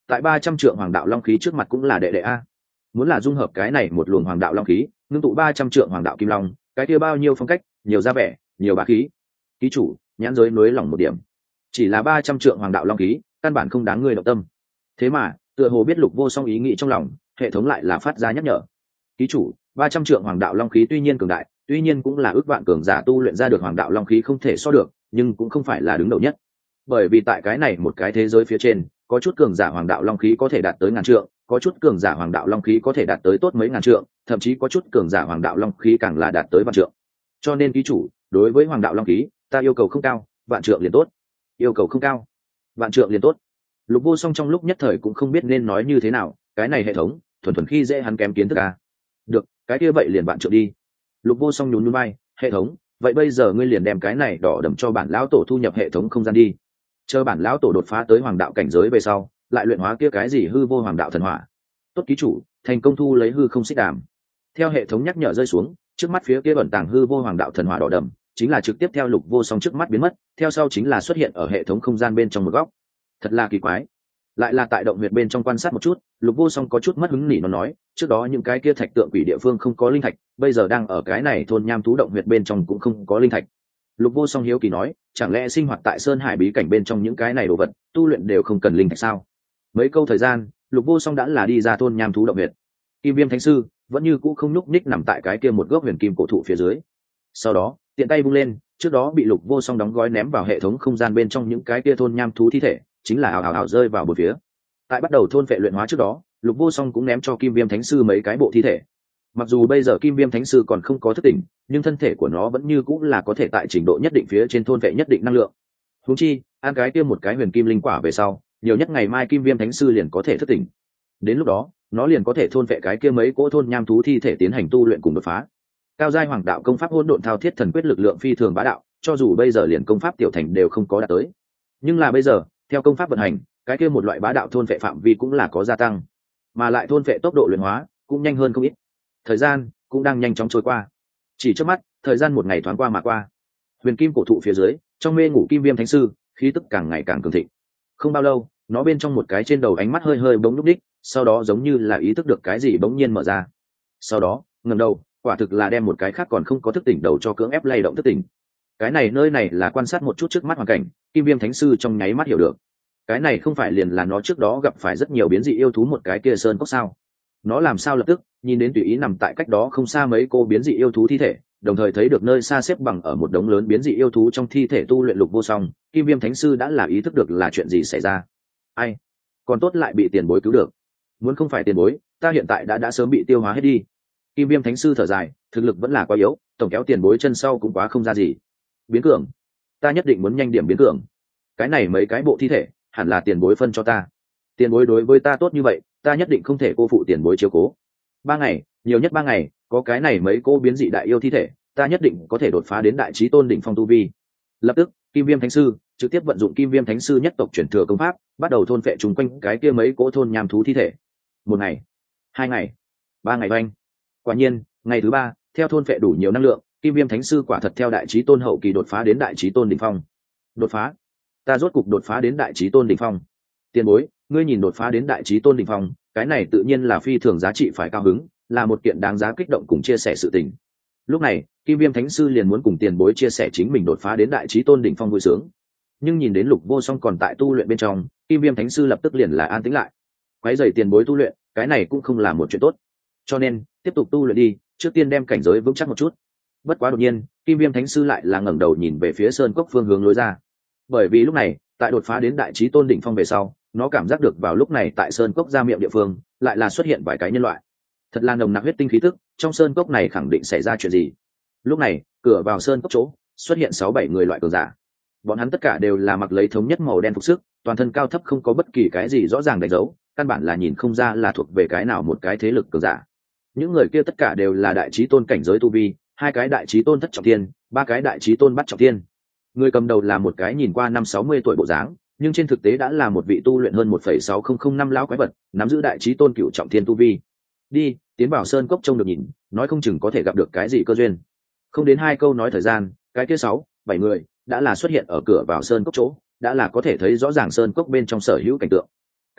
tại 300 trượng hoàng đạo long khí trước mặt cũng là đệ đệ a. Muốn là dung hợp cái này một luồng hoàng đạo long khí, ngưng tụ 300 trượng hoàng đạo kim long, cái kia bao nhiêu phong cách, nhiều gia vẻ, nhiều bá khí. Ký chủ, nhãn giới nối lòng một điểm. Chỉ là 300 trượng hoàng đạo long khí, căn bản không đáng ngươi động tâm. Thế mà, tựa hồ biết Lục Vô Song ý nghĩ trong lòng, hệ thống lại là phát ra nhắc nhở. Ký chủ, 300 trượng hoàng đạo long khí tuy nhiên cường đại, tuy nhiên cũng là ước vạn cường giả tu luyện ra được hoàng đạo long khí không thể so được, nhưng cũng không phải là đứng đầu nhất. Bởi vì tại cái này một cái thế giới phía trên, có chút cường giả hoàng đạo long khí có thể đạt tới ngàn trượng, có chút cường giả hoàng đạo long khí có thể đạt tới tốt mấy ngàn trượng, thậm chí có chút cường giả hoàng đạo long khí càng là đạt tới vạn trượng. Cho nên ký chủ, đối với hoàng đạo long khí, ta yêu cầu không cao, vạn trượng liền tốt. Yêu cầu không cao, vạn trượng liền tốt. Lục Vô Song trong lúc nhất thời cũng không biết nên nói như thế nào, cái này hệ thống thuần thuần khi dễ hắn kém kiến thức à. Được, cái kia vậy liền vạn trượng đi. Lục Vô Song nhún nhún vai, hệ thống, vậy bây giờ ngươi liền đem cái này đỏ đậm cho bản lão tổ thu nhập hệ thống không gian đi. Chờ bản lão tổ đột phá tới hoàng đạo cảnh giới về sau, lại luyện hóa kia cái gì hư vô hoàng đạo thần hỏa. Tốt ký chủ, thành công thu lấy hư không xích đàm. Theo hệ thống nhắc nhở rơi xuống, trước mắt phía kia ẩn tàng hư vô hoàng đạo thần hỏa đỏ đậm chính là trực tiếp theo Lục Vô Song trước mắt biến mất, theo sau chính là xuất hiện ở hệ thống không gian bên trong một góc. Thật là kỳ quái. Lại là tại động huyệt bên trong quan sát một chút, Lục Vô Song có chút mất hứng nỉ nó nói, trước đó những cái kia thạch tượng quỷ địa phương không có linh thạch, bây giờ đang ở cái này thôn nham thú động huyệt bên trong cũng không có linh thạch. Lục Vô Song hiếu kỳ nói, chẳng lẽ sinh hoạt tại sơn hải bí cảnh bên trong những cái này đồ vật tu luyện đều không cần linh thạch sao? Mấy câu thời gian, Lục Vô Song đã là đi ra thôn nham thú động huyệt. Kim Viêm Thánh sư vẫn như cũ không nhúc nhích nằm tại cái kia một gốc huyền kim cổ thụ phía dưới. Sau đó, tiện tay vung lên, trước đó bị Lục Vô Song đóng gói ném vào hệ thống không gian bên trong những cái kia thôn nham thú thi thể, chính là ảo ảo rơi vào một phía. Tại bắt đầu thôn phệ luyện hóa trước đó, Lục Vô Song cũng ném cho Kim Viêm Thánh sư mấy cái bộ thi thể. Mặc dù bây giờ Kim Viêm Thánh sư còn không có thức tỉnh, nhưng thân thể của nó vẫn như cũng là có thể tại trình độ nhất định phía trên thôn phệ nhất định năng lượng. Huống chi, ăn cái kia một cái huyền kim linh quả về sau, nhiều nhất ngày mai Kim Viêm Thánh sư liền có thể thức tỉnh. Đến lúc đó, nó liền có thể thôn phệ cái kia mấy cỗ thôn nham thú thi thể tiến hành tu luyện cùng đột phá. Cao giai hoàng đạo công pháp hỗn độn thao thiết thần quyết lực lượng phi thường bá đạo, cho dù bây giờ liền công pháp tiểu thành đều không có đạt tới. Nhưng là bây giờ, theo công pháp vận hành, cái kia một loại bá đạo thôn phệ phạm vi cũng là có gia tăng, mà lại thôn phệ tốc độ luyện hóa cũng nhanh hơn không ít. Thời gian cũng đang nhanh chóng trôi qua, chỉ trước mắt thời gian một ngày thoáng qua mà qua. Huyền kim cổ thụ phía dưới, trong mê ngủ Kim Viêm Thánh sư khí tức càng ngày càng cường thịnh. Không bao lâu, nó bên trong một cái trên đầu ánh mắt hơi hơi bỗng lúc đích, sau đó giống như là ý thức được cái gì bỗng nhiên mở ra. Sau đó ngẩng đầu, quả thực là đem một cái khác còn không có thức tỉnh đầu cho cưỡng ép lay động thức tỉnh. Cái này nơi này là quan sát một chút trước mắt hoàn cảnh, Kim Viêm Thánh sư trong nháy mắt hiểu được, cái này không phải liền là nó trước đó gặp phải rất nhiều biến dị yêu thú một cái kia sơn cốc sao? Nó làm sao lập tức nhìn đến tùy ý nằm tại cách đó không xa mấy cô biến dị yêu thú thi thể, đồng thời thấy được nơi xa xếp bằng ở một đống lớn biến dị yêu thú trong thi thể tu luyện Lục Vô Song, Kim Viêm Thánh sư đã là ý thức được là chuyện gì xảy ra. Ai, còn tốt lại bị tiền bối cứu được. Muốn không phải tiền bối, ta hiện tại đã sớm bị tiêu hóa hết đi. Kim Viêm Thánh sư thở dài, thực lực vẫn là quá yếu, tổng kéo tiền bối chân sau cũng quá không ra gì. Biến cường, ta nhất định muốn nhanh điểm biến cường. Cái này mấy cái bộ thi thể hẳn là tiền bối phân cho ta. Tiền bối đối với ta tốt như vậy, ta nhất định không thể cô phụ tiền bối chiếu cố. 3 ngày, nhiều nhất 3 ngày, có cái này mấy cô biến dị đại yêu thi thể, ta nhất định có thể đột phá đến đại chí tôn đỉnh phong tu vi. Lập tức, Kim Viêm Thánh sư trực tiếp vận dụng Kim Viêm Thánh sư nhất tộc chuyển thừa công pháp, bắt đầu thôn phệ trùng quanh cái kia mấy cỗ thôn nham thú thi thể. 1 ngày, 2 ngày, 3 ngày oanh. Quả nhiên, ngày thứ 3, theo thôn phệ đủ nhiều năng lượng, Kim Viêm Thánh sư quả thật theo đại chí tôn hậu kỳ đột phá đến đại chí tôn đỉnh phong. Đột phá? Ta rốt cục đột phá đến đại chí tôn đỉnh phong. Tiền bối, ngươi nhìn đột phá đến đại chí tôn đỉnh phong, cái này tự nhiên là phi thường giá trị phải cao hứng, là một kiện đáng giá kích động cùng chia sẻ sự tình. Lúc này, Kim Viêm Thánh sư liền muốn cùng tiền bối chia sẻ chính mình đột phá đến đại chí tôn đỉnh phong vui sướng. Nhưng nhìn đến Lục Vô Song còn tại tu luyện bên trong, Kim Viêm Thánh sư lập tức liền là an tĩnh lại. Quấy rầy tiền bối tu luyện, cái này cũng không là một chuyện tốt. Cho nên, tiếp tục tu luyện đi, trước tiên đem cảnh giới vững chắc một chút. Bất quá đột nhiên, Kim Viêm Thánh sư lại là ngẩng đầu nhìn về phía sơn cốc phương hướng lối ra. Bởi vì lúc này, tại đột phá đến đại chí tôn đỉnh phong về sau, nó cảm giác được vào lúc này tại sơn cốc ra miệng địa phương lại là xuất hiện vài cái nhân loại. Thật là nồng nặc huyết tinh khí tức, trong sơn cốc này khẳng định xảy ra chuyện gì. Lúc này, cửa vào sơn cốc chỗ xuất hiện 6-7 người loại cường giả. Bọn hắn tất cả đều là mặc lấy thống nhất màu đen phục sức, toàn thân cao thấp không có bất kỳ cái gì rõ ràng đánh dấu, căn bản là nhìn không ra là thuộc về cái nào một cái thế lực cường giả. Những người kia tất cả đều là đại chí tôn cảnh giới tu vi, 2 cái đại chí tôn thất trọng thiên, 3 cái đại chí tôn bát trọng thiên. Người cầm đầu là một cái nhìn qua 50-60 tuổi bộ dáng, nhưng trên thực tế đã là một vị tu luyện hơn 1,6005 lão quái vật, nắm giữ đại chí tôn cửu trọng thiên tu vi. Đi, tiến vào sơn cốc trông được nhìn, nói không chừng có thể gặp được cái gì cơ duyên. Không đến 2 câu nói thời gian, cái kia 6-7 người đã là xuất hiện ở cửa vào sơn cốc chỗ, đã là có thể thấy rõ ràng sơn cốc bên trong sở hữu cảnh tượng.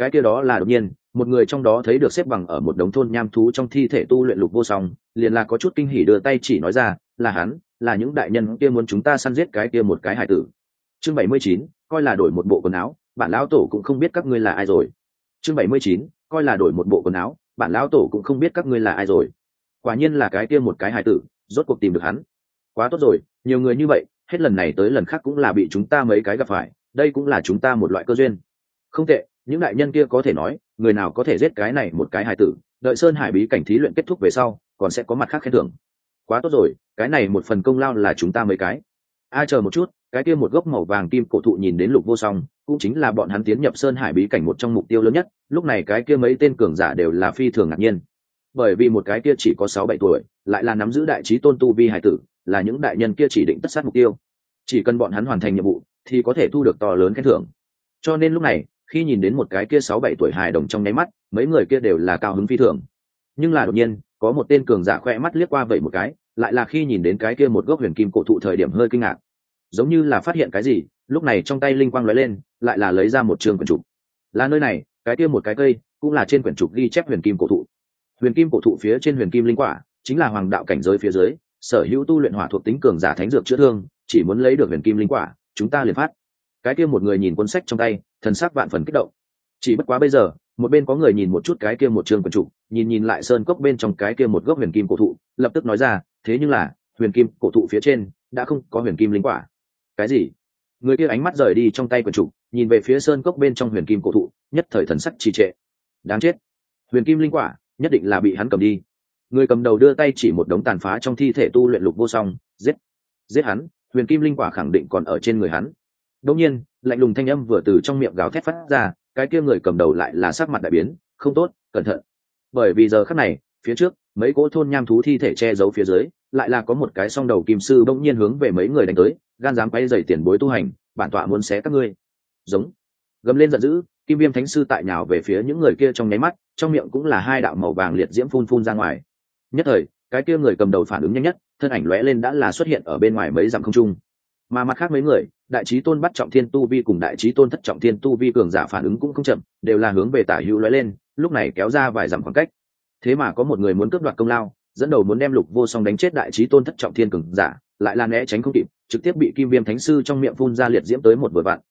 cái kia đó là đột nhiên một người trong đó thấy được xếp bằng ở một đống thôn nham thú trong thi thể tu luyện Lục Vô Song, liền là có chút kinh hỉ đưa tay chỉ nói ra, là hắn, là những đại nhân kia muốn chúng ta săn giết cái kia một cái hải tử. Chương 79, coi là đổi một bộ quần áo, bản lão tổ cũng không biết các ngươi là ai rồi. Chương 79, coi là đổi một bộ quần áo, bản lão tổ cũng không biết các ngươi là ai rồi. Quả nhiên là cái kia một cái hải tử, rốt cuộc tìm được hắn. Quá tốt rồi, nhiều người như vậy, hết lần này tới lần khác cũng là bị chúng ta mấy cái gặp phải, đây cũng là chúng ta một loại cơ duyên. Không tệ, những đại nhân kia có thể nói, người nào có thể giết cái này một cái hải tử, đợi Sơn Hải bí cảnh thí luyện kết thúc về sau, còn sẽ có mặt khác khen thưởng. Quá tốt rồi, cái này một phần công lao là chúng ta mấy cái. Chờ một chút, cái kia một gốc màu vàng kim cổ thụ nhìn đến Lục Vô Song, cũng chính là bọn hắn tiến nhập Sơn Hải bí cảnh một trong mục tiêu lớn nhất, lúc này cái kia mấy tên cường giả đều là phi thường ngạc nhiên. Bởi vì một cái kia chỉ có 6-7 tuổi, lại là nắm giữ đại chí tôn tu vi hải tử, là những đại nhân kia chỉ định tất sát mục tiêu. Chỉ cần bọn hắn hoàn thành nhiệm vụ, thì có thể thu được to lớn khen thưởng. Cho nên lúc này, khi nhìn đến một cái kia 6-7 tuổi hài đồng trong nháy mắt, mấy người kia đều là cao hứng phi thường. Nhưng là đột nhiên, có một tên cường giả khoe mắt liếc qua vậy một cái, lại là khi nhìn đến cái kia một gốc huyền kim cổ thụ thời điểm hơi kinh ngạc. Giống như là phát hiện cái gì, lúc này trong tay linh quang lóe lên, lại là lấy ra một trường quyển trục. Là nơi này, cái kia một cái cây, cũng là trên quyển trục ghi chép huyền kim cổ thụ. Huyền kim cổ thụ phía trên huyền kim linh quả, chính là hoàng đạo cảnh giới phía dưới, sở hữu tu luyện hỏa thuộc tính cường giả thánh dược chữa thương, chỉ muốn lấy được huyền kim linh quả, chúng ta liền phát. Cái kia một người nhìn cuốn sách trong tay, thần sắc vạn phần kích động. Chỉ bất quá bây giờ, một bên có người nhìn một chút cái kia một trường quyển trục, nhìn lại sơn cốc bên trong cái kia một gốc huyền kim cổ thụ, lập tức nói ra, thế nhưng là, huyền kim cổ thụ phía trên đã không có huyền kim linh quả. Cái gì? Người kia ánh mắt rời đi trong tay quyển trục, nhìn về phía sơn cốc bên trong huyền kim cổ thụ, nhất thời thần sắc trì trệ. Đáng chết, huyền kim linh quả nhất định là bị hắn cầm đi. Người cầm đầu đưa tay chỉ một đống tàn phá trong thi thể tu luyện Lục Vô Song, giết hắn, huyền kim linh quả khẳng định còn ở trên người hắn. Đột nhiên, lạnh lùng thanh âm vừa từ trong miệng gào thét phát ra, cái kia người cầm đầu lại là sắc mặt đại biến, không tốt, cẩn thận. Bởi vì giờ khắc này, phía trước, mấy cỗ thôn nham thú thi thể che giấu phía dưới, lại là có một cái song đầu kim sư bỗng nhiên hướng về mấy người đánh tới, gan dám quay dày tiền bối tu hành, bản tọa muốn xé các ngươi. Giống. Gầm lên giận dữ, Kim Viêm Thánh sư tại nhào về phía những người kia trong nháy mắt, trong miệng cũng là hai đạo màu vàng liệt diễm phun ra ngoài. Nhất thời, cái kia người cầm đầu phản ứng nhanh nhất, thân ảnh lóe lên đã là xuất hiện ở bên ngoài mấy dặm không trung. Mà mặt khác mấy người, đại chí tôn bắt trọng thiên tu vi cùng đại chí tôn thất trọng thiên tu vi cường giả phản ứng cũng không chậm, đều là hướng về tả hữu lóe lên, lúc này kéo ra vài dặm khoảng cách. Thế mà có một người muốn cướp đoạt công lao, dẫn đầu muốn đem Lục Vô Song đánh chết đại chí tôn thất trọng thiên cường giả, lại là né tránh không kịp, trực tiếp bị Kim Viêm Thánh sư trong miệng phun ra liệt diễm tới một vừa vặn.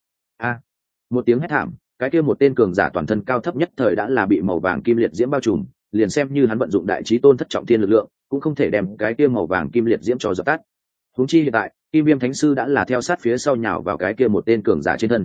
Một tiếng hét thảm, cái kia một tên cường giả toàn thân cao thấp nhất thời đã là bị màu vàng kim liệt diễm bao trùm, liền xem như hắn vận dụng đại chí tôn thất trọng thiên lực lượng, cũng không thể đem cái kia màu vàng kim liệt diễm cho dập tắt. Huống chi hiện tại, Kim Viêm Thánh sư đã là theo sát phía sau nhào vào cái kia một tên cường giả trên thân.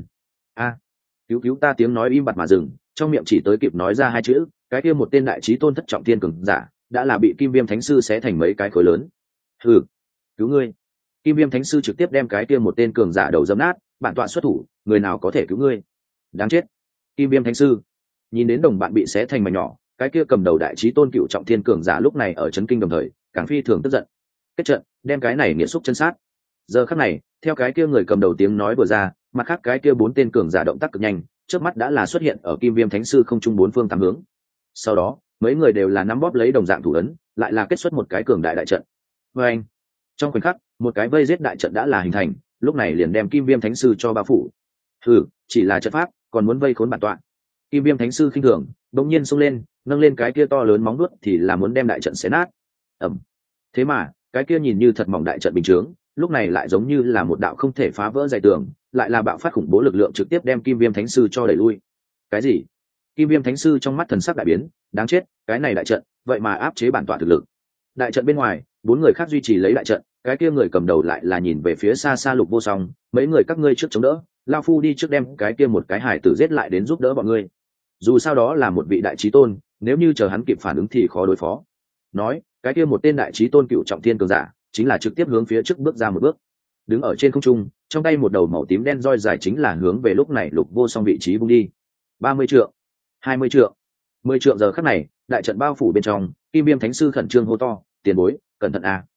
Cứu ta, tiếng nói im bặt mà dừng, trong miệng chỉ tới kịp nói ra hai chữ, cái kia một tên đại chí tôn thất trọng thiên cường giả đã là bị Kim Viêm Thánh sư xé thành mấy cái khối lớn. Hừ, cứu ngươi. Kim Viêm Thánh sư trực tiếp đem cái kia một tên cường giả đầu dẫm nát, bản tọa xuất thủ, người nào có thể cứu ngươi? Đáng chết. Kim Viêm Thánh sư nhìn đến đồng bạn bị xé thành mảnh nhỏ, cái kia cầm đầu đại chí tôn cựu trọng thiên cường giả lúc này ở chấn kinh đồng thời, càng phi thường tức giận. Kết trận, đem cái này nghiệt xúc chân sát. Giờ khắc này, theo cái kia người cầm đầu tiếng nói vừa ra, mặt khác cái kia bốn tên cường giả động tác cực nhanh, trước mắt đã là xuất hiện ở Kim Viêm Thánh sư không trung bốn phương tám hướng. Sau đó, mấy người đều là nắm bóp lấy đồng dạng thủ ấn, lại là kết xuất một cái cường đại đại trận. Anh. Trong khoảnh khắc, một cái vây giết đại trận đã là hình thành, lúc này liền đem Kim Viêm Thánh sư cho bao phủ. Chỉ là trận pháp, còn muốn vây khốn bản tọa. Kim Viêm Thánh sư khinh thường, bỗng nhiên xông lên, nâng lên cái kia to lớn móng vuốt thì là muốn đem đại trận xé nát. Thế mà, cái kia nhìn như thật mỏng đại trận bình chướng, lúc này lại giống như là một đạo không thể phá vỡ dày tường, lại là bạo phát khủng bố lực lượng trực tiếp đem Kim Viêm Thánh sư cho đẩy lui. Cái gì? Kim Viêm Thánh sư trong mắt thần sắc đại biến, đáng chết, cái này đại trận, vậy mà áp chế bản tọa thực lực. Đại trận bên ngoài, bốn người khác duy trì lấy đại trận, cái kia người cầm đầu lại là nhìn về phía xa xa Lục Vô Song, mấy người các ngươi trước chống đỡ, lao phu đi trước đem cái kia một cái hải tử giết lại đến giúp đỡ bọn ngươi. Dù sao đó là một vị đại chí tôn, nếu như chờ hắn kịp phản ứng thì khó đối phó. Nói, cái kia một tên đại chí tôn cựu trọng thiên cường giả, chính là trực tiếp hướng phía trước bước ra một bước. Đứng ở trên không trung, trong tay một đầu màu tím đen roi dài chính là hướng về lúc này Lục Vô Song vị trí vung đi. 30 trượng, 20 trượng, 10 trượng giờ khắc này, đại trận bao phủ bên trong, Kim Viêm Thánh sư khẩn trương hô to, tiền bối, cẩn thận a.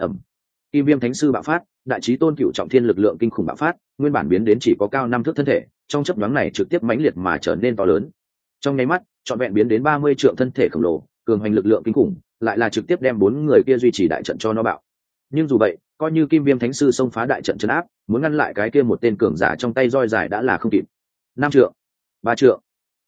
Kim Viêm Thánh sư bạo phát, đại chí tôn cựu trọng thiên lực lượng kinh khủng bạo phát, nguyên bản biến đến chỉ có cao 5 thước thân thể, trong chớp nhoáng này trực tiếp mãnh liệt mà trở nên to lớn. Trong nháy mắt, trọn vẹn biến đến 30 trượng thân thể khổng lồ, cường hành lực lượng kinh khủng, lại là trực tiếp đem bốn người kia duy trì đại trận cho nó bạo. Nhưng dù vậy, coi như Kim Viêm Thánh sư xông phá đại trận trấn áp, muốn ngăn lại cái kia một tên cường giả trong tay roi dài đã là không kịp. 5 trượng, 3 trượng,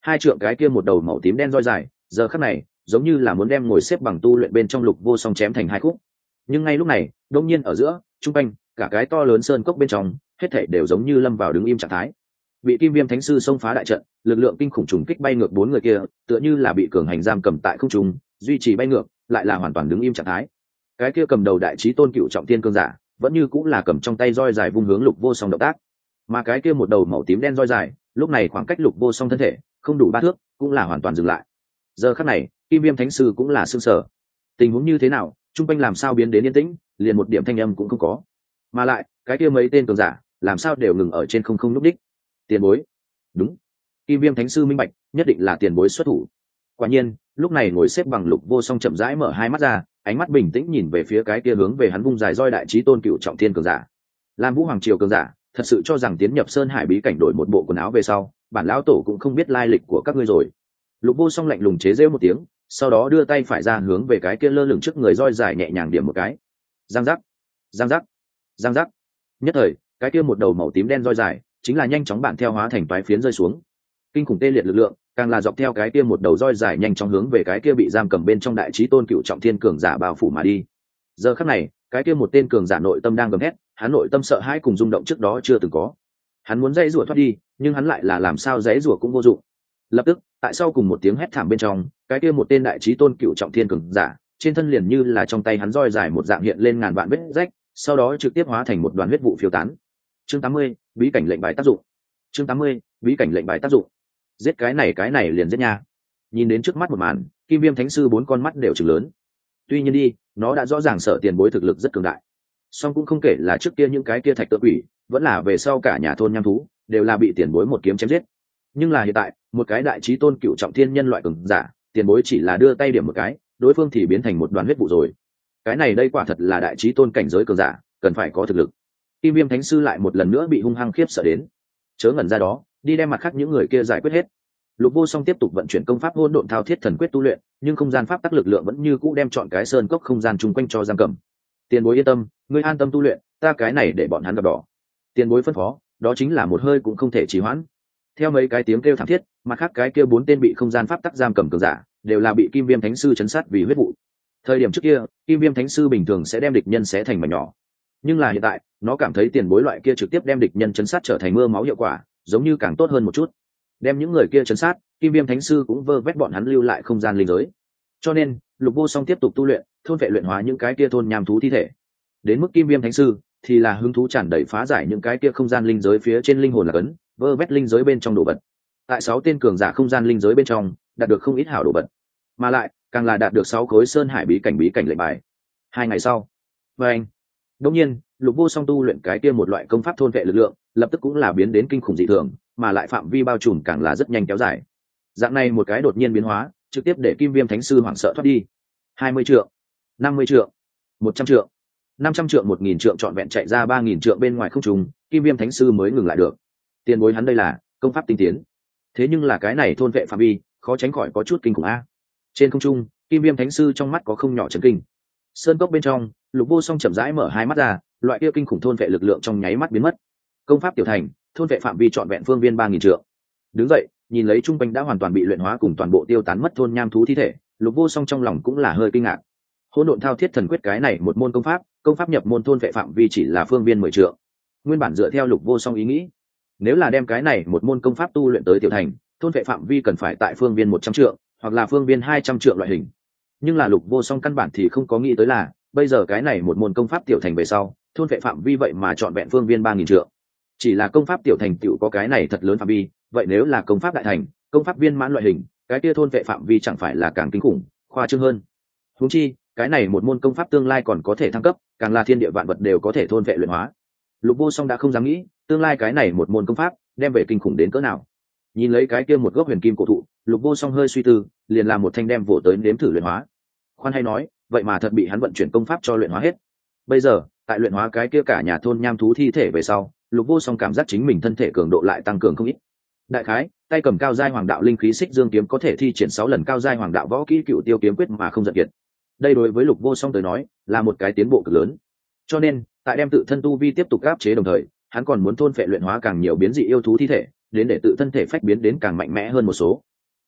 Hai trượng cái kia một đầu màu tím đen roi dài giờ khắc này giống như là muốn đem ngồi xếp bằng tu luyện bên trong Lục Vô Song chém thành hai khúc. Nhưng ngay lúc này đông nhiên ở giữa trung quanh cả cái to lớn sơn cốc bên trong hết thảy đều giống như lâm vào đứng im trạng thái. Bị Kim Viêm Thánh Sư xông phá đại trận, lực lượng kinh khủng trùng kích bay ngược bốn người kia, tựa như là bị cường hành giam cầm tại không trung, duy trì bay ngược, lại là hoàn toàn đứng im trạng thái. Cái kia cầm đầu đại chí tôn cựu trọng thiên cương giả, vẫn như cũng là cầm trong tay roi dài vung hướng Lục Vô Song động tác. Mà cái kia một đầu màu tím đen roi dài, lúc này khoảng cách Lục Vô Song thân thể không đủ 3 thước, cũng là hoàn toàn dừng lại. Giờ khắc này, Kim Viêm Thánh Sư cũng là sửng sở. Tình huống như thế nào, trung quanh làm sao biến đến yên tĩnh, liền một điểm thanh âm cũng không có. Mà lại, cái kia mấy tên cường giả, làm sao đều ngừng ở trên không không lúc đích. Tiền bối. Đúng, Kim Viêm Thánh Sư minh bạch, nhất định là tiền bối xuất thủ. Quả nhiên, lúc này ngồi xếp bằng Lục Vô Song chậm rãi mở hai mắt ra, ánh mắt bình tĩnh nhìn về phía cái kia hướng về hắn vung dài roi đại chí tôn cựu trọng thiên cường giả. Lam Vũ Hoàng triều cường giả, thật sự cho rằng tiến nhập Sơn Hải bí cảnh đổi một bộ quần áo về sau, bản lão tổ cũng không biết lai lịch của các ngươi rồi. Lục Vô Song lạnh lùng chế giễu một tiếng, sau đó đưa tay phải ra hướng về cái kia lơ lửng trước người roi dài nhẹ nhàng điểm một cái. Giang giác, giang giác, giang giác. Nhất thời, cái kia một đầu màu tím đen roi dài, chính là nhanh chóng bạn theo hóa thành toái phiến rơi xuống. Kinh khủng tê liệt lực lượng, càng là dọc theo cái kia một đầu roi dài nhanh chóng hướng về cái kia bị giam cầm bên trong đại chí tôn cựu trọng thiên cường giả bao phủ mà đi. Giờ khắc này, cái kia một tên cường giả nội tâm đang gầm hét, hắn nội tâm sợ hãi cùng rung động trước đó chưa từng có. Hắn muốn dãy rủa thoát đi, nhưng hắn lại là làm sao dãy rủa cũng vô dụng. Lập tức, tại sau cùng một tiếng hét thảm bên trong, cái kia một tên đại chí tôn cựu trọng thiên cường giả, trên thân liền như là trong tay hắn roi dài một dạng hiện lên ngàn vạn vết rách, sau đó trực tiếp hóa thành một đoàn huyết vụ phiêu tán. Chương 80, bí cảnh lệnh bài tác dụng. Chương 80, bí cảnh lệnh bài tác dụng. Giết cái này liền giết nha. Nhìn đến trước mắt một màn, Kim Viêm Thánh Sư 4 con mắt đều trừng lớn. Tuy nhiên đi, nó đã rõ ràng sợ tiền bối thực lực rất cường đại. Song cũng không kể là trước kia những cái kia thạch tự quỷ, vẫn là về sau cả nhà thôn nham thú, đều là bị tiền bối một kiếm chém giết. Nhưng là hiện tại, một cái đại chí tôn cựu trọng thiên nhân loại cường giả, tiền bối chỉ là đưa tay điểm một cái, đối phương thì biến thành một đoàn huyết vụ rồi. Cái này đây quả thật là đại chí tôn cảnh giới cường giả, cần phải có thực lực. Kim Viêm Thánh Sư lại một lần nữa bị hung hăng khiếp sợ đến. Chớ ngẩn ra đó, đi đem mặt khác những người kia giải quyết hết. Lục Vô Song tiếp tục vận chuyển công pháp hỗn độn thao thiết thần quyết tu luyện, nhưng không gian pháp tắc lực lượng vẫn như cũ đem chọn cái sơn cốc không gian chung quanh cho giam cầm. Tiền bối yên tâm, ngươi an tâm tu luyện, ta cái này để bọn hắn gặp đỏ. Tiền bối phân phó, đó chính là một hơi cũng không thể trì hoãn. Theo mấy cái tiếng kêu thảm thiết, mặt khác cái kia 4 tên bị không gian pháp tắc giam cầm cường giả, đều là bị Kim Viêm Thánh Sư chấn sát vì huyết vụ. Thời điểm trước kia, Kim Viêm Thánh Sư bình thường sẽ đem địch nhân xé thành mảnh nhỏ, nhưng là hiện tại, nó cảm thấy tiền bối loại kia trực tiếp đem địch nhân chấn sát trở thành mưa máu hiệu quả, giống như càng tốt hơn một chút. Đem những người kia chấn sát, Kim Viêm Thánh Sư cũng vơ vét bọn hắn lưu lại không gian linh giới. Cho nên, Lục Vô Song tiếp tục tu luyện, thôn vệ luyện hóa những cái kia thôn nham thú thi thể. Đến mức Kim Viêm Thánh Sư thì là hứng thú tràn đầy phá giải những cái kia không gian linh giới phía trên linh hồn là cấn, vơ vét linh giới bên trong đồ vật. Tại 6 tên cường giả không gian linh giới bên trong, đạt được không ít hảo đồ vật, mà lại càng là đạt được 6 khối Sơn Hải bí cảnh lệnh bài. 2 ngày sau, anh đương nhiên, Lục Vô Song tu luyện cái kia một loại công pháp thôn vệ lực lượng, lập tức cũng là biến đến kinh khủng dị thường, mà lại phạm vi bao trùm càng là rất nhanh kéo dài. Dạng này một cái đột nhiên biến hóa, trực tiếp để Kim Viêm Thánh Sư hoảng sợ thoát đi. 20 trượng, 50 trượng, 100 trượng, 500 trượng, 1000 trượng trọn vẹn chạy ra 3000 trượng bên ngoài không trung, Kim Viêm Thánh Sư mới ngừng lại được. Tiền bối hắn đây là công pháp tinh tiến. Thế nhưng là cái này thôn vệ phạm vi, khó tránh khỏi có chút kinh khủng a. Trên không trung, Kim Viêm Thánh Sư trong mắt có không nhỏ chấn kinh. Sơn cốc bên trong, Lục Vô Song chậm rãi mở hai mắt ra, loại kia kinh khủng thôn vệ lực lượng trong nháy mắt biến mất. Công pháp tiểu thành, thôn vệ phạm vi trọn vẹn phương viên 3000 trượng. Đứng dậy, nhìn lấy trung quanh đã hoàn toàn bị luyện hóa cùng toàn bộ tiêu tán mất thôn nham thú thi thể, Lục Vô Song trong lòng cũng là hơi kinh ngạc. Hỗn độn thao thiết thần quyết cái này một môn công pháp nhập môn thôn vệ phạm vi chỉ là phương viên 10 trượng. Nguyên bản dựa theo Lục Vô Song ý nghĩ, nếu là đem cái này một môn công pháp tu luyện tới tiểu thành, thôn vệ phạm vi cần phải tại phương viên 100 trượng, hoặc là phương viên 200 trượng loại hình. Nhưng là Lục Vô Song căn bản thì không có nghĩ tới là, bây giờ cái này một môn công pháp tiểu thành về sau, thôn vệ phạm vi vậy mà trọn vẹn phương viên 3000 trượng. Chỉ là công pháp tiểu thành tiểu có cái này thật lớn phạm vi, vậy nếu là công pháp đại thành, công pháp viên mãn loại hình, cái kia thôn vệ phạm vi chẳng phải là càng kinh khủng, khoa trương hơn. Huống chi, cái này một môn công pháp tương lai còn có thể thăng cấp, càng là thiên địa vạn vật đều có thể thôn vệ luyện hóa. Lục Vô Song đã không dám nghĩ, tương lai cái này một môn công pháp đem về kinh khủng đến cỡ nào. Nhìn lấy cái kia một gốc huyền kim cổ thụ, Lục Vô Song hơi suy tư, liền làm một thanh đem vỗ tới nếm thử luyện hóa. Khoan hay nói, vậy mà thật bị hắn vận chuyển công pháp cho luyện hóa hết. Bây giờ, tại luyện hóa cái kia cả nhà thôn nham thú thi thể về sau, Lục Vô Song cảm giác chính mình thân thể cường độ lại tăng cường không ít. Đại khái, tay cầm cao giai hoàng đạo linh khí xích dương kiếm có thể thi triển 6 lần cao giai hoàng đạo võ kỹ cựu tiêu kiếm quyết mà không giật kiệt. Đây đối với Lục Vô Song tới nói, là một cái tiến bộ cực lớn. Cho nên, tại đem tự thân tu vi tiếp tục áp chế đồng thời, hắn còn muốn thôn phệ luyện hóa càng nhiều biến dị yêu thú thi thể, đến để tự thân thể phách biến đến càng mạnh mẽ hơn một số,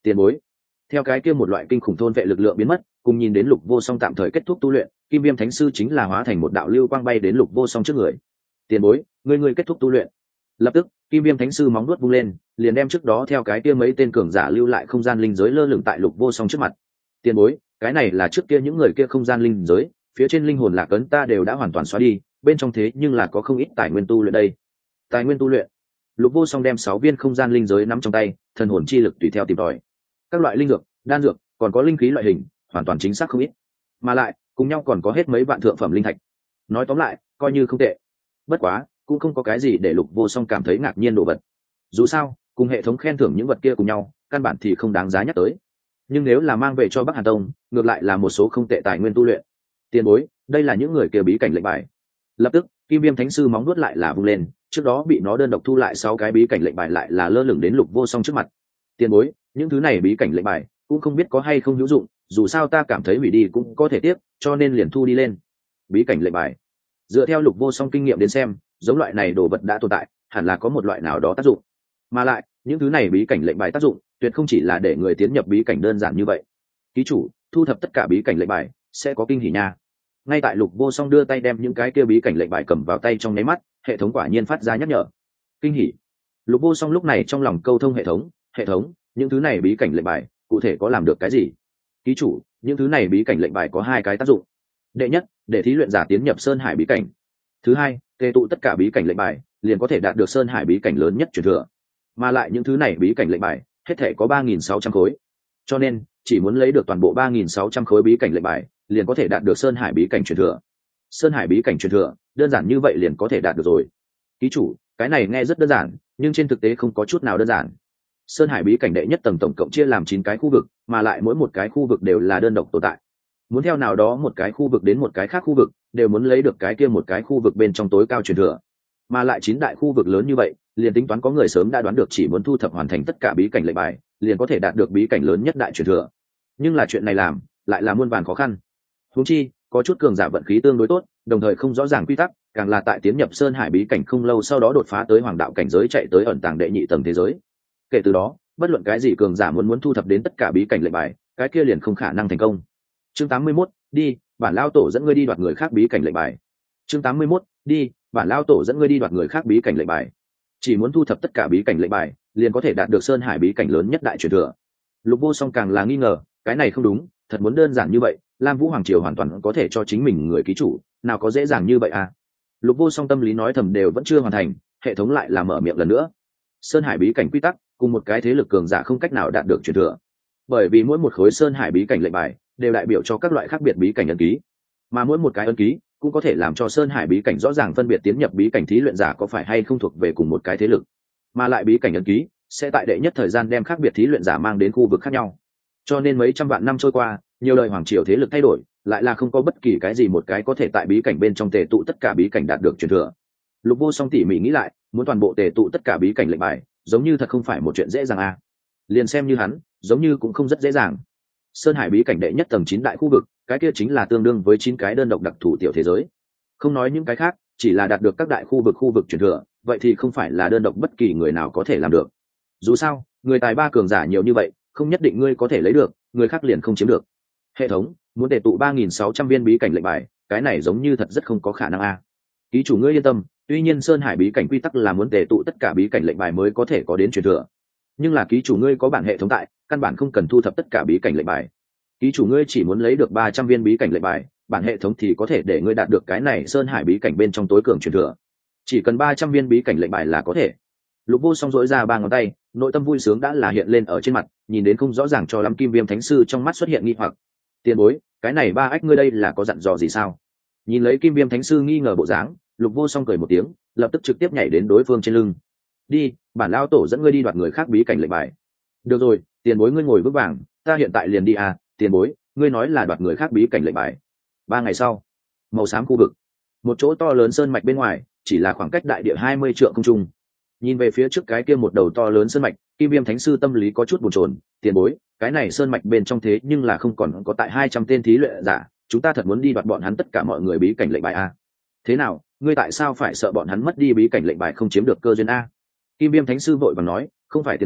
Tiền bối. Theo cái kia một loại kinh khủng thôn vệ lực lượng biến mất, cùng nhìn đến Lục Vô Song tạm thời kết thúc tu luyện, Kim Viêm Thánh Sư chính là hóa thành một đạo lưu quang bay đến Lục Vô Song trước người. Tiền bối, ngươi kết thúc tu luyện. Lập tức, Kim Viêm Thánh Sư móng vuốt vung lên, liền đem trước đó theo cái kia mấy tên cường giả lưu lại không gian linh giới lơ lửng tại Lục Vô Song trước mặt. Tiền bối, cái này là trước kia những người kia không gian linh giới, phía trên linh hồn lạc ấn ta đều đã hoàn toàn xóa đi, bên trong thế nhưng là có không ít tài nguyên tu luyện đây. Tài nguyên tu luyện. Lục Vô Song đem 6 viên không gian linh giới nắm trong tay, thần hồn chi lực tùy theo tìm tòi. Các loại linh dược, đan dược, còn có linh khí loại hình, hoàn toàn chính xác không ít. Mà lại, cùng nhau còn có hết mấy vạn thượng phẩm linh thạch. Nói tóm lại, coi như không tệ. Bất quá, cũng không có cái gì để Lục Vô Song cảm thấy ngạc nhiên đồ vật. Dù sao, cùng hệ thống khen thưởng những vật kia cùng nhau, căn bản thì không đáng giá nhắc tới. Nhưng nếu là mang về cho Bắc Hàn Tông, ngược lại là một số không tệ tài nguyên tu luyện. Tiền bối, đây là những người kia bí cảnh lệnh bài. Lập tức, Kim Viêm Thánh Sư móng nuốt lại là vung lên, trước đó bị nó đơn độc thu lại 6 cái bí cảnh lệnh bài lại là lơ lửng đến Lục Vô Song trước mặt. Tiền bối, những thứ này bí cảnh lệnh bài cũng không biết có hay không hữu dụng, dù sao ta cảm thấy hủy đi cũng có thể tiếp, cho nên liền thu đi lên. Bí cảnh lệnh bài. Dựa theo Lục Vô Song kinh nghiệm đến xem, giống loại này đồ vật đã tồn tại, hẳn là có một loại nào đó tác dụng. Mà lại, những thứ này bí cảnh lệnh bài tác dụng, tuyệt không chỉ là để người tiến nhập bí cảnh đơn giản như vậy. Ký chủ, thu thập tất cả bí cảnh lệnh bài, sẽ có kinh hỉ nha. Ngay tại Lục Vô Song đưa tay đem những cái kia bí cảnh lệnh bài cầm vào tay trong nháy mắt, hệ thống quả nhiên phát ra nhắc nhở. Kinh hỉ. Lục Vô Song lúc này trong lòng câu thông hệ thống, những thứ này bí cảnh lệnh bài, cụ thể có làm được cái gì? Ký chủ, những thứ này bí cảnh lệnh bài có 2 cái tác dụng. Đệ nhất, để thí luyện giả tiến nhập Sơn Hải bí cảnh. Thứ hai, tề tụ tất cả bí cảnh lệnh bài, liền có thể đạt được Sơn Hải bí cảnh lớn nhất truyền thừa. Mà lại những thứ này bí cảnh lệnh bài, hết thể có 3.600 khối. Cho nên, chỉ muốn lấy được toàn bộ 3.600 khối bí cảnh lệnh bài, liền có thể đạt được Sơn Hải bí cảnh truyền thừa. Sơn Hải bí cảnh truyền thừa, đơn giản như vậy liền có thể đạt được rồi. Ký chủ, cái này nghe rất đơn giản, nhưng trên thực tế không có chút nào đơn giản. Sơn Hải bí cảnh đệ nhất tầng tổng cộng chia làm 9 cái khu vực, mà lại mỗi một cái khu vực đều là đơn độc tồn tại. Muốn theo nào đó một cái khu vực đến một cái khác khu vực, đều muốn lấy được cái kia một cái khu vực bên trong tối cao truyền thừa. Mà lại 9 đại khu vực lớn như vậy, liền tính toán có người sớm đã đoán được chỉ muốn thu thập hoàn thành tất cả bí cảnh lệnh bài, liền có thể đạt được bí cảnh lớn nhất đại truyền thừa. Nhưng là chuyện này làm, lại là muôn vàn khó khăn. Huống chi, có chút cường giả vận khí tương đối tốt, đồng thời không rõ ràng quy tắc, càng là tại tiến nhập Sơn Hải bí cảnh không lâu sau đó đột phá tới hoàng đạo cảnh giới chạy tới ẩn tàng đệ nhị tầng thế giới. Kể từ đó, bất luận cái gì cường giả muốn thu thập đến tất cả bí cảnh lệnh bài, cái kia liền không khả năng thành công. Chương 81, đi, bản lao tổ dẫn ngươi đi đoạt người khác bí cảnh lệnh bài. Chương 81, đi, bản lao tổ dẫn ngươi đi đoạt người khác bí cảnh lệnh bài. Chỉ muốn thu thập tất cả bí cảnh lệnh bài, liền có thể đạt được Sơn Hải bí cảnh lớn nhất đại truyền thừa. Lục Vô Song càng là nghi ngờ, cái này không đúng, thật muốn đơn giản như vậy, Lam Vũ Hoàng triều hoàn toàn có thể cho chính mình người ký chủ, nào có dễ dàng như vậy à? Lục Vô Song tâm lý nói thầm đều vẫn chưa hoàn thành, hệ thống lại là mở miệng lần nữa. Sơn Hải bí cảnh quy tắc, cùng một cái thế lực cường giả không cách nào đạt được truyền thừa. Bởi vì mỗi một khối Sơn Hải bí cảnh lệnh bài đều đại biểu cho các loại khác biệt bí cảnh ấn ký, mà mỗi một cái ấn ký cũng có thể làm cho Sơn Hải bí cảnh rõ ràng phân biệt tiến nhập bí cảnh thí luyện giả có phải hay không thuộc về cùng một cái thế lực. Mà lại bí cảnh ấn ký sẽ tại đệ nhất thời gian đem khác biệt thí luyện giả mang đến khu vực khác nhau. Cho nên mấy trăm vạn năm trôi qua, nhiều đời hoàng triều thế lực thay đổi, lại là không có bất kỳ cái gì một cái có thể tại bí cảnh bên trong tề tụ tất cả bí cảnh đạt được truyền thừa. Lục Vô Song tỉ mỉ nghĩ lại, muốn toàn bộ tề tụ tất cả bí cảnh lệnh bài, giống như thật không phải một chuyện dễ dàng à. Liền xem như hắn, giống như cũng không rất dễ dàng. Sơn Hải bí cảnh đệ nhất tầng 9 đại khu vực, cái kia chính là tương đương với 9 cái đơn độc đặc thù tiểu thế giới. Không nói những cái khác, chỉ là đạt được các đại khu vực truyền thừa, vậy thì không phải là đơn độc bất kỳ người nào có thể làm được. Dù sao, người tài ba cường giả nhiều như vậy, không nhất định ngươi có thể lấy được, người khác liền không chiếm được. Hệ thống, muốn tề tụ 3.600 viên bí cảnh lệnh bài, cái này giống như thật rất không có khả năng a. Ký chủ ngươi yên tâm, tuy nhiên Sơn Hải bí cảnh quy tắc là muốn tề tụ tất cả bí cảnh lệnh bài mới có thể có đến truyền thừa, nhưng là ký chủ ngươi có bản hệ thống tại, căn bản không cần thu thập tất cả bí cảnh lệnh bài. Ký chủ ngươi chỉ muốn lấy được 300 viên bí cảnh lệnh bài, bản hệ thống thì có thể để ngươi đạt được cái này Sơn Hải bí cảnh bên trong tối cường truyền thừa. Chỉ cần 300 viên bí cảnh lệnh bài là có thể. Lục Vô Song dỗi ra 3 ngón tay, nội tâm vui sướng đã là hiện lên ở trên mặt, nhìn đến không rõ ràng cho lắm Kim Viêm Thánh Sư trong mắt xuất hiện nghi hoặc. Tiền bối, cái này ba ách ngươi đây là có dặn dò gì sao? Nhìn lấy Kim Viêm Thánh Sư nghi ngờ bộ dáng, Lục Vô Song cười một tiếng, lập tức trực tiếp nhảy đến đối phương trên lưng. Đi, bản lao tổ dẫn ngươi đi đoạt người khác bí cảnh lệnh bài. Được rồi, tiền bối ngươi ngồi vững vàng, ta hiện tại liền đi à, tiền bối, ngươi nói là đoạt người khác bí cảnh lệnh bài. 3 ngày sau, màu xám khu vực, một chỗ to lớn sơn mạch bên ngoài, chỉ là khoảng cách đại địa 20 trượng không trung. Nhìn về phía trước cái kia một đầu to lớn sơn mạch, Kim Viêm Thánh Sư tâm lý có chút bồn chồn, tiền bối, cái này sơn mạch bên trong thế nhưng là không còn có tại 200 tên thí luyện giả, chúng ta thật muốn đi đoạt bọn hắn tất cả mọi người bí cảnh lệnh bài a. Thế nào, ngươi tại sao phải sợ bọn hắn mất đi bí cảnh lệnh bài không chiếm được cơ duyên a? Kim Viêm Thánh Sư vội vàng nói, không phải tiền bối,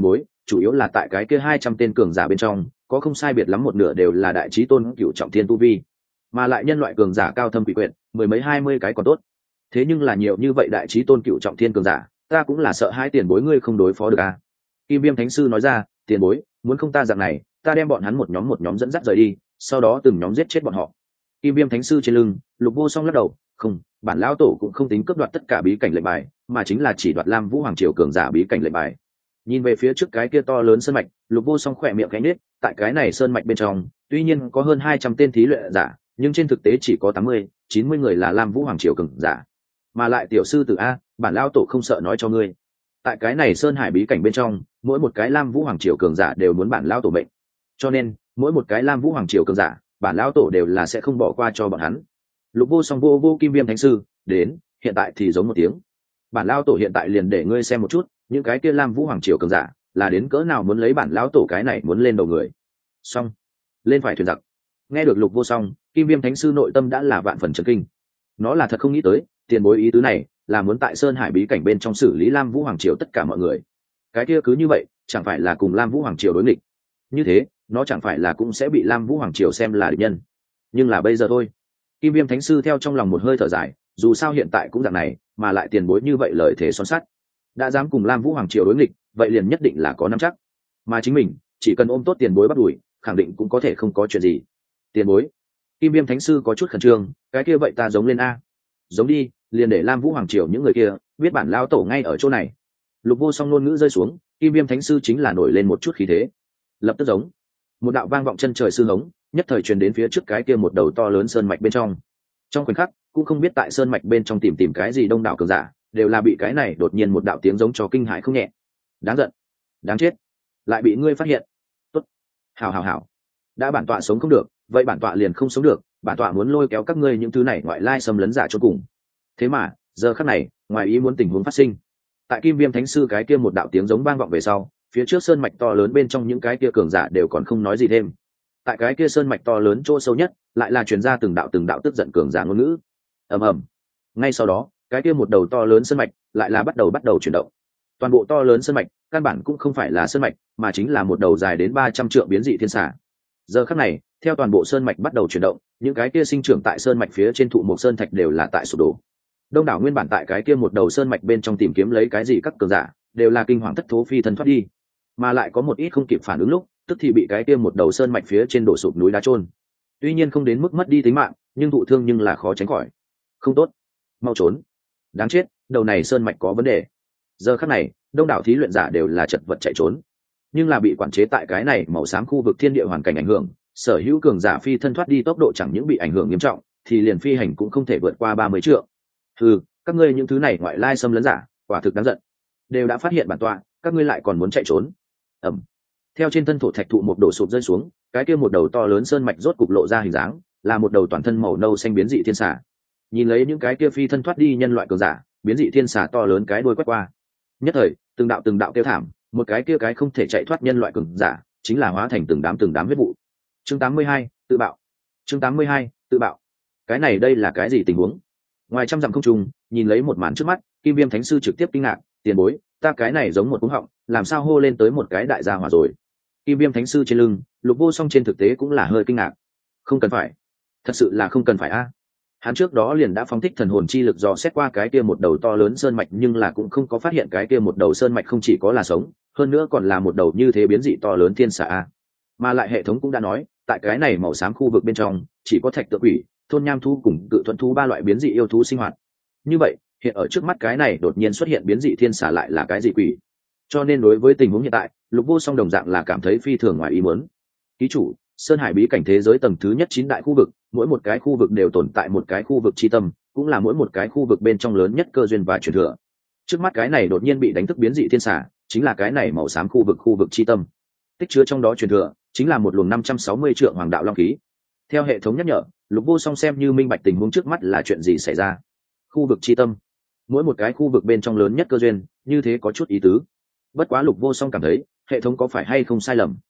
chủ yếu là tại cái kia 200 tên cường giả bên trong có không sai biệt lắm một nửa đều là đại chí tôn cựu trọng thiên tu vi, mà lại nhân loại cường giả cao thâm quỷ quyệt mười mấy 20 cái còn tốt, thế nhưng là nhiều như vậy đại chí tôn cựu trọng thiên cường giả, ta cũng là sợ hai tiền bối ngươi không đối phó được à. Kim Viêm Thánh Sư nói ra, tiền bối muốn không ta dạng này, ta đem bọn hắn một nhóm dẫn dắt rời đi, sau đó từng nhóm giết chết bọn họ. Kim Viêm Thánh Sư trên lưng, Lục Vô Song lắc đầu, không, bản lão tổ cũng không tính cướp đoạt tất cả bí cảnh lệnh bài, mà chính là chỉ đoạt Lam Vũ Hoàng Triều cường giả bí cảnh lệnh bài. Nhìn về phía trước cái kia to lớn sơn mạch, Lục Vô Song khỏe miệng khẽ nhếch, tại cái này sơn mạch bên trong, tuy nhiên có hơn 200 tên thí luyện giả, nhưng trên thực tế chỉ có 80, 90 người là Lam Vũ Hoàng Triều cường giả. Mà lại tiểu sư tử a, bản lão tổ không sợ nói cho ngươi. Tại cái này sơn hải bí cảnh bên trong, mỗi một cái Lam Vũ Hoàng Triều cường giả đều muốn bản lão tổ mệnh. Cho nên, mỗi một cái Lam Vũ Hoàng Triều cường giả, bản lão tổ đều là sẽ không bỏ qua cho bọn hắn. Lục Vô Song vô Kim Viêm Thánh Sư, đến, hiện tại thì giống một tiếng. Bản lão tổ hiện tại liền để ngươi xem một chút, những cái kia Lam Vũ Hoàng Triều cường giả, là đến cỡ nào muốn lấy bản lão tổ cái này muốn lên đầu người. Xong, lên phải thuyền giặc. Nghe được Lục Vô Song, Kim Viêm Thánh Sư nội tâm đã là vạn phần chấn kinh. Nó là thật không nghĩ tới, tiền bối ý tứ này là muốn tại sơn hải bí cảnh bên trong xử lý Lam Vũ Hoàng Triều tất cả mọi người. Cái kia cứ như vậy, chẳng phải là cùng Lam Vũ Hoàng Triều đối nghịch? Như thế, nó chẳng phải là cũng sẽ bị Lam Vũ Hoàng Triều xem là địch nhân? Nhưng là bây giờ thôi. Kim Viêm Thánh Sư theo trong lòng một hơi thở dài, dù sao hiện tại cũng dạng này, mà lại tiền bối như vậy lời thể son sắt, đã dám cùng Lam Vũ Hoàng Triều đối nghịch, vậy liền nhất định là có nắm chắc. Mà chính mình, chỉ cần ôm tốt tiền bối bắt đuổi, khẳng định cũng có thể không có chuyện gì. Tiền bối. Kim Viêm Thánh Sư có chút khẩn trương, cái kia vậy ta giống lên a. Giống đi, liền để Lam Vũ Hoàng Triều những người kia biết bản lão tổ ngay ở chỗ này. Lục Vô Song ngôn ngữ rơi xuống, Kim Viêm Thánh Sư chính là nổi lên một chút khí thế, lập tức giống một đạo vang vọng chân trời sư hống, nhất thời truyền đến phía trước cái kia một đầu to lớn sơn mạch bên trong. Trong khoảnh khắc, cũng không biết tại sơn mạch bên trong tìm cái gì đông đảo cường giả, đều là bị cái này đột nhiên một đạo tiếng giống cho kinh hãi không nhẹ. Đáng giận, đáng chết, lại bị ngươi phát hiện. Tốt, hảo, đã bản tọa sống không được, vậy bản tọa liền không sống được, bản tọa muốn lôi kéo các ngươi những thứ này ngoại lai xâm lấn giả cho cùng. Thế mà giờ khắc này, ngoài ý muốn tình huống phát sinh, tại Kim Viêm Thánh Sư cái kia một đạo tiếng giống vang vọng về sau, phía trước sơn mạch to lớn bên trong những cái kia cường giả đều còn không nói gì thêm. Tại cái kia sơn mạch to lớn chỗ sâu nhất, lại là truyền ra từng đạo tức giận cường giả ngôn ngữ. Ầm ầm. Ngay sau đó, cái kia một đầu to lớn sơn mạch lại là bắt đầu chuyển động. Toàn bộ to lớn sơn mạch, căn bản cũng không phải là sơn mạch, mà chính là một đầu dài đến 300 trượng biến dị thiên xà. Giờ khắc này, theo toàn bộ sơn mạch bắt đầu chuyển động, những cái kia sinh trưởng tại sơn mạch phía trên thụ một sơn thạch đều là tại sụp đổ. Đông đảo nguyên bản tại cái kia một đầu sơn mạch bên trong tìm kiếm lấy cái gì các cường giả, đều là kinh hoàng thất thố phi thân thoát đi, mà lại có một ít không kịp phản ứng lúc, tức thì bị cái kia một đầu sơn mạch phía trên đổ sụp núi đá chôn. Tuy nhiên không đến mức mất đi tính mạng, nhưng thụ thương nhưng là khó tránh khỏi. Không tốt, mau trốn. Đáng chết, đầu này sơn mạch có vấn đề. Giờ khắc này, đông đảo thí luyện giả đều là chật vật chạy trốn, nhưng là bị quản chế tại cái này màu xám khu vực thiên địa hoàn cảnh ảnh hưởng, sở hữu cường giả phi thân thoát đi tốc độ chẳng những bị ảnh hưởng nghiêm trọng, thì liền phi hành cũng không thể vượt qua 30 trượng. Các ngươi những thứ này ngoại lai xâm lấn giả, quả thực đáng giận. Đều đã phát hiện bản tọa, các ngươi lại còn muốn chạy trốn. Ầm. Theo trên thân thổ thạch thụ một đổ sụp rơi xuống, cái kia một đầu to lớn sơn mạch rốt cục lộ ra hình dáng, là một đầu toàn thân màu nâu xanh biến dị thiên xà. Nhìn lấy những cái kia phi thân thoát đi nhân loại cường giả, biến dị thiên xà to lớn cái đuôi quét qua. Nhất thời, từng đạo kêu thảm, một cái kia cái không thể chạy thoát nhân loại cường giả, chính là hóa thành từng đám huyết vụ. Chương 82, tự bạo. Chương 82, tự bạo. Cái này đây là cái gì tình huống? Ngoài trăm dặm không trung, nhìn lấy một màn trước mắt, Kim Viêm Thánh Sư trực tiếp kinh ngạc, tiền bối, ta cái này giống một cú họng, làm sao hô lên tới một cái đại gia hỏa rồi? Kim Viêm Thánh Sư trên lưng, Lục Vô Song trên thực tế cũng là hơi kinh ngạc. Không cần phải, thật sự là không cần phải a. Hắn trước đó liền đã phóng thích thần hồn chi lực dò xét qua cái kia một đầu to lớn sơn mạch, nhưng là cũng không có phát hiện cái kia một đầu sơn mạch không chỉ có là sống, hơn nữa còn là một đầu như thế biến dị to lớn thiên xà a. Mà lại hệ thống cũng đã nói, tại cái này màu xám khu vực bên trong, chỉ có thạch tự quỷ, thôn nham thú cùng cự thuận thú ba loại biến dị yêu thú sinh hoạt. Như vậy, hiện ở trước mắt cái này đột nhiên xuất hiện biến dị thiên xà lại là cái gì quỷ? Cho nên đối với tình huống hiện tại, Lục Vô Song đồng dạng là cảm thấy phi thường ngoài ý muốn. Ký chủ, Sơn Hải bí cảnh thế giới tầng thứ nhất 9 đại khu vực, mỗi một cái khu vực đều tồn tại một cái khu vực chi tâm, cũng là mỗi một cái khu vực bên trong lớn nhất cơ duyên và truyền thừa. Trước mắt cái này đột nhiên bị đánh thức biến dị thiên xà, chính là cái này màu xám khu vực chi tâm. Tích chứa trong đó truyền thừa, chính là một luồng 560 trượng hoàng đạo long khí. Theo hệ thống nhắc nhở, Lục Vô Song xem như minh bạch tình huống trước mắt là chuyện gì xảy ra. Khu vực chi tâm, mỗi một cái khu vực bên trong lớn nhất cơ duyên, như thế có chút ý tứ. Bất quá Lục Vô Song cảm thấy, hệ thống có phải hay không sai lầm.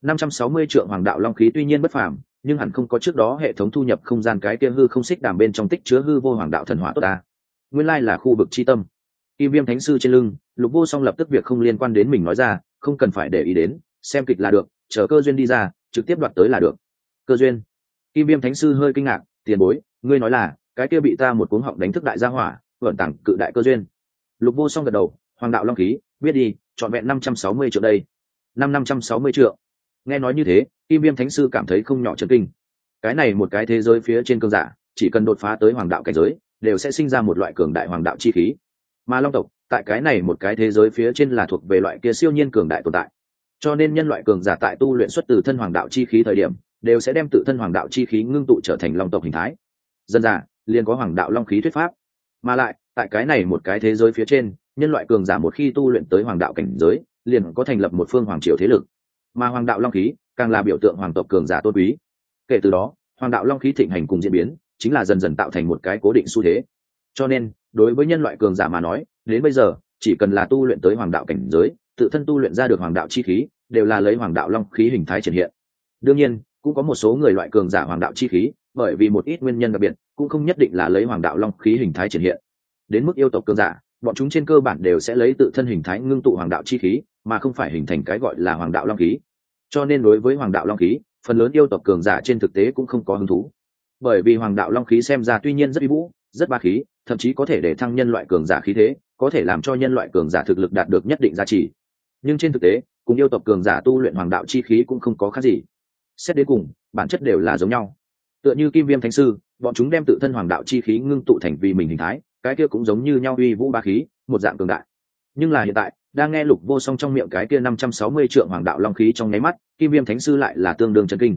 560 trượng hoàng đạo long khí tuy nhiên bất phàm, nhưng hẳn không có trước đó hệ thống thu nhập không gian cái kia hư không xích đàm bên trong tích chứa hư vô hoàng đạo thần hỏa tốt ta. Nguyên lai là khu vực chi tâm. Kim Viêm Thánh Sư trên lưng, Lục Vô Song lập tức việc không liên quan đến mình nói ra, không cần phải để ý đến, xem kịch là được, chờ cơ duyên đi ra trực tiếp đoạt tới là được. Cơ duyên? Kim Viêm Thánh sư hơi kinh ngạc, tiền bối, ngươi nói là cái kia bị ta một cuống họng đánh thức đại gia hỏa vận tặng cự đại cơ duyên? Lục Vô Song gật đầu, hoàng đạo long khí, biết đi, trọn vẹn 560 triệu đây. 560 triệu. Nghe nói như thế, Kim Viêm Thánh sư cảm thấy không nhỏ chấn kinh. Cái này một cái thế giới phía trên cường giả, chỉ cần đột phá tới hoàng đạo cảnh giới, đều sẽ sinh ra một loại cường đại hoàng đạo chi khí. Mà long tộc, tại cái này một cái thế giới phía trên là thuộc về loại kia siêu nhiên cường đại tồn tại. Cho nên nhân loại cường giả tại tu luyện xuất từ thân hoàng đạo chi khí thời điểm, đều sẽ đem tự thân hoàng đạo chi khí ngưng tụ trở thành long tộc hình thái. Dân giả liền có hoàng đạo long khí thuyết pháp. Mà lại, tại cái này một cái thế giới phía trên, nhân loại cường giả một khi tu luyện tới hoàng đạo cảnh giới, liền có thành lập một phương hoàng triều thế lực. Mà hoàng đạo long khí càng là biểu tượng hoàng tộc cường giả tôn quý. Kể từ đó, hoàng đạo long khí thịnh hành cùng diễn biến, chính là dần dần tạo thành một cái cố định xu thế. Cho nên, đối với nhân loại cường giả mà nói, đến bây giờ, chỉ cần là tu luyện tới hoàng đạo cảnh giới, tự thân tu luyện ra được hoàng đạo chi khí, đều là lấy hoàng đạo long khí hình thái triển hiện. Đương nhiên, cũng có một số người loại cường giả hoàng đạo chi khí, bởi vì một ít nguyên nhân đặc biệt, cũng không nhất định là lấy hoàng đạo long khí hình thái triển hiện. Đến mức yêu tộc cường giả, bọn chúng trên cơ bản đều sẽ lấy tự thân hình thái ngưng tụ hoàng đạo chi khí, mà không phải hình thành cái gọi là hoàng đạo long khí. Cho nên đối với hoàng đạo long khí, phần lớn yêu tộc cường giả trên thực tế cũng không có hứng thú. Bởi vì hoàng đạo long khí xem ra tuy nhiên rất uy vũ, rất ba khí, thậm chí có thể để thăng nhân loại cường giả khí thế, có thể làm cho nhân loại cường giả thực lực đạt được nhất định giá trị. Nhưng trên thực tế, cùng yêu tộc cường giả tu luyện hoàng đạo chi khí cũng không có khác gì. Xét đến cùng, bản chất đều là giống nhau. Tựa như Kim Viêm Thánh sư, bọn chúng đem tự thân hoàng đạo chi khí ngưng tụ thành vì mình hình thái, cái kia cũng giống như nhau uy vũ ba khí, một dạng cường đại. Nhưng là hiện tại, đang nghe Lục Vô Song trong miệng cái kia 560 trượng hoàng đạo long khí trong nháy mắt, Kim Viêm Thánh sư lại là tương đương chấn kinh.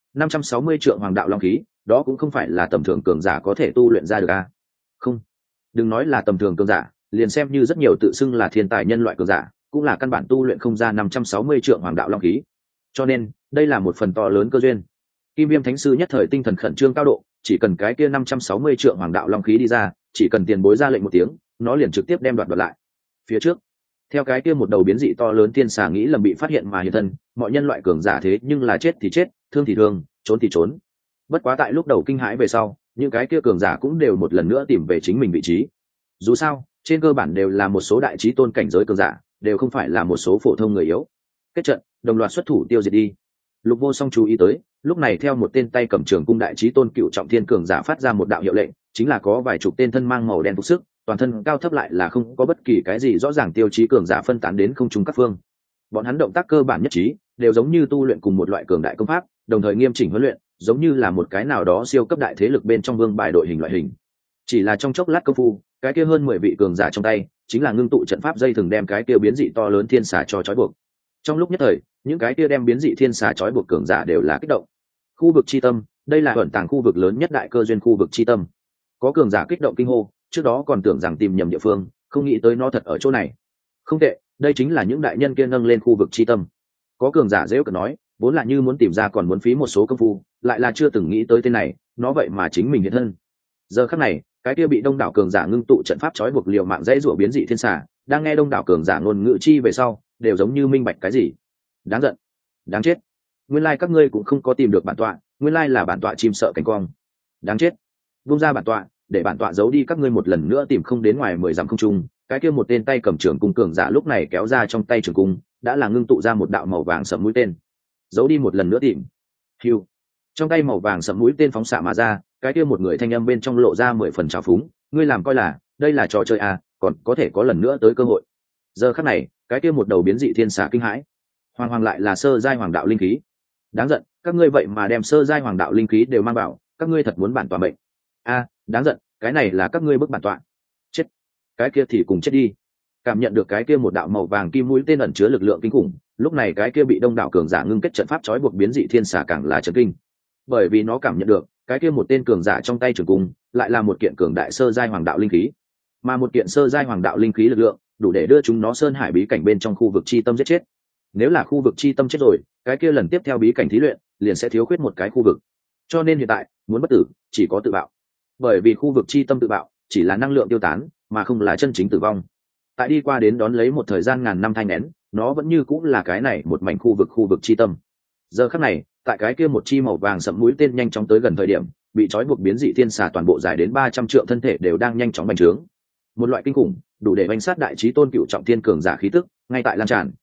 560 trượng hoàng đạo long khí, đó cũng không phải là tầm thường cường giả có thể tu luyện ra được a. Không, đừng nói là tầm thường cường giả, liền xem như rất nhiều tự xưng là thiên tài nhân loại cường giả, cũng là căn bản tu luyện không ra 560 trượng hoàng đạo long khí. Cho nên, đây là một phần to lớn cơ duyên. Kim Viêm Thánh sư nhất thời tinh thần khẩn trương cao độ, chỉ cần cái kia 560 trượng hoàng đạo long khí đi ra, chỉ cần tiền bối ra lệnh một tiếng, nó liền trực tiếp đem đoạt lại. Phía trước, theo cái kia một đầu biến dị to lớn tiên xà nghĩ lầm bị phát hiện mà hiện thân, mọi nhân loại cường giả thế nhưng là chết thì chết, thương thì thương, trốn thì trốn. Bất quá tại lúc đầu kinh hãi về sau, những cái kia cường giả cũng đều một lần nữa tìm về chính mình vị trí. Dù sao, trên cơ bản đều là một số đại chí tôn cảnh giới cường giả, đều không phải là một số phổ thông người yếu. Kết trận, đồng loạt xuất thủ tiêu diệt đi. Lục Vô Song chú ý tới, lúc này theo một tên tay cầm trường cung đại chí tôn cựu trọng thiên cường giả phát ra một đạo hiệu lệnh, chính là có vài chục tên thân mang màu đen phục sức, toàn thân cao thấp lại là không có bất kỳ cái gì rõ ràng tiêu chí cường giả phân tán đến không trung các phương. Bọn hắn động tác cơ bản nhất trí, đều giống như tu luyện cùng một loại cường đại công pháp, đồng thời nghiêm chỉnh huấn luyện, giống như là một cái nào đó siêu cấp đại thế lực bên trong vương bài đội hình loại hình. Chỉ là trong chốc lát công phu, cái kia hơn 10 vị cường giả trong tay, chính là ngưng tụ trận pháp dây thường đem cái kia biến dị to lớn thiên xà cho trói buộc. Trong lúc nhất thời, những cái kia đem biến dị thiên xà trói buộc cường giả đều là kích động. Khu vực chi tâm, đây là ẩn tàng khu vực lớn nhất đại cơ duyên khu vực chi tâm. Có cường giả kích động kinh hô, trước đó còn tưởng rằng tìm nhầm địa phương, không nghĩ tới nó thật ở chỗ này. Không tệ, đây chính là những đại nhân kia nâng lên khu vực chi tâm. Có cường giả dễ cợt nói, vốn là như muốn tìm ra còn muốn phí một số công phu, lại là chưa từng nghĩ tới tên này, nó vậy mà chính mình hiện thân. Giờ khắc này, cái kia bị đông đảo cường giả ngưng tụ trận pháp trói buộc liều mạng dễ rủa biến dị thiên xà, đang nghe đông đảo cường giả ngôn ngữ chi về sau, đều giống như minh bạch cái gì. Đáng giận, đáng chết. Nguyên lai các ngươi cũng không có tìm được bản tọa, nguyên lai là bản tọa chim sợ cánh cong. Đáng chết. Vung ra bản tọa, để bản tọa giấu đi các ngươi một lần nữa tìm không đến ngoài 10 dặm không trung. Cái kia một tên tay cầm trường cung cường giả lúc này kéo ra trong tay trường cung, đã là ngưng tụ ra một đạo màu vàng sẫm mũi tên. Giấu đi một lần nữa tìm. Hưu. Trong tay màu vàng sẫm mũi tên phóng xạ mà ra, cái kia một người thanh âm bên trong lộ ra 10 phần trào phúng, ngươi làm coi là đây là trò chơi à, còn có thể có lần nữa tới cơ hội. Giờ khắc này, cái kia một đầu biến dị thiên xà kinh hãi. Hoàng hoàng lại là sơ giai hoàng đạo linh khí. Đáng giận, các ngươi vậy mà đem sơ giai hoàng đạo linh khí đều mang vào, các ngươi thật muốn bản tọa mệnh. A, đáng giận, cái này là các ngươi bức bản tọa. Chết. Cái kia thì cùng chết đi. Cảm nhận được cái kia một đạo màu vàng kim mũi tên ẩn chứa lực lượng kinh khủng, lúc này cái kia bị đông đảo cường giả ngưng kết trận pháp trói buộc biến dị thiên xà càng là chấn kinh. Bởi vì nó cảm nhận được, cái kia một tên cường giả trong tay trường cung, lại là một kiện cường đại sơ giai hoàng đạo linh khí. Mà một kiện sơ giai hoàng đạo linh khí lực lượng, đủ để đưa chúng nó sơn hải bí cảnh bên trong khu vực chi tâm giết chết. Nếu là khu vực chi tâm chết rồi, cái kia lần tiếp theo bí cảnh thí luyện liền sẽ thiếu khuyết một cái khu vực. Cho nên hiện tại, muốn bất tử, chỉ có tự bạo. Bởi vì khu vực chi tâm tự bạo, chỉ là năng lượng tiêu tán, mà không là chân chính tử vong. Tại đi qua đến đón lấy một thời gian ngàn năm thai nghén, nó vẫn như cũng là cái này một mảnh khu vực chi tâm. Giờ khắc này, tại cái kia một chi màu vàng sẫm mũi tên nhanh chóng tới gần thời điểm, bị trói buộc biến dị thiên xà toàn bộ dài đến 300 trượng thân thể đều đang nhanh chóng bành trướng. Một loại kinh khủng, đủ để bánh sát đại chí tôn cựu trọng thiên cường giả khí tức, ngay tại lan tràn.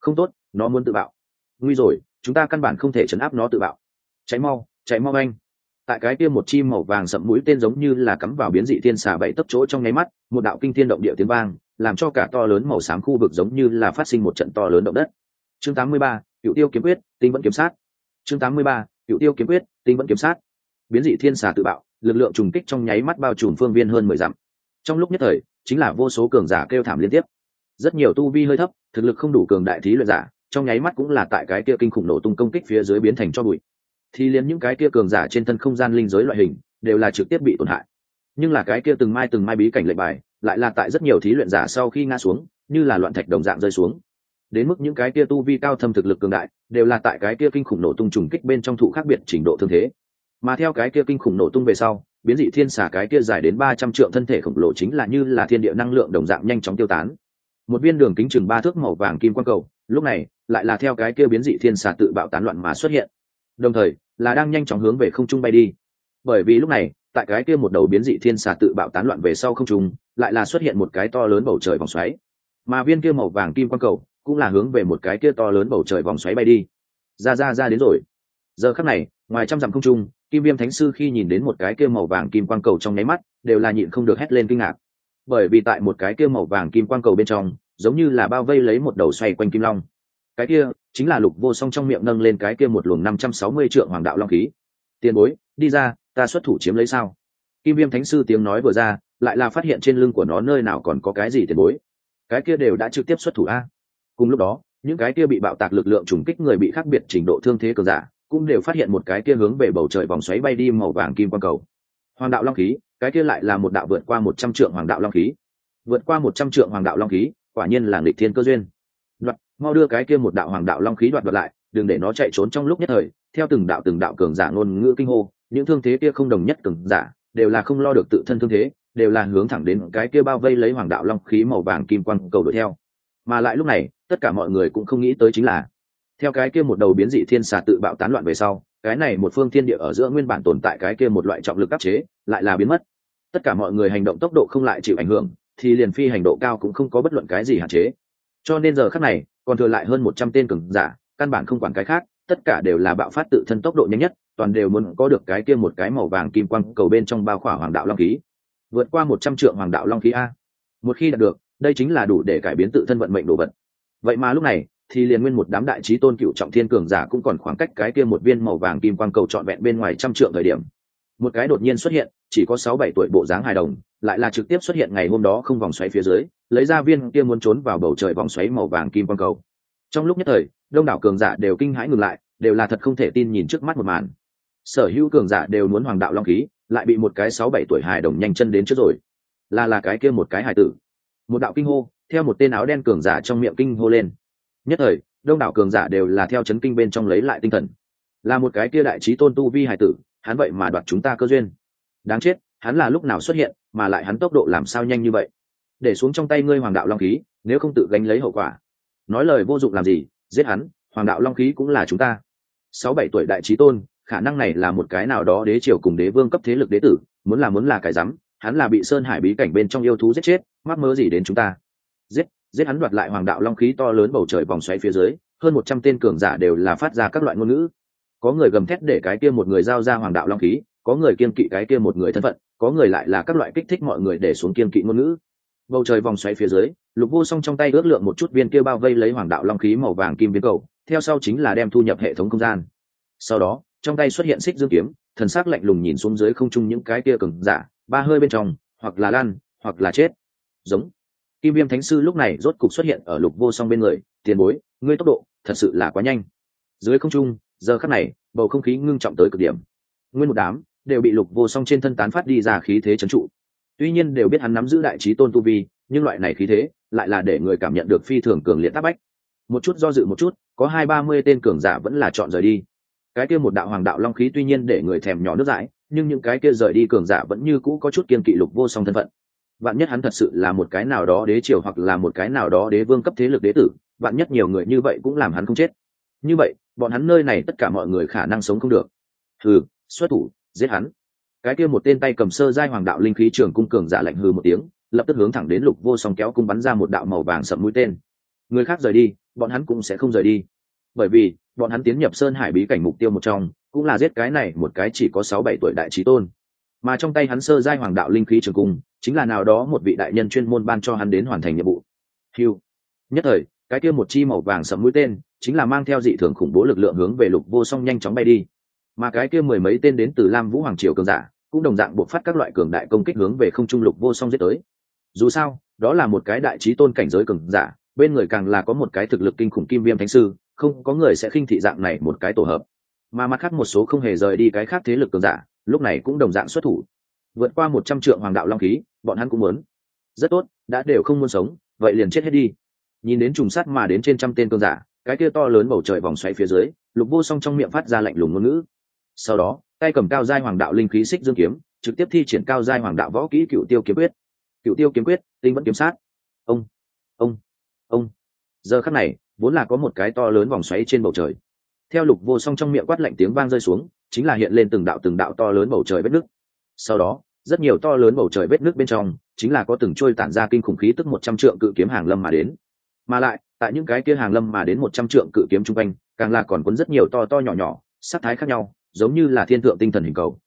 Không tốt, nó muốn tự bạo. Nguy rồi, chúng ta căn bản không thể chấn áp nó tự bạo. Chạy mau anh. Tại cái kia một chim màu vàng sậm mũi tên giống như là cắm vào biến dị thiên xà bảy tấc chỗ trong nháy mắt, một đạo kinh thiên động địa tiếng vang, làm cho cả to lớn màu xám khu vực giống như là phát sinh một trận to lớn động đất. Chương 83, Cựu Tiêu kiếm quyết, tinh vẫn kiếm sát. Chương 83, Cựu Tiêu kiếm quyết, tinh vẫn kiếm sát. Biến dị thiên xà tự bạo, lực lượng trùng kích trong nháy mắt bao trùm phương viên hơn 10 dặm. Trong lúc nhất thời, chính là vô số cường giả kêu thảm liên tiếp. Rất nhiều tu vi hơi thấp, thực lực không đủ cường đại thí luyện giả, trong nháy mắt cũng là tại cái kia kinh khủng nổ tung công kích phía dưới biến thành cho bụi. Thì liền những cái kia cường giả trên thân không gian linh giới loại hình, đều là trực tiếp bị tổn hại. Nhưng là cái kia từng mai bí cảnh lệnh bài, lại là tại rất nhiều thí luyện giả sau khi ngã xuống, như là loạn thạch đồng dạng rơi xuống. Đến mức những cái kia tu vi cao thâm thực lực cường đại, đều là tại cái kia kinh khủng nổ tung trùng kích bên trong thụ khác biệt trình độ thương thế. Mà theo cái kia kinh khủng nổ tung về sau, biến dị thiên xà cái kia dài đến 300 trượng thân thể khổng lồ chính là như là thiên địa năng lượng đồng dạng nhanh chóng tiêu tán. Một viên đường kính chừng 3 thước màu vàng kim quang cầu, lúc này lại là theo cái kia biến dị thiên xà tự bạo tán loạn mà xuất hiện, đồng thời là đang nhanh chóng hướng về không trung bay đi. Bởi vì lúc này, tại cái kia một đầu biến dị thiên xà tự bạo tán loạn về sau không trung, lại là xuất hiện một cái to lớn bầu trời vòng xoáy, mà viên kia màu vàng kim quang cầu cũng là hướng về một cái kia to lớn bầu trời vòng xoáy bay đi. Ra đến rồi. Giờ khắc này, ngoài trăm dặm không trung, Kim Viêm Thánh Sư khi nhìn đến một cái kia màu vàng kim quang cầu trong nháy mắt, đều là nhịn không được hét lên kinh ngạc. Bởi vì tại một cái kia màu vàng kim quang cầu bên trong, giống như là bao vây lấy một đầu xoay quanh kim long. Cái kia chính là Lục Vô Song trong miệng nâng lên cái kia một luồng 560 trượng hoàng đạo long khí. Tiền bối, đi ra, ta xuất thủ chiếm lấy sao? Kim Viêm Thánh Sư tiếng nói vừa ra, lại là phát hiện trên lưng của nó nơi nào còn có cái gì tiền bối. Cái kia đều đã trực tiếp xuất thủ a. Cùng lúc đó, những cái kia bị bạo tạc lực lượng trùng kích người bị khác biệt trình độ thương thế cường giả, cũng đều phát hiện một cái kia hướng về bầu trời vòng xoáy bay đi màu vàng kim quang cầu. Hoàng đạo long khí, cái kia lại là một đạo vượt qua 100 trượng hoàng đạo long khí. Vượt qua 100 trượng hoàng đạo long khí, quả nhiên là nghịch thiên cơ duyên. Đoạt, mau đưa cái kia một đạo hoàng đạo long khí đoạt lại, đừng để nó chạy trốn trong lúc nhất thời. Theo từng đạo cường giả ngôn ngữ kinh hô, những thương thế kia không đồng nhất cường giả, đều là không lo được tự thân thương thế, đều là hướng thẳng đến cái kia bao vây lấy hoàng đạo long khí màu vàng kim quang cầu đuổi theo. Mà lại lúc này, tất cả mọi người cũng không nghĩ tới chính là, theo cái kia một đầu biến dị thiên xà tự bạo tán loạn về sau, cái này một phương thiên địa ở giữa nguyên bản tồn tại cái kia một loại trọng lực áp chế, lại là biến mất. Tất cả mọi người hành động tốc độ không lại chịu ảnh hưởng, thì liền phi hành độ cao cũng không có bất luận cái gì hạn chế. Cho nên giờ khắc này, còn thừa lại hơn 100 tên cường giả, căn bản không quản cái khác, tất cả đều là bạo phát tự thân tốc độ nhanh nhất, toàn đều muốn có được cái kia một cái màu vàng kim quang cầu bên trong bao khỏa hoàng đạo long khí. Vượt qua 100 trượng hoàng đạo long khí a. Một khi đạt được, đây chính là đủ để cải biến tự thân vận mệnh đồ vật. Vậy mà lúc này, thì liền nguyên một đám đại chí tôn cựu trọng thiên cường giả cũng còn khoảng cách cái kia một viên màu vàng kim quang cầu trọn vẹn bên ngoài 100 trượng thời điểm, một cái đột nhiên xuất hiện, chỉ có 6-7 tuổi bộ dáng hài đồng, lại là trực tiếp xuất hiện ngày hôm đó không vòng xoáy phía dưới, lấy ra viên kia muốn trốn vào bầu trời vòng xoáy màu vàng kim quang cầu. Trong lúc nhất thời, đông đảo cường giả đều kinh hãi ngừng lại, đều là thật không thể tin nhìn trước mắt một màn. Sở hữu cường giả đều muốn hoàng đạo long khí, lại bị một cái 6-7 tuổi hài đồng nhanh chân đến trước rồi. Là cái kia một cái hài tử. Một đạo kinh hô, theo một tên áo đen cường giả trong miệng kinh hô lên. Nhất thời, đông đảo cường giả đều là theo chấn kinh bên trong lấy lại tinh thần. Là một cái kia đại chí tôn tu vi hài tử, hắn vậy mà đoạt chúng ta cơ duyên. Đáng chết, hắn là lúc nào xuất hiện, mà lại hắn tốc độ làm sao nhanh như vậy? Để xuống trong tay ngươi hoàng đạo long khí, nếu không tự gánh lấy hậu quả. Nói lời vô dụng làm gì, giết hắn, hoàng đạo long khí cũng là chúng ta. 6-7 tuổi đại chí tôn, khả năng này là một cái nào đó đế triều cùng đế vương cấp thế lực đế tử, muốn là cái rắm, hắn là bị sơn hải bí cảnh bên trong yêu thú giết chết, mắc mớ gì đến chúng ta? Giết hắn đoạt lại hoàng đạo long khí to lớn bầu trời vòng xoáy phía dưới, hơn 100 tên cường giả đều là phát ra các loại ngôn ngữ. Có người gầm thét để cái kia một người giao ra hoàng đạo long khí, có người kiên kỵ cái kia một người thân phận, có người lại là các loại kích thích mọi người để xuống kiên kỵ ngôn ngữ. Bầu trời vòng xoáy phía dưới, Lục Vô Song trong tay ước lượng một chút viên kia bao vây lấy hoàng đạo long khí màu vàng kim viên cầu, theo sau chính là đem thu nhập hệ thống không gian. Sau đó, trong tay xuất hiện xích dương kiếm, thần sắc lạnh lùng nhìn xuống dưới không trung những cái kia cường giả, ba hơi bên trong, hoặc là lan, hoặc là chết. Giống. Kim Viêm Thánh Sư lúc này rốt cục xuất hiện ở Lục Vô Song bên người, tiền bối, ngươi tốc độ thật sự là quá nhanh. Dưới không trung, giờ khắc này, bầu không khí ngưng trọng tới cực điểm. Nguyên một đám đều bị Lục Vô Song trên thân tán phát đi ra khí thế trấn trụ. Tuy nhiên đều biết hắn nắm giữ đại chí tôn tu vi, nhưng loại này khí thế lại là để người cảm nhận được phi thường cường liệt áp bách. Một chút do dự một chút, có 20-30 tên cường giả vẫn là chọn rời đi. Cái kia một đạo hoàng đạo long khí tuy nhiên để người thèm nhỏ nước dãi, nhưng những cái kia rời đi cường giả vẫn như cũ có chút kiên kỵ Lục Vô Song thân phận. Vạn nhất hắn thật sự là một cái nào đó đế triều hoặc là một cái nào đó đế vương cấp thế lực đế tử, vạn nhất nhiều người như vậy cũng làm hắn không chết. Như vậy, bọn hắn nơi này tất cả mọi người khả năng sống không được. Hừ, xuất thủ, giết hắn. Cái kia một tên tay cầm sơ giai hoàng đạo linh khí trường cung cường giả lạnh hừ một tiếng, lập tức hướng thẳng đến Lục Vô Song kéo cung bắn ra một đạo màu vàng sậm mũi tên. Người khác rời đi, bọn hắn cũng sẽ không rời đi, bởi vì bọn hắn tiến nhập sơn hải bí cảnh mục tiêu một trong cũng là giết cái này một cái chỉ có 6-7 tuổi đại trí tôn, mà trong tay hắn sơ giai hoàng đạo linh khí trường cung chính là nào đó một vị đại nhân chuyên môn ban cho hắn đến hoàn thành nhiệm vụ. Hưu. Nhất thời cái kia một chi màu vàng sẫm mũi tên chính là mang theo dị thường khủng bố lực lượng hướng về Lục Vô Song nhanh chóng bay đi, mà cái kia mười mấy tên đến từ Lam Vũ Hoàng triều cường giả cũng đồng dạng buộc phát các loại cường đại công kích hướng về không trung Lục Vô Song giết tới. Dù sao đó là một cái đại trí tôn cảnh giới cường giả, bên người càng là có một cái thực lực kinh khủng Kim Viêm Thánh Sư, không có người sẽ khinh thị dạng này một cái tổ hợp. Mà mặt khác một số không hề rời đi cái khác thế lực cường giả lúc này cũng đồng dạng xuất thủ, vượt qua 100 trượng hoàng đạo long khí, bọn hắn cũng muốn. Rất tốt, đã đều không muốn sống, vậy liền chết hết đi. Nhìn đến trùng sát mà đến trên trăm tên cường giả, cái kia to lớn bầu trời vòng xoáy phía dưới, Lục Vô Song trong miệng phát ra lạnh lùng ngôn ngữ. Sau đó tay cầm cao giai hoàng đạo linh khí xích dương kiếm, trực tiếp thi triển cao giai hoàng đạo võ kỹ Cựu Tiêu kiếm quyết. Cựu Tiêu kiếm quyết, tinh vẫn kiếm sát. Ông ông giờ khắc này vốn là có một cái to lớn vòng xoáy trên bầu trời, theo Lục Vô Song trong miệng quát lạnh tiếng vang rơi xuống, chính là hiện lên từng đạo to lớn bầu trời vết nước. Sau đó rất nhiều to lớn bầu trời vết nước bên trong chính là có từng trôi tản ra kinh khủng khí tức 100 trượng cự kiếm hàng lâm mà đến, mà lại tại những cái kia hàng lâm mà đến 100 trượng cự kiếm trung quanh càng là còn cuốn rất nhiều to nhỏ nhỏ sắc thái khác nhau, giống như là thiên thượng tinh thần hình cầu.